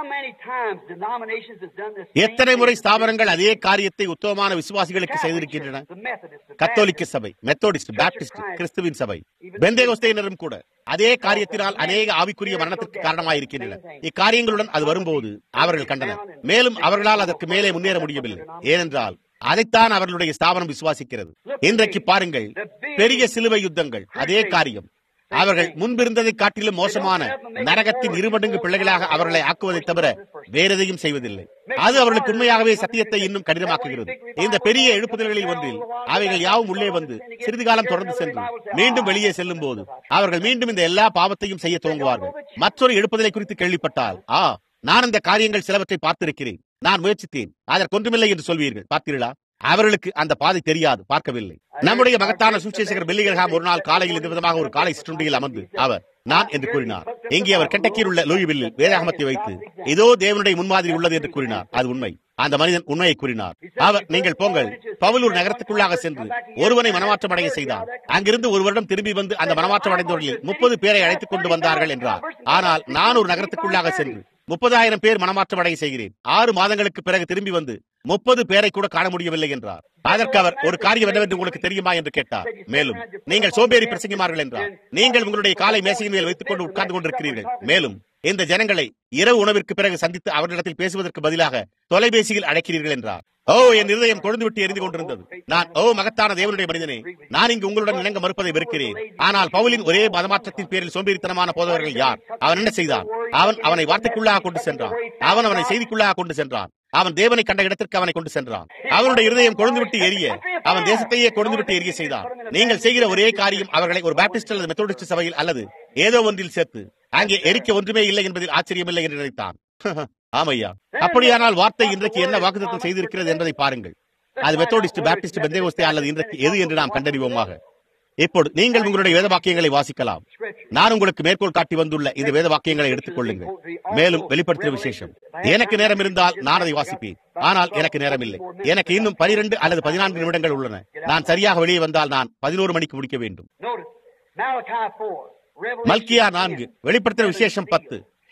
எத்தனை முறை ஸ்தாபனங்கள் அதே காரியத்தை உத்தமமான விசுவாசிகளுக்கு செய்திருக்கின்றன. கத்தோலிக்க சபை, மெத்தோடிஸ்ட், பாப்டிஸ்ட், கிறிஸ்துவின் சபை, பெந்தேகோஸ்தேயினரும் கூட அதே காரியத்தினால் அநேக ஆவிக்குரிய மரணத்திற்கு காரணமாயிருக்கின்றன. இக்காரியங்களுடன் அது வரும்போது அவர்கள் கண்டனர். மேலும் அவர்களால் அதற்கு மேலே முன்னேற முடியவில்லை. ஏனென்றால் அதைத்தான் அவர்களுடைய ஸ்தாபனம் விசுவாசிக்கிறது. இன்றைக்கு பாருங்கள், பெரிய சிலுவை யுத்தங்கள் அதே காரியம். அவர்கள் முன்பிருந்ததை காட்டிலும் மோசமான நரகத்தின் இருமடங்கு பிள்ளைகளாக அவர்களை ஆக்குவதை தவிர வேறெதையும் செய்வதில்லை. அது அவர்களுக்கு உண்மையாகவே சத்தியத்தை இன்னும் கடினமாக்குகிறது. இந்த பெரிய எழுப்புதல்களில் ஒன்றில் அவைகள் யாவும் உள்ளே வந்து சிறிது காலம் தொடர்ந்து சென்று மீண்டும் வெளியே செல்லும் போது அவர்கள் மீண்டும் இந்த எல்லா பாவத்தையும் செய்ய துவங்குவார்கள். மற்றொரு எழுப்புதலை குறித்து கேள்விப்பட்டால், ஆ, நான் இந்த காரியங்கள் சிலவற்றை பார்த்திருக்கிறேன், நான் முயற்சித்தேன், அதற்கொன்றுமில்லை என்று சொல்வீர்கள். பார்த்தீர்களா? அவர்களுக்கு அந்த பாதை தெரியாது, பார்க்கவில்லை. நம்முடைய மகத்தான சுவிசேஷகர் பில்லி கிரஹாம் ஒரு நாள் காலையில் இந்த விதமாக ஒரு காலை சிற்றுண்டியில் அமர்ந்து அவர் நான் என்று கூறினார். இங்கே அவர் கெண்டக்கியில் உள்ள லூயிவில்லில் வேதாகமத்தை வைத்து இதோ தேவனுடைய முன்மாதிரி உள்ளது என்று கூறினார். அது உண்மை. அந்த மனிதன் உண்மையை கூறினார். அவர், நீங்கள் போங்கள், பவுலூர் நகரத்துக்குள்ளாக சென்று ஒருவனை மனமாற்றம் அடைய செய்தார். அங்கிருந்து ஒரு வருடம் திரும்பி வந்து அந்த மனமாற்றம் அடைந்தவர்களில் முப்பது பேரை அழைத்துக் கொண்டு வந்தார்கள் என்றார். ஆனால் நான் ஒரு நகரத்துக்குள்ளாக சென்று முப்பதாயிரம் பேர் மனமாற்றம் அடைய செய்கிறேன். ஆறு மாதங்களுக்கு பிறகு திரும்பி வந்து முப்பது பேரை கூட காண முடியவில்லை என்றார். அதற்கு அவர், ஒரு காரியம் என்னவென்று உங்களுக்கு தெரியுமா என்று கேட்டார். மேலும், நீங்கள் சோம்பேறி பிரசங்கிமார்கள் என்றார். நீங்கள் உங்களுடைய காலை மேசையின் மேல் வைத்துக் கொண்டு உட்கார்ந்து கொண்டிருக்கிறீர்கள். மேலும் இந்த ஜனங்களை இரவு உணவிற்கு பிறகு சந்தித்து அவர்களிடத்தில் பேசுவதற்கு பதிலாக தொலைபேசியில் அழைக்கிறீர்கள் என்றார். ஓ, என் இருதயம் கொழுந்து விட்டு எரிந்து கொண்டிருந்தது. நான், ஓ மகத்தான தேவனுடைய மனிதனே, நான் இங்கு உங்களுடன் இணங்க மறுப்பதை வெறுக்கிறேன். ஆனால் பவுலின் ஒரே மதமாற்றத்தின் பேரில் சோம்பேறித்தனமான போதவர்கள் யார்? அவன் என்ன செய்தான்? அவன் அவனை வார்த்தைக்குள்ளாக கொண்டு சென்றான். அவன் அவனை செய்திக்குள்ளாக கொண்டு சென்றான். அவன் தேவனை கண்ட இடத்திற்கு அவனை கொண்டு சென்றான். அவனுடைய இருதயம் கொழுந்து விட்டு எரிய அவன் தேசத்தையே கொழுந்து விட்டு எரிய செய்தான். நீங்கள் செய்கிற ஒரே காரியம் அவர்களை ஒரு பாப்டிஸ்ட் அல்லது மெத்தோடிஸ்ட் சபையில் அல்லது ஏதோ ஒன்றில் சேர்த்து அங்கே எரிக்க ஒன்றுமே இல்லை என்பதில் ஆச்சரியமில்லை என்று நினைத்தான். ஆமையா, அப்படியானால் வார்த்தை இன்றைக்கு என்ன வாக்குத்தத்தம் செய்திருக்கிறது என்பதை பாருங்கள். அது மெத்தோடிஸ்ட், பாப்டிஸ்ட், பெந்தேகோஸ்தே அல்லது இன்றைக்கு எது என்று நாம் கண்டறிவோமாக. இப்போது நீங்கள் உங்களுடைய வேத வாக்கியங்களை வாசிக்கலாம். நான் உங்களுக்கு மேற்கோள் காட்டி வந்துள்ள இந்த வேத வாக்கியங்களை எடுத்துக் கொள்ளுங்கள். மேலும் வெளிப்படுத்திய விசேஷம். எனக்கு நேரம் இருந்தால் நான் அதை வாசிப்பேன். ஆனால் எனக்கு நேரம் இல்லை. எனக்கு இன்னும் பனிரெண்டு அல்லது பதினான்கு நிமிடங்கள் உள்ளன. நான் சரியாக வெளியே வந்தால் நான் பதினோரு மணிக்கு முடிக்க வேண்டும். மல்கியா நான்கு, வெளிப்படுத்திய விசேஷம் பத்து.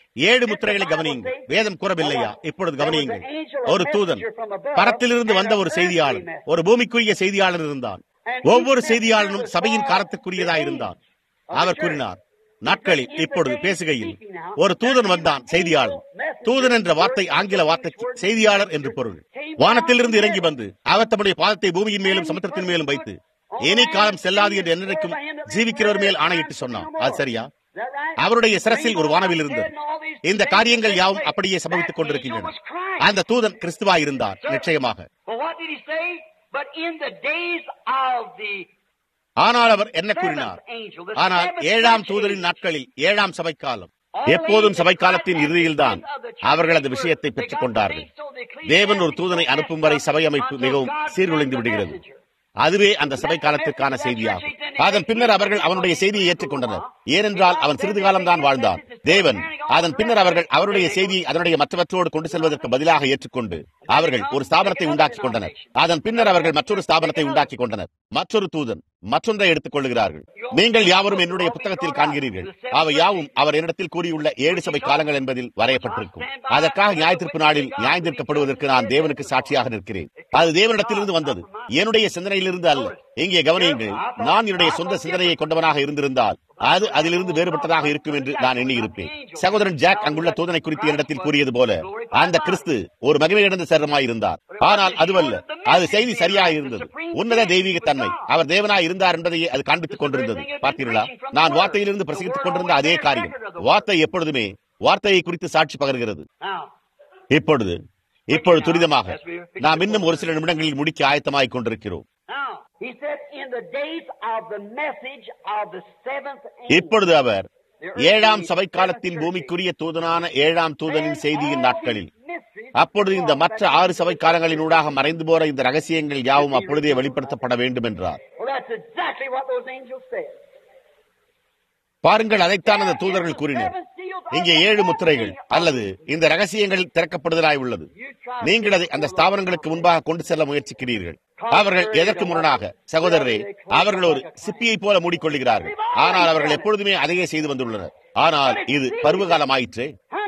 ஏழு முத்திரைகளை கவனியுங்கள். வேதம் கூறவில்லையா? இப்பொழுது கவனியுங்கள். ஒரு தூதன், பரத்திலிருந்து வந்த ஒரு செய்தியாளர், ஒரு பூமிக்குரிய செய்தியாளர் இருந்தான். ஒவ்வொரு செய்தியாளனும் சபையின் காலத்துக்குரியதாயிருந்தான். அவர் கூறினார், நாட்களில் இப்பொழுது பேசுகையில் ஒரு தூதன் வந்தான், செய்தியாளர். தூதன் என்ற வார்த்தை ஆங்கில வார்த்தைக்கு செய்தியாளர் என்று பொருள். வானத்திலிருந்து இறங்கி வந்து அவர் தம்முடைய பாதத்தை பூமியின் மேலும் சமுத்திரத்தின் மேலும் வைத்து இனி காலம் செல்லாது என்று என்னைக்கும் ஜீவிக்கிறவர் மேல் ஆணையிட்டு சொன்னான். அது சரியா? அவருடைய சிரசில் ஒரு வானவில் இருந்தது. இந்த காரியங்கள் யாவும் அப்படியே சம்பவித்துக் கொண்டிருக்கின்றன. அந்த தூதன் கிறிஸ்துவாய் இருந்தார், நிச்சயமாக. ஆனால் அவர் என்ன கூறினார்? ஆனால் ஏழாம் தூதரின் நாட்களில், ஏழாம் சபை காலம், எப்போதும் சபை காலத்தின் இறுதியில்தான் அவர்கள் அந்த விஷயத்தை பெற்றுக் கொண்டார்கள். தேவன் ஒரு தூதனை அனுப்பும் வரை சபை அமைப்பு மிகவும் சீர்குலைந்து விடுகிறது. அதுவே அந்த சபை காலத்திற்கான செய்தியாகும். அதன் பின்னர் அவர்கள் அவனுடைய செய்தியை ஏற்றுக்கொண்டனர். ஏனென்றால் அவன் சிறிது காலம்தான் வாழ்ந்தான். தேவன் அதன் பின்னர் அவர்கள் அவருடைய செய்தியை அதனுடைய மற்றவற்றோடு கொண்டு செல்வதற்கு பதிலாக ஏற்றுக்கொண்டு அவர்கள் ஒரு ஸ்தாபனத்தை உண்டாக்கிக் கொண்டனர். அதன் பின்னர் அவர்கள் மற்றொரு ஸ்தாபனத்தை உண்டாக்கிக் கொண்டனர். மற்றொரு தூதன் மற்றொன்றை எடுத்துக் கொள்ளுகிறார்கள். நீங்கள் யாவரும் என்னுடைய புத்தகத்தில் காண்கிறீர்கள். அவை யாவும் அவர் என்னிடத்தில் கூறியுள்ள ஏழு சபை காலங்கள் என்பதில் வரையப்பட்டிருக்கும். அதற்காக நியாயத்தீர்ப்பு நாளில் நியாயத்தீர்க்கப்படுவதற்கு நான் தேவனுக்கு சாட்சியாக நிற்கிறேன். அது தேவனிடத்திலிருந்து வந்தது, என்னுடைய சிந்தனையிலிருந்து அல்ல. இங்கே கவனியுங்கள், நான் என்னுடைய சொந்த சிந்தனையை கொண்டவனாக இருந்திருந்தால் அது அதிலிருந்து வேறுபட்டதாக இருக்கும் என்று நான் எண்ணி இருப்பேன். சகோதரன் ஜாக் அங்குள்ள தூதனை குறித்து என்னிடத்தில் கூறியது போல அந்த கிறிஸ்து ஒரு மகிமையிழந்த சரமாய் இருந்தார். ஆனால் அதுவல்ல, அது செய்தி சரியாக இருந்தது. உன்னத தெய்வீக தன்மை, அவர் தேவனாய் இருந்தார் என்பதையே அது காண்பித்துக் கொண்டிருந்தது. பார்த்தீர்களா? நான் வார்த்தையிலிருந்து பிரசங்கித்துக் கொண்டிருந்த அதே காரியம். வார்த்தை எப்பொழுதுமே வார்த்தையை குறித்து சாட்சி பகர்கிறது. இப்பொழுது இப்பொழுது துரிதமாக நாம் இன்னும் ஒரு சில நிமிடங்களில் முடிக்க ஆயத்தமாகிக் கொண்டிருக்கிறோம். இப்பொழுது அவர் ஏழாம் சபை காலத்தின் பூமிக்குரிய தூதனான ஏழாம் தூதனின் செய்தியின் நாட்களில், அப்பொழுது இந்த மற்ற ஆறு சபை காலங்களினூடாக மறைந்து போற இந்த ரகசியங்கள் யாவும் அப்பொழுதே வெளிப்படுத்தப்பட வேண்டும் என்றார். பாருங்கள், அதைத்தான் அந்த தூதர்கள் கூறினர். இங்கே ஏழு முத்திரைகள் அல்லது இந்த ரகசியங்கள் திறக்கப்படுதலாய் உள்ளது. நீங்கள் அதை அந்த ஸ்தாபனங்களுக்கு முன்பாக கொண்டு செல்ல முயற்சிக்கிறீர்கள். அவர்கள் எதற்கு முரணாக, சகோதரரே, அவர்கள் ஒரு சிப்பியை போல மூடிக்கொள்கிறார்கள். ஆனால் அவர்கள் எப்பொழுதுமே அதையே செய்து வந்துள்ளனர். ஆனால் இது பருவகாலமாயிற்று.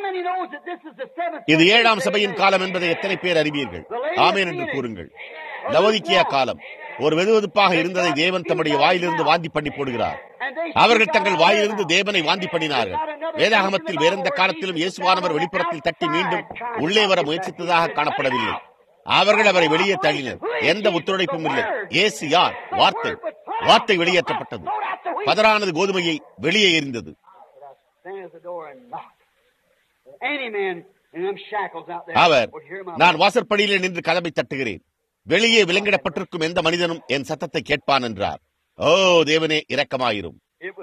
இது ஏழாம் சபையின் காலம் என்பதை எத்தனை பேர் அறிவீர்கள்? ஆமென் என்று கூறுங்கள். லவோதிக்கேயா காலம் ஒரு வெதுவெதுப்பாக இருந்ததை தேவன் தம்முடைய வாயிலிருந்து வாந்தி பண்ணி போடுகிறார். அவர்கள் தங்கள் வாயிலிருந்து தேவனை வாந்தி பண்ணினார்கள். வேதாகமத்தில் வேறெந்த காலத்திலும் இயேசுவானவர் வெளிப்புறத்தில் தட்டி மீண்டும் உள்ளே வர முயற்சித்ததாக காணப்படவில்லை. அவர்கள் அவரை வெளியே தள்ளினர். எந்த ஒத்துழைப்பும் இல்லை. இயேசு யார்? வார்த்தை. வார்த்தை வெளியேற்றப்பட்டது. பதறானது கோதுமையை வெளியே எறிந்தது. அவர், நான் வாசற்படியிலே நின்று கதவை தட்டுகிறேன், வெளியே விலங்கிடப்பட்டிருக்கும் எந்த மனிதனும் என் சத்தத்தை கேட்பான் என்றார். ஓ தேவனே, இரக்கமாயிரும்.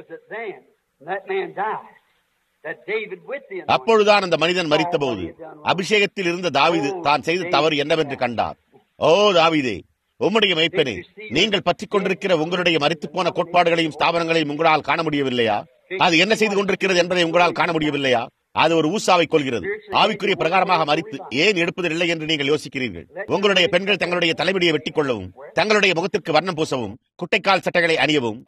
அப்பொழுதுதான் அந்த மனிதன் மரித்தபோது அபிஷேகத்தில் இருந்த தாவீது தான் செய்த தவறு என்னவென்று கண்டார். ஓ தாவீதே, உம்முடைய மேய்ப்பனே, நீங்கள் பற்றிக் கொண்டிருக்கிற உங்களுடைய மரித்து போன கோட்பாடுகளையும் ஸ்தாபனங்களையும் உங்களால் காண முடியவில்லையா? அது என்ன செய்து கொண்டிருக்கிறது என்பதை உங்களால் காண முடியவில்லையா? அது ஒரு ஊசாவை கொள்கிறது. ஆவிக்குரிய பிரகாரமாக மரித்து ஏன் எடுப்பதில்லை என்று நீங்கள் யோசிக்கிறீர்கள். உங்களுடைய பெண்கள் தங்களுடைய தலைமுடியை வெட்டிக் கொள்ளவும், தங்களுடைய முகத்திற்கு வர்ணம் பூசவும், குட்டைக்கால் சட்டைகளை அணியவும்,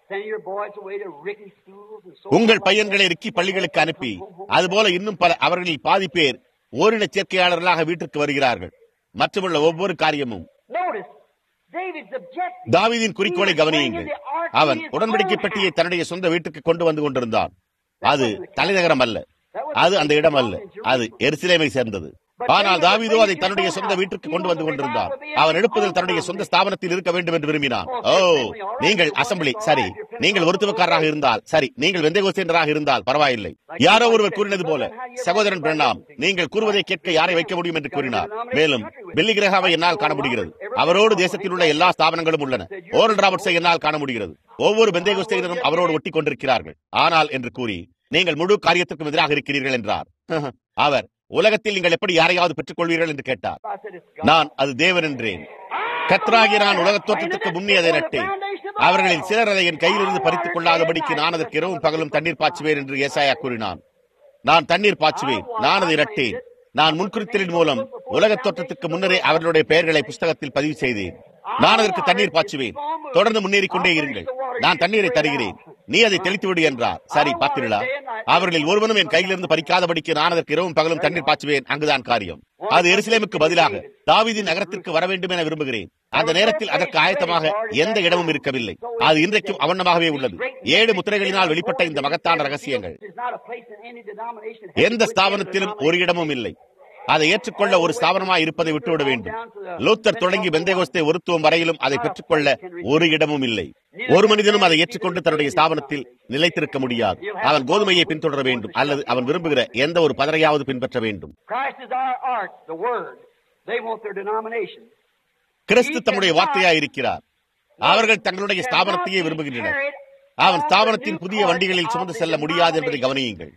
உங்கள் பையன்களை ரிக்கி பள்ளிகளுக்கு அனுப்பி, அதுபோல இன்னும் பல, அவர்களில் பாதி பேர் ஓரின சேர்க்கையாளர்களாக வீட்டிற்கு வருகிறார்கள். மற்றுமுள்ள ஒவ்வொரு காரியமும். தாவீதின் குறிக்கோளை கவனியுங்கள். அவன் உடன்படிக்கை பெட்டியை தன்னுடைய சொந்த வீட்டுக்கு கொண்டு வந்து கொண்டிருந்தான். அது தலைநகரம் அல்ல, அது அந்த இடம் அல்ல, அது எருசலேமை சேர்ந்தது. ஆனால் தாவீதோ அதை தன்னுடைய சொந்த வீட்டுக்கு கொண்டு வந்து கொண்டிருந்தார். அவன் எடுப்பதில் தன்னுடைய சொந்த ஸ்தாபனத்தில் இருக்க வேண்டும் என்று விரும்பினான். ஓ, நீங்கள் அசம்பிளி சரி, நீங்கள் ஒருத்துவக்காரராக இருந்தால் சரி, நீங்கள் வெந்தேகோஸ்தியராக இருந்தால் பரவாயில்லை. யாரோ ஒருவர் கூறினது போல, சகோதரன் பிரணாம், நீங்கள் கூறுவதை கேட்க யாரை வைக்க முடியும் என்று கூறினார். மேலும் பில்லி கிரஹாமை என்னால் காண முடிகிறது. அவரோடு தேசத்தில் உள்ள எல்லா ஸ்தாபனங்களும் உள்ளன. ஓரல் ராபர்ட்ஸை என்னால் காண முடிகிறது. ஒவ்வொரு பெந்தேகோஸ்தியரும் அவரோடு ஒட்டி கொண்டிருக்கிறார்கள். ஆனால் என்று கூறி, நீங்கள் முழு காரியத்திற்கும் எதிராக இருக்கிறீர்கள் என்றார். அவர், உலகத்தில் நீங்கள் எப்படி யாரையாவது பெற்றுக் கொள்வீர்கள் என்று கேட்டார். நான், அது தேவன் என்றேன். கர்த்தராகிய நான் உலகத் தோற்றத்துக்கு முன்னே அதை நட்டேன். அவர்களில் சிலர் அதை என் கையிலிருந்து பறித்துக் கொள்ளாதபடிக்கு நான் அதற்கு இரவும் பகலும் தண்ணீர் பாய்ச்சுவேன் என்று ஏசாயா கூறினான். நான் தண்ணீர் பாய்ச்சுவேன், நான் அதை நட்டேன். நான் முன்குறித்தலின் மூலம் உலகத் தோற்றத்துக்கு முன்னரே அவர்களுடைய பெயர்களை புஸ்தகத்தில் பதிவு செய்தேன். நான் அதற்கு தண்ணீர் பாய்ச்சுவேன். தொடர்ந்து முன்னேறிக் கொண்டே இருங்கள். நான் தண்ணீரை தருகிறேன், நீ அதை தெளித்து விடு என்றார். சரி, பார்த்தீர்களா, அவர்களில் ஒருவனும் என் கையிலிருந்து பறிக்காதபடிக்கு நான் அதற்கு இரவும் பகலும் தண்ணீர் பாய்ச்சுவேன். அங்குதான் காரியம். அது எருசலேமுக்கு பதிலாக தாவீதின் நகரத்திற்கு வர வேண்டும் என விரும்புகிறேன். அந்த நேரத்தில் அதற்கு ஆயத்தமாக எந்த இடமும் இருக்கவில்லை. அது இன்றைக்கும் அவண்ணமாகவே உள்ளது. ஏழு முத்திரைகளினால் வெளிப்பட்ட இந்த மகத்தான ரகசியங்கள் எந்த ஸ்தாபனத்திலும் ஒரு இடமும் இல்லை. அதை ஏற்றுக்கொள்ள ஒரு ஸ்தாபனமாய் இருப்பதை விட்டுவிட வேண்டும். லூத்தர் தொடங்கி பெந்தேகோஸ்தே ஒருத்துவம் வரையிலும் அதை பெற்றுக்கொள்ள ஒரு இடமும் இல்லை. ஒரு மனிதனும் அதை ஏற்றுக்கொண்டு தன்னுடைய ஸ்தாபனத்தில் நிலைத்திருக்க முடியாது. அவன் கோதுமையை பின்தொடர வேண்டும், அல்லது அவன் விரும்புகிற எந்த ஒரு பதரையாவது பின்பற்ற வேண்டும். கிறிஸ்து தம்முடைய வார்த்தையாய் இருக்கிறார். அவர்கள் தங்களுடைய ஸ்தாபனத்தையே விரும்புகின்றனர். அவன் ஸ்தாபனத்தின் புதிய வண்டிகளில் சுமந்து செல்ல முடியாது என்பதை கவனியுங்கள்.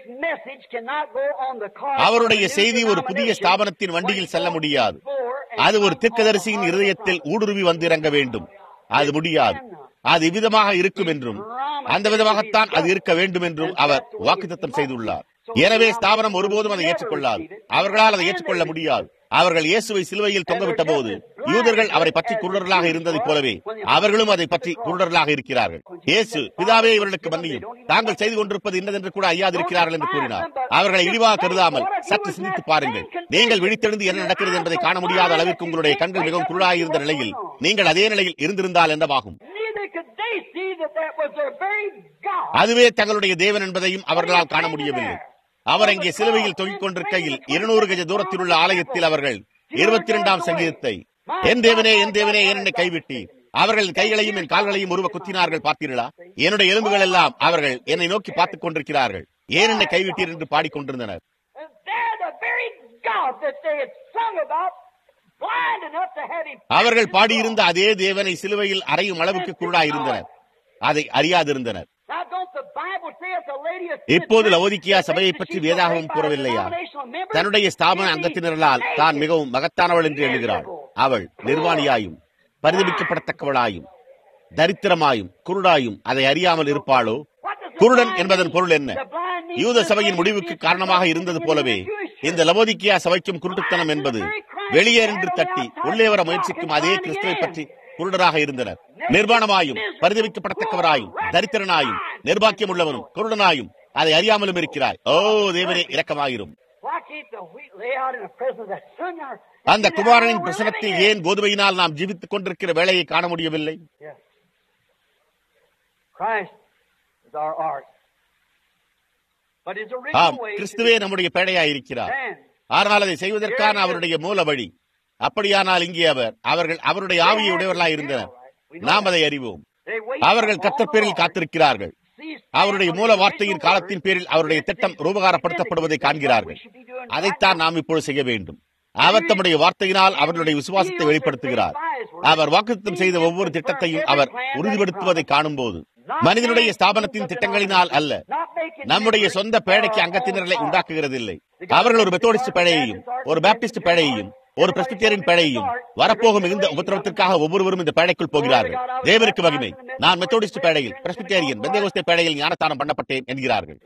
அவருடைய செய்தி ஒரு புதிய ஸ்தாபனத்தின் வண்டியில் செல்ல முடியாது. அது ஒரு தீர்க்கதரிசியின் இருதயத்தில் ஊடுருவி வந்து இறங்க வேண்டும். அது முடியாது. அது இவ்விதமாக இருக்கும் என்றும் அந்த விதமாகத்தான் அது இருக்க வேண்டும் என்றும் அவர் வாக்குத்தத்தம் செய்துள்ளார். எனவே ஸ்தாபனம் ஒருபோதும் அதை ஏற்றுக்கொள்ளாது. அவர்களால் அதை ஏற்றுக்கொள்ள முடியாது. அவர்கள் இயேசுவை சிலுவையில் தொங்கவிட்ட போது யூதர்கள் அவரை பற்றி குருடர்களாக இருந்ததைப் போலவே அவர்களும் அதை பற்றி குருடர்களாக இருக்கிறார்கள். இயேசு, பிதாவே இவர்களுக்கு மன்னியும், தாங்கள் செய்து கொண்டிருப்பது இன்னதென்று கூட ஐயாதிருக்கிறார்கள் என்று கூறினார். அவர்களை இழிவாக கருதாமல் சற்று சிந்தித்து பாருங்கள். நீங்கள் விழித்தெழுந்து என்ன நடக்கிறது என்பதை காண முடியாத அளவிற்கு உங்களுடைய கண்கள் மிகவும் குருடாக இருந்த நிலையில் நீங்கள் அதே நிலையில் இருந்திருந்தால் என்னவாகும்? அதுவே தங்களுடைய தேவன் என்பதையும் அவர்களால் காண முடியவில்லை. அவர் அங்கே சிலுவையில் தொங்கிக் கொண்டிருக்கையில் இருநூறு கஜ தூரத்தில் உள்ள ஆலயத்தில் அவர்கள் இருபத்தி இரண்டாம் சங்கீதத்தை, என் தேவனே என் தேவனே ஏன் என்னை கைவிட்டீர், அவர்கள் கைகளையும் என் கால்களையும் உருவ குத்தினார்கள் பார்த்தீர்களா, என்னுடைய எலும்புகள் எல்லாம் அவர்கள் என்னை நோக்கி பார்த்துக் கொண்டிருக்கிறார்கள், ஏன் என்னை கைவிட்டீர் என்று பாடிக்கொண்டிருந்தனர். அவர்கள் பாடியிருந்த அதே தேவனை சிலுவையில் அறையும் அளவுக்கு குருடாயிருந்தனர். அதை அறியாதிருந்தனர். இப்போது லவோதிக்கியா சபையை பற்றி வேதாகமும் கூறவில்லையா? தன்னுடைய ஸ்தாபன அங்கத்தினர்களால் தான் மிகவும் மகத்தானவள் என்று எண்ணுகிறாள். அவள் நிர்வாணியாயும் பரிதபிக்கப்படத்தக்கவளாயும் தரித்திரமாயும் குருடாயும் அதை அறியாமல் இருப்பாளோ? குருடன் என்பதன் பொருள் என்ன? யூத சபையின் முடிவுக்கு காரணமாக இருந்தது போலவே இந்த லவோதிக்கியா சபைக்கும் குருட்டுத்தனம் என்பது வெளியே நின்று தட்டி உள்ளே வர முயற்சிக்கும் அதே கிறிஸ்துவை பற்றி குருடராக இருந்தனர். நிர்வாணமாயும் பரிதபிக்கப்படத்தக்கவராயும் தரித்திரனாயும் நிர்பாக்கியம் உள்ளவனும் குருடனாயும் அதை அறியாமலும் இருக்கிறாய். ஓ தேவனே, இரக்கமாயிரும். அந்த குமாரனின் பிரசனத்தில் ஏன் கோதுமையினால் நாம் ஜீவித்துக் கொண்டிருக்கிற வேலையை காண முடியவில்லை? ஆம், கிறிஸ்துவே நம்முடைய பேடையாயிருக்கிறார். ஆனால் அதை செய்வதற்கான அவருடைய மூல வழி. அப்படியானால் இங்கே அவர் அவர்கள் அவருடைய ஆவியை உடையவர்களாய் இருந்தனர். நாம் அதை அறிவோம். அவர்கள் கர்த்தர் பேரில் காத்திருக்கிறார்கள். அவருடைய மூல வார்த்தையின் காலத்தின் பேரில் அவருடைய திட்டம் ரூபகாரப்படுத்தப்படுவதை காண்கிறார்கள். அதைத்தான் நாம் இப்பொழுது செய்ய வேண்டும். அவர் தம்முடைய வார்த்தையினால் அவர்களுடைய விசுவாசத்தை வெளிப்படுத்துகிறார். அவர் வாக்குத்தத்தம் செய்த ஒவ்வொரு திட்டத்தையும் அவர் உறுதிப்படுத்துவதை காணும் போது மனிதனுடைய ஸ்தாபனத்தின் திட்டங்களினால் அல்ல, நம்முடைய சொந்த பேடைக்கு அங்கத்தினர்களை உண்டாக்குகிறதில்லை. அவர்கள் ஒரு மெத்தோடிஸ்ட் பேடையையும் ஒரு பாப்டிஸ்ட் பேடையையும் ஒரு பிரஸ்பிட்டேரியன் பேடையையும் வரப்போகும் மிகுந்த உபத்திரவத்திற்காக ஒவ்வொருவரும் இந்த பேடைக்குள் போகிறார்கள். தேவனுக்கு மகிமை. நான் மெத்தோடிஸ்ட் பேடையில், பிரஸ்பிட்டேரியன், பெந்தேகோஸ்தே பேடையில் ஞானஸ்தானம் பண்ணப்பட்டேன் என்கிறார்கள்.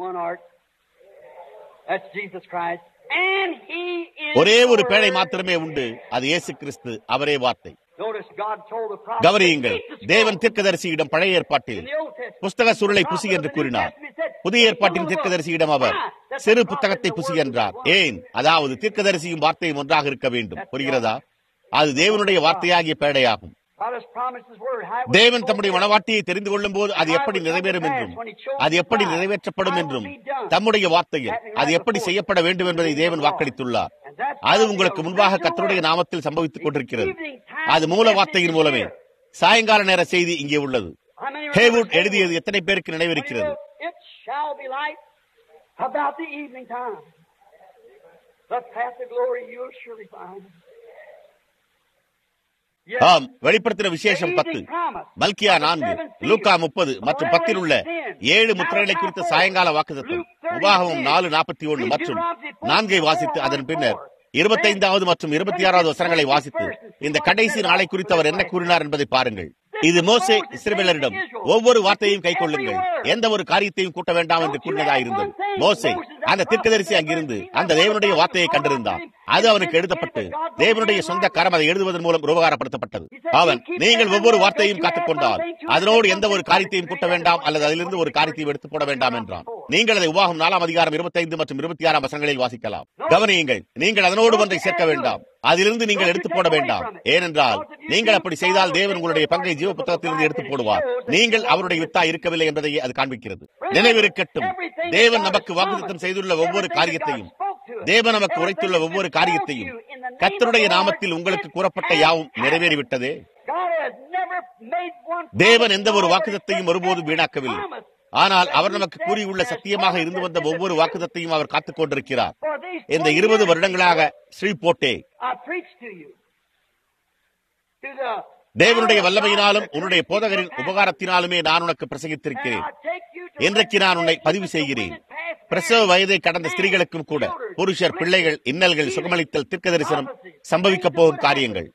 ஒரே ஒரு பேடை மாத்திரமே உண்டு, அது இயேசு கிறிஸ்து. அவரே வார்த்தை. கவனியுங்கள், தேவன் தீர்க்கதரிசியிடம் பழைய ஏற்பாட்டில் புஸ்தக சுருளை புசி என்று கூறினார். புதிய ஏற்பாட்டின் தீர்க்கதரிசியிடம் அவர் சிறு புத்தகத்தை புசி என்றார். ஏன்? அதாவது தீர்க்கதரிசியும் வார்த்தையும் ஒன்றாக இருக்க வேண்டும். புரிகிறதா? அது தேவனுடைய வார்த்தையாகிய பேடையாகும். தேவன் தம்முடைய மனவாட்டியை தெரிந்து கொள்ளும் போது அது எப்படி நிறைவேறும் என்றும் அது எப்படி நிறைவேற்றப்படும் என்றும் தம்முடைய வார்த்தையில் அது எப்படி செய்யப்பட வேண்டும் என்பதை தேவன் வாக்களித்துள்ளார். அது உங்களுக்கு முன்பாக கர்த்தருடைய நாமத்தில் சம்பவித்துக் கொண்டிருக்கிறது. அது மூல வார்த்தையின் மூலமே. சாயங்கால நேர செய்தி இங்கே உள்ளது. ஹேவுட் எழுதியது எத்தனை பேருக்கு நினைவிருக்கிறது? ஆம், வெளிப்படுத்தின விசேஷம் பத்து, மல்கியா நான்கு, லூக்கா முப்பது மற்றும் பத்தில் உள்ள ஏழு முத்திரைகளை குறித்த சாயங்கால வாக்குத்தத்தம், உபாகமம் நாலு நாற்பத்தி ஒன்று மற்றும் நான்கை வாசித்து அதன் பின்னர் இருபத்தைந்தாவது மற்றும் இருபத்தி ஆறாவது வசனங்களை வாசித்து இந்த கடைசி நாளை குறித்து அவர் என்ன கூறினார் என்பதை பாருங்கள். இது மோசே இஸ்ரவேலரிடம் ஒவ்வொரு வார்த்தையும் கை கொள்ளுங்கள், எந்த ஒரு காரியத்தையும் கூட்ட வேண்டாம் என்று கூறினதா இருந்தது. மோசே அந்த தீர்க்கதரிசி அங்கிருந்து அந்த தேவனுடைய வார்த்தையை கண்டிருந்தான். அது அவனுக்கு எழுதப்பட்டு தேவனுடைய சொந்த கரம் அதை எழுதுவதன் மூலம் உபகாரப்படுத்தப்பட்டது. அவன், நீங்கள் ஒவ்வொரு வார்த்தையும் காத்துக்கொண்டால் அதனோடு எந்த ஒரு காரியத்தையும் கூட்ட வேண்டாம் அல்லது அதிலிருந்து ஒரு காரியத்தையும் எடுத்து போட வேண்டாம் என்றான். நீங்கள் அதை உபாகம் நாலாம் அதிகாரம் இருபத்தி ஐந்து மற்றும் இருபத்தி ஆறாம் வசனங்களில் வாசிக்கலாம். கவனியுங்கள், நீங்கள் அதனோடு ஒன்றை சேர்க்க வேண்டாம், அதிலிருந்து நீங்கள் எடுத்து போட வேண்டாம். ஏனென்றால் நீங்கள் அப்படி செய்தால் தேவன் உங்களுடைய பங்கை ஜீவ புத்தகத்திலிருந்து எடுத்து போடுவார். நீங்கள் அவருடைய வித்தா இருக்கவில்லை என்பதையே அது காண்பிக்கிறது. நினைவிருக்கட்டும், தேவன் நமக்கு வாக்குத்தத்தம் செய்துள்ள ஒவ்வொரு காரியத்தையும், தேவன் நமக்கு உரைத்துள்ள ஒவ்வொரு காரியத்தையும், கர்த்தருடைய நாமத்தில் உங்களுக்கு கூறப்பட்ட யாவும் நிறைவேறிவிட்டதே. தேவன் எந்த ஒரு வாக்குத்தத்தையும் ஒருபோதும் வீணாக்கவில்லை. ஆனால் அவர் நமக்கு கூறியுள்ள சத்தியமாக இருந்து வந்த ஒவ்வொரு வாக்குத்தத்தையும் அவர் காத்துக் கொண்டிருக்கிறார். இந்த இருபது வருடங்களாக ஸ்ரீபோர்ட்டே தேவனுடைய வல்லமையினாலும் உன்னுடைய போதகரின் உபகாரத்தினாலுமே நான் உனக்கு பிரசங்கித்திருக்கிறேன். இன்றைக்கு நான் உன்னை பதிவு செய்கிறேன். பிரசவ வயதை கடந்த ஸ்திரீகளுக்கும் கூட புருஷர், பிள்ளைகள், இன்னல்கள், சுகமளித்தல், தீர்க்க தரிசனம், சம்பவிக்கப் போகும் காரியங்கள்,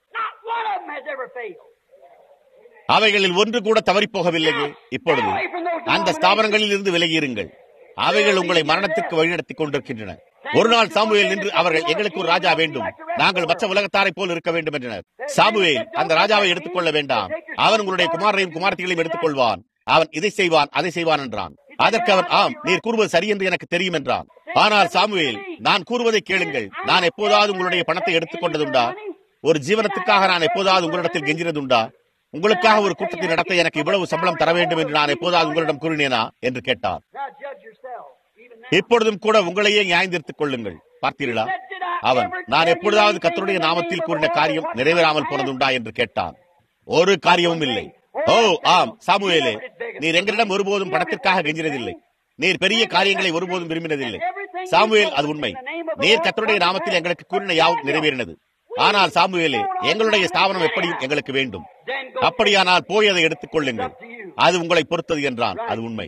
அவைகளில் ஒன்று கூட தவறி போகவில்லையே. இப்பொழுது அந்த ஸ்தாபனங்களில் இருந்து விலகியிருங்கள். அவைகள் உங்களை மரணத்திற்கு வழிநடத்திக் கொண்டிருக்கின்றன. ஒரு நாள் சாமுவேல் நின்று, அவர்கள் எங்களுக்கு ஒரு ராஜா வேண்டும், நாங்கள் மற்ற உலகத்தாரை போல் இருக்க வேண்டும் என்றனர். சாமுவேல், அந்த ராஜாவை எடுத்துக்கொள்ள வேண்டாம், அவன் உங்களுடைய குமாரரையும் குமாரத்திகளையும் எடுத்துக் கொள்வான், அவன் இதை செய்வான் அதை செய்வான் என்றான். அதற்கு அவன், ஆம், நீர் கூறுவது சரி என்று எனக்கு தெரியும் என்றான். ஆனால் சாமுவேல், நான் கூறுவதை கேளுங்கள், நான் எப்போதாவது உங்களுடைய பணத்தை எடுத்துக் கொண்டதுண்டா? ஒரு ஜீவனத்துக்காக நான் எப்போதாவது உங்களிடத்தில் கெஞ்சினதுண்டா? உங்களுக்காக ஒரு கூட்டத்தை நடத்த எனக்கு இவ்வளவு சம்பளம் தர வேண்டும் என்று நான் எப்போதாவது உங்களிடம் கூறினேனா என்று கேட்டார். இப்பொழுதும் கூட உங்களையே நியாயந்திருத்துக் கொள்ளுங்கள். பார்த்தீர்களா? அவன், நான் எப்பொழுதாவது கர்த்தருடைய நாமத்தில் கூறின காரியம் நிறைவேறாமல் போனதுண்டா என்று கேட்டான். ஒரு காரியமும் இல்லை. ஓ ஆம் சாமுவேலே, நீர் எங்களிடம் ஒருபோதும் பணத்திற்காக கெஞ்சினதில்லை, நீர் பெரிய காரியங்களை ஒருபோதும் விரும்பினதில்லை. சாமுவேல், அது உண்மை. நீர் கர்த்தருடைய நாமத்தில் எங்களுக்கு கூறின யாவும் நிறைவேறினது. ஆனால் சாமுவேலே, எங்களுடைய ஸ்தாபனம் எப்படியும் எங்களுக்கு வேண்டும். அப்படியானால் போய் அதை எடுத்துக் கொள்ளுங்கள், அது உங்களை பொறுத்தது என்றான். அது உண்மை.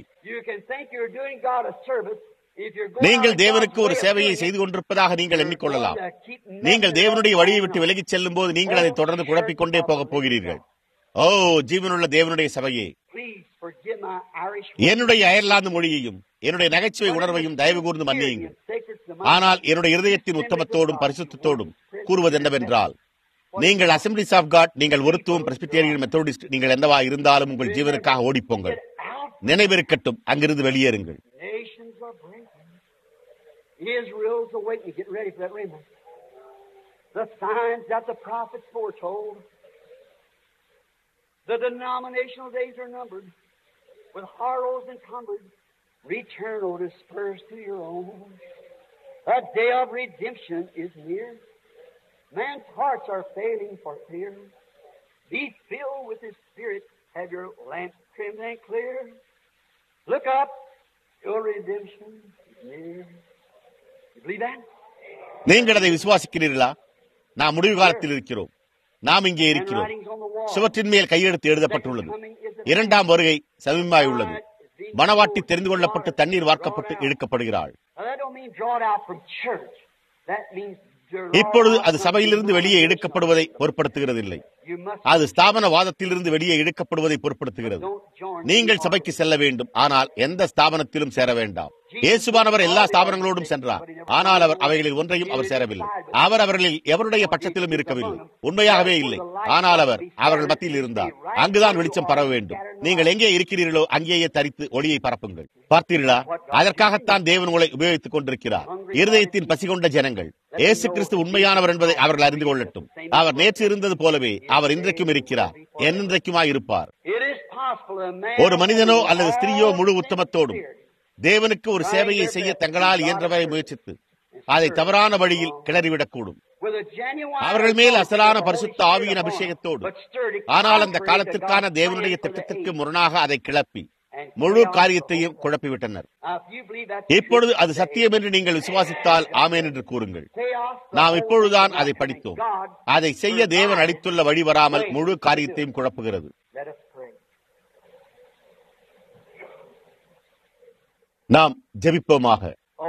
நீங்கள் தேவனுக்கு ஒரு சேவையை செய்து கொண்டிருப்பதாக நீங்கள் எண்ணிக்கொள்ளலாம். நீங்கள் தேவனுடைய வழியை விட்டு விலகிச் செல்லும் போது நீங்கள் அதை தொடர்ந்து குழப்பிக் கொண்டே போகப் போகிறீர்கள். ஓ ஜீவனுள்ள தேவனுடைய சபையே, என்னுடைய அயர்லாந்து மொழியையும் என்னுடைய நகைச்சுவை உணர்வையும் தயவு கூர்ந்து மன்னியுங்கள். ஆனால் என்னுடைய இருதயத்தின் உத்தமத்தோடும் பரிசுத்தத்தோடும் கூறுவது என்னவென்றால், நீங்கள் அசம்பிளிஸ் ஆஃப் காட், நீங்கள் ஒருத்துவம், பிரெஸ்பிட்டேரியன், மெத்தோடிஸ்ட், நீங்கள் என்னவா இருந்தாலும் உங்கள் ஜீவனுக்காக ஓடிப்போங்கள். நினைவிருக்கட்டும், அங்கிருந்து வெளியேறுங்கள். Israel's awakening. Get ready for that remnant. The signs that the prophets foretold. The denominational days are numbered. With horrors encumbered, return, O dispersed to your own. The day of redemption is near. Man's hearts are failing for fear. Be filled with His Spirit. Have your lamps trimmed and clear. Look up, your redemption is near. நீங்கள் அதை விசுவாசிக்கிறீர்களா? நாம் முடிவு காலத்தில் இருக்கிறோம். நாம் இங்கே இருக்கிறோம். சுவற்றின் மேல் கையெழுத்து எழுதப்பட்டுள்ளது. இரண்டாம் வருகை சமீபமாய் உள்ளது. மணவாட்டி தெரிந்து கொள்ளப்பட்டு தண்ணீர் வார்க்கப்பட்டு இழுக்கப்படுகிறாள். இப்பொழுது அது சபையிலிருந்து வெளியே இழுக்கப்படுவதை பொருட்படுத்துகிறதில்லை. அது ஸ்தாபன வாதத்திலிருந்து வெளியே இழுக்கப்படுவதை பொருட்படுத்துகிறது. நீங்கள் சபைக்கு செல்ல வேண்டும், ஆனால் எந்த ஸ்தாபனத்திலும் சேர வேண்டாம். இயேசுவானவர் எல்லா ஸ்தாபனங்களோடும் சென்றார், ஆனால் அவர் அவைகளில் ஒன்றையும் அவர் சேரவில்லை. அவர் அவர்களில் எவருடைய பட்சத்திலும் இருக்கவில்லை. உண்மையாகவே இல்லை. ஆனால் அவர் அவர்கள் மத்தியில் இருந்தார். அங்குதான் வெளிச்சம் பரவ வேண்டும். நீங்கள் எங்கே இருக்கிறீர்களோ அங்கேயே தரித்து ஒளியை பரப்புங்கள். பார்த்தீர்களா? அதற்காகத்தான் தேவன் உங்களை உபயோகித்துக் கொண்டிருக்கிறார். இருதயத்தின் பசி கொண்ட ஜனங்கள் இயேசு கிறிஸ்து உண்மையானவர் என்பதை அவர்கள் அறிந்து கொள்ளட்டும். அவர் நேற்று இருந்தது போலவே அவர் இன்றைக்கும் இருக்கிறார், என்றைக்குமாய் இருப்பார். ஒரு மனிதனோ அல்லது ஸ்திரீயோ முழு உத்தமத்தோடும் தேவனுக்கு ஒரு சேவையை செய்ய தங்களால் இயன்றவரை முயற்சித்து அதை தவறான வழியில் கிளறிவிடக்கூடும். அவர்கள் மேல் அசலான பரிசுத்த ஆவியின் அபிஷேகத்தோடு, ஆனால் அந்த காலத்திற்கான தேவனுடைய திட்டத்திற்கு முரணாக அதை கிளப்பி முழு காரியத்தையும் குழப்பிவிட்டனர். இப்பொழுது அது சத்தியம் என்று நீங்கள் விசுவாசித்தால் ஆமேன் என்று கூறுங்கள். நாம் இப்பொழுதுதான் அதை படித்தோம். அதை செய்ய தேவன் அளித்துள்ள வழி வராமல் முழு காரியத்தையும் குழப்புகிறது. நாம் ஜெபிப்போமாக.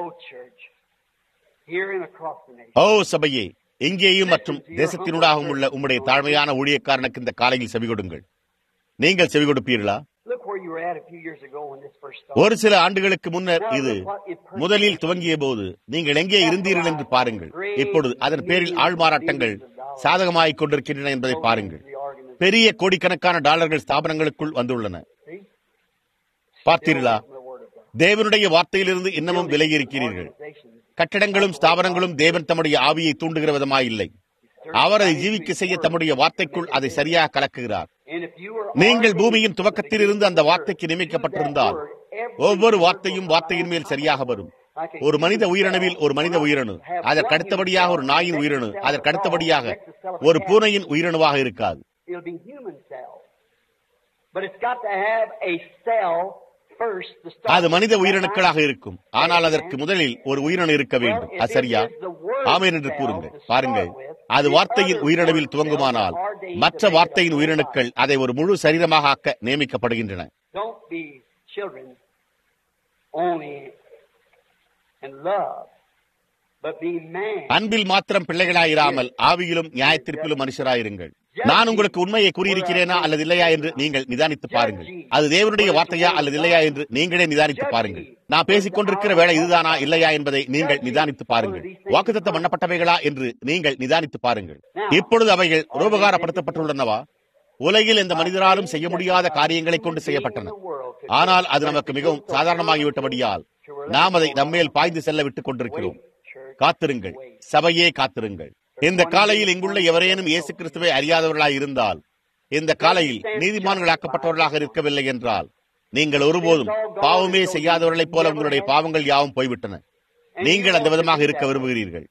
ஓ சபையே, இங்கேயும் மற்றும் தேசத்தினூடாகவும் உள்ள உம்முடைய தாழ்மையான ஊழியக்காரனுக்கு இந்த காலையில் செவி கொடுங்கள். நீங்கள் செவி கொடுப்பீர்களா? Look where you were at a few years ago when this first started. ஒரு சில ஆண்டுகளுக்கு முன்னர் இது முதலில் துவங்கிய போது நீங்கள் எங்கே இருந்தீர்கள் என்று பாருங்கள். இப்பொழுது அதன் பேரில் ஆள்மாறாட்டங்கள் சாதகமாகிக் கொண்டிருக்கின்றன என்பதை பாருங்கள். பெரிய கோடிக்கணக்கான டாலர்கள் ஸ்தாபனங்களுக்குள் வந்துள்ளன. பார்த்தீர்களா? தேவனுடைய வார்த்தையிலிருந்து இன்னமும் விலகி இருக்கிறீர்கள். கட்டடங்களும் ஸ்தாபனங்களும் தேவன் தம்முடைய ஆவியை தூண்டுகிற விதமாய் இல்லை. அவர் அதை ஜீவிக்க செய்ய தம்முடைய வார்த்தைக்குள் அதை சரியாக கலக்குகிறார். நீங்கள் பூமியின் துவக்கத்தில் இருந்து அந்த வார்த்தைக்கு நியமிக்கப்பட்டிருந்தால் ஒவ்வொரு வார்த்தையும் வார்த்தையின் மேல் சரியாக வரும். ஒரு மனித உயிரணுவில் ஒரு மனித உயிரணு, அதற்கு அடுத்தபடியாக ஒரு நாயின் உயிரணு, அதற்கு அடுத்தபடியாக ஒரு பூனையின் உயிரணுவாக இருக்காது. அது மனித உயிரணுக்களாக இருக்கும். ஆனால் அதற்கு முதலில் ஒரு உயிரணு இருக்க வேண்டும். அது சரியா? ஆமென் என்று கூறுங்கள். பாருங்கள், அது வார்த்தையின் உயிரணுவில் துவங்குமானால் மற்ற வார்த்தையின் உயிரணுக்கள் அதை ஒரு முழு சரீரமாக ஆக்க நியமிக்கப்படுகின்றன. அன்பில் மாத்திரம் பிள்ளைகளாயிராமல் ஆவியிலும் நியாயத்திற்பிலும் மனுஷராயிருங்கள். நான் உங்களுக்கு உண்மையை கூறியிருக்கிறேனா அல்லது இல்லையா என்று நீங்கள் நிதானித்து பாருங்கள். அது தேவனுடைய வார்த்தையா அல்லது இல்லையா என்று நீங்களே நிதானித்து பாருங்கள். நான் பேசிக் கொண்டிருக்கிற வேலை இதுதானா இல்லையா என்பதை நீங்கள் நிதானித்து பாருங்கள். வாக்குத்தத்தம் பண்ணப்பட்டவைகளா என்று நீங்கள் நிதானித்து பாருங்கள். இப்பொழுது அவைகள் ரூபகாரப்படுத்தப்பட்டுள்ளனவா? உலகில் எந்த மனிதராலும் செய்ய முடியாத காரியங்களை கொண்டு செய்யப்பட்டன. ஆனால் அது நமக்கு மிகவும் சாதாரணமாகிவிட்டபடியால் நாம் அதை நம்மேல் பாய்ந்து செல்ல விட்டுக் கொண்டிருக்கிறோம். காத்திருங்கள், சபையே காத்திருங்கள். இந்த காலையில் இங்குள்ள எவரேனும் இயேசு கிறிஸ்துவை அறியாதவர்களாய் இருந்தால், இந்த காலையில் நீதிமான்களாக்கப்பட்டவர்களாக இருக்கவில்லை என்றால், நீங்கள் ஒருபோதும் பாவமே செய்யாதவர்களைப் போல உங்களுடைய பாவங்கள் யாவும் போய்விட்டன. நீங்கள் அந்த விதமாக இருக்க விரும்புகிறீர்கள்.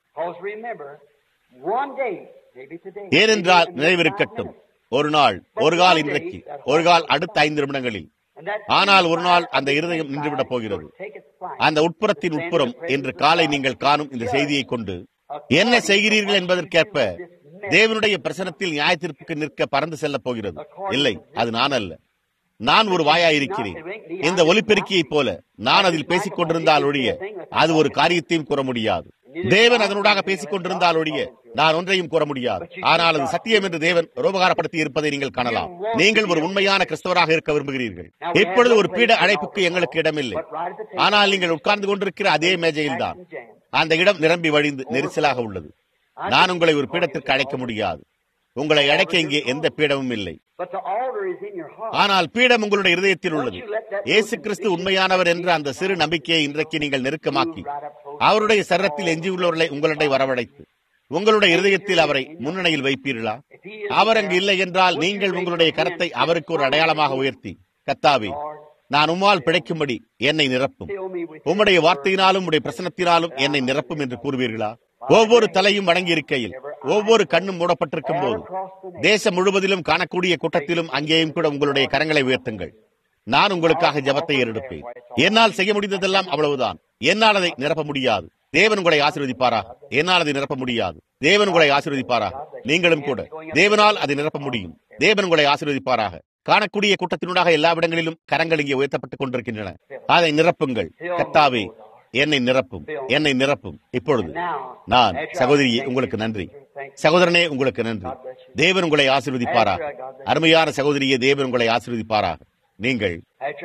ஏனென்றால் நினைவிருக்கட்டும், ஒரு நாள், ஒரு கால் இன்றைக்கு, ஒரு கால் அடுத்த ஐந்து நிமிடங்களில், ஆனால் ஒரு நாள் அந்த இருதயம் நின்றுவிடப் போகிறது. அந்த உட்புறத்தின் உட்புறம் என்று காலை நீங்கள் காணும் இந்த செய்தியை கொண்டு என்ன செய்கிறீர்கள் என்பதற்கேற்ப தேவனுடைய பிரசனத்தில் நியாயத்திற்கு நிற்க பறந்து செல்ல போகிறது. இல்லை, அது நான் அல்ல. நான் ஒரு வாயாயிருக்கிறேன். இந்த ஒலிபெருக்கியை போல நான் அதில் பேசிக் கொண்டிருந்தால் ஒழிய அது ஒரு காரியத்தையும் கூற முடியாது. தேவன் அதனூடாக பேசிக் கொண்டிருந்தால் ஒழிய நான் ஒன்றையும் கூற முடியாது. ஆனால் அது சத்தியம் என்று தேவன் ரோபகாரப்படுத்தி இருப்பதை நீங்கள் காணலாம். நீங்கள் ஒரு உண்மையான கிறிஸ்தவராக இருக்க விரும்புகிறீர்கள். இப்பொழுது ஒரு பீட அழைப்புக்கு எங்களுக்கு இடமில்லை. ஆனால் நீங்கள் உட்கார்ந்து கொண்டிருக்கிற அதே மேஜையில்தான் அந்த இடம் நிரம்பி வழிந்து நெரிசலாக உள்ளது. நான் உங்களை ஒரு பீடத்திற்கு அழைக்க முடியாது. உங்களை அழைக்க இங்கே எந்த பீடமும் இல்லை. ஆனால் பீடம் உங்களுடைய இருதயத்தில் உள்ளது. இயேசு கிறிஸ்து உண்மையானவர் என்ற அந்த சிறு நம்பிக்கையை இன்றைக்கு நீங்கள் நெருக்கமாக்கி அவருடைய சரீரத்தில் எஞ்சியுள்ளவர்களை உங்களுடைய வரவழைத்து உங்களுடைய இருதயத்தில் அவரை முன்னணியில் வைப்பீர்களா? அவர் அங்கு இல்லை என்றால் நீங்கள் உங்களுடைய கரத்தை அவருக்கு ஒரு அடையாளமாக உயர்த்தி, கர்த்தாவே, நான் உம்மால் பிழைக்கும்படி என்னை நிரப்பும், உம்முடைய வார்த்தையினாலும் உடைய பிரசனத்தினாலும் என்னை நிரப்பும் என்று கூறுவீர்களா? ஒவ்வொரு தலையும் வணங்கி இருக்கையில், ஒவ்வொரு கண்ணும் மூடப்பட்டிருக்கும் போது, தேசம் முழுவதிலும் காணக்கூடிய கூட்டத்திலும் அங்கேயும் கூட உங்களுடைய கரங்களை உயர்த்துங்கள். நான் உங்களுக்காக ஜெபத்தை ஏறெடுப்பேன். என்னால் செய்ய முடிந்ததெல்லாம் அவ்வளவுதான். என்னால் அதை நிரப்ப முடியாது. தேவன் உங்களை ஆசீர்வதிப்பாராக. என்னால் அதை நிரப்ப முடியாது. தேவன் உங்களை ஆசீர்வதிப்பாராக. நீங்களும் கூட தேவனால் அதை நிரப்ப முடியும். தேவன் உங்களை ஆசீர்வதிப்பாராக. காணக்கூடிய கூட்டத்தினூடாக எல்லா இடங்களிலும் கரங்கள் இங்கே உயர்த்தப்பட்டுக் கொண்டிருக்கின்றன. அதை நிரப்புங்கள். கர்த்தாவே, என்னை நிரப்பும், என்னை நிரப்பும். இப்பொழுது நான் சகோதரியே உங்களுக்கு நன்றி, சகோதரனே உங்களுக்கு நன்றி. தேவன் உங்களை ஆசீர்வதிப்பாராக. அருமையான சகோதரியே, தேவன் உங்களை ஆசீர்வதிப்பாராக. நீங்கள்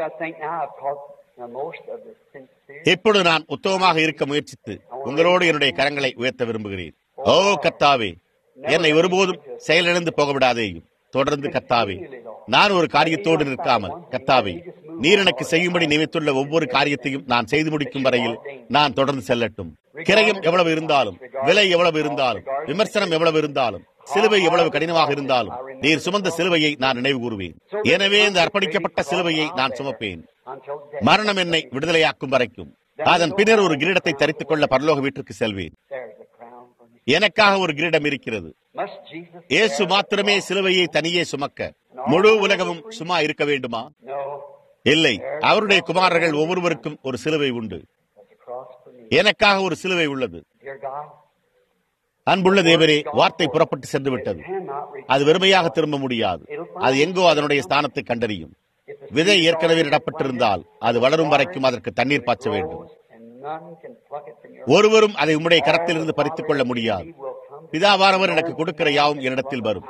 இப்பொழுது நான் உத்தமமாக இருக்க முயற்சித்து உங்களோடு என்னுடைய கரங்களை உயர்த்த விரும்புகிறேன். ஓ கர்த்தாவே, என்னை ஒருபோதும் செயலிழந்து போக விடாதேயும். தொடர்ந்து கர்த்தாவே, நான் ஒரு காரியத்தோடு நிற்காமல், கர்த்தாவே, நீர் எனக்கு செய்யும்படி நியமித்துள்ள ஒவ்வொரு காரியத்தையும் நான் செய்து முடிக்கும் வரையில் நான் தொடர்ந்து செல்லட்டும். கிரயம் எவ்வளவு இருந்தாலும், விலை எவ்வளவு இருந்தாலும், விமர்சனம் எவ்வளவு இருந்தாலும், சிலுவை எவ்வளவு கடினமாக இருந்தாலும், நீர் சுமந்த சிலுவையை நான் நினைவு கூறுவேன். எனவே இந்த அர்ப்பணிக்கப்பட்ட சிலுவையை நான் சுமப்பேன், மரணம் என்னை விடுதலையாக்கும் வரைக்கும். அதன் பின்னர் ஒரு கிரீடத்தை தரித்துக் கொள்ள பரலோக வீட்டிற்கு செல்வேன். எனக்காக ஒரு கிரீடம் இருக்கிறது. இயேசு மாத்திரமே சிலுவையை தனியே சுமக்க முழு உலகமும் சும்மா இருக்க வேண்டுமா? இல்லை, அவருடைய குமாரர்கள் ஒவ்வொருவருக்கும் ஒரு சிலுவை உண்டு. எனக்காக ஒரு சிலுவை உள்ளது. அன்புள்ள தேவரே, வார்த்தை புறப்பட்டு சென்று விட்டது. அது வெறுமையாக திரும்ப முடியாது. அது எங்கோ அதனுடைய ஸ்தானத்தை கண்டறியும். விதை ஏற்கனவே நடப்பட்டிருந்தால் அது வளரும் வரைக்கும் அதற்கு தண்ணீர் பாய்ச்ச வேண்டும். ஒருவரும் அதை உம்முடைய கரத்திலிருந்து பறித்துக் கொள்ள முடியாது. பிதாவானவர் எனக்கு கொடுக்கிற யாவும் என்னிடத்தில் வரும்.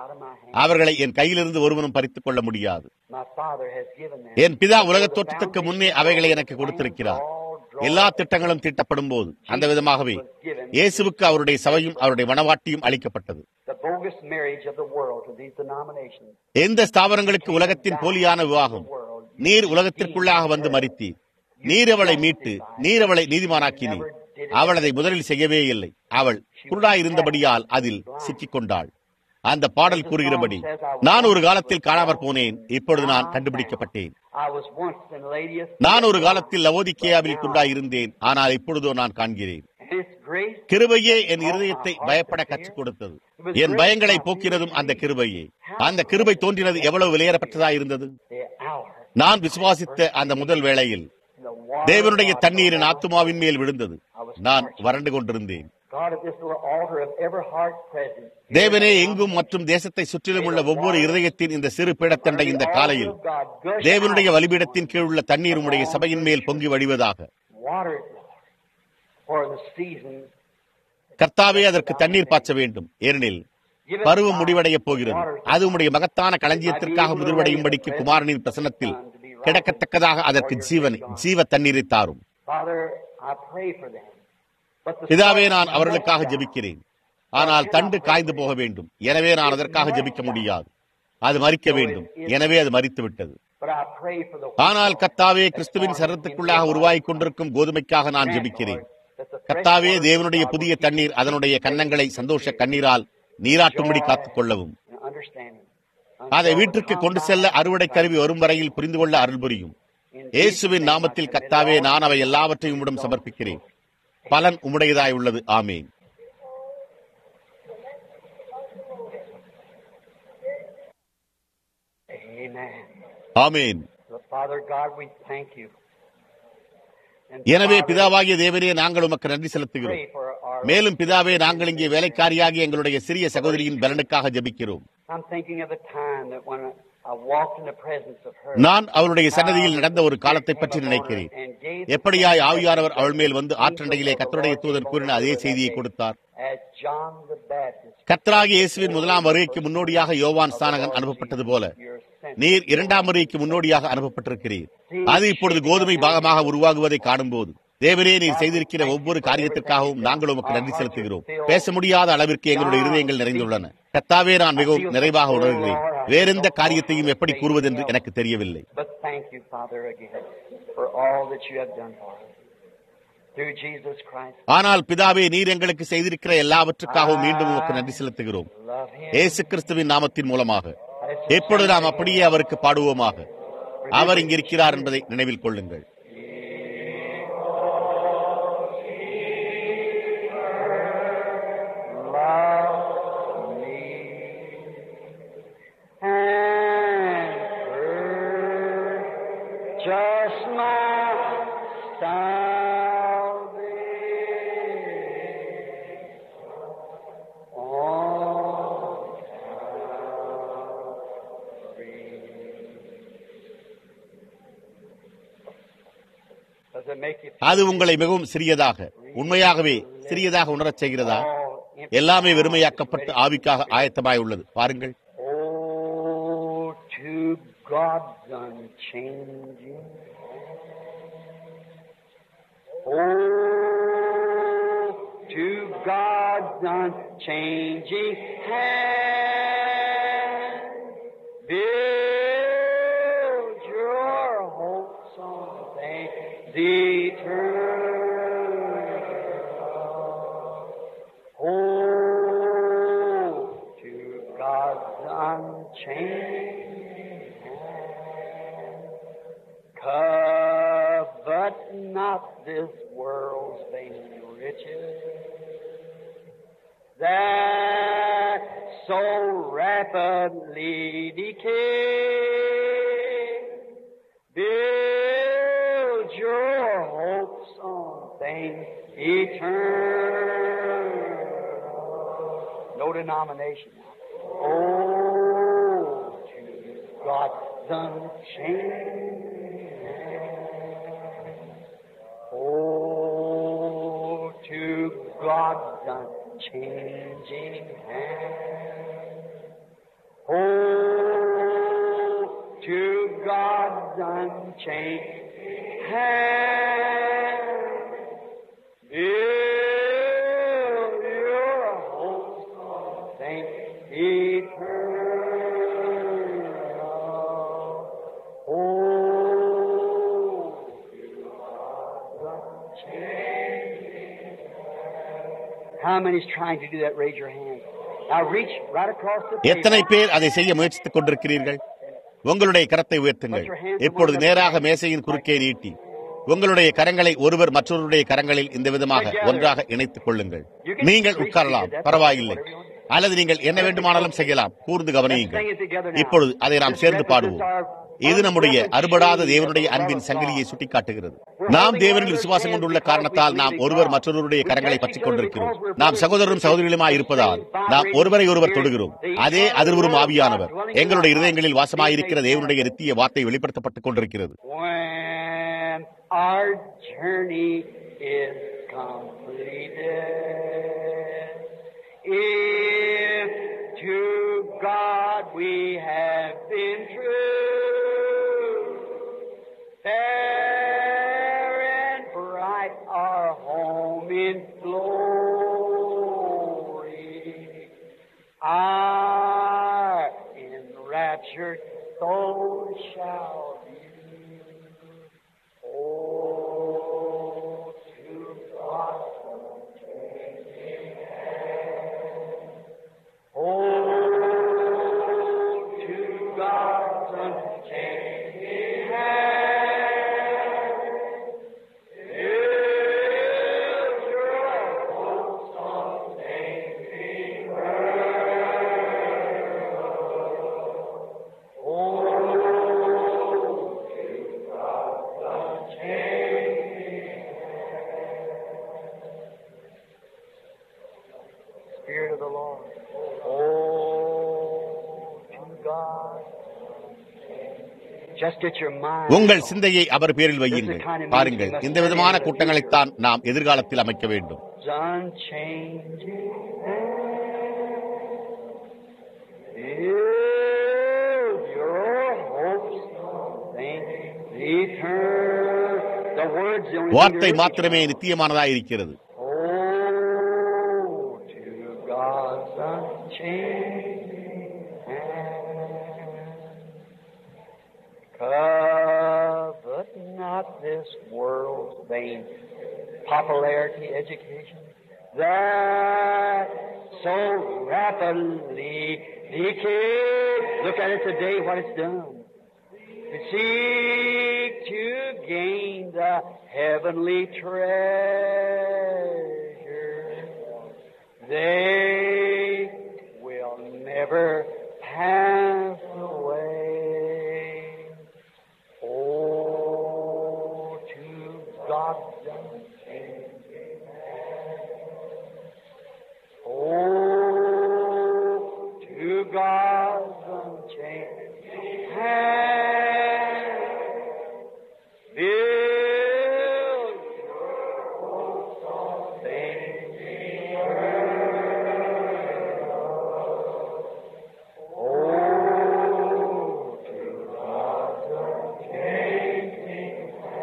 அவர்களை என் கையிலிருந்து ஒருவனும் பறித்துக் கொள்ள முடியாது. My Father has given them. என் பிதா உலகத் தோற்றத்துக்கு முன்னே அவைகளை எனக்கு கொடுத்திருக்கிறார். எல்லா திட்டங்களும் தீட்டப்படும் போது அந்த விதமாகவே இயேசுவுக்கு அவருடைய சபையும் அவருடைய மனவாட்டியும் அளிக்கப்பட்டது. The bogus marriage of the world to these denominations. எந்த ஸ்தாபனங்களுக்கு உலகத்தின் போலியான விவாகம், நீர் உலகத்திற்குள்ளாக வந்து மரித்தீர், நீர் அவளை மீட்டு நீர் அவளை நீதிமானாக்கினீர். அவள் அதை முதலில் செய்யவே இல்லை. அவள் குருடாயிருந்தபடியால் அதில் சிக்கிக் கொண்டாள். அந்த பாடல் கூறுகிறபடி, நான் ஒரு காலத்தில் காணாமற் போனேன், இப்பொழுது நான் கண்டுபிடிக்கப்பட்டேன். நான் ஒரு காலத்தில் லவோதிக்கேயாவில் குருடாயிருந்தேன், ஆனால் இப்பொழுதோ நான் காண்கிறேன். கிருபையே என் இருதயத்தை பயப்பட கற்றுக் கொடுத்தது. என் பயங்களை போக்கினதும் அந்த கிருபையே. அந்த கிருபை தோன்றினது எவ்வளவு விலையேறப்பட்டதா இருந்தது. நான் விசுவாசித்த அந்த முதல் வேளையில் தேவனுடைய தண்ணீரின் ஆத்துமாவின் மேல் விழுந்தது. நான் வறண்டு கொண்டிருந்தேன். தேவனே எங்கும் மற்றும் தேசத்தை சுற்றிலும் உள்ள ஒவ்வொரு இருதயத்தின் இந்த சிறு பீடத்தண்டை இந்த காலையில் தேவனுடைய வலிபீடத்தின் கீழ் உள்ள தண்ணீர் உடைய சபையின் மேல் பொங்கி வழிவதாக. கர்த்தாவே, அதற்கு தண்ணீர் பாய்ச்ச வேண்டும், ஏனெனில் பருவம் முடிவடைய போகிறது. அது உம்முடைய மகத்தான களஞ்சியத்திற்காக முதிர்வடையும்படிக்கு குமாரனின் பிரசன்னத்தில் கிடக்கத்தக்கதாக அதற்கு ஜீவனை ஜீவ தண்ணீரை தாரும். பிதாவே, நான் அவர்களுக்காக ஜெபிக்கிறேன், ஆனால் தண்டு காய்ந்து போக வேண்டும். எனவே நான் அதற்காக ஜெபிக்க முடியாது. அது மரிக்க வேண்டும். எனவே அது மரித்து விட்டது. ஆனால் கர்த்தாவே, கிறிஸ்துவின் சரீரத்துக்குள்ளாக உருவாகிக் கொண்டிருக்கும் கோதுமைக்காக நான் ஜெபிக்கிறேன். கர்த்தாவே, தேவனுடைய புதிய தண்ணீர் அதனுடைய கன்னங்களை சந்தோஷ கண்ணீரால் நீராட்டும்படி காத்துக் கொள்ளவும், அதை வீட்டிற்கு கொண்டு செல்ல அறுவடை கருவி வரும் வரையில் புரிந்து கொள்ள அருள் புரியும். இயேசுவின் நாமத்தில் கர்த்தாவே, நான் அவை எல்லாவற்றையும் உம்மிடம் சமர்ப்பிக்கிறேன். பலன் உம்முடையதாய் உள்ளது. ஆமேன். ஆமேன். எனவே பிதாவாகிய தேவனே, நாங்கள் உமக்கு நன்றி செலுத்துகிறோம். மேலும் பிதாவே, நாங்கள் இங்கே வேலைக்காரியாகி எங்களுடைய சிறிய சகோதரியின் பலனுக்காக ஜெபிக்கிறோம். நான் அவருடைய சன்னதியில் நடந்த ஒரு காலத்தை பற்றி நினைக்கிறேன். எப்படியாய் ஆவியானவர் அவள் மேல் வந்து ஆற்றண்டையிலே கர்த்தருடைய தூதன் கூறின அதே செய்தியை கொடுத்தார். கர்த்தராகிய இயேசுவின் முதலாம் வருகைக்கு முன்னோடியாக யோவான் ஸ்நானகன் அனுப்பப்பட்டது போல நீர் இரண்டாம் வருகைக்கு முன்னோடியாக அனுப்பப்பட்டிருக்கிறீர். அது இப்பொழுது கோதுமை பாகமாக உருவாகுவதை காணும் போது தேவனே, நீர் செய்திருக்கிற ஒவ்வொரு காரியத்திற்காகவும் நாங்கள் உமக்கு நன்றி செலுத்துகிறோம். பேச முடியாத அளவிற்கு எங்களுடைய இருதயங்கள் நிறைந்துள்ளன. கர்த்தாவே, நான் மிகவும் நிறைவாக உணர்கிறேன். வேறெந்த காரியத்தையும் எப்படி கூறுவதென்று எனக்கு தெரியவில்லை. ஆனால் பிதாவே, நீர் எங்களுக்கு செய்திருக்கிற எல்லாவற்றுக்காகவும் மீண்டும் உமக்கு நன்றி செலுத்துகிறோம். இயேசு கிறிஸ்துவின் நாமத்தின் மூலமாக எப்பொழுது நாம் அப்படியே அவருக்கு பாடுவோமாக. அவர் இங்கிருக்கிறார் என்பதை நினைவில் கொள்ளுங்கள். அது உங்களை மிகவும் சிறியதாக, உண்மையாகவே சிறியதாக உணரச் செய்கிறதா? எல்லாமே வெறுமையாக்கப்பட்டு ஆவிக்காக ஆயத்தமாய் உள்ளது. பாருங்கள். Covet not this world's vain riches, that so rapidly decay. Build your hopes on things eternal. No denomination. Oh, to God's unchanging hand. Oh, to God's unchanging hand. Oh, to God's unchanged hand, build your hopes on things eternal. Oh, to God's unchanged hand. How many's trying to do that? Raise your hand. Now reach right across the table. எத்தனை பேர் அதை செய்ய முயற்சித்துக் கொண்டிருக்கிறீர்கள்? உங்களுடைய கரத்தை உயர்த்துங்கள். இப்பொழுது நேராக மேசையின் குறுக்கே நீட்டி உங்களுடைய கரங்களை ஒருவர் மற்றொருடைய கரங்களில் இந்த விதமாக ஒன்றாக இணைத்துக் கொள்ளுங்கள். நீங்கள் உட்காரலாம், பரவாயில்லை. அல்லது நீங்கள் என்ன வேண்டுமானாலும் செய்யலாம். கூர்ந்து கவனியுங்கள். இப்பொழுது அதை நாம் சேர்ந்து பாடுவோம். இது நம்முடைய அறுபடாத தேவனுடைய அன்பின் சங்கிலியை சுட்டிக்காட்டுகிறது. நாம் தேவனில் விசுவாசம் கொண்டுள்ள காரணத்தால் நாம் ஒருவர் மற்றொருவருடைய கரங்களை பற்றிக் கொண்டிருக்கிறோம். நாம் சகோதரரும் சகோதரிகளுமாய் இருப்பதால் நாம் ஒருவரை ஒருவர் தொடுகிறோம். அதே அதிர்வுறும் ஆவியானவர் எங்களுடைய இருதயங்களில் வாசமாயிருக்கிற தேவனுடைய நித்திய வார்த்தை வெளிப்படுத்தப்பட்டுக் கொண்டிருக்கிறது. Our journey is completed. If to God we have been true, fair and bright our home in glory, our enraptured soul shall be. Oh, to God. Oh, to God's unchanging hand, build your hopes on things eternal. Oh, to God's unchanging hand. Spirit of the Lord. உங்கள் சிந்தையை அவர் பேரில் வையுங்கள். பாருங்கள், இந்த விதமான கூட்டங்களைத்தான் நாம் எதிர்காலத்தில் அமைக்க வேண்டும். வார்த்தை மாத்திரமே நித்தியமானதாக இருக்கிறது. Covet not this world's vain popularity, education, that so rapidly decays. Look at it today, what it's done. To seek to gain the heavenly treasure, they will never pass away. God's unchanging hand. Oh, to God's unchanging hand, build your hopes on things eternal. Oh, to God's unchanging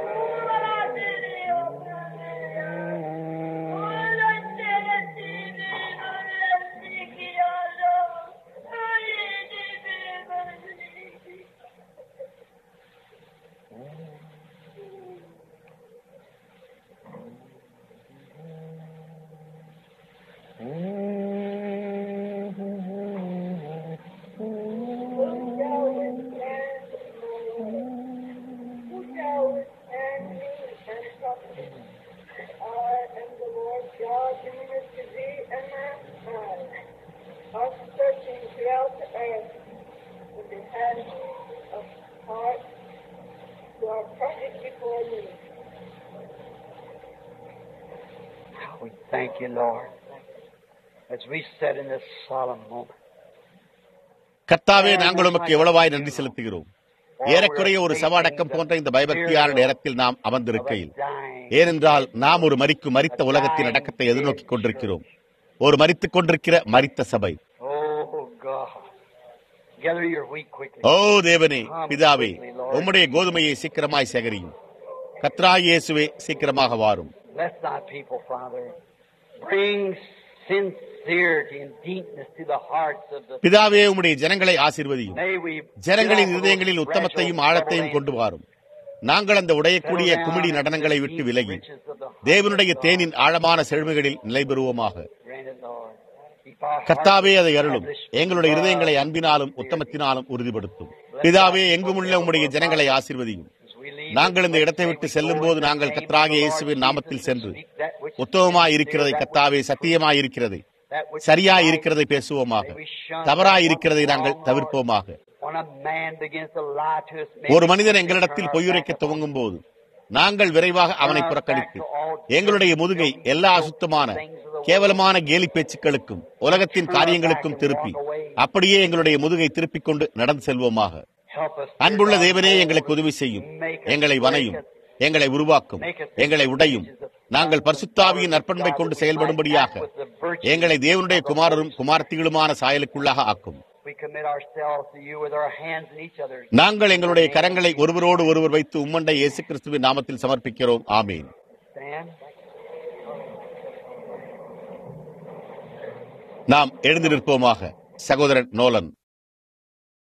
We thank you, Lord, as we said in this solemn moment. கர்த்தாவே, நாங்கள் உமக்கு எவ்வளவாய் நன்றி செலுத்துகிறோம். ஏறக்குறைய ஒரு சவாடக்கம் போன்ற இந்த பயபக்தியான நேரத்தில் நாம் அமர்ந்திருக்கையில், ஏனென்றால் நாம் ஒரு மரிக்கும் மரித்த உலகத்தின் அடக்கத்தை எதிர்நோக்கிக் கொண்டிருக்கிறோம். ஒரு மரித்துக் கொண்டிருக்கிற மரித்த சபை. Gather your wheat quickly. ஓ தேவனே, பிதாவே, உம்முடைய கோதுமையை சீக்கிரமாய் சேகரியும். கர்த்தராகிய இயேசுவே, சீக்கிரமாக வாரும். Bless thy people, Father. Bring sincerity and deepness to the hearts of the. பிதாவே, உம்முடைய ஜனங்களை ஆசீர்வதியும். May we ஜனங்களின் இருதயங்களில் உத்தமத்தையும் ஆழத்தையும் கொண்டு வாரும். நாங்கள் அந்த உடையக்கூடிய குமிழி நடனங்களை விட்டு விலகி தேவனுடைய தேனின் ஆழமான செழுமைகளில் நிலை பெறுவோமாக. கர்த்தாவே, அதை அருளும். எங்களுடைய இருதயங்களை அன்பினாலும் உத்தமத்தினாலும் உறுதிப்படுத்தும். பிதாவே, எங்குமுள்ள உம்முடைய ஜனங்களை ஆசீர்வதியும். நாங்கள் இந்த இடத்தை விட்டு செல்லும் போது நாங்கள் கர்த்தராகிய இயேசுவின் நாமத்தில் சென்று உத்தமமாய் இருக்கிறதை, கர்த்தாவே, சத்தியமாய் இருக்கிறதை, சரியாய் இருக்கிறதை பேசுவோமாக. தவறாய் இருக்கிறதை நாங்கள் தவிர்ப்போமாக. ஒரு மனிதன் எங்களிடத்தில் பொய்யுரைக்க துவங்கும் போது நாங்கள் விரைவாக அவனை புறக்கணித்து எங்களுடைய முதுகை எல்லா அசுத்தமான கேவலமான கேலி பேச்சுக்களுக்கும் உலகத்தின் காரியங்களுக்கும் திருப்பி அப்படியே எங்களுடைய முதுகை திருப்பிக் கொண்டு நடந்து செல்வோமாக. அன்புள்ள தேவனே, எங்களுக்கு உதவி செய்யும். எங்களை வனையும், எங்களை உருவாக்கும், எங்களை உடையும். நாங்கள் பரிசுத்தாவியின் நற்பண்பை கொண்டு செயல்படும்படியாக எங்களை தேவனுடைய குமாரரும் குமார்த்திகளுமான சாயலுக்குள்ளாக ஆக்கும். நாங்கள் எங்களுடைய கரங்களை ஒருவரோடு ஒருவர் வைத்து உம்மண்டை இயேசு கிறிஸ்துவின் நாமத்தில் சமர்ப்பிக்கிறோம். ஆமீன். நாம் எழுந்து நிற்போமாக. சகோதரன் நோலன்.